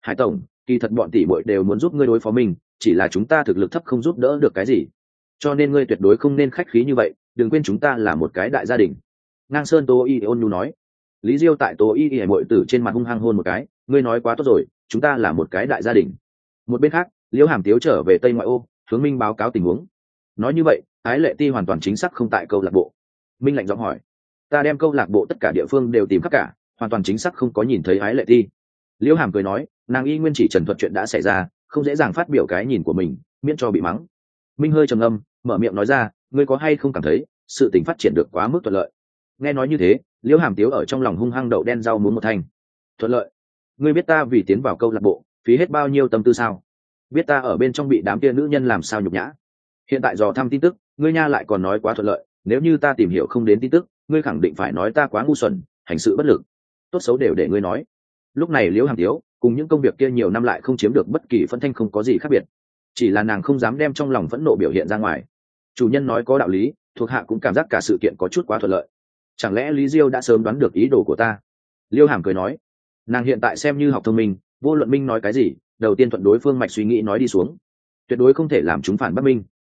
Speaker 1: Hải tổng, kỳ thật bọn tỷ muội đều muốn giúp ngươi đối phó mình, chỉ là chúng ta thực lực thấp không giúp đỡ được cái gì, cho nên ngươi tuyệt đối không nên khách khí như vậy, đừng quên chúng ta là một cái đại gia đình. Ngang Sơn Tô Y ôn nhu nói. Lý Diêu tại Tô Y hải muội tử trên mặt hung hăng hôn một cái, ngươi nói quá tốt rồi, chúng ta là một cái đại gia đình. Một bên khác, Liễu Hàm Tiếu trở về Tây Ngoại ô, hướng Minh báo cáo tình huống. Nói như vậy, Ái Lệ Ti hoàn toàn chính xác không tại câu lạc bộ. Minh lạnh giọng hỏi, ta đem câu lạc bộ tất cả địa phương đều tìm khắp cả, hoàn toàn chính xác không có nhìn thấy Ái Lệ Ti. Liễu Hàm cười nói, nàng y nguyên chỉ trần thuật chuyện đã xảy ra, không dễ dàng phát biểu cái nhìn của mình, miễn cho bị mắng. Minh hơi trầm ngâm, mở miệng nói ra, ngươi có hay không cảm thấy sự tình phát triển được quá mức thuận lợi? Nghe nói như thế, Liễu Hàm Tiếu ở trong lòng hung hăng đậu đen rau muống một thanh. Thuận lợi? Ngươi biết ta vì tiến vào câu lạc bộ phí hết bao nhiêu tâm tư sao? Biết ta ở bên trong bị đám kia nữ nhân làm sao nhục nhã? Hiện tại dò thăm tin tức, ngươi nha lại còn nói quá thuận lợi, nếu như ta tìm hiểu không đến tin tức, ngươi khẳng định phải nói ta quá ngu xuẩn, hành sự bất lực. Tốt xấu đều để ngươi nói. Lúc này Liễu Hàm Tiếu cùng những công việc kia nhiều năm lại không chiếm được bất kỳ phẫn thanh không có gì khác biệt, chỉ là nàng không dám đem trong lòng phẫn nộ biểu hiện ra ngoài. Chủ nhân nói có đạo lý, thuộc hạ cũng cảm giác cả sự kiện có chút quá thuận lợi. Chẳng lẽ Lý Diêu đã sớm đoán được ý đồ của ta? Liêu Hàm cười nói, nàng hiện tại xem như học thông minh, vô luận Minh nói cái gì, đầu tiên thuận đối phương mạch suy nghĩ nói đi xuống, tuyệt đối không thể làm chúng phản bác Minh.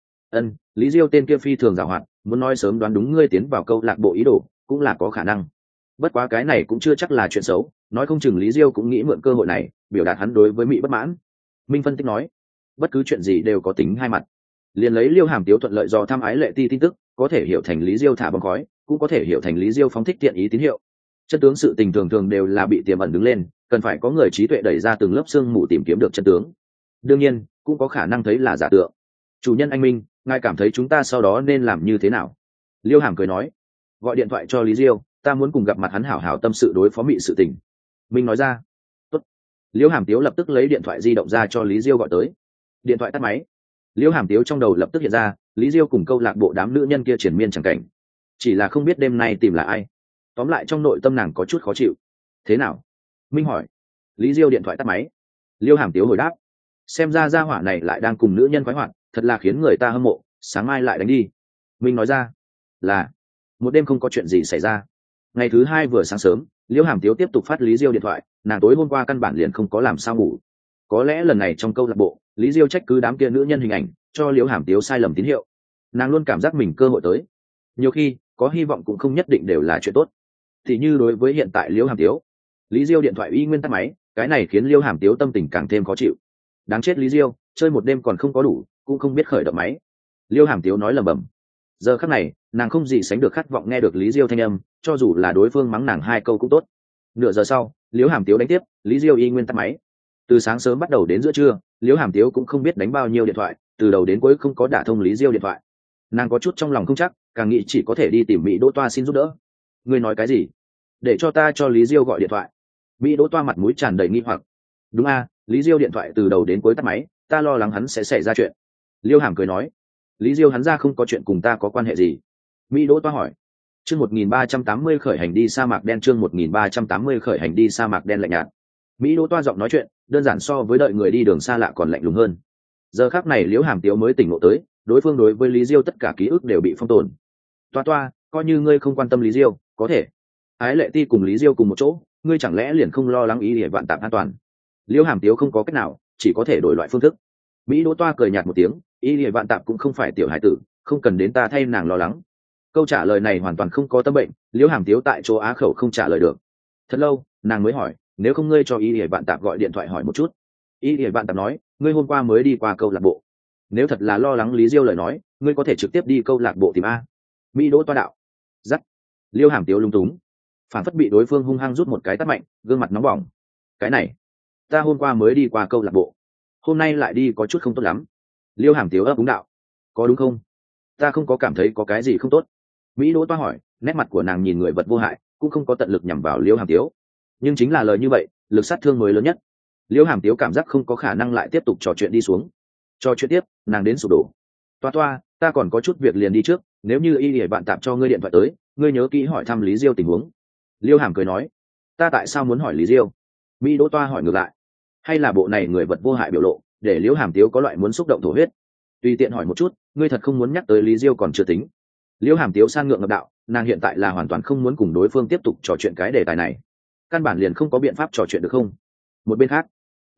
Speaker 1: Lý Diêu tên kia phi thường giàu hoạt, muốn nói sớm đoán đúng ngươi tiến vào câu lạc bộ ý đồ cũng là có khả năng, bất quá cái này cũng chưa chắc là chuyện xấu, nói không chừng Lý Diêu cũng nghĩ mượn cơ hội này biểu đạt hắn đối với Mỹ bất mãn. Minh phân tích nói, bất cứ chuyện gì đều có tính hai mặt, liền lấy Liêu Hàm Tiếu thuận lợi do thăm Ái Lệ Ti tin tức, có thể hiểu thành Lý Diêu thả bom khói, cũng có thể hiểu thành Lý Diêu phóng thích thiện ý tín hiệu. Chân tướng sự tình thường đều là bị tiềm ẩn đứng lên, cần phải có người trí tuệ đẩy ra từng lớp xương mù tìm kiếm được chân tướng. Đương nhiên cũng có khả năng thấy là giả tượng. Chủ nhân anh Minh, ngài cảm thấy chúng ta sau đó nên làm như thế nào? Liêu Hàm cười nói, gọi điện thoại cho Lý Diêu, ta muốn cùng gặp mặt hắn hảo hảo tâm sự đối phó Mị sự tình. Minh nói ra. Tốt. Liêu Hàm Tiếu lập tức lấy điện thoại di động ra cho Lý Diêu gọi tới. Điện thoại tắt máy. Liêu Hàm Tiếu trong đầu lập tức hiện ra Lý Diêu cùng câu lạc bộ đám nữ nhân kia triển miên chẳng cảnh, chỉ là không biết đêm nay tìm là ai. Tóm lại trong nội tâm nàng có chút khó chịu. Thế nào? Minh hỏi. Lý Diêu điện thoại tắt máy. Liêu Hàm Tiếu hồi đáp, xem ra gia hỏa này lại đang cùng nữ nhân khoái hoạt, thật là khiến người ta hâm mộ, sáng mai lại đánh đi. Minh nói ra. Là một đêm không có chuyện gì xảy ra. Ngày thứ hai vừa sáng sớm, Liêu Hàm Tiếu tiếp tục phát Lý Diêu điện thoại, nàng tối hôm qua căn bản liền không có làm sao ngủ. Có lẽ lần này trong câu lạc bộ, Lý Diêu trách cứ đám kia nữ nhân hình ảnh, cho Liêu Hàm Tiếu sai lầm tín hiệu. Nàng luôn cảm giác mình cơ hội tới, nhiều khi có hy vọng cũng không nhất định đều là chuyện tốt. Thì như đối với hiện tại Liêu Hàm Tiếu, Lý Diêu điện thoại y nguyên tắt máy, cái này khiến Liêu Hàm Tiếu tâm tình càng thêm khó chịu. Đáng chết Lý Diêu, chơi một đêm còn không có đủ, cũng không biết khởi động máy. Liêu Hàm Tiếu nói lẩm bẩm. Giờ khắc này, nàng không gì sánh được khát vọng nghe được Lý Diêu thanh âm, cho dù là đối phương mắng nàng hai câu cũng tốt. Nửa giờ sau, Liêu Hàm Tiếu đánh tiếp, Lý Diêu y nguyên tắt máy. Từ sáng sớm bắt đầu đến giữa trưa, Liêu Hàm Tiếu cũng không biết đánh bao nhiêu điện thoại, từ đầu đến cuối không có đả thông Lý Diêu điện thoại. Nàng có chút trong lòng không chắc, càng nghĩ chỉ có thể đi tìm Mỹ Đỗ Toa xin giúp đỡ. Ngươi nói cái gì? Để cho ta cho Lý Diêu gọi điện thoại. Mỹ Đỗ Toa mặt mũi tràn đầy nghi hoặc. Đúng a, Lý Diêu điện thoại từ đầu đến cuối tắt máy, ta lo lắng hắn sẽ xảy ra chuyện. Liêu Hàm cười nói, Lý Diêu hắn ra không có chuyện cùng ta có quan hệ gì. Mỹ Đỗ Toa hỏi. Chương 1380 khởi hành đi sa mạc đen, chương 1380 khởi hành đi sa mạc đen lạnh nhạt. Mỹ Đỗ Toa giọng nói chuyện, đơn giản so với đợi người đi đường xa lạ còn lạnh lùng hơn. Giờ khắc này Liễu Hàm Tiếu mới tỉnh ngộ tới, đối phương đối với Lý Diêu tất cả ký ức đều bị phong tồn. Toa, coi như ngươi không quan tâm Lý Diêu, có thể. Ái Lệ Ti cùng Lý Diêu cùng một chỗ, ngươi chẳng lẽ liền không lo lắng ý để vạn tạp an toàn? Liễu Hàm Tiếu không có cách nào, chỉ có thể đổi loại phương thức. Mỹ Đỗ Toa cười nhạt một tiếng, ý để vạn tạp cũng không phải tiểu hải tử, không cần đến ta thay nàng lo lắng. Câu trả lời này hoàn toàn không có tâm bệnh, Liễu Hàm Tiếu tại chỗ á khẩu không trả lời được. Thật lâu, nàng mới hỏi, nếu không ngươi cho ý để vạn tạp gọi điện thoại hỏi một chút. Ý để vạn tạp nói, ngươi hôm qua mới đi qua câu lạc bộ, nếu thật là lo lắng Lý Diêu lời nói, ngươi có thể trực tiếp đi câu lạc bộ tìm a. Mỹ Đỗ Toa đạo. Dắt. Liêu Hàm Tiếu lung túng, phản phất bị đối phương hung hăng rút một cái tát mạnh, gương mặt nóng bỏng. Cái này, ta hôm qua mới đi qua câu lạc bộ, hôm nay lại đi có chút không tốt lắm. Liêu Hàm Tiếu ấp úng đạo. Có đúng không? Ta không có cảm thấy có cái gì không tốt. Mỹ Đỗ Toa hỏi, nét mặt của nàng nhìn người vật vô hại, cũng không có tận lực nhằm vào Liêu Hàm Tiếu, nhưng chính là lời như vậy, lực sát thương mới lớn nhất. Liêu Hàm Tiếu cảm giác không có khả năng lại tiếp tục trò chuyện đi xuống. Trò chuyện tiếp, nàng đến sụp đổ. Toa, ta còn có chút việc liền đi trước, nếu như y để bạn tạm cho ngươi điện thoại tới, ngươi nhớ kỹ hỏi thăm Lý Diêu tình huống. Liêu Hàm cười nói, ta tại sao muốn hỏi Lý Diêu? Mỹ Đỗ Toa hỏi ngược lại, hay là bộ này người vật vô hại biểu lộ, để Liêu Hàm Tiếu có loại muốn xúc động thổ huyết. Tùy tiện hỏi một chút, ngươi thật không muốn nhắc tới Lý Diêu còn chưa tính. Liêu Hàm Tiếu san ngượng ngập đạo, nàng hiện tại là hoàn toàn không muốn cùng đối phương tiếp tục trò chuyện cái đề tài này, căn bản liền không có biện pháp trò chuyện được không. Một bên khác,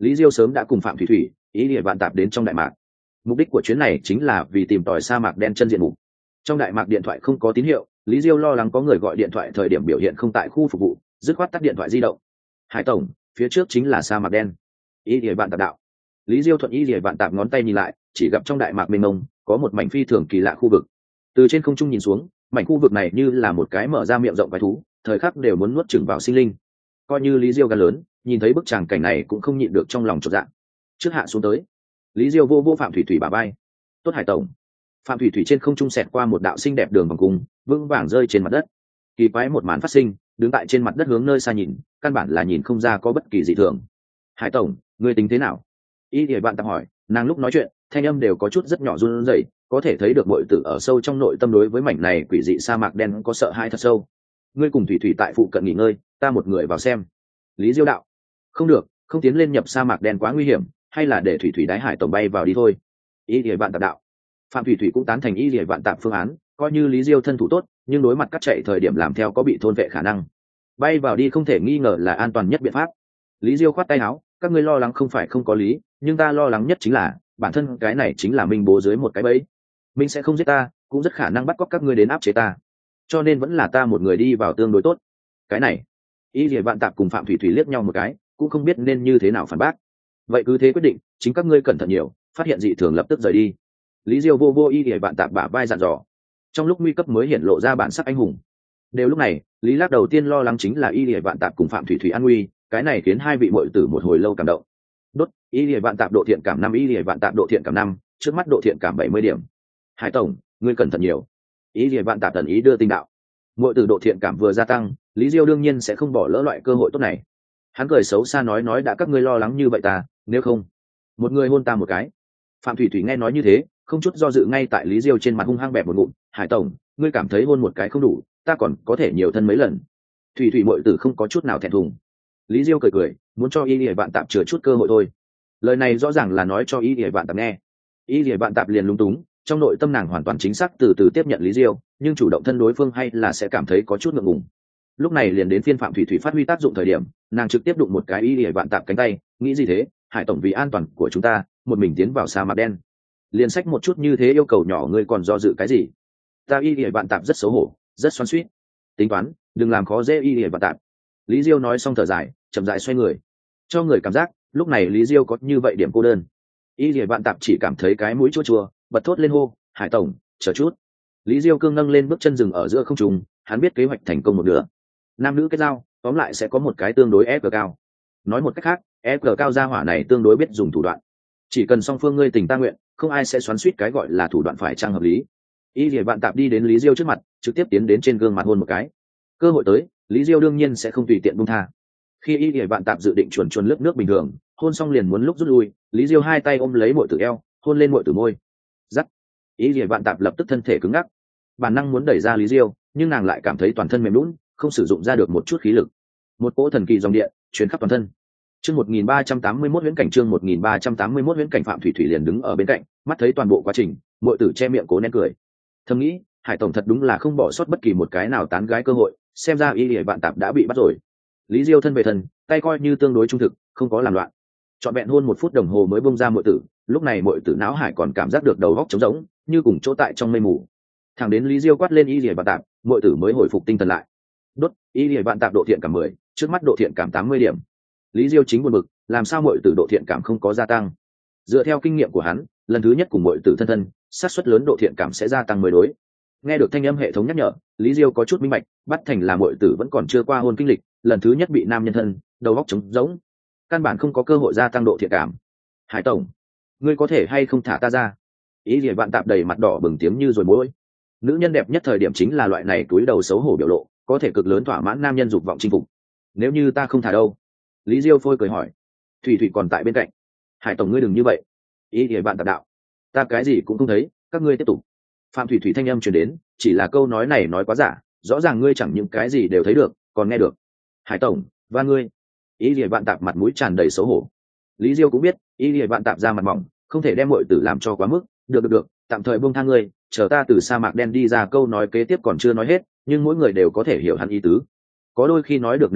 Speaker 1: Lý Diêu sớm đã cùng Phạm Thủy Thủy, ý địa vạn tạp đến trong đại mạc. Mục đích của chuyến này chính là vì tìm tòi sa mạc đen chân diện mục. Trong đại mạc điện thoại không có tín hiệu, Lý Diêu lo lắng có người gọi điện thoại thời điểm biểu hiện không tại khu phục vụ, dứt khoát tắt điện thoại di động. Hải tổng, phía trước chính là sa mạc đen. Ý địa vạn tạp đạo. Lý Diêu thuận ý địa vạn tạp ngón tay nhìn lại, chỉ gặp trong đại mạc mênh mông có một mảnh phi thường kỳ lạ khu vực. Từ trên không trung nhìn xuống, mảnh khu vực này như là một cái mở ra miệng rộng quái thú, thời khắc đều muốn nuốt chửng vào sinh linh. Coi như Lý Diêu gan lớn, nhìn thấy bức tràng cảnh này cũng không nhịn được trong lòng chột dạ. Trước hạ xuống tới, Lý Diêu vô Phạm Thủy Thủy bả vai. Tốt Hải tổng. Phạm Thủy Thủy trên không trung xẹt qua một đạo xinh đẹp đường vòng cung, vững vàng rơi trên mặt đất. Kỳ quái một màn phát sinh, đứng tại trên mặt đất hướng nơi xa nhìn, căn bản là nhìn không ra có bất kỳ dị thường. Hải tổng, ngươi tính thế nào? Y thì bạn tạm hỏi, nàng lúc nói chuyện, thanh âm đều có chút rất nhỏ run rẩy, có thể thấy được muội tử ở sâu trong nội tâm đối với mảnh này quỷ dị sa mạc đen có sợ hãi thật sâu. Ngươi cùng Thủy Thủy tại phụ cận nghỉ ngơi, ta một người vào xem. Lý Diêu đạo. Không được, không tiến lên nhập sa mạc đen quá nguy hiểm, hay là để Thủy Thủy đái Hải tổng bay vào đi thôi. Y thì bạn tạm đạo. Phạm Thủy Thủy cũng tán thành Y thì bạn tạm phương án, coi như Lý Diêu thân thủ tốt, nhưng đối mặt cắt chạy thời điểm làm theo có bị thôn vệ khả năng. Bay vào đi không thể nghi ngờ là an toàn nhất biện pháp. Lý Diêu khoát tay áo, các ngươi lo lắng không phải không có lý, nhưng ta lo lắng nhất chính là bản thân cái này chính là Minh bố dưới một cái bẫy. Minh sẽ không giết ta, cũng rất khả năng bắt cóc các ngươi đến áp chế ta, cho nên vẫn là ta một người đi vào tương đối tốt. Cái này, Y Lìa Vạn Tạp cùng Phạm Thủy Thủy liếc nhau một cái, cũng không biết nên như thế nào phản bác. Vậy cứ thế quyết định, chính các ngươi cẩn thận nhiều, phát hiện dị thường lập tức rời đi. Lý Diêu vô Y Lìa Vạn Tạp bả vai dặn dò. Trong lúc nguy cấp mới hiện lộ ra bản sắc anh hùng. Đều lúc này, Lý Lác đầu tiên lo lắng chính là Y Lìa Vạn Tạp cùng Phạm Thủy Thủy an nguy, cái này khiến hai vị muội tử một hồi lâu cảm động. Đốt, Y Lìa Vạn Tạp độ thiện cảm 5, Y Lìa Vạn Tạp độ thiện cảm 5, trước mắt độ thiện cảm 70 điểm. Hải tổng, ngươi cẩn thận nhiều. Y Lìa Vạn Tạp tần ý đưa tình đạo. Muội tử độ thiện cảm vừa gia tăng, Lý Diêu đương nhiên sẽ không bỏ lỡ loại cơ hội tốt này. Hắn cười xấu xa nói đã các ngươi lo lắng như vậy ta, nếu không, một người hôn ta một cái. Phạm Thủy Thủy nghe nói như thế, không chút do dự ngay tại Lý Diêu trên mặt hung hăng bẹp một ngụm. Hải tổng, ngươi cảm thấy hôn một cái không đủ, ta còn có thể nhiều thân mấy lần. Thủy Thủy muội tử không có chút nào thẹn thùng. Lý Diêu cười, muốn cho Y Lìa Vạn Tạp chừa chút cơ hội thôi. Lời này rõ ràng là nói cho Y Lìa Vạn Tạp nghe. Y Lìa Vạn Tạp liền lúng túng, trong nội tâm nàng hoàn toàn chính xác từ từ tiếp nhận Lý Diêu, nhưng chủ động thân đối phương hay là sẽ cảm thấy có chút ngượng ngùng. Lúc này liền đến phiên Phạm Thủy Thủy phát huy tác dụng thời điểm, nàng trực tiếp đụng một cái Y Lìa Vạn Tạp cánh tay, nghĩ gì thế, Hải tổng vì an toàn của chúng ta, một mình tiến vào sa mạc đen. Liền sách một chút như thế yêu cầu nhỏ ngươi còn do dự cái gì? Ta Y Lìa Vạn Tạp rất xấu hổ, rất xoắn xuýt. Tính toán, đừng làm khó dễ Y Lìa Vạn Tạp. Lý Diêu nói xong thở dài, chậm rãi xoay người, cho người cảm giác lúc này Lý Diêu có như vậy điểm cô đơn. Y Lìa Vạn Tạp chỉ cảm thấy cái mũi chua chua, bật thốt lên hô, Hải tổng, chờ chút. Lý Diêu cương nâng lên bước chân dừng ở giữa không trung, hắn biết kế hoạch thành công một nửa. Nam nữ kết giao, tóm lại sẽ có một cái tương đối ép cao. Nói một cách khác, ép cao gia hỏa này tương đối biết dùng thủ đoạn. Chỉ cần song phương ngươi tình ta nguyện, không ai sẽ xoắn xuýt cái gọi là thủ đoạn phải trang hợp lý. Y Lìa Vạn Tạp đi đến Lý Diêu trước mặt, trực tiếp tiến đến trên gương mặt hôn một cái. Cơ hội tới, Lý Diêu đương nhiên sẽ không tùy tiện buông tha. Khi Y Lìa Vạn Tạp dự định chuồn lướt nước bình thường, hôn xong liền muốn lúc rút lui, Lý Diêu hai tay ôm lấy muội tử eo, hôn lên muội tử môi. Dắt. Y Lìa Vạn Tạp lập tức thân thể cứng ngắc, bản năng muốn đẩy ra Lý Diêu, nhưng nàng lại cảm thấy toàn thân mềm nhũn, không sử dụng ra được một chút khí lực. Một cỗ thần kỳ dòng điện truyền khắp toàn thân. Chương 1381 huyễn cảnh, chương 1381 huyễn cảnh. Phạm Thủy Thủy liền đứng ở bên cạnh, mắt thấy toàn bộ quá trình, muội tử che miệng cố nén cười. Thầm nghĩ, Hải tổng thật đúng là không bỏ sót bất kỳ một cái nào tán gái cơ hội, xem ra Y Lìa Vạn Tạp đã bị bắt rồi. Lý Diêu thân về thân, tay coi như tương đối trung thực, không có làm loạn. Trọn vẹn hôn 1 phút đồng hồ mới bung ra muội tử, lúc này muội tử não hải còn cảm giác được đầu óc trống rỗng, như cùng chỗ tại trong mây mù. Thẳng đến Lý Diêu quát lên Y Lìa Vạn Tạp, muội tử mới hồi phục tinh thần lại. Đốt, Y Lìa Vạn Tạp độ thiện cảm 10, trước mắt độ thiện cảm 80 điểm. Lý Diêu chính buồn bực, làm sao muội tử độ thiện cảm không có gia tăng? Dựa theo kinh nghiệm của hắn, lần thứ nhất cùng muội tử thân, xác suất lớn độ thiện cảm sẽ gia tăng mới đối. Nghe được thanh âm hệ thống nhắc nhở, Lý Diêu có chút minh bạch, bắt thành là muội tử vẫn còn chưa qua hôn kinh lịch, lần thứ nhất bị nam nhân thân, đầu óc trống rỗng, căn bản không có cơ hội gia tăng độ thiện cảm. Hải tổng, ngươi có thể hay không thả ta ra? Y Lìa Vạn Tạp đầy mặt đỏ bừng tiếng như rồi môi. Nữ nhân đẹp nhất thời điểm chính là loại này cúi đầu xấu hổ biểu lộ, có thể cực lớn thỏa mãn nam nhân dục vọng chinh phục. Nếu như ta không thả đâu? Lý Diêu phôi cười hỏi. Thủy Thủy còn tại bên cạnh. Hải tổng ngươi đừng như vậy. Y Lìa Vạn Tạp đạo. Ta cái gì cũng không thấy, các ngươi tiếp tục. Phạm Thủy Thủy thanh âm truyền đến, chỉ là câu nói này nói quá giả, rõ ràng ngươi chẳng những cái gì đều thấy được, còn nghe được. Hải tổng, và ngươi. Y Lìa Vạn Tạp mặt mũi tràn đầy xấu hổ. Lý Diêu cũng biết, Y Lìa Vạn Tạp ra mặt mỏng, không thể đem muội tử làm cho quá mức. Được, tạm thời buông tha ngươi, chờ ta từ sa mạc đen đi ra. Câu nói kế tiếp còn chưa nói hết, nhưng mỗi người đều có thể hiểu hắn ý tứ. Có đôi khi nói được nửa câu,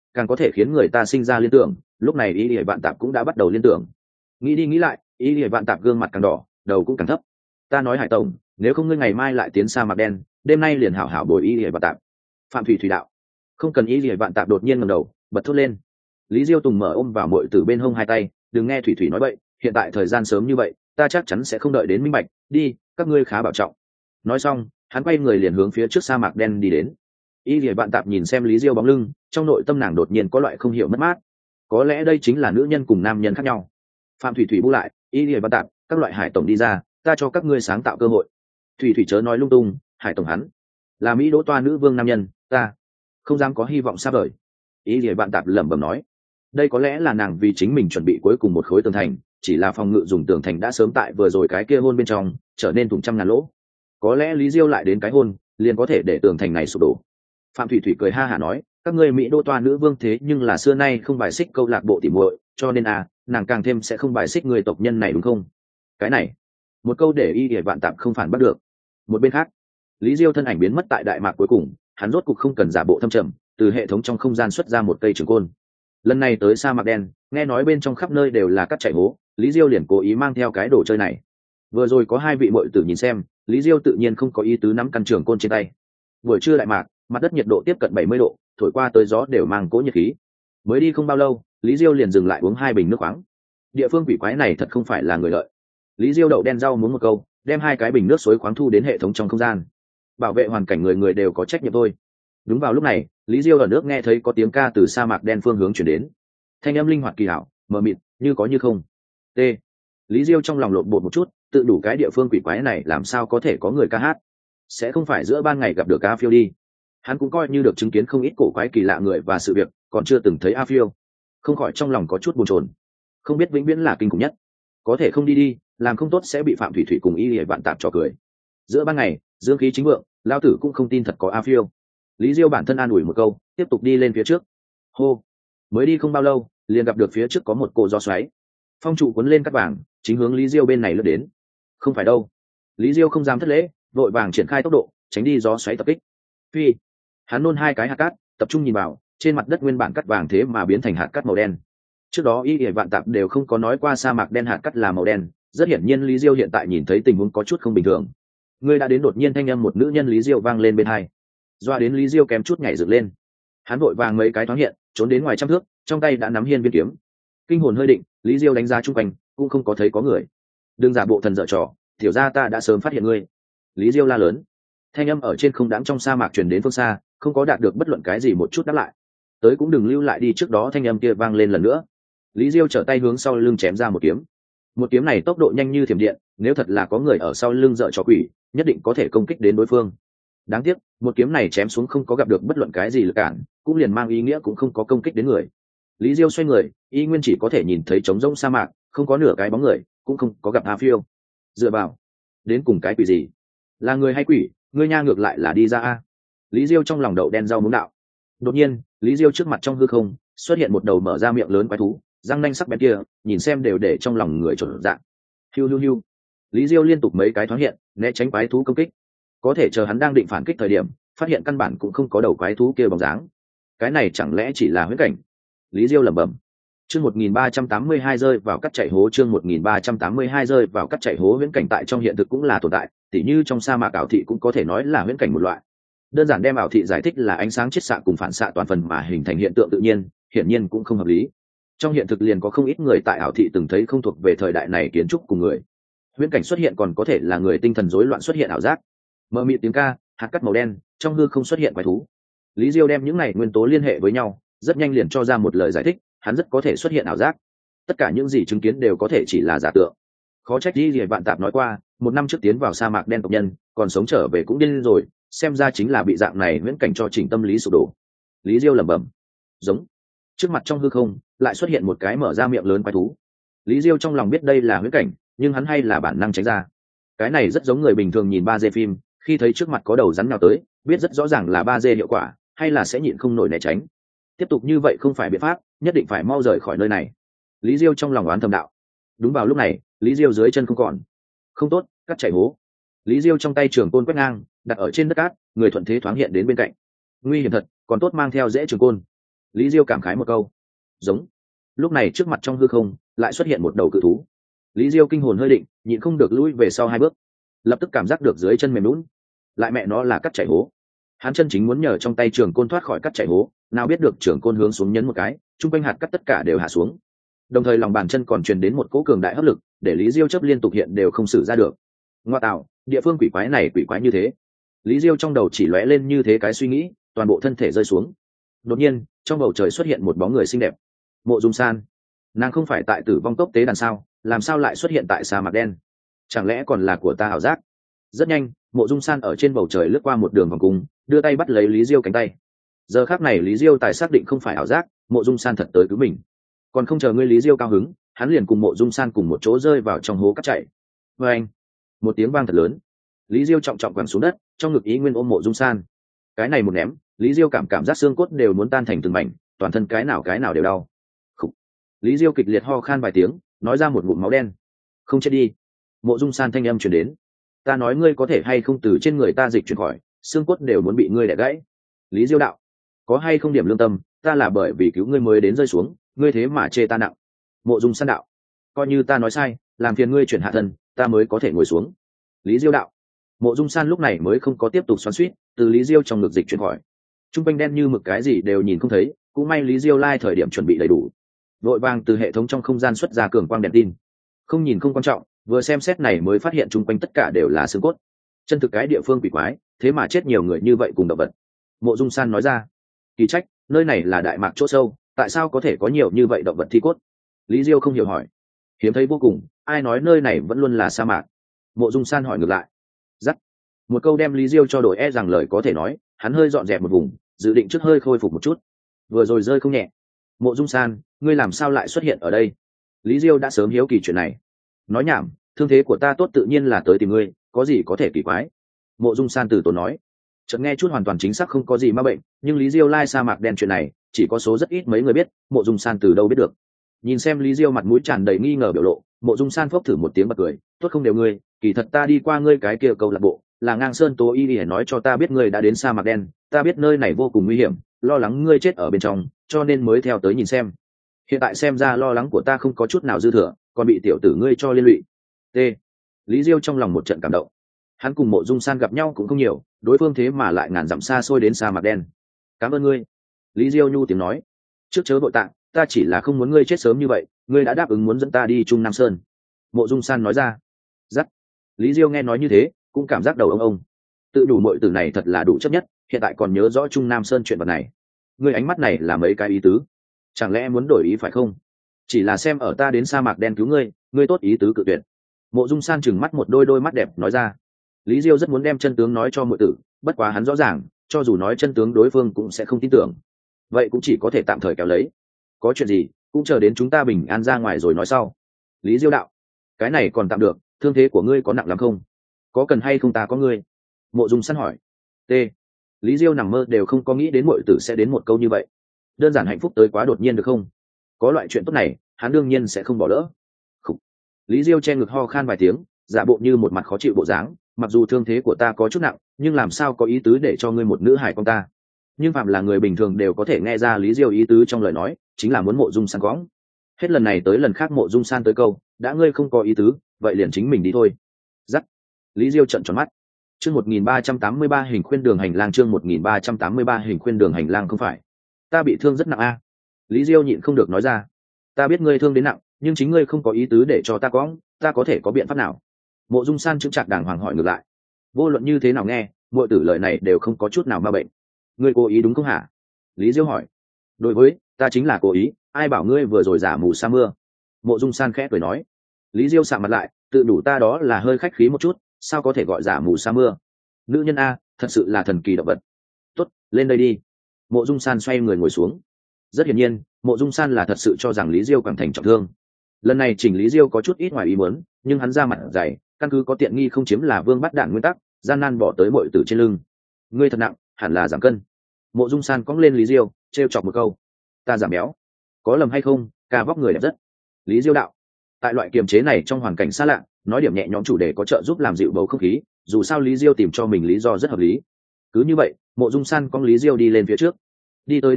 Speaker 1: càng có thể khiến người ta sinh ra liên tưởng. Lúc này y lìa vạn tạp cũng đã bắt đầu liên tưởng. Nghĩ đi nghĩ lại, y lìa vạn tạp gương mặt càng đỏ, đầu cũng càng thấp. Ta nói Hải tổng, nếu không ngươi ngày mai lại tiến sa mạc đen, đêm nay liền hảo hảo bồi y lìa vạn tạp. Phạm thủy thủy đạo. Không cần. Y lìa vạn tạp đột nhiên ngẩng đầu, bật thốt lên. Lý Diêu Tùng mở ôm vào muội từ bên hông hai tay, đừng nghe thủy thủy nói bậy, hiện tại thời gian sớm như vậy, ta chắc chắn sẽ không đợi đến minh bạch. Đi, các ngươi khá bảo trọng. Nói xong, hắn quay người liền hướng phía trước sa mạc đen đi đến. Y lìa vạn tạp nhìn xem Lý Diêu bóng lưng, trong nội tâm nàng đột nhiên có loại không hiểu mất mát. Có lẽ đây chính là nữ nhân cùng nam nhân khác nhau. Phạm thủy thủy bu lại, Y lìa vạn tạp, các loại hải tổng đi ra, ta cho các ngươi sáng tạo cơ hội. Thủy thủy chớ nói lung tung, hải tổng hắn là Mỹ đỗ toa nữ vương nam nhân, ta không dám có hy vọng xa vời. Y lìa vạn tạp lẩm bẩm nói, đây có lẽ là nàng vì chính mình chuẩn bị cuối cùng một khối tường thành, chỉ là phòng ngự dùng tường thành đã sớm tại vừa rồi cái kia hôn bên trong trở nên thủng trăm ngàn lỗ. Có lẽ Lý Diêu lại đến cái hôn liền có thể để tường thành này sụp đổ. Phạm thủy thủy cười ha hả nói, các ngươi Mỹ đô toa nữ vương thế nhưng là xưa nay không bài xích câu lạc bộ tỉ muội, cho nên nàng càng thêm sẽ không bài xích người tộc nhân này đúng không? Cái này một câu để y lìa vạn tạp không phản bắt được. Một bên khác, Lý Diêu thân ảnh biến mất tại đại mạc cuối cùng, hắn rốt cục không cần giả bộ thâm trầm, từ hệ thống trong không gian xuất ra một cây trường côn. Lần này tới sa mạc đen, nghe nói bên trong khắp nơi đều là cắt chạy hố, Lý Diêu liền cố ý mang theo cái đồ chơi này. Vừa rồi có hai vị muội tử nhìn xem, Lý Diêu tự nhiên không có ý tứ nắm căn trường côn trên tay. Buổi trưa đại mạc, mặt đất nhiệt độ tiếp cận 70 độ, thổi qua tới gió đều mang cỗ nhiệt khí. Mới đi không bao lâu, Lý Diêu liền dừng lại uống 2 bình nước khoáng. Địa phương quỷ quái này thật không phải là người lợi. Lý Diêu đậu đen rau muốn một câu, đem 2 cái bình nước suối khoáng thu đến hệ thống trong không gian. Bảo vệ hoàn cảnh người người đều có trách nhiệm thôi. Đúng vào lúc này, Lý Diêu ở nước nghe thấy có tiếng ca từ sa mạc đen phương hướng chuyển đến. Thanh âm linh hoạt kỳ hảo, mờ mịt, như có như không. T. Lý Diêu trong lòng lộn bột một chút, tự đủ cái địa phương quỷ quái này làm sao có thể có người ca hát? Sẽ không phải giữa ban ngày gặp được A Phiêu đi. Hắn cũng coi như được chứng kiến không ít cổ quái kỳ lạ người và sự việc, còn chưa từng thấy A Phiêu. Không khỏi trong lòng có chút buồn chồn. Không biết vĩnh viễn là kinh khủng nhất. Có thể không đi đi, làm không tốt sẽ bị Phạm Thủy Thủy cùng y lìa vạn tạp trò cười. Giữa ban ngày, dương khí chính vượng, lao tử cũng không tin thật có A Phiêu. Lý Diêu bản thân an ủi một câu, tiếp tục đi lên phía trước. Hô, mới đi không bao lâu, liền gặp được phía trước có một cỗ gió xoáy. Phong trụ cuốn lên cát vàng, chính hướng Lý Diêu bên này lướt đến. Không phải đâu. Lý Diêu không dám thất lễ, vội vàng triển khai tốc độ, tránh đi gió xoáy tập kích. Phi, hắn nôn 2 cái hạt cát, tập trung nhìn vào, trên mặt đất nguyên bản cát vàng thế mà biến thành hạt cát màu đen. Trước đó y lìa vạn tạp đều không có nói qua sa mạc đen hạt cát là màu đen, rất hiển nhiên Lý Diêu hiện tại nhìn thấy tình huống có chút không bình thường. Ngươi đã đến, đột nhiên thanh âm một nữ nhân Lý Diêu vang lên bên tai. Doa đến Lý Diêu kém chút nhảy dựng lên. Hắn vội vàng mấy cái thoáng hiện, trốn đến ngoài trăm thước, trong tay đã nắm hiên viên kiếm. Kinh hồn hơi định, Lý Diêu đánh giá chung quanh, cũng không có thấy có người. Đừng giả bộ thần dở trò, tiểu gia ta đã sớm phát hiện ngươi. Lý Diêu la lớn. Thanh âm ở trên không đãng trong sa mạc truyền đến phương xa, không có đạt được bất luận cái gì một chút đáp lại. Tới cũng đừng lưu lại đi, trước đó thanh âm kia vang lên lần nữa. Lý Diêu trở tay hướng sau lưng chém ra một kiếm. Một kiếm này tốc độ nhanh như thiểm điện, nếu thật là có người ở sau lưng dở trò quỷ, nhất định có thể công kích đến đối phương. Đáng tiếc, một kiếm này chém xuống không có gặp được bất luận cái gì lực cản, cũng liền mang ý nghĩa cũng không có công kích đến người. Lý Diêu xoay người, y nguyên chỉ có thể nhìn thấy trống rỗng sa mạc, không có nửa cái bóng người, cũng không có gặp A Phiêu. Dựa vào, đến cùng cái quỷ gì? Là người hay quỷ? Ngươi nha, ngược lại là đi ra a. Lý Diêu trong lòng đậu đen rau muống đạo. Đột nhiên, Lý Diêu trước mặt trong hư không xuất hiện một đầu mở ra miệng lớn quái thú, răng nanh sắc bén kia, nhìn xem đều để trong lòng người chột dạ. Hiu hiu hiu. Lý Diêu liên tục mấy cái thoáng hiện, né tránh quái thú công kích. Có thể chờ hắn đang định phản kích thời điểm, phát hiện căn bản cũng không có đầu quái thú kia bóng dáng. Cái này chẳng lẽ chỉ là huyễn cảnh? Lý Diêu lẩm bẩm. Chương 1382 rơi vào cắt chạy hố, chương 1382 rơi vào cắt chạy hố. Huyễn cảnh tại trong hiện thực cũng là tồn tại, tỉ như trong sa mạc ảo thị cũng có thể nói là huyễn cảnh một loại. Đơn giản đem ảo thị giải thích là ánh sáng chiết xạ cùng phản xạ toàn phần mà hình thành hiện tượng tự nhiên, hiển nhiên cũng không hợp lý. Trong hiện thực liền có không ít người tại ảo thị từng thấy không thuộc về thời đại này kiến trúc cùng người. Huyễn cảnh xuất hiện còn có thể là người tinh thần rối loạn xuất hiện ảo giác. Mờ mịt tiếng ca, hạt cát màu đen, trong hư không xuất hiện quái thú. Lý Diêu đem những này nguyên tố liên hệ với nhau, rất nhanh liền cho ra một lời giải thích, hắn rất có thể xuất hiện ảo giác. Tất cả những gì chứng kiến đều có thể chỉ là giả tượng. Khó trách đi vạn tạp nói qua, 1 năm trước tiến vào sa mạc đen tộc nhân, còn sống trở về cũng điên rồi, xem ra chính là bị dạng này huyễn cảnh cho chỉnh tâm lý sụp đổ. Lý Diêu lẩm bẩm. Giống. Trước mặt trong hư không lại xuất hiện một cái mở ra miệng lớn quái thú. Lý Diêu trong lòng biết đây là huyễn cảnh, nhưng hắn hay là bản năng tránh ra. Cái này rất giống người bình thường nhìn 3D phim, khi thấy trước mặt có đầu rắn nào tới, biết rất rõ ràng là 3D hiệu quả, hay là sẽ nhịn không nổi né tránh. Tiếp tục như vậy không phải biện pháp, nhất định phải mau rời khỏi nơi này. Lý Diêu trong lòng oán thầm đạo. Đúng vào lúc này, Lý Diêu dưới chân không còn. Không tốt, cắt chạy hố. Lý Diêu trong tay trường côn quét ngang, đặt ở trên đất cát, người thuận thế thoáng hiện đến bên cạnh. Nguy hiểm thật, còn tốt mang theo dễ trường côn. Lý Diêu cảm khái một câu. Giống. Lúc này trước mặt trong hư không lại xuất hiện một đầu cự thú. Lý Diêu kinh hồn hơi định, nhịn không được lùi về sau 2 bước, lập tức cảm giác được dưới chân mềm lún, lại mẹ nó là cắt chảy hố. Hắn chân chính muốn nhờ trong tay trường côn thoát khỏi cắt chảy hố, nào biết được trường côn hướng xuống nhấn một cái, trung quanh hạt cắt tất cả đều hạ xuống. Đồng thời lòng bàn chân còn truyền đến một cỗ cường đại hấp lực, để Lý Diêu chấp liên tục hiện đều không xử ra được. Ngoa tạo, địa phương quỷ quái này quỷ quái như thế. Lý Diêu trong đầu chỉ lóe lên như thế cái suy nghĩ, toàn bộ thân thể rơi xuống. Đột nhiên, trong bầu trời xuất hiện một bóng người xinh đẹp. Mộ Dung San. Nàng không phải tại Tử Vong Cốc tế đàn sao, làm sao lại xuất hiện tại sa mạc đen? Chẳng lẽ còn là của ta ảo giác? Rất nhanh, Mộ Dung San ở trên bầu trời lướt qua một đường vòng cung, đưa tay bắt lấy Lý Diêu cánh tay. Giờ khắc này Lý Diêu tài xác định không phải ảo giác, Mộ Dung San thật tới cứu mình. Còn không chờ ngươi Lý Diêu cao hứng, hắn liền cùng Mộ Dung San cùng một chỗ rơi vào trong hố cắt chạy. Và anh, một tiếng vang thật lớn, Lý Diêu trọng trọng quẳng xuống đất, trong ngực Ý Nguyên ôm Mộ Dung San. Cái này một ném, Lý Diêu cảm giác xương cốt đều muốn tan thành từng mảnh, toàn thân cái nào đều đau. Khủ. Lý Diêu kịch liệt ho khan vài tiếng, nói ra một ngụm máu đen. Không chết đi. Mộ Dung San thanh âm truyền đến. Ta nói ngươi có thể hay không từ trên người ta dịch chuyển khỏi, xương cốt đều muốn bị ngươi đẻ gãy. Lý Diêu đạo. Có hay không điểm lương tâm, ta là bởi vì cứu ngươi mới đến rơi xuống, ngươi thế mà chê ta nặng. Mộ Dung San đạo. Coi như ta nói sai, làm phiền ngươi chuyển hạ thân, ta mới có thể ngồi xuống. Lý Diêu đạo. Mộ Dung San lúc này mới không có tiếp tục xoắn xuýt, từ Lý Diêu trong ngực dịch chuyển khỏi. Trung quanh đen như mực cái gì đều nhìn không thấy, cũng may Lý Diêu lai thời điểm chuẩn bị đầy đủ, vội vàng từ hệ thống trong không gian xuất ra cường quang đèn tin. Không nhìn không quan trọng, vừa xem xét này mới phát hiện trung quanh tất cả đều là xương cốt. Chân thực cái địa phương quỷ quái, thế mà chết nhiều người như vậy cùng động vật. Mộ Dung San nói ra. Kỳ trách, nơi này là Đại Mạc chỗ sâu, tại sao có thể có nhiều như vậy động vật thi cốt? Lý Diêu không hiểu hỏi. Hiếm thấy vô cùng, ai nói nơi này vẫn luôn là sa mạc? Mộ Dung San hỏi ngược lại. Dắt. Một câu đem Lý Diêu cho đổi rằng lời có thể nói, hắn hơi dọn dẹp một vùng, dự định trước hơi khôi phục một chút. Vừa rồi rơi không nhẹ. Mộ Dung San, ngươi làm sao lại xuất hiện ở đây? Lý Diêu đã sớm hiếu kỳ chuyện này. Nói nhảm, thương thế của ta tốt tự nhiên là tới tìm ngươi, có gì có thể kỳ quái? Mộ Dung San từ tốn nói. Chợt nghe chút hoàn toàn chính xác không có gì ma bệnh, nhưng Lý Diêu lai sa mạc đen chuyện này, chỉ có số rất ít mấy người biết, Mộ Dung San từ đâu biết được? Nhìn xem Lý Diêu mặt mũi tràn đầy nghi ngờ biểu lộ, Mộ Dung San phốc thử một tiếng bật cười, tốt không đều ngươi, kỳ thật ta đi qua ngươi cái kia câu lạc bộ, là Ngang Sơn Tố Y để nói cho ta biết ngươi đã đến sa mạc đen, ta biết nơi này vô cùng nguy hiểm, lo lắng ngươi chết ở bên trong, cho nên mới theo tới nhìn xem. Hiện tại xem ra lo lắng của ta không có chút nào dư thừa, còn bị tiểu tử ngươi cho liên lụy. T. Lý Diêu trong lòng một trận cảm động. Hắn cùng Mộ Dung San gặp nhau cũng không nhiều, đối phương thế mà lại ngàn dặm xa xôi đến sa mạc đen. Cảm ơn ngươi. Lý Diêu nhu tiếng nói. Trước chớ vội tạ, ta chỉ là không muốn ngươi chết sớm như vậy, ngươi đã đáp ứng muốn dẫn ta đi Trung Nam Sơn. Mộ Dung San nói ra. Dắt. Lý Diêu nghe nói như thế, cũng cảm giác đầu ông. Tự đủ muội tử này thật là đủ chấp nhất, hiện tại còn nhớ rõ Trung Nam Sơn chuyện vật này. Ngươi ánh mắt này là mấy cái ý tứ? Chẳng lẽ muốn đổi ý phải không? Chỉ là xem ở ta đến sa mạc đen cứu ngươi, ngươi tốt ý tứ cự tuyệt. Mộ Dung San chừng mắt một đôi mắt đẹp nói ra. Lý Diêu rất muốn đem chân tướng nói cho muội tử, bất quá hắn rõ ràng, cho dù nói chân tướng đối phương cũng sẽ không tin tưởng. Vậy cũng chỉ có thể tạm thời kéo lấy. Có chuyện gì, cũng chờ đến chúng ta bình an ra ngoài rồi nói sau. Lý Diêu đạo. Cái này còn tạm được, thương thế của ngươi có nặng lắm không? Có cần hay không ta có ngươi? Mộ Dung San hỏi. T. Lý Diêu nằm mơ đều không có nghĩ đến muội tử sẽ đến một câu như vậy. Đơn giản hạnh phúc tới quá đột nhiên được không? Có loại chuyện tốt này, hắn đương nhiên sẽ không bỏ lỡ. Khủ. Lý Diêu che ngực ho khan vài tiếng, giả bộ như một mặt khó chịu bộ dáng. Mặc dù thương thế của ta có chút nặng, nhưng làm sao có ý tứ để cho ngươi một nữ hải con ta? Nhưng phạm là người bình thường đều có thể nghe ra Lý Diêu ý tứ trong lời nói, chính là muốn Mộ Dung San cõng. Hết lần này tới lần khác Mộ Dung San tới câu, đã ngươi không có ý tứ, vậy liền chính mình đi thôi. Dắt. Lý Diêu trợn tròn mắt. Chương 1383 hình khuyên đường hành lang, chương 1383 hình khuyên đường hành lang không phải. Ta bị thương rất nặng a. Lý Diêu nhịn không được nói ra. Ta biết ngươi thương đến nặng, nhưng chính ngươi không có ý tứ để cho ta cõng, ta có thể có biện pháp nào? Mộ Dung San chững chạc đàng hoàng hỏi ngược lại. Vô luận như thế nào nghe, muội tử lời này đều không có chút nào ma bệnh. Ngươi cố ý đúng không hả? Lý Diêu hỏi. Đối với, ta chính là cố ý, ai bảo ngươi vừa rồi giả mù sa mưa? Mộ Dung San khẽ cười nói. Lý Diêu sạm mặt lại, tự đủ ta đó là hơi khách khí một chút, sao có thể gọi giả mù sa mưa? Nữ nhân a, thật sự là thần kỳ động vật. Tốt, lên đây đi. Mộ Dung San xoay người ngồi xuống. Rất hiển nhiên, Mộ Dung San là thật sự cho rằng Lý Diêu cảm thành trọng thương. Lần này chỉnh Lý Diêu có chút ít ngoài ý muốn, nhưng hắn ra mặt dày, căn cứ có tiện nghi không chiếm là vương bắt đạn nguyên tắc, gian nan bỏ tới muội tử trên lưng. Ngươi thật nặng, hẳn là giảm cân. Mộ Dung San cõng lên Lý Diêu, trêu chọc một câu. Ta giảm béo. Có lầm hay không, ca vóc người đẹp rất. Lý Diêu đạo. Tại loại kiềm chế này trong hoàn cảnh xa lạ, nói điểm nhẹ nhõm chủ đề có trợ giúp làm dịu bầu không khí, dù sao Lý Diêu tìm cho mình lý do rất hợp lý. Cứ như vậy, Mộ Dung San cõng Lý Diêu đi lên phía trước. Đi tới,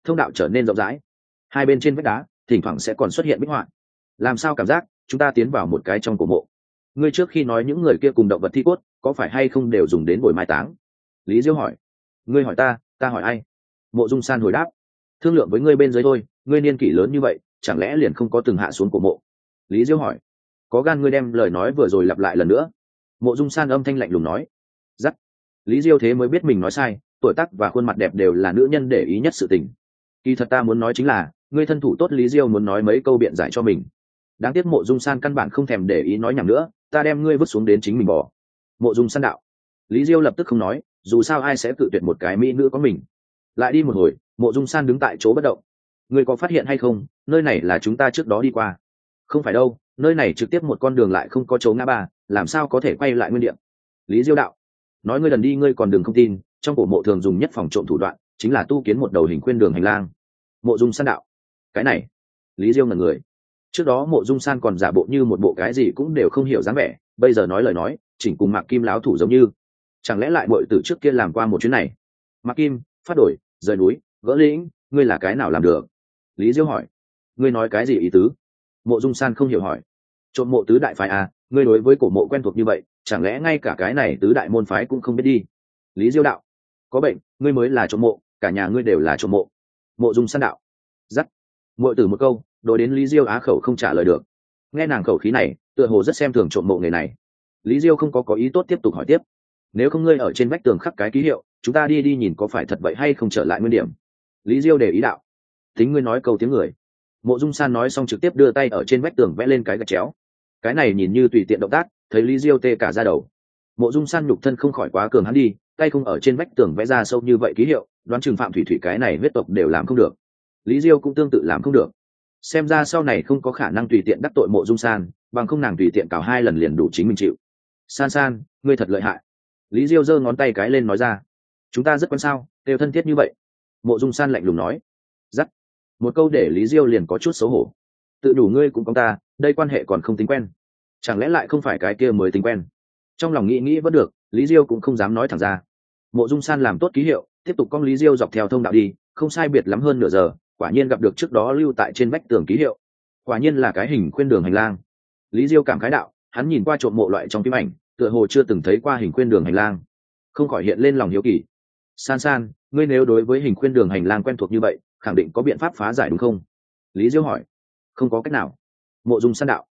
Speaker 1: thông đạo trở nên rộng rãi, hai bên trên vách đá thỉnh thoảng sẽ còn xuất hiện bích họa. Làm sao cảm giác chúng ta tiến vào một cái trong cổ mộ? Ngươi trước khi nói những người kia cùng động vật thi cốt có phải hay không đều dùng đến bồi mai táng? Lý Diêu hỏi. Ngươi hỏi ta hỏi ai? Mộ Dung San hồi đáp. Thương lượng với ngươi bên dưới thôi, ngươi niên kỷ lớn như vậy chẳng lẽ liền không có từng hạ xuống cổ mộ? Lý Diêu hỏi. Có gan ngươi đem lời nói vừa rồi lặp lại lần nữa. Mộ Dung San âm thanh lạnh lùng nói. Dắt. Lý Diêu thế mới biết mình nói sai, tuổi tác và khuôn mặt đẹp đều là nữ nhân để ý nhất sự tình. Kỳ thật ta muốn nói chính là ngươi thân thủ tốt. Lý Diêu muốn nói mấy câu biện giải cho mình. Đáng tiếc Mộ Dung San căn bản không thèm để ý nói nhảm nữa, ta đem ngươi vứt xuống đến chính mình bỏ. Mộ Dung San đạo. Lý Diêu lập tức không nói, dù sao ai sẽ cự tuyệt một cái mỹ nữ có mình. Lại đi một hồi, Mộ Dung San đứng tại chỗ bất động. Ngươi có phát hiện hay không, nơi này là chúng ta trước đó đi qua? Không phải đâu, nơi này trực tiếp một con đường lại không có chỗ ngã ba, làm sao có thể quay lại nguyên điểm? Lý Diêu đạo. Nói ngươi lần đi ngươi còn đừng không tin, trong cổ mộ thường dùng nhất phòng trộm thủ đoạn chính là tu kiến một đầu hình khuyên đường hành lang. Mộ Dung San đạo. Cái này? Lý Diêu ngẩn người. Trước đó Mộ Dung San còn giả bộ như một bộ cái gì cũng đều không hiểu dáng vẻ, bây giờ nói lời nói chỉnh cùng Mạc Kim láo thủ giống như. Chẳng lẽ lại muội tử trước kia làm qua một chuyến này? Mạc Kim phát đổi, rời núi, gỡ lĩnh, ngươi là cái nào làm được? Lý Diêu hỏi. Ngươi nói cái gì ý tứ? Mộ Dung San không hiểu hỏi. Trộm mộ tứ đại phái à, ngươi đối với cổ mộ quen thuộc như vậy, chẳng lẽ ngay cả cái này tứ đại môn phái cũng không biết đi? Lý Diêu đạo. Có bệnh, ngươi mới là trộm mộ, cả nhà ngươi đều là trộm mộ. Mộ Dung San đạo. Dắt. Muội tử một câu, đối đến Lý Diêu á khẩu không trả lời được. Nghe nàng khẩu khí này, tựa hồ rất xem thường trộm mộ nghề này. Lý Diêu không có ý tốt tiếp tục hỏi tiếp. Nếu không ngươi ở trên vách tường khắc cái ký hiệu, chúng ta đi nhìn có phải thật vậy hay không trở lại nguyên điểm. Lý Diêu để ý đạo. Tính ngươi nói câu tiếng người. Mộ Dung San nói xong trực tiếp đưa tay ở trên vách tường vẽ lên cái gạch chéo. Cái này nhìn như tùy tiện động tác, thấy Lý Diêu tê cả da đầu. Mộ Dung San nhục thân không khỏi quá cường hắn đi, tay không ở trên vách tường vẽ ra sâu như vậy ký hiệu, đoán chừng Phạm Thủy Thủy cái này huyết tộc đều làm không được. Lý Diêu cũng tương tự làm không được. Xem ra sau này không có khả năng tùy tiện đắc tội Mộ Dung San, bằng không nàng tùy tiện cào 2 lần liền đủ chính mình chịu. San San, ngươi thật lợi hại. Lý Diêu giơ ngón tay cái lên nói ra. Chúng ta rất quan sao, đều thân thiết như vậy. Mộ Dung San lạnh lùng nói. Dắt. Một câu để Lý Diêu liền có chút xấu hổ. Tự đủ ngươi cũng có ta, đây quan hệ còn không tính quen. Chẳng lẽ lại không phải cái kia mới tính quen? Trong lòng nghĩ vẫn được, Lý Diêu cũng không dám nói thẳng ra. Mộ Dung San làm tốt ký hiệu, tiếp tục cong Lý Diêu dọc theo thông đạo đi, không sai biệt lắm hơn nửa giờ, quả nhiên gặp được trước đó lưu tại trên vách tường ký hiệu. Quả nhiên là cái hình khuyên đường hành lang. Lý Diêu cảm khái đạo, hắn nhìn qua trộm mộ loại trong phim ảnh, tựa hồ chưa từng thấy qua hình khuyên đường hành lang, không khỏi hiện lên lòng hiếu kỳ. San San, ngươi nếu đối với hình khuyên đường hành lang quen thuộc như vậy, khẳng định có biện pháp phá giải đúng không? Lý Diêu hỏi. Không có cách nào. Mộ Dung San đạo.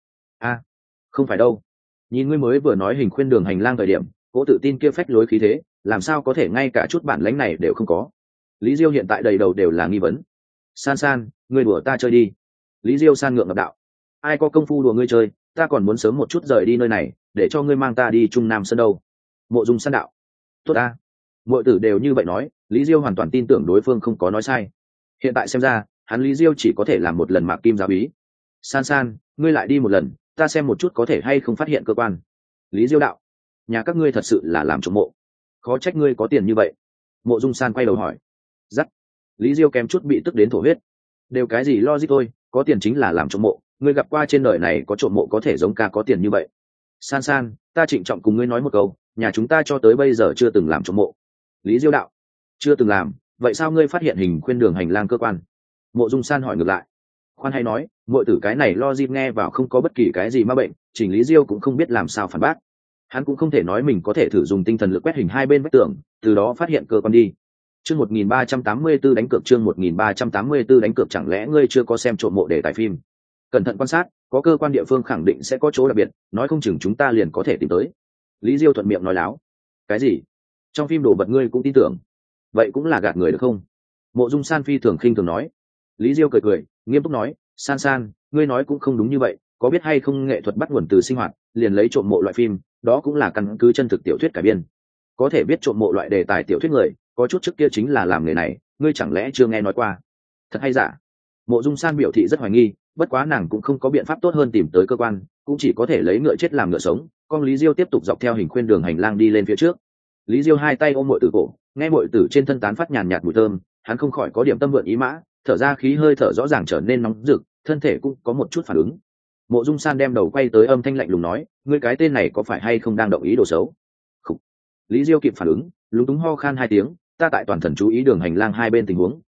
Speaker 1: Không phải đâu, nhìn ngươi mới vừa nói hình khuyên đường hành lang thời điểm, cố tự tin kia phách lối khí thế, làm sao có thể ngay cả chút bản lĩnh này đều không có? Lý Diêu hiện tại đầy đầu đều là nghi vấn. San San, ngươi đùa ta chơi đi. Lý Diêu san ngượng ngập đạo. Ai có công phu đùa ngươi chơi, ta còn muốn sớm một chút rời đi nơi này, để cho ngươi mang ta đi Trung Nam Sơn đâu. Mộ Dung San đạo. Tốt ta. Mọi tử đều như vậy nói, Lý Diêu hoàn toàn tin tưởng đối phương không có nói sai. Hiện tại xem ra, hắn Lý Diêu chỉ có thể làm một lần Mạc Kim giáo ý. San San, ngươi lại đi một lần, ta xem một chút có thể hay không phát hiện cơ quan. Lý Diêu đạo. Nhà các ngươi thật sự là làm trộm mộ, khó trách ngươi có tiền như vậy. Mộ Dung San quay đầu hỏi. Dắt. Lý Diêu kém chút bị tức đến thổ huyết. Đều cái gì logic thôi, có tiền chính là làm trộm mộ, ngươi gặp qua trên đời này có trộm mộ có thể giống ca có tiền như vậy. San San, ta trịnh trọng cùng ngươi nói một câu, nhà chúng ta cho tới bây giờ chưa từng làm trộm mộ. Lý Diêu đạo. Chưa từng làm, vậy sao ngươi phát hiện hình khuyên đường hành lang cơ quan? Mộ Dung San hỏi ngược lại. Khoan hay nói, muội tử cái này logic nghe vào không có bất kỳ cái gì ma bệnh, chỉnh Lý Diêu cũng không biết làm sao phản bác. Hắn cũng không thể nói mình có thể thử dùng tinh thần lực quét hình hai bên vách tường, từ đó phát hiện cơ quan đi. Chương 1384 đánh cược, chương 1384 đánh cược, chẳng lẽ ngươi chưa có xem trộm mộ để tài phim? Cẩn thận quan sát, có cơ quan địa phương khẳng định sẽ có chỗ đặc biệt, nói không chừng chúng ta liền có thể tìm tới. Lý Diêu thuận miệng nói láo. Cái gì? Trong phim đồ vật ngươi cũng tin tưởng? Vậy cũng là gạt người được không? Mộ Dung San phi thường khinh thường nói. Lý Diêu cười cười, nghiêm túc nói, San San, ngươi nói cũng không đúng như vậy, có biết hay không nghệ thuật bắt nguồn từ sinh hoạt, liền lấy trộm mộ loại phim, đó cũng là căn cứ chân thực tiểu thuyết cải biên. Có thể biết trộm mộ loại đề tài tiểu thuyết người, có chút trước kia chính là làm nghề này, ngươi chẳng lẽ chưa nghe nói qua? Thật hay giả? Mộ Dung San biểu thị rất hoài nghi, bất quá nàng cũng không có biện pháp tốt hơn tìm tới cơ quan, cũng chỉ có thể lấy ngựa chết làm ngựa sống. Con Lý Diêu tiếp tục dọc theo hình khuyên đường hành lang đi lên phía trước. Lý Diêu hai tay ôm muội tử cổ, nghe muội tử trên thân tán phát nhàn nhạt mùi thơm, hắn không khỏi có điểm tâm vượn ý mã, thở ra khí hơi thở rõ ràng trở nên nóng rực, thân thể cũng có một chút phản ứng. Mộ Dung San đem đầu quay tới, âm thanh lạnh lùng nói, ngươi cái tên này có phải hay không đang động ý đồ xấu? Khủ. Lý Diêu kịp phản ứng, lúng túng ho khan hai tiếng, ta tại toàn thần chú ý đường hành lang hai bên tình huống,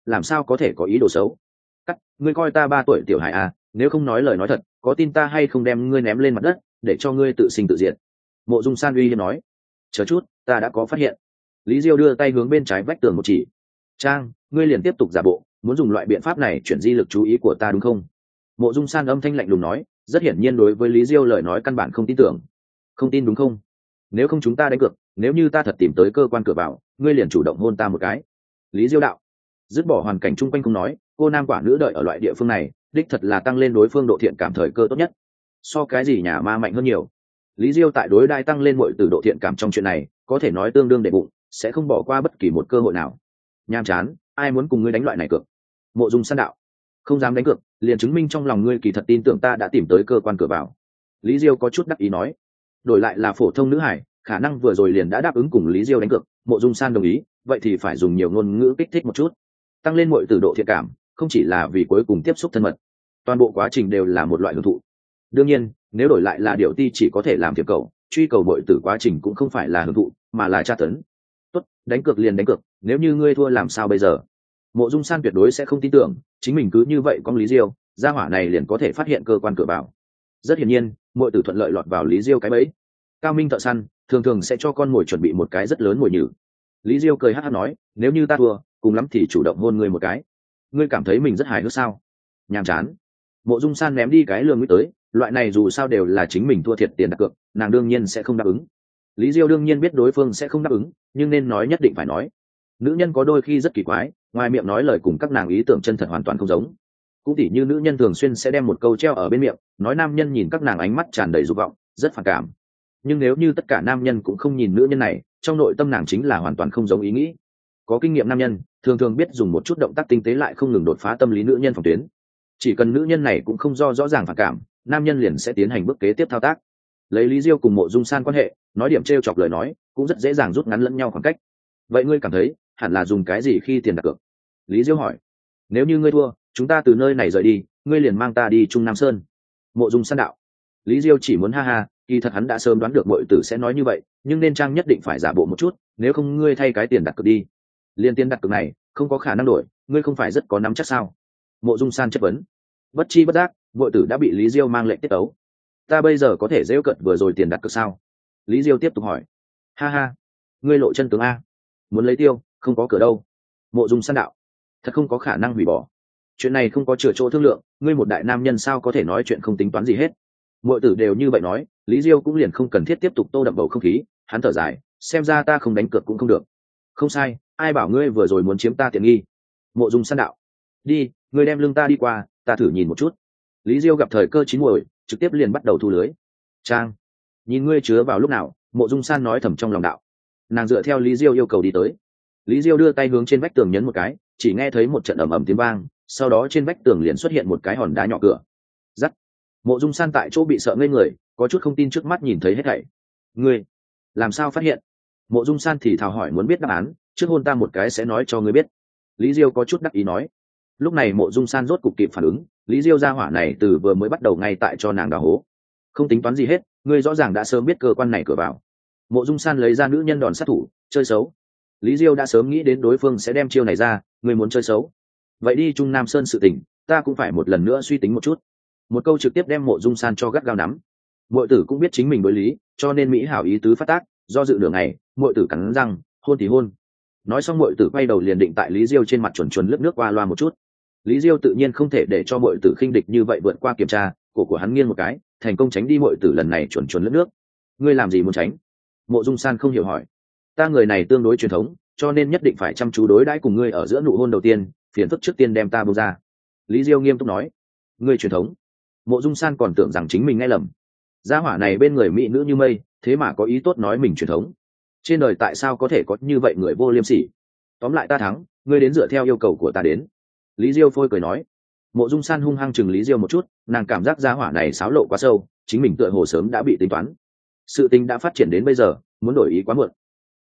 Speaker 1: làm sao có thể có ý đồ xấu. Cắt, ngươi coi ta 3 tuổi tiểu hải à, nếu không nói lời nói thật, có tin ta hay không đem ngươi ném lên mặt đất để cho ngươi tự sinh tự diệt. Mộ Dung San uy hiếp nói. Chờ chút, ta đã có phát hiện. Lý Diêu đưa tay hướng bên trái vách tường một chỉ. Trang, ngươi liền tiếp tục giả bộ, muốn dùng loại biện pháp này chuyển di lực chú ý của ta đúng không? Mộ Dung San âm thanh lạnh lùng nói, rất hiển nhiên đối với Lý Diêu lời nói căn bản không tin tưởng. Không tin đúng không? Nếu không chúng ta đánh cược, nếu như ta thật tìm tới cơ quan cửa vào, ngươi liền chủ động hôn ta một cái. Lý Diêu đạo. Dứt bỏ hoàn cảnh chung quanh không nói, cô nam quả nữ đợi ở loại địa phương này, đích thật là tăng lên đối phương độ thiện cảm thời cơ tốt nhất. So cái gì nhà ma mạnh hơn nhiều. Lý Diêu tại đối đai tăng lên mọi từ độ thiện cảm trong chuyện này, có thể nói tương đương đệ bụng, sẽ không bỏ qua bất kỳ một cơ hội nào. Nham chán, ai muốn cùng ngươi đánh loại này cược? Mộ Dung San đạo. Không dám đánh cược, liền chứng minh trong lòng ngươi kỳ thật tin tưởng ta đã tìm tới cơ quan cửa vào. Lý Diêu có chút đắc ý nói. Đổi lại là phổ thông nữ hải, khả năng vừa rồi liền đã đáp ứng cùng Lý Diêu đánh cược. Mộ Dung San đồng ý, vậy thì phải dùng nhiều ngôn ngữ kích thích một chút, tăng lên mọi từ độ thiện cảm, không chỉ là vì cuối cùng tiếp xúc thân mật, toàn bộ quá trình đều là một loại hưởng thụ. Đương nhiên, nếu đổi lại là điều ti chỉ có thể làm thiệp cầu, truy cầu mọi từ quá trình cũng không phải là hưởng thụ, mà là tra tấn. Tốt, đánh cược liền đánh cược, nếu như ngươi thua làm sao bây giờ? Mộ Dung San tuyệt đối sẽ không tin tưởng chính mình cứ như vậy con Lý Diêu, gia hỏa này liền có thể phát hiện cơ quan cửa vào. Rất hiển nhiên, mọi tử thuận lợi lọt vào Lý Diêu cái bẫy. Cao minh thợ săn thường thường sẽ cho con mồi chuẩn bị một cái rất lớn mồi nhử. Lý Diêu cười hắc hắc nói, nếu như ta thua, cùng lắm thì chủ động hôn ngươi một cái. Ngươi cảm thấy mình rất hài hước sao? Nhàm chán. Mộ Dung San ném đi cái lương nghĩ tới, loại này dù sao đều là chính mình thua thiệt tiền đặt cược, nàng đương nhiên sẽ không đáp ứng. Lý Diêu đương nhiên biết đối phương sẽ không đáp ứng, nhưng nên nói nhất định phải nói. Nữ nhân có đôi khi rất kỳ quái, ngoài miệng nói lời cùng các nàng ý tưởng chân thật hoàn toàn không giống. Cũng tỉ như nữ nhân thường xuyên sẽ đem một câu treo ở bên miệng, nói nam nhân nhìn các nàng ánh mắt tràn đầy dục vọng, rất phản cảm. Nhưng nếu như tất cả nam nhân cũng không nhìn nữ nhân này, trong nội tâm nàng chính là hoàn toàn không giống ý nghĩ. Có kinh nghiệm nam nhân thường thường biết dùng một chút động tác tinh tế lại không ngừng đột phá tâm lý nữ nhân phòng tuyến. Chỉ cần nữ nhân này cũng không rõ ràng phản cảm, nam nhân liền sẽ tiến hành bước kế tiếp thao tác. Lấy Lý Diêu cùng Mộ Dung San quan hệ, nói điểm trêu chọc lời nói cũng rất dễ dàng rút ngắn lẫn nhau khoảng cách. Vậy ngươi cảm thấy hẳn là dùng cái gì khi tiền đặt cược? Lý Diêu hỏi. Nếu như ngươi thua, chúng ta từ nơi này rời đi, ngươi liền mang ta đi Trung Nam Sơn. Mộ Dung San đạo. Lý Diêu chỉ muốn ha ha, kỳ thật hắn đã sớm đoán được bội tử sẽ nói như vậy, nhưng nên trang nhất định phải giả bộ một chút, nếu không ngươi thay cái tiền đặt cược đi. Liên tiền đặt cược này không có khả năng đổi, ngươi không phải rất có nắm chắc sao? Mộ Dung San chất vấn. Bất chi bất giác, bội tử đã bị Lý Diêu mang lệnh tiết ấu. Ta bây giờ có thể giễu cợt vừa rồi tiền đặt cược sao? Lý Diêu tiếp tục hỏi. Ha ha, ngươi lộ chân tướng a, muốn lấy tiêu, không có cửa đâu. Mộ Dung San đạo. Thật không có khả năng hủy bỏ. Chuyện này không có chừa chỗ thương lượng, ngươi một đại nam nhân sao có thể nói chuyện không tính toán gì hết. Mọi tử đều như vậy nói, Lý Diêu cũng liền không cần thiết tiếp tục tô đậm bầu không khí, hắn thở dài, xem ra ta không đánh cược cũng không được. Không sai, ai bảo ngươi vừa rồi muốn chiếm ta tiện nghi? Mộ Dung San đạo. Đi, ngươi đem lưng ta đi qua, ta thử nhìn một chút. Lý Diêu gặp thời cơ chín muồi, trực tiếp liền bắt đầu thu lưới. Trang, nhìn ngươi chứa vào lúc nào? Mộ Dung San nói thầm trong lòng đạo. Nàng dựa theo Lý Diêu yêu cầu đi tới. Lý Diêu đưa tay hướng trên vách tường nhấn một cái, chỉ nghe thấy một trận ầm ầm tiếng vang, sau đó trên vách tường liền xuất hiện một cái hòn đá nhỏ cửa. Rắc. Mộ Dung San tại chỗ bị sợ ngây người, có chút không tin trước mắt nhìn thấy hết thảy. Ngươi làm sao phát hiện? Mộ Dung San thì thào hỏi muốn biết đáp án, trước hôn ta một cái sẽ nói cho ngươi biết. Lý Diêu có chút đắc ý nói. Lúc này Mộ Dung San rốt cục kịp phản ứng, Lý Diêu ra hỏa này từ vừa mới bắt đầu ngay tại cho nàng đào hố. Không tính toán gì hết, ngươi rõ ràng đã sớm biết cơ quan này cửa vào. Mộ Dung San lấy ra nữ nhân đòn sát thủ, chơi xấu. Lý Diêu đã sớm nghĩ đến đối phương sẽ đem chiêu này ra, ngươi muốn chơi xấu. Vậy đi Trung Nam Sơn sự tình, ta cũng phải một lần nữa suy tính một chút. Một câu trực tiếp đem Mộ Dung San cho gắt gao nắm. Muội tử cũng biết chính mình đối lý, cho nên mỹ hảo ý tứ phát tác, do dự nửa ngày, muội tử cắn răng, hôn thì hôn. Nói xong muội tử quay đầu liền định tại Lý Diêu trên mặt chuẩn lướt nước qua loa một chút. Lý Diêu tự nhiên không thể để cho muội tử khinh địch như vậy vượt qua kiểm tra, cổ của hắn nghiêng một cái, thành công tránh đi muội tử lần này chuẩn lướt nước. Ngươi làm gì muốn tránh? Mộ Dung San không hiểu hỏi. Ta người này tương đối truyền thống, cho nên nhất định phải chăm chú đối đãi cùng ngươi ở giữa nụ hôn đầu tiên, phiền phức trước tiên đem ta buông ra. Lý Diêu nghiêm túc nói. Ngươi truyền thống? Mộ Dung San còn tưởng rằng chính mình nghe lầm. Gia hỏa này bên người mỹ nữ như mây, thế mà có ý tốt nói mình truyền thống. Trên đời tại sao có thể có như vậy người vô liêm sỉ? Tóm lại ta thắng, ngươi đến dựa theo yêu cầu của ta đến. Lý Diêu phôi cười nói. Mộ Dung San hung hăng chừng Lý Diêu một chút, nàng cảm giác gia hỏa này xáo lộ quá sâu, chính mình tựa hồ sớm đã bị tính toán. Sự tình đã phát triển đến bây giờ, muốn đổi ý quá muộn.